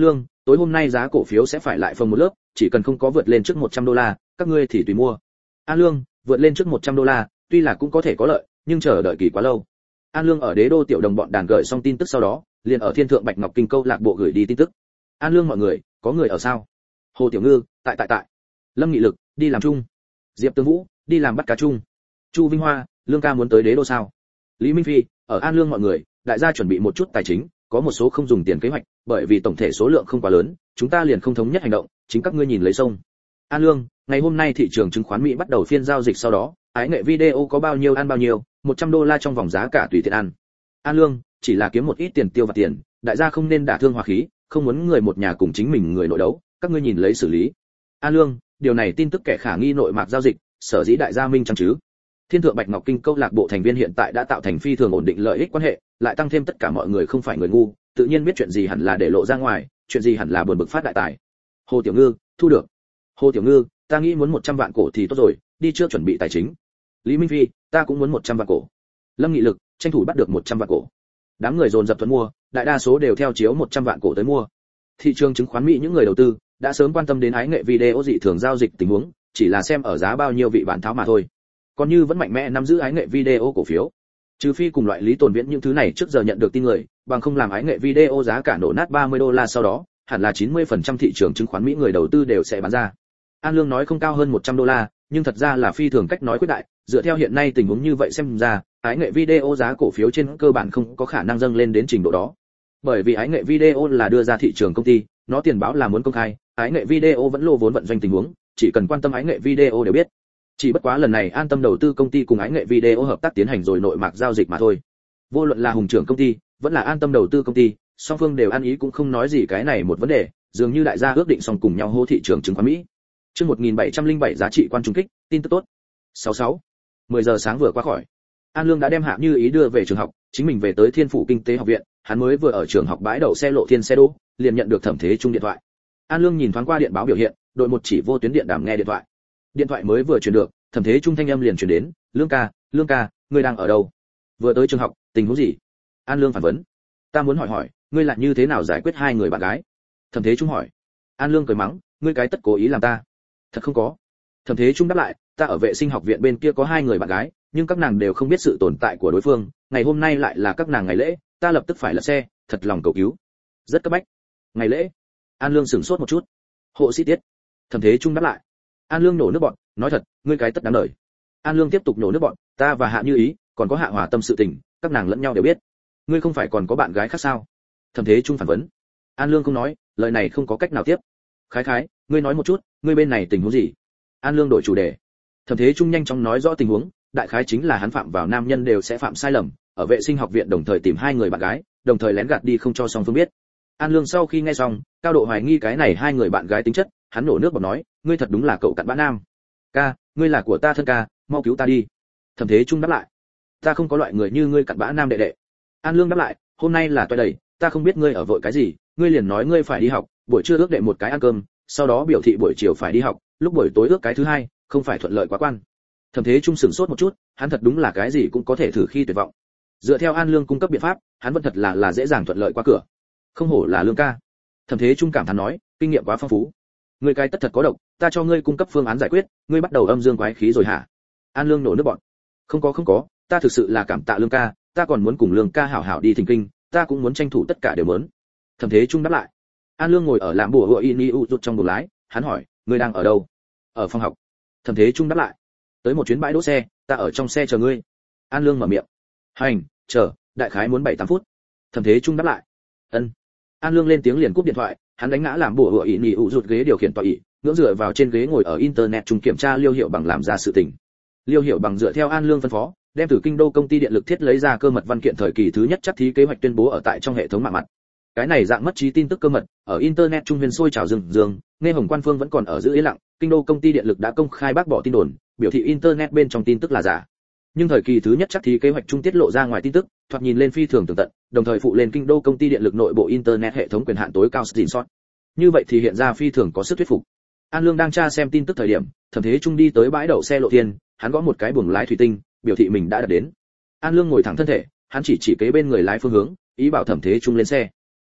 tối hôm nay giá cổ phiếu sẽ phải lại phần một lớp, chỉ cần không có vượt lên trước một trăm đô la, các ngươi thì tùy mua. An Lương, vượt lên trước một trăm đô la, tuy là cũng có thể có lợi, nhưng chờ đợi kỳ quá lâu. An Lương ở Đế Đô tiểu đồng bọn đàn gửi xong tin tức sau đó, liền ở Thiên Thượng Bạch Ngọc Kinh câu lạc bộ gửi đi tin tức. An Lương mọi người, có người ở sao? Hồ Tiểu Ngư, tại tại tại. Lâm Nghị Lực, đi làm chung. Diệp Tương Vũ, đi làm bắt cá chung. Chu Vinh Hoa, Lương ca muốn tới Đế Đô sao? Lý Minh Phi, ở An Lương mọi người, đại gia chuẩn bị một chút tài chính, có một số không dùng tiền kế hoạch, bởi vì tổng thể số lượng không quá lớn, chúng ta liền không thống nhất hành động, chính các ngươi nhìn lấy sông. An Lương, ngày hôm nay thị trường chứng khoán Mỹ bắt đầu phiên giao dịch sau đó, ái nghệ video có bao nhiêu ăn bao nhiêu, một trăm đô la trong vòng giá cả tùy tiện ăn. An Lương, chỉ là kiếm một ít tiền tiêu vặt tiền, đại gia không nên đả thương hòa khí, không muốn người một nhà cùng chính mình người nội đấu, các ngươi nhìn lấy xử lý. An Lương, điều này tin tức kẻ khả nghi nội mạc giao dịch, sở dĩ đại gia minh chẳng chứ. Thiên Thượng Bạch Ngọc Kinh câu lạc bộ thành viên hiện tại đã tạo thành phi thường ổn định lợi ích quan hệ, lại tăng thêm tất cả mọi người không phải người ngu, tự nhiên biết chuyện gì hẳn là để lộ ra ngoài, chuyện gì hẳn là buồn bực phát đại tài. Hồ Tiểu Ngư, thu được. Hồ Tiểu Ngư, ta nghĩ muốn một trăm vạn cổ thì tốt rồi, đi chưa chuẩn bị tài chính. Lý Minh Phi, ta cũng muốn một trăm vạn cổ. Lâm Nghị Lực, tranh thủ bắt được một trăm vạn cổ. Đám người dồn dập thuận mua, đại đa số đều theo chiếu một trăm vạn cổ tới mua. Thị trường chứng khoán Mỹ những người đầu tư đã sớm quan tâm đến ái nghệ video dị thường giao dịch tình huống, chỉ là xem ở giá bao nhiêu vị bán tháo mà thôi. Còn như vẫn mạnh mẽ nắm giữ ái nghệ video cổ phiếu. Trừ phi cùng loại Lý Tồn Viễn những thứ này trước giờ nhận được tin người, bằng không làm ái nghệ video giá cả nổ nát ba mươi đô la sau đó, hẳn là chín mươi phần trăm thị trường chứng khoán Mỹ người đầu tư đều sẽ bán ra. An Lương nói không cao hơn một trăm đô la, nhưng thật ra là phi thường cách nói quyết đại, dựa theo hiện nay tình huống như vậy xem ra, ái nghệ video giá cổ phiếu trên cơ bản không có khả năng dâng lên đến trình độ đó. Bởi vì ái nghệ video là đưa ra thị trường công ty, nó tiền báo là muốn công khai, ái nghệ video vẫn lô vốn vận doanh tình huống, chỉ cần quan tâm ái nghệ video đều biết. Chỉ bất quá lần này An Tâm đầu tư công ty cùng ái nghệ video hợp tác tiến hành rồi nội mạc giao dịch mà thôi. Vô luận là Hùng trưởng công ty, vẫn là An Tâm đầu tư công ty, song phương đều ăn ý cũng không nói gì cái này một vấn đề, dường như đại gia ước định xong cùng nhau hô thị trường chứng khoán Mỹ. Chương một nghìn bảy trăm lẻ bảy giá trị quan trùng kích, tin tức tốt. sáu sáu. mười giờ sáng vừa qua khỏi. An Lương đã đem Hạ Như Ý đưa về trường học, chính mình về tới Thiên Phủ Kinh tế học viện, hắn mới vừa ở trường học bãi đậu xe lộ thiên xe đỗ, liền nhận được Thẩm Thế Trung điện thoại. An Lương nhìn thoáng qua điện báo biểu hiện, đội một chỉ vô tuyến điện đàm nghe điện thoại. Điện thoại mới vừa truyền được, Thẩm Thế Trung thanh âm liền truyền đến, "Lương ca, Lương ca, ngươi đang ở đâu?" "Vừa tới trường học, tình huống gì?" An Lương phản vấn. "Ta muốn hỏi hỏi, ngươi lại như thế nào giải quyết hai người bạn gái?" Thẩm Thế Trung hỏi. An Lương cười mắng, "Ngươi cái tất cố ý làm ta." "Thật không có." Thẩm Thế Trung đáp lại, "Ta ở vệ sinh học viện bên kia có hai người bạn gái, nhưng các nàng đều không biết sự tồn tại của đối phương, ngày hôm nay lại là các nàng ngày lễ, ta lập tức phải lật xe, thật lòng cầu cứu." "Rất cấp bách." "Ngày lễ?" An Lương sửng sốt một chút. "Hộ sĩ tiết." Thẩm Thế Trung đáp lại. An Lương nổ nước bọt, nói thật, ngươi cái tất đáng đời. An Lương tiếp tục nổ nước bọt, "Ta và Hạ Như Ý, còn có Hạ Hòa Tâm sự tình, các nàng lẫn nhau đều biết. Ngươi không phải còn có bạn gái khác sao?" Thẩm Thế Trung phản vấn. An Lương không nói, lời này không có cách nào tiếp. "Khái khái, ngươi nói một chút, ngươi bên này tình huống gì?" An Lương đổi chủ đề. Thẩm Thế Trung nhanh chóng nói rõ tình huống, đại khái chính là hắn phạm vào nam nhân đều sẽ phạm sai lầm, ở vệ sinh học viện đồng thời tìm hai người bạn gái, đồng thời lén gạt đi không cho song phương biết. An Lương sau khi nghe xong, cao độ hoài nghi cái này hai người bạn gái tính chất, hắn nổ nước bọt nói, "Ngươi thật đúng là cậu cặn bã nam. Ca, ngươi là của ta thân ca, mau cứu ta đi." Thẩm Thế Trung đáp lại, "Ta không có loại người như ngươi cặn bã nam đệ đệ." An Lương đáp lại, "Hôm nay là toại đầy, ta không biết ngươi ở vội cái gì, ngươi liền nói ngươi phải đi học, buổi trưa ước đệ một cái ăn cơm, sau đó biểu thị buổi chiều phải đi học, lúc buổi tối ước cái thứ hai, không phải thuận lợi quá quan." Thẩm Thế Trung sửng sốt một chút, hắn thật đúng là cái gì cũng có thể thử khi tuyệt vọng. Dựa theo An Lương cung cấp biện pháp, hắn vẫn thật là là dễ dàng thuận lợi qua cửa. Không hổ là Lương ca. Thẩm Thế Trung cảm thán nói, kinh nghiệm quá phong phú. Ngươi cái tất thật có độc, ta cho ngươi cung cấp phương án giải quyết, ngươi bắt đầu âm dương quái khí rồi hả? An Lương nổ nước bọt. Không có không có, ta thực sự là cảm tạ Lương ca, ta còn muốn cùng Lương ca hảo hảo đi thỉnh kinh, ta cũng muốn tranh thủ tất cả đều muốn. Thẩm Thế Trung đáp lại. An Lương ngồi ở làm bùa hựa in u rụt trong buồng lái, hắn hỏi, ngươi đang ở đâu? Ở phòng học. Thẩm Thế Trung đáp lại. Tới một chuyến bãi đỗ xe, ta ở trong xe chờ ngươi. An Lương mở miệng. Hành, chờ, đại khái muốn bảy tám phút. Thẩm Thế Trung đáp lại. Ân. An Lương lên tiếng liền cúp điện thoại, hắn đánh ngã làm bùa hựa in u rụt ghế điều khiển tọa ỷ, ngưỡng dựa vào trên ghế ngồi ở internet trung kiểm tra Liêu Hiệu Bằng làm ra sự tình. Liêu Hiệu Bằng dựa theo An Lương phân phó, đem từ kinh đô công ty điện lực thiết lấy ra cơ mật văn kiện thời kỳ thứ nhất chắc thí kế hoạch tuyên bố ở tại trong hệ thống mạng mặt. Cái này dạng mất trí tin tức cơ mật, ở internet trung huyền sôi trào rừng rừng, nghe Hồng Quan Phương vẫn còn ở giữ yên lặng, kinh đô công ty điện lực đã công khai bác bỏ tin đồn, biểu thị internet bên trong tin tức là giả. Nhưng thời kỳ thứ nhất chắc thí kế hoạch trung tiết lộ ra ngoài tin tức, thoạt nhìn lên phi thường tường tận, đồng thời phụ lên kinh đô công ty điện lực nội bộ internet hệ thống quyền hạn tối cao screenshot. Như vậy thì hiện ra phi thường có sức thuyết phục. An Lương đang tra xem tin tức thời điểm, Thẩm Thế Trung đi tới bãi đậu xe lộ thiên, hắn gõ một cái buồng lái thủy tinh, biểu thị mình đã đạt đến. An Lương ngồi thẳng thân thể, hắn chỉ chỉ kế bên người lái phương hướng, ý bảo Thẩm Thế Trung lên xe.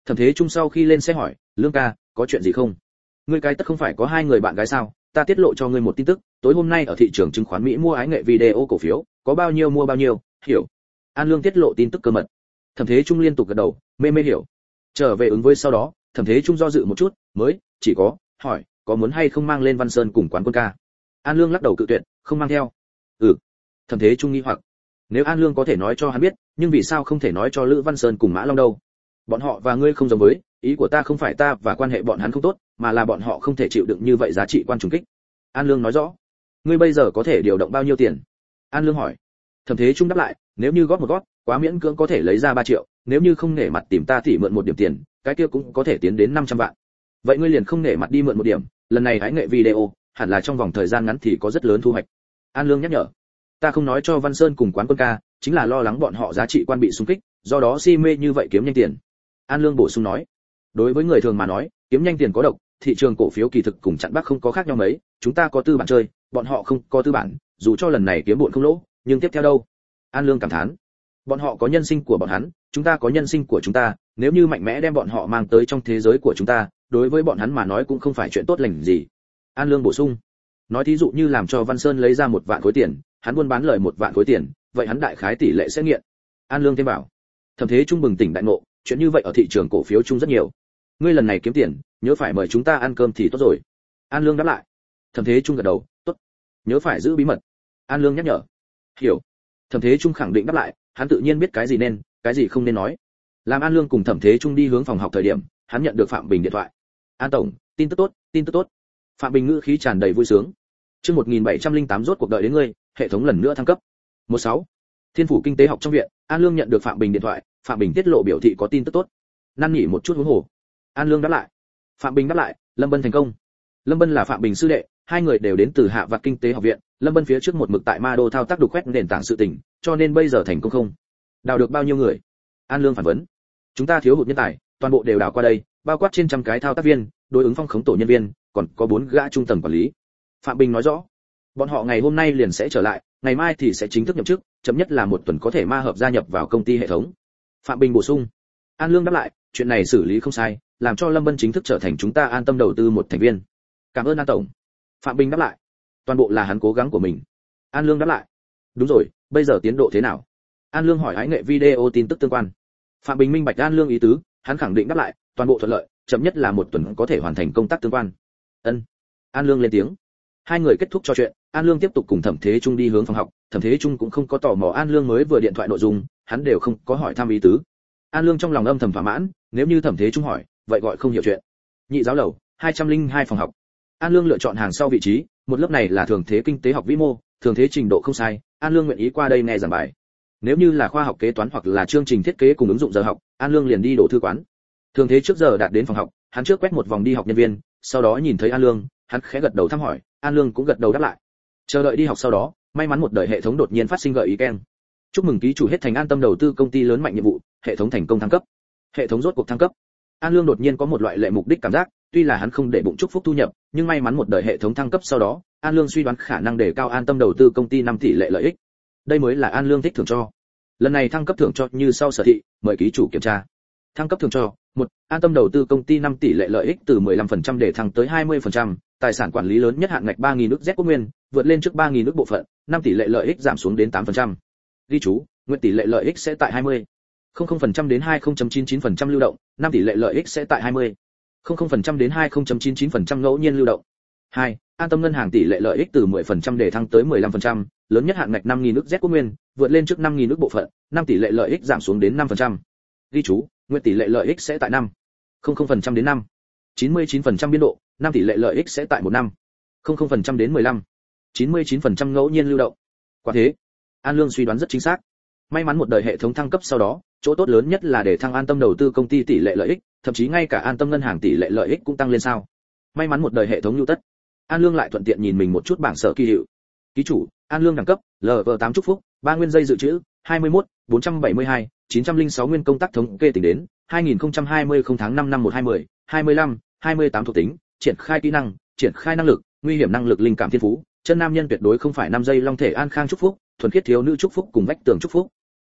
Thẩm Thế Trung sau khi lên xe hỏi, Lương ca, có chuyện gì không? Ngươi cái tất không phải có hai người bạn gái sao? Ta tiết lộ cho ngươi một tin tức, tối hôm nay ở thị trường chứng khoán Mỹ mua ái nghệ video cổ phiếu, có bao nhiêu mua bao nhiêu, hiểu? An Lương tiết lộ tin tức cơ mật. Thẩm Thế Trung liên tục gật đầu, mê mê hiểu. Trở về ứng với sau đó, Thẩm Thế Trung do dự một chút, mới chỉ có hỏi, có muốn hay không mang lên Văn Sơn cùng quán quân ca? An Lương lắc đầu cự tuyệt, không mang theo. Ừ. Thẩm Thế Trung nghi hoặc, nếu An Lương có thể nói cho hắn biết, nhưng vì sao không thể nói cho Lữ Văn Sơn cùng Mã Long đâu? Bọn họ và ngươi không giống với, ý của ta không phải ta và quan hệ bọn hắn không tốt, mà là bọn họ không thể chịu đựng như vậy giá trị quan trùng kích. An Lương nói rõ. Ngươi bây giờ có thể điều động bao nhiêu tiền? An Lương hỏi. Thẩm Thế Trung đáp lại, nếu như góp một góp, quá miễn cưỡng có thể lấy ra ba triệu, nếu như không nể mặt tìm ta thì mượn một điểm tiền, cái kia cũng có thể tiến đến năm trăm vạn. Vậy ngươi liền không nể mặt đi mượn một điểm, lần này hãy nghệ video, hẳn là trong vòng thời gian ngắn thì có rất lớn thu hoạch. An Lương nhắc nhở. Ta không nói cho Văn Sơn cùng quán quân ca, chính là lo lắng bọn họ giá trị quan bị xung kích, do đó si mê như vậy kiếm nhanh tiền. An Lương bổ sung nói. Đối với người thường mà nói, kiếm nhanh tiền có độc, thị trường cổ phiếu kỳ thực cùng chặn bắt không có khác nhau mấy, chúng ta có tư bản chơi, bọn họ không có tư bản, dù cho lần này kiếm bộn không lỗ, nhưng tiếp theo đâu? An Lương cảm thán. Bọn họ có nhân sinh của bọn hắn, chúng ta có nhân sinh của chúng ta, nếu như mạnh mẽ đem bọn họ mang tới trong thế giới của chúng ta, đối với bọn hắn mà nói cũng không phải chuyện tốt lành gì. An Lương bổ sung. Nói thí dụ như làm cho Văn Sơn lấy ra một vạn khối tiền, hắn buôn bán lời một vạn khối tiền, vậy hắn đại khái tỷ lệ sẽ nghiện. An Lương thêm bảo. Thẩm Thế Trung bừng tỉnh đại ngộ, chuyện như vậy ở thị trường cổ phiếu chung rất nhiều. Ngươi lần này kiếm tiền, nhớ phải mời chúng ta ăn cơm thì tốt rồi. An Lương đáp lại. Thẩm Thế Trung gật đầu, tốt. Nhớ phải giữ bí mật. An Lương nhắc nhở. Hiểu. Thẩm Thế Trung khẳng định đáp lại, hắn tự nhiên biết cái gì nên, cái gì không nên nói. Làm An Lương cùng Thẩm Thế Trung đi hướng phòng học thời điểm, hắn nhận được Phạm Bình điện thoại. An tổng, tin tức tốt, tin tức tốt. Phạm Bình ngữ khí tràn đầy vui sướng. Chương một nghìn bảy trăm lẻ tám rốt cuộc đợi đến ngươi, hệ thống lần nữa thăng cấp. mười sáu. Thiên phủ kinh tế học trong viện, An Lương nhận được Phạm Bình điện thoại, Phạm Bình tiết lộ biểu thị có tin tức tốt. Năn nỉ một chút huống hồ. An Lương đáp lại. Phạm Bình đáp lại, Lâm Bân thành công. Lâm Bân là Phạm Bình sư đệ, hai người đều đến từ Hạ Vặt Kinh tế học viện, Lâm Bân phía trước một mực tại Ma Đô thao tác đục khoét nền tảng sự tình, cho nên bây giờ thành công không? Đào được bao nhiêu người? An Lương phản vấn. Chúng ta thiếu hụt nhân tài, toàn bộ đều đào qua đây, bao quát trên trăm cái thao tác viên, đối ứng phong khống tổ nhân viên, còn có bốn gã trung tầng quản lý. Phạm Bình nói rõ. Bọn họ ngày hôm nay liền sẽ trở lại, ngày mai thì sẽ chính thức nhậm chức, chậm nhất là một tuần có thể ma hợp gia nhập vào công ty hệ thống. Phạm Bình bổ sung. An Lương đáp lại, chuyện này xử lý không sai, làm cho Lâm Bân chính thức trở thành chúng ta an tâm đầu tư một thành viên. Cảm ơn An tổng. Phạm Bình đáp lại. Toàn bộ là hắn cố gắng của mình. An Lương đáp lại. Đúng rồi, bây giờ tiến độ thế nào? An Lương hỏi ái nghệ video tin tức tương quan. Phạm Bình minh bạch An Lương ý tứ, hắn khẳng định đáp lại, toàn bộ thuận lợi, chậm nhất là một tuần có thể hoàn thành công tác tương quan. Ân. An Lương lên tiếng. Hai người kết thúc trò chuyện, An Lương tiếp tục cùng Thẩm Thế Trung đi hướng phòng học, Thẩm Thế Trung cũng không có tò mò An Lương mới vừa điện thoại nội dung, hắn đều không có hỏi thăm ý tứ. An Lương trong lòng âm thầm thỏa mãn, nếu như Thẩm Thế Trung hỏi, vậy gọi không hiểu chuyện. Nhị giáo lầu, hai trăm lẻ hai phòng học. An Lương lựa chọn hàng sau vị trí, một lớp này là thường thế kinh tế học vĩ mô, thường thế trình độ không sai, An Lương nguyện ý qua đây nghe giảng bài. Nếu như là khoa học kế toán hoặc là chương trình thiết kế cùng ứng dụng giờ học, An Lương liền đi đổ thư quán. Thường thế trước giờ đạt đến phòng học, hắn trước quét một vòng đi học nhân viên, sau đó nhìn thấy An Lương, hắn khẽ gật đầu thăm hỏi, An Lương cũng gật đầu đáp lại. Chờ đợi đi học sau đó, may mắn một đời hệ thống đột nhiên phát sinh gợi ý keng. Chúc mừng ký chủ hết thành an tâm đầu tư công ty lớn mạnh nhiệm vụ, hệ thống thành công thăng cấp. Hệ thống rốt cuộc thăng cấp. An Lương đột nhiên có một loại lệ mục đích cảm giác, tuy là hắn không để bụng chúc phúc thu nhập, nhưng may mắn một đời hệ thống thăng cấp sau đó, An Lương suy đoán khả năng đề cao an tâm đầu tư công ty năm tỷ lệ lợi ích. Đây mới là An Lương thích thưởng cho. Lần này thăng cấp thưởng cho như sau sở thị, mời ký chủ kiểm tra. Thăng cấp thưởng cho: một, an tâm đầu tư công ty năm tỷ lệ lợi ích từ mười lăm phần trăm để thăng tới hai mươi phần trăm, tài sản quản lý lớn nhất hạn ngạch ba nghìn ức Z quốc nguyên, vượt lên trước ba nghìn ức bộ phận, năm tỷ lệ lợi ích giảm xuống đến tám phần trăm. Ghi chú, nguyện tỷ lệ lợi ích sẽ tại hai mươi phần trăm đến hai mươi phẩy chín chín phần trăm lưu động, năm tỷ lệ lợi ích sẽ tại hai mươi phần trăm đến hai mươi phẩy chín chín phần trăm ngẫu nhiên lưu động. hai, an tâm ngân hàng tỷ lệ lợi ích từ mười phần trăm để thăng tới mười lăm phần trăm, lớn nhất hạn ngạch năm nghìn ức Z quốc nguyên, vượt lên trước năm nghìn ức bộ phận, năm tỷ lệ lợi ích giảm xuống đến năm phần trăm. Ghi chú, nguyện tỷ lệ lợi ích sẽ tại năm phần trăm đến năm chín mươi chín phần trăm biên độ, năm tỷ lệ lợi ích sẽ tại một năm phần trăm đến mười lăm chín mươi chín phần trăm ngẫu nhiên lưu động. Quả thế, An Lương suy đoán rất chính xác. May mắn một đời hệ thống thăng cấp sau đó, chỗ tốt lớn nhất là để thăng an tâm đầu tư công ty tỷ lệ lợi ích, thậm chí ngay cả an tâm ngân hàng tỷ lệ lợi ích cũng tăng lên sao? May mắn một đời hệ thống lưu tất. An Lương lại thuận tiện nhìn mình một chút bảng sở kỳ hiệu. Ký chủ, An Lương đẳng cấp, lv tám chúc phúc, ba nguyên dây dự trữ, hai mươi mốt, bốn trăm bảy mươi hai, chín trăm lẻ sáu nguyên công tác thống kê tính đến, hai nghìn không trăm hai mươi không tháng năm năm một hai mươi, hai mươi lăm, hai mươi tám thuộc tính, triển khai kỹ năng, triển khai năng lực, nguy hiểm năng lực linh cảm thiên phú, chân nam nhân tuyệt đối không phải năm giây long thể an khang chúc phúc, thuần khiết thiếu nữ chúc phúc cùng vách tường chúc phúc.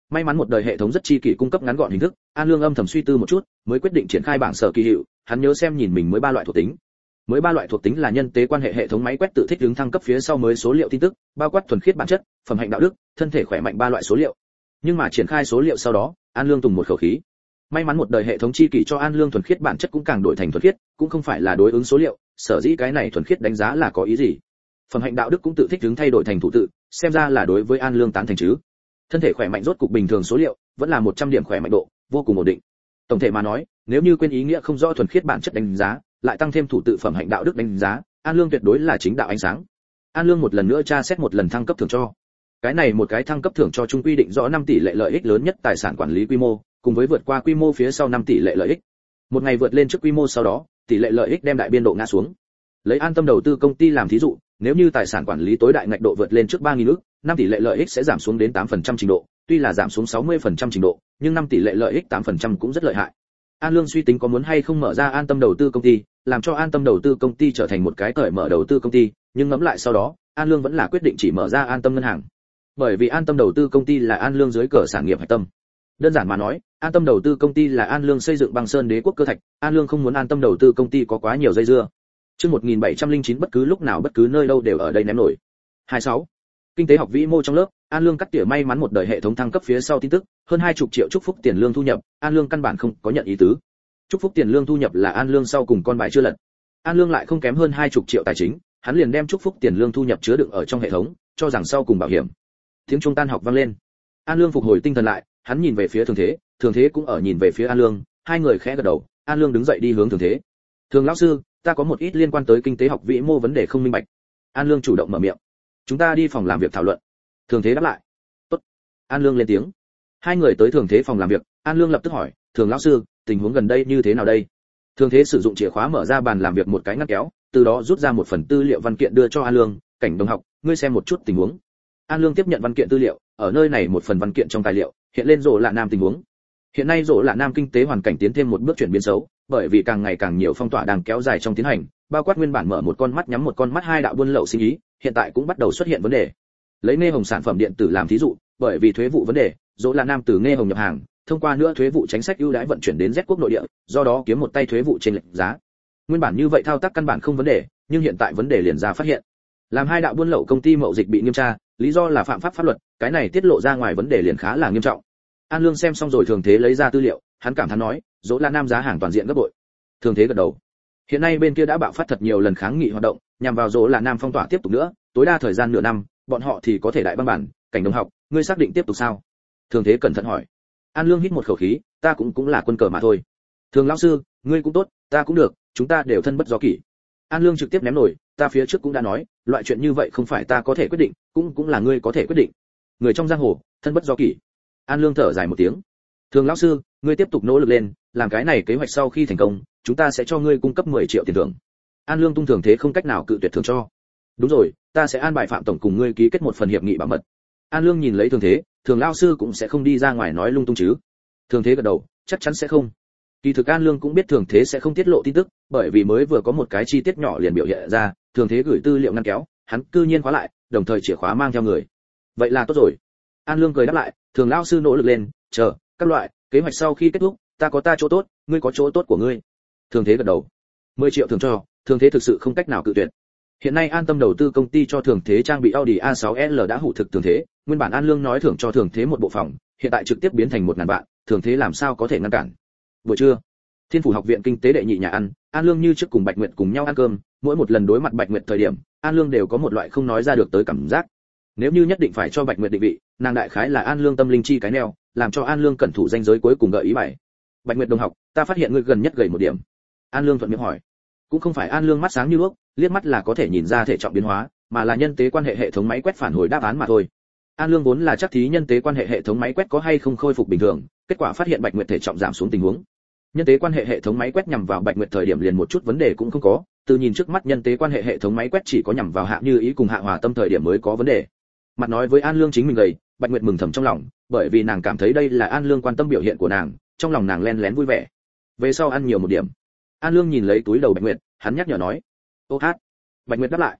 May mắn một đời hệ thống rất chi kỷ cung cấp ngắn gọn hình thức, An Lương âm thầm suy tư một chút, mới quyết định triển khai bảng sở kỳ hiệu. Hắn nhớ xem nhìn mình mới ba loại thuộc tính. Mới ba loại thuộc tính là nhân tế quan hệ hệ thống máy quét tự thích ứng thăng cấp phía sau mới số liệu tin tức, bao quát thuần khiết bản chất, phẩm hạnh đạo đức, thân thể khỏe mạnh ba loại số liệu. Nhưng mà triển khai số liệu sau đó, An Lương tùng một khẩu khí. May mắn một đời hệ thống chi kỷ cho An Lương thuần khiết bản chất cũng càng đổi thành thuần khiết, cũng không phải là đối ứng số liệu, sở dĩ cái này thuần khiết đánh giá là có ý gì? Phẩm hạnh đạo đức cũng tự thích ứng thay đổi thành thủ tự, xem ra là đối với An Lương tán thành chứ. Thân thể khỏe mạnh rốt cục bình thường số liệu, vẫn là một trăm điểm khỏe mạnh độ, vô cùng ổn định. Tổng thể mà nói, nếu như quên ý nghĩa không rõ thuần khiết bản chất đánh giá, lại tăng thêm thủ tự phẩm hạnh đạo đức đánh giá, An Lương tuyệt đối là chính đạo ánh sáng. An Lương một lần nữa tra xét một lần thăng cấp thưởng cho. Cái này một cái thăng cấp thưởng cho chung quy định rõ năm tỷ lệ lợi ích lớn nhất tài sản quản lý quy mô, cùng với vượt qua quy mô phía sau năm tỷ lệ lợi ích. Một ngày vượt lên trước quy mô sau đó, tỷ lệ lợi ích đem đại biên độ ngã xuống. Lấy An Tâm đầu tư công ty làm thí dụ, nếu như tài sản quản lý tối đại ngạch độ vượt lên trước ba nghìn ức, năm tỷ lệ lợi ích sẽ giảm xuống đến tám phần trăm trình độ, tuy là giảm xuống sáu mươi phần trăm trình độ, nhưng năm tỷ lệ lợi ích tám phần trăm cũng rất lợi hại. An Lương suy tính có muốn hay không mở ra An Tâm đầu tư công ty, làm cho An Tâm đầu tư công ty trở thành một cái cởi mở đầu tư công ty, nhưng ngẫm lại sau đó, An Lương vẫn là quyết định chỉ mở ra An Tâm ngân hàng. Bởi vì An Tâm đầu tư công ty là An Lương dưới cờ sản nghiệp hạch tâm. Đơn giản mà nói, An Tâm đầu tư công ty là An Lương xây dựng băng sơn đế quốc cơ thạch, An Lương không muốn An Tâm đầu tư công ty có quá nhiều dây dưa. Chương một nghìn bảy trăm lẻ chín bất cứ lúc nào bất cứ nơi đâu đều ở đây ném nổi. hai mươi sáu. Kinh tế học vĩ mô trong lớp, An Lương cắt tỉa may mắn một đời hệ thống thăng cấp phía sau tin tức, hơn hai mươi triệu chúc phúc tiền lương thu nhập, An Lương căn bản không có nhận ý tứ. Chúc phúc tiền lương thu nhập là An Lương sau cùng con bài chưa lật. An Lương lại không kém hơn hai mươi triệu tài chính, hắn liền đem chúc phúc tiền lương thu nhập chứa đựng ở trong hệ thống, cho rằng sau cùng bảo hiểm. Tiếng chuông tan học vang lên. An Lương phục hồi tinh thần lại, hắn nhìn về phía Thường Thế, Thường Thế cũng ở nhìn về phía An Lương, hai người khẽ gật đầu, An Lương đứng dậy đi hướng Thường Thế. Thường lão sư, ta có một ít liên quan tới kinh tế học vĩ mô vấn đề không minh bạch. An Lương chủ động mở miệng. Chúng ta đi phòng làm việc thảo luận. Thường Thế đáp lại. Tốt. An Lương lên tiếng. Hai người tới Thường Thế phòng làm việc, An Lương lập tức hỏi, Thường lão sư, tình huống gần đây như thế nào đây? Thường Thế sử dụng chìa khóa mở ra bàn làm việc một cái ngăn kéo, từ đó rút ra một phần tư liệu văn kiện đưa cho An Lương, Cảnh đồng học, ngươi xem một chút tình huống. An Lương tiếp nhận văn kiện tư liệu, ở nơi này một phần văn kiện trong tài liệu, hiện lên rộ lạ nam tình huống. Hiện nay rộ lạ nam kinh tế hoàn cảnh tiến thêm một bước chuyển biến xấu, bởi vì càng ngày càng nhiều phong tỏa đang kéo dài trong tiến hành, bao quát nguyên bản mở một con mắt nhắm một con mắt hai đạo buôn lậu sinh ý, hiện tại cũng bắt đầu xuất hiện vấn đề. Lấy nghe hồng sản phẩm điện tử làm thí dụ, bởi vì thuế vụ vấn đề, rộ lạ nam từ nghe hồng nhập hàng, thông qua nữa thuế vụ chính sách ưu đãi vận chuyển đến Z quốc nội địa, do đó kiếm một tay thuế vụ trên lệch giá. Nguyên bản như vậy thao tác căn bản không vấn đề, nhưng hiện tại vấn đề liền ra phát hiện. Làm hai đạo buôn lậu công ty mậu dịch bị nghiêm tra, lý do là phạm pháp pháp luật, cái này tiết lộ ra ngoài vấn đề liền khá là nghiêm trọng. An Lương xem xong rồi Thường Thế lấy ra tư liệu, hắn cảm thán nói, dỗ là nam giá hàng toàn diện gấp bội. Thường Thế gật đầu. Hiện nay bên kia đã bạo phát thật nhiều lần kháng nghị hoạt động, nhằm vào dỗ là nam phong tỏa tiếp tục nữa, tối đa thời gian nửa năm, bọn họ thì có thể đại băng bản. Cảnh đồng học, ngươi xác định tiếp tục sao? Thường Thế cẩn thận hỏi. An Lương hít một khẩu khí, ta cũng cũng là quân cờ mà thôi. Thường lão sư, ngươi cũng tốt, ta cũng được, chúng ta đều thân bất do kỷ. An Lương trực tiếp ném nổi, ta phía trước cũng đã nói, loại chuyện như vậy không phải ta có thể quyết định, cũng cũng là ngươi có thể quyết định. Người trong giang hồ, thân bất do kỷ. An Lương thở dài một tiếng. Thường lão sư, ngươi tiếp tục nỗ lực lên, làm cái này kế hoạch sau khi thành công, chúng ta sẽ cho ngươi cung cấp mười triệu tiền thưởng. An Lương tung Thường Thế không cách nào cự tuyệt thưởng cho. Đúng rồi, ta sẽ an bài Phạm tổng cùng ngươi ký kết một phần hiệp nghị bảo mật. An Lương nhìn lấy Thường Thế, Thường lão sư cũng sẽ không đi ra ngoài nói lung tung chứ? Thường Thế gật đầu, chắc chắn sẽ không. Kỳ thực An Lương cũng biết Thường Thế sẽ không tiết lộ tin tức, bởi vì mới vừa có một cái chi tiết nhỏ liền biểu hiện ra, Thường Thế gửi tư liệu ngăn kéo, hắn cư nhiên khóa lại, đồng thời chìa khóa mang theo người. Vậy là tốt rồi. An Lương cười đáp lại, Thường lão sư nỗ lực lên, chờ, các loại, kế hoạch sau khi kết thúc, ta có ta chỗ tốt, ngươi có chỗ tốt của ngươi. Thường Thế gật đầu. mười triệu thưởng cho, Thường Thế thực sự không cách nào cự tuyệt. Hiện nay An Tâm đầu tư công ty cho Thường Thế trang bị Audi A sáu L đã hủ thực Thường Thế, nguyên bản An Lương nói thưởng cho Thường Thế một bộ phòng, hiện tại trực tiếp biến thành một ngàn vạn, Thường Thế làm sao có thể ngăn cản. Buổi trưa, Thiên Phủ học viện kinh tế đệ nhị nhà ăn, An Lương như trước cùng Bạch Nguyệt cùng nhau ăn cơm, mỗi một lần đối mặt Bạch Nguyệt thời điểm, An Lương đều có một loại không nói ra được tới cảm giác. Nếu như nhất định phải cho Bạch Nguyệt định vị, nàng đại khái là An Lương tâm linh chi cái neo, làm cho An Lương cẩn thủ danh giới cuối cùng gợi ý bài. Bạch Nguyệt đồng học, ta phát hiện ngươi gần nhất gầy một điểm. An Lương thuận miệng hỏi. Cũng không phải An Lương mắt sáng như đuốc, liếc mắt là có thể nhìn ra thể trọng biến hóa, mà là nhân tế quan hệ hệ thống máy quét phản hồi đáp án mà thôi. An Lương vốn là chắc thí nhân tế quan hệ hệ thống máy quét có hay không khôi phục bình thường, kết quả phát hiện Bạch Nguyệt thể trọng giảm xuống tình huống. Nhân tế quan hệ hệ thống máy quét nhằm vào Bạch Nguyệt thời điểm liền một chút vấn đề cũng không có, từ nhìn trước mắt nhân tế quan hệ hệ thống máy quét chỉ có nhằm vào Hạ Như Ý cùng Hạ Hòa Tâm thời điểm mới có vấn đề. Mặt nói với An Lương chính mình gầy, Bạch Nguyệt mừng thầm trong lòng, bởi vì nàng cảm thấy đây là An Lương quan tâm biểu hiện của nàng, trong lòng nàng len lén vui vẻ. Về sau ăn nhiều một điểm. An Lương nhìn lấy túi đầu Bạch Nguyệt, hắn nhắc nhở nói. Ô hát. Bạch Nguyệt đáp lại.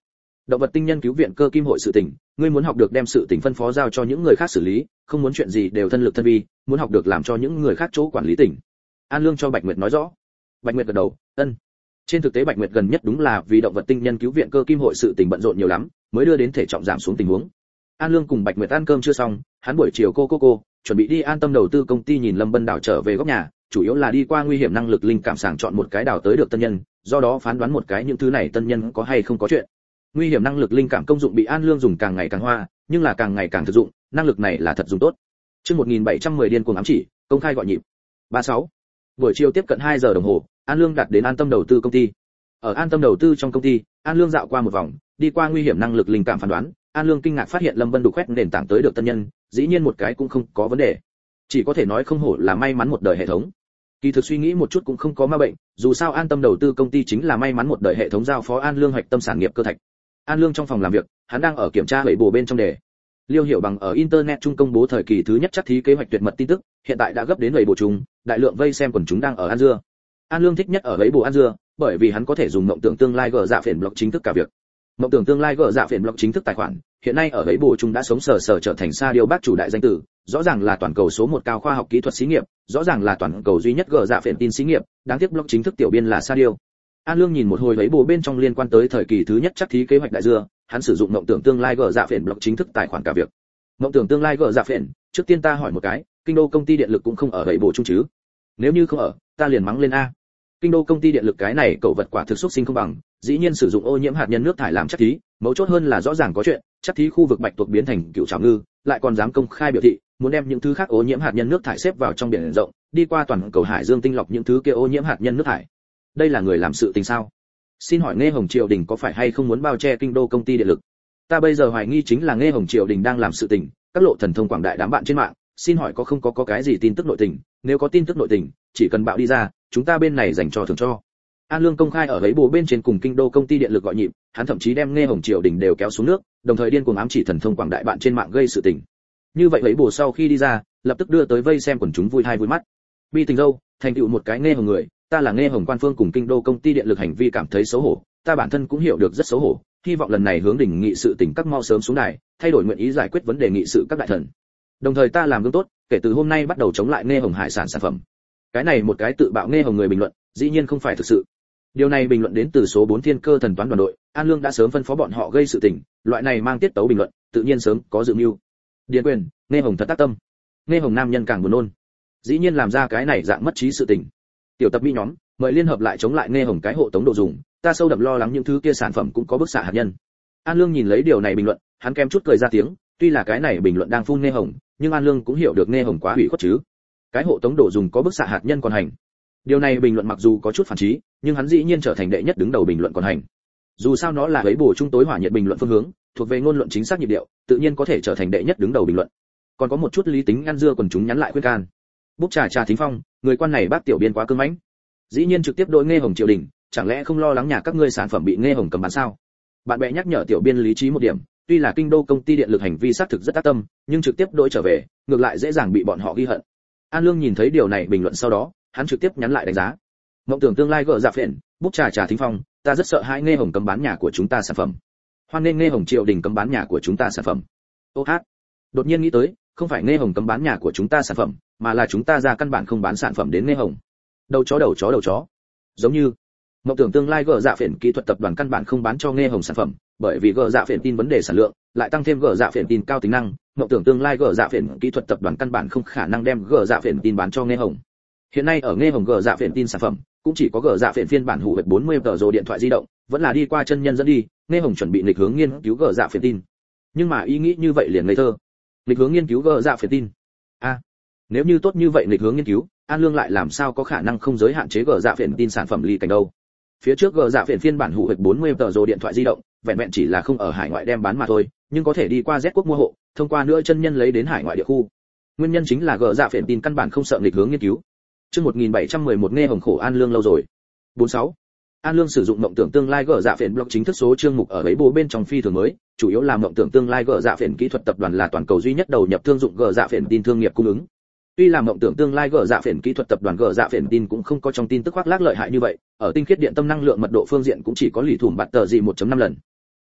Động vật tinh nhân cứu viện cơ kim hội sự tình, ngươi muốn học được đem sự tình phân phó giao cho những người khác xử lý, không muốn chuyện gì đều thân lực thân vi, muốn học được làm cho những người khác chỗ quản lý tỉnh. An Lương cho Bạch Nguyệt nói rõ. Bạch Nguyệt gật đầu, ân. Trên thực tế Bạch Nguyệt gần nhất đúng là vì động vật tinh nhân cứu viện cơ kim hội sự tình bận rộn nhiều lắm, mới đưa đến thể trọng giảm xuống tình huống. An Lương cùng Bạch Nguyệt ăn cơm chưa xong, hắn buổi chiều cô cô cô chuẩn bị đi An Tâm đầu tư công ty nhìn Lâm Bân đảo trở về góc nhà, chủ yếu là đi qua nguy hiểm năng lực linh cảm sàng chọn một cái đảo tới được tân nhân, do đó phán đoán một cái những thứ này tân nhân có hay không có chuyện. Nguy hiểm năng lực linh cảm công dụng bị An Lương dùng càng ngày càng hoa, nhưng là càng ngày càng thực dụng, năng lực này là thật dùng tốt. Chương một nghìn bảy trăm mười điên cuồng ám chỉ, công khai gọi nhịp. ba mươi sáu. Buổi chiều tiếp cận hai giờ đồng hồ, An Lương đặt đến An Tâm đầu tư công ty. Ở An Tâm đầu tư trong công ty, An Lương dạo qua một vòng, đi qua nguy hiểm năng lực linh cảm phán đoán, An Lương kinh ngạc phát hiện Lâm Vân đủ quét nền tảng tới được tân nhân, dĩ nhiên một cái cũng không có vấn đề. Chỉ có thể nói không hổ là may mắn một đời hệ thống. Kỳ thực suy nghĩ một chút cũng không có ma bệnh, dù sao An Tâm đầu tư công ty chính là may mắn một đời hệ thống giao phó An Lương hoạch tâm sản nghiệp cơ thạch. An Lương trong phòng làm việc, hắn đang ở kiểm tra hệ bổ bên trong đề. Liêu Hiểu Bằng ở internet trung công bố thời kỳ thứ nhất chắc thí kế hoạch tuyệt mật tin tức, hiện tại đã gấp đến hệ bổ chúng, đại lượng vây xem quần chúng đang ở ăn dưa. An Lương thích nhất ở hệ bổ ăn dưa, bởi vì hắn có thể dùng mộng tưởng tương lai gỡ dạ phiền blog chính thức cả việc. Mộng tưởng tương lai gỡ dạ phiền blog chính thức tài khoản, hiện nay ở hệ bổ chúng đã sống sờ sờ trở thành Sa Điêu bác chủ đại danh tử, rõ ràng là toàn cầu số một cao khoa học kỹ thuật xí nghiệp, rõ ràng là toàn cầu duy nhất gỡ dạ phiền tin xí nghiệp, đáng tiếc blog chính thức tiểu biên là Sa Điêu. An Lương nhìn một hồi lấy bồ bên trong liên quan tới thời kỳ thứ nhất chắc thí kế hoạch đại dưa, hắn sử dụng mộng tưởng tương lai gỡ dạ phiền blog chính thức tài khoản cả việc. Mộng tưởng tương lai gỡ dạ phiền, trước tiên ta hỏi một cái, kinh đô công ty điện lực cũng không ở lấy bồ chung chứ? Nếu như không ở, ta liền mắng lên a. Kinh đô công ty điện lực cái này cẩu vật quả thực xúc sinh không bằng, dĩ nhiên sử dụng ô nhiễm hạt nhân nước thải làm chắc thí, mấu chốt hơn là rõ ràng có chuyện, chắc thí khu vực bạch tuộc biến thành cựu trảo ngư, lại còn dám công khai biểu thị, muốn đem những thứ khác ô nhiễm hạt nhân nước thải xếp vào trong biển rộng, đi qua toàn cầu hải dương tinh lọc những thứ kia ô nhiễm hạt nhân nước thải. Đây là người làm sự tình sao? Xin hỏi Nghe Hồng Triều Đình có phải hay không muốn bao che kinh đô công ty điện lực? Ta bây giờ hoài nghi chính là Nghe Hồng Triều Đình đang làm sự tình, các lộ thần thông quảng đại đám bạn trên mạng, xin hỏi có không có có cái gì tin tức nội tình, nếu có tin tức nội tình, chỉ cần bạo đi ra, chúng ta bên này dành cho thưởng cho. An Lương công khai ở ấy bồ bên trên cùng kinh đô công ty điện lực gọi nhịp, hắn thậm chí đem Nghe Hồng Triều Đình đều kéo xuống nước, đồng thời điên cuồng ám chỉ thần thông quảng đại bạn trên mạng gây sự tình. Như vậy ấy bồ sau khi đi ra, lập tức đưa tới vây xem quần chúng vui hai vui mắt. Bi tình dâu, thành tựu một cái Nghe Hồng người, ta là Nghe Hồng quan phương cùng kinh đô công ty điện lực hành vi cảm thấy xấu hổ, ta bản thân cũng hiểu được rất xấu hổ, hy vọng lần này hướng đỉnh nghị sự tỉnh các mau sớm xuống đài, thay đổi nguyện ý giải quyết vấn đề nghị sự các đại thần. Đồng thời ta làm gương tốt, kể từ hôm nay bắt đầu chống lại Nghe Hồng hải sản sản phẩm. Cái này một cái tự bạo Nghe Hồng người bình luận, dĩ nhiên không phải thực sự. Điều này bình luận đến từ số bốn Thiên Cơ Thần Toán đoàn đội, An Lương đã sớm phân phó bọn họ gây sự tình, loại này mang tiết tấu bình luận, tự nhiên sớm có dự mưu. Điền Quyền, Nghe Hồng thật tác tâm. Nghe Hồng nam nhân càng buồn nôn. Dĩ nhiên làm ra cái này dạng mất trí sự tình. Tiểu tập mỹ nhóm, mời liên hợp lại chống lại Nghe Hồng cái hộ tống đồ dùng, ta sâu đậm lo lắng những thứ kia sản phẩm cũng có bức xạ hạt nhân. An Lương nhìn lấy điều này bình luận, hắn kem chút cười ra tiếng, tuy là cái này bình luận đang phun Nghe Hồng, nhưng An Lương cũng hiểu được Nghe Hồng quá hủy khuất chứ. Cái hộ tống đồ dùng có bức xạ hạt nhân còn hành. Điều này bình luận mặc dù có chút phản trí, nhưng hắn dĩ nhiên trở thành đệ nhất đứng đầu bình luận còn hành. Dù sao nó là lấy bổ trung tối hỏa nhiệt bình luận phương hướng, thuộc về ngôn luận chính xác nhịp điệu, tự nhiên có thể trở thành đệ nhất đứng đầu bình luận. Còn có một chút lý tính ăn dưa quần chúng nhắn lại khuyên can. Bút trà trà Thính Phong, người quan này bác tiểu biên quá cứng mãnh. Dĩ nhiên trực tiếp đội Nghe Hồng Triều Đình, chẳng lẽ không lo lắng nhà các ngươi sản phẩm bị Nghe Hồng cầm bán sao? Bạn bè nhắc nhở tiểu biên lý trí một điểm, tuy là kinh đô công ty điện lực hành vi xác thực rất ác tâm, nhưng trực tiếp đội trở về, ngược lại dễ dàng bị bọn họ ghi hận. An Lương nhìn thấy điều này bình luận sau đó, hắn trực tiếp nhắn lại đánh giá. Mộng tưởng tương lai gỡ dạ phiền, bút trà trà Thính Phong, ta rất sợ hãi Nghe Hồng cấm bán nhà của chúng ta sản phẩm. Hoan nên Nghe Hồng Triều Đình cấm bán nhà của chúng ta sản phẩm. Ô hát. Đột nhiên nghĩ tới, không phải Nghe Hồng cấm bán nhà của chúng ta sản phẩm, mà là chúng ta ra căn bản không bán sản phẩm đến Nghe Hồng. Đầu chó đầu chó đầu chó. Giống như mộng tưởng tương lai gỡ dạ phiền kỹ thuật tập đoàn căn bản không bán cho Nghe Hồng sản phẩm, bởi vì gỡ dạ phiền tin vấn đề sản lượng, lại tăng thêm gỡ dạ phiền tin cao tính năng, mộng tưởng tương lai gỡ dạ phiền kỹ thuật tập đoàn căn bản không khả năng đem gỡ dạ phiền tin bán cho Nghe Hồng. Hiện nay ở Nghe Hồng gỡ dạ phiền tin sản phẩm, cũng chỉ có gỡ dạ phiền phiên bản hủ hệt bốn mươi tờ rồi điện thoại di động, vẫn là đi qua chân nhân dẫn đi, Nghe Hồng chuẩn bị nghịch hướng nghiên cứu gỡ dạ phiền tin. Nhưng mà ý nghĩ như vậy liền ngây thơ. Nghịch hướng nghiên cứu gỡ dạ phiền tin. A, à, nếu như tốt như vậy nghịch hướng nghiên cứu, An Lương lại làm sao có khả năng không giới hạn chế gỡ dạ phiền tin sản phẩm ly cảnh đâu? Phía trước gỡ dạ phiền phiên bản hủ hệt bốn mươi tờ rồi điện thoại di động, vẹn vẹn chỉ là không ở hải ngoại đem bán mà thôi, nhưng có thể đi qua Z quốc mua hộ, thông qua nữa chân nhân lấy đến hải ngoại địa khu. Nguyên nhân chính là gỡ dạ phiền tin căn bản không sợ nghịch hướng nghiên cứu. Chương một nghìn bảy trăm mười một Nghe Hồng khổ An Lương lâu rồi. bốn mươi sáu. An Lương sử dụng mộng tưởng tương lai gỡ dạ phiền blog chính thức số chương mục ở ấy bố bên trong phi thường mới, chủ yếu là mộng tưởng tương lai gỡ dạ phiền kỹ thuật tập đoàn là toàn cầu duy nhất đầu nhập thương dụng gỡ dạ phiền tin thương nghiệp cung ứng. Tuy là mộng tưởng tương lai gỡ dạ phiền kỹ thuật tập đoàn gỡ dạ phiền tin cũng không có trong tin tức khoác lác lợi hại như vậy, ở tinh khiết điện tâm năng lượng mật độ phương diện cũng chỉ có lì thủng bạt tờ gì một chấm năm lần.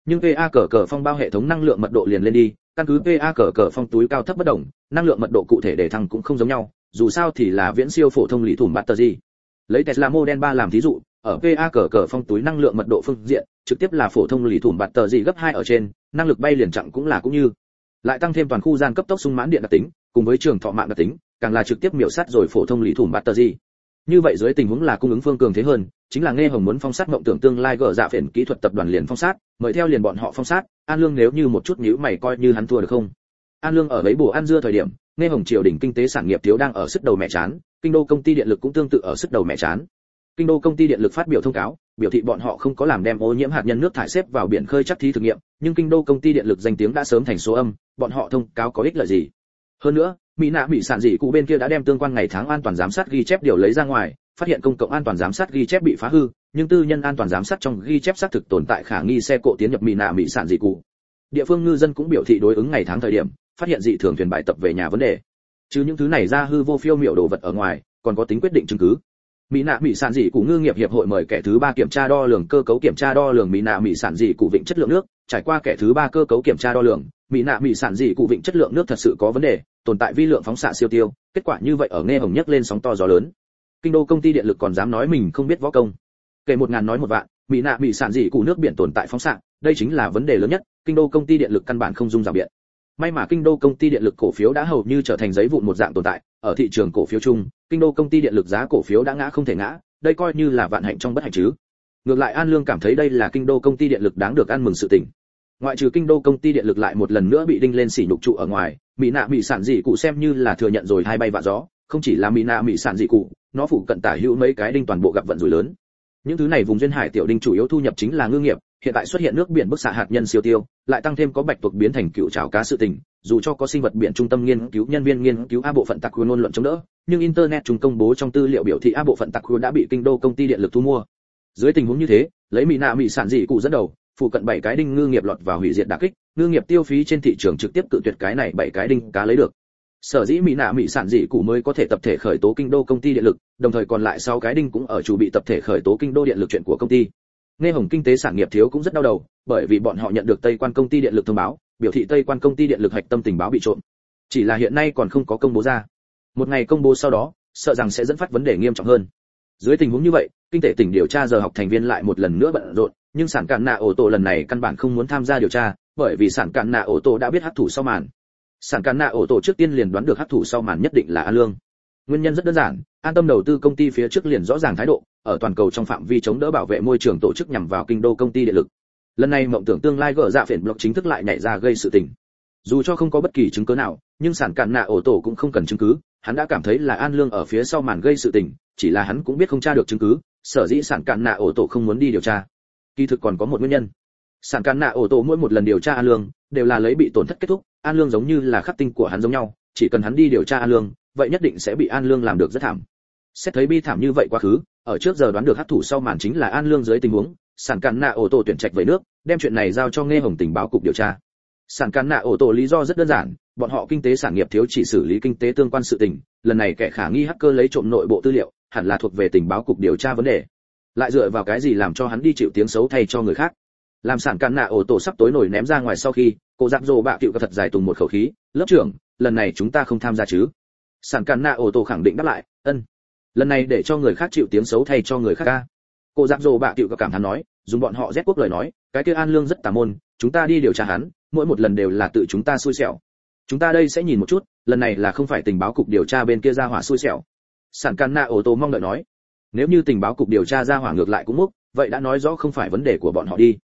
nhưng pê a cờ cờ phong bao hệ thống năng lượng mật độ liền lên đi, căn cứ pê a cờ cờ phong túi cao thấp bất đồng, năng lượng mật độ cụ thể để thăng cũng không giống nhau, dù sao thì là viễn siêu phổ thông lý thủng battery. Lấy Tesla Model ba làm thí dụ, ở pê a cờ cờ phong túi năng lượng mật độ phương diện, trực tiếp là phổ thông lý thủng battery gấp hai ở trên, năng lực bay liền chặng cũng là cũng như. Lại tăng thêm toàn khu gian cấp tốc sung mãn điện đặc tính, cùng với trường thọ mạng đặc tính, càng là trực tiếp miểu sát rồi phổ thông lý thủng battery. Như vậy dưới tình huống là cung ứng phương cường thế hơn, chính là nghe hồng muốn phong sát mộng tưởng tương lai gỡ dạ phiền kỹ thuật tập đoàn liền phong sát, mời theo liền bọn họ phong sát, An Lương nếu như một chút nhíu mày coi như hắn thua được không? An Lương ở lấy bổ ăn dưa thời điểm, nghe hồng triều đỉnh kinh tế sản nghiệp thiếu đang ở sức đầu mẹ chán, kinh đô công ty điện lực cũng tương tự ở sức đầu mẹ chán. Kinh đô công ty điện lực phát biểu thông cáo, biểu thị bọn họ không có làm đem ô nhiễm hạt nhân nước thải xếp vào biển khơi chắc thí thử nghiệm, nhưng kinh đô công ty điện lực danh tiếng đã sớm thành số âm, bọn họ thông cáo có ích lợi gì? Hơn nữa, mỹ nạ mỹ sản dị cụ bên kia đã đem tương quan ngày tháng an toàn giám sát ghi chép điều lấy ra ngoài, phát hiện công cộng an toàn giám sát ghi chép bị phá hư, nhưng tư nhân an toàn giám sát trong ghi chép xác thực tồn tại khả nghi xe cộ tiến nhập mỹ nạ mỹ sản dị cụ. Địa phương ngư dân cũng biểu thị đối ứng ngày tháng thời điểm, phát hiện dị thường thuyền bãi tập về nhà vấn đề. Chứ những thứ này ra hư vô phiêu miểu đồ vật ở ngoài, còn có tính quyết định chứng cứ. Mỹ nạ mỹ sản dị cụ ngư nghiệp hiệp hội mời kẻ thứ ba kiểm tra đo lường cơ cấu kiểm tra đo lường mỹ nạ mỹ sản dị cụ vịnh chất lượng nước, trải qua kẻ thứ ba cơ cấu kiểm tra đo lường, mỹ nạ mỹ sản dị cụ vịnh chất lượng nước thật sự có vấn đề, tồn tại vi lượng phóng xạ siêu tiêu, kết quả như vậy ở nghe hồng nhấc lên sóng to gió lớn. Kinh đô công ty điện lực còn dám nói mình không biết võ công. Kể một ngàn nói một vạn, mỹ nạ mỹ sản dị cụ nước biển tồn tại phóng xạ, đây chính là vấn đề lớn nhất, kinh đô công ty điện lực căn bản không dung rào biện. May mà kinh đô công ty điện lực cổ phiếu đã hầu như trở thành giấy vụn một dạng tồn tại, ở thị trường cổ phiếu chung, kinh đô công ty điện lực giá cổ phiếu đã ngã không thể ngã, đây coi như là vạn hạnh trong bất hạnh chứ. Ngược lại An Lương cảm thấy đây là kinh đô công ty điện lực đáng được ăn mừng sự tình. Ngoại trừ kinh đô công ty điện lực lại một lần nữa bị đinh lên sỉ nhục trụ ở ngoài, mỹ nạ mỹ sản dị cụ xem như là thừa nhận rồi hai bay vạ gió, không chỉ là mỹ nạ mỹ sản dị cụ, nó phụ cận tả hữu mấy cái đinh toàn bộ gặp vận rủi lớn. Những thứ này vùng duyên hải tiểu đinh chủ yếu thu nhập chính là ngư nghiệp, hiện tại xuất hiện nước biển bức xạ hạt nhân siêu tiêu, lại tăng thêm có bạch tuộc biến thành cựu trảo cá sự tình, dù cho có sinh vật biển trung tâm nghiên cứu nhân viên nghiên cứu a bộ phận tạc khu ngôn luận chống đỡ, nhưng internet chúng công bố trong tư liệu biểu thị a bộ phận tạc khu đã bị kinh đô công ty điện lực thu mua. Dưới tình huống như thế, lấy mỹ nạ mỹ sản dị cụ dẫn đầu, phụ cận bảy cái đinh ngư nghiệp lọt vào hủy diệt đả kích, ngư nghiệp tiêu phí trên thị trường trực tiếp cự tuyệt cái này bảy cái đinh cá lấy được. Sở dĩ mỹ nạ mỹ sản dị cụ mới có thể tập thể khởi tố kinh đô công ty điện lực, đồng thời còn lại sáu cái đinh cũng ở chủ bị tập thể khởi tố kinh đô điện lực chuyện của công ty. Nghe hồng kinh tế sản nghiệp thiếu cũng rất đau đầu, bởi vì bọn họ nhận được Tây Quan công ty điện lực thông báo, biểu thị Tây Quan công ty điện lực hạch tâm tình báo bị trộm. Chỉ là hiện nay còn không có công bố ra. Một ngày công bố sau đó, sợ rằng sẽ dẫn phát vấn đề nghiêm trọng hơn. Dưới tình huống như vậy, kinh tế tỉnh điều tra giờ học thành viên lại một lần nữa bận rộn, nhưng sản cạn nạ ổ tổ lần này căn bản không muốn tham gia điều tra, bởi vì sản cạn nạ ổ tổ đã biết hắc thủ sau màn. Sản cạn nạ ổ tổ trước tiên liền đoán được hắc thủ sau màn nhất định là An Lương. Nguyên nhân rất đơn giản, an tâm đầu tư công ty phía trước liền rõ ràng thái độ, ở toàn cầu trong phạm vi chống đỡ bảo vệ môi trường tổ chức nhằm vào kinh đô công ty điện lực. Lần này mộng tưởng tương lai gỡ dạ phiền block chính thức lại nhảy ra gây sự tình. Dù cho không có bất kỳ chứng cứ nào, nhưng sản cạn nạ ổ tổ cũng không cần chứng cứ, hắn đã cảm thấy là An Lương ở phía sau màn gây sự tình, chỉ là hắn cũng biết không tra được chứng cứ, sở dĩ sản cạn nạ ổ tổ không muốn đi điều tra. Kỳ thực còn có một nguyên nhân. Sản cạn nạ ổ tổ mỗi một lần điều tra An Lương, đều là lấy bị tổn thất kết thúc, An Lương giống như là khắc tinh của hắn giống nhau, chỉ cần hắn đi điều tra An Lương, vậy nhất định sẽ bị An Lương làm được rất thảm. Xét thấy bi thảm như vậy quá khứ, ở trước giờ đoán được hắc thủ sau màn chính là An Lương dưới tình huống, sản cạn nạ ổ tổ tuyển trạch về nước, đem chuyện này giao cho nghe hồng tình báo cục điều tra. Sản cạn nạ ổ tổ lý do rất đơn giản, bọn họ kinh tế sản nghiệp thiếu chỉ xử lý kinh tế tương quan sự tình, lần này kẻ khả nghi hacker lấy trộm nội bộ tư liệu, hẳn là thuộc về tình báo cục điều tra vấn đề. Lại dựa vào cái gì làm cho hắn đi chịu tiếng xấu thay cho người khác? Làm sản cạn nạ ổ tổ sắp tối nổi ném ra ngoài sau khi, cô giặc rồ bạ cựu thật dài tùng một khẩu khí, lớp trưởng, lần này chúng ta không tham gia chứ? Sản cạn nạ ổ tổ khẳng định đáp lại, ân. Lần này để cho người khác chịu tiếng xấu thay cho người khác ca. Cô giặc rồ bạ cựu có cảm thán nói, dùng bọn họ rét quốc lời nói, cái kia An Lương rất tà môn, chúng ta đi điều tra hắn, mỗi một lần đều là tự chúng ta xui xẻo. Chúng ta đây sẽ nhìn một chút, lần này là không phải tình báo cục điều tra bên kia ra hỏa xui xẻo. Sản cạn nạ ổ tổ mong đợi nói, nếu như tình báo cục điều tra ra hỏa ngược lại cũng múc, vậy đã nói rõ không phải vấn đề của bọn họ đi.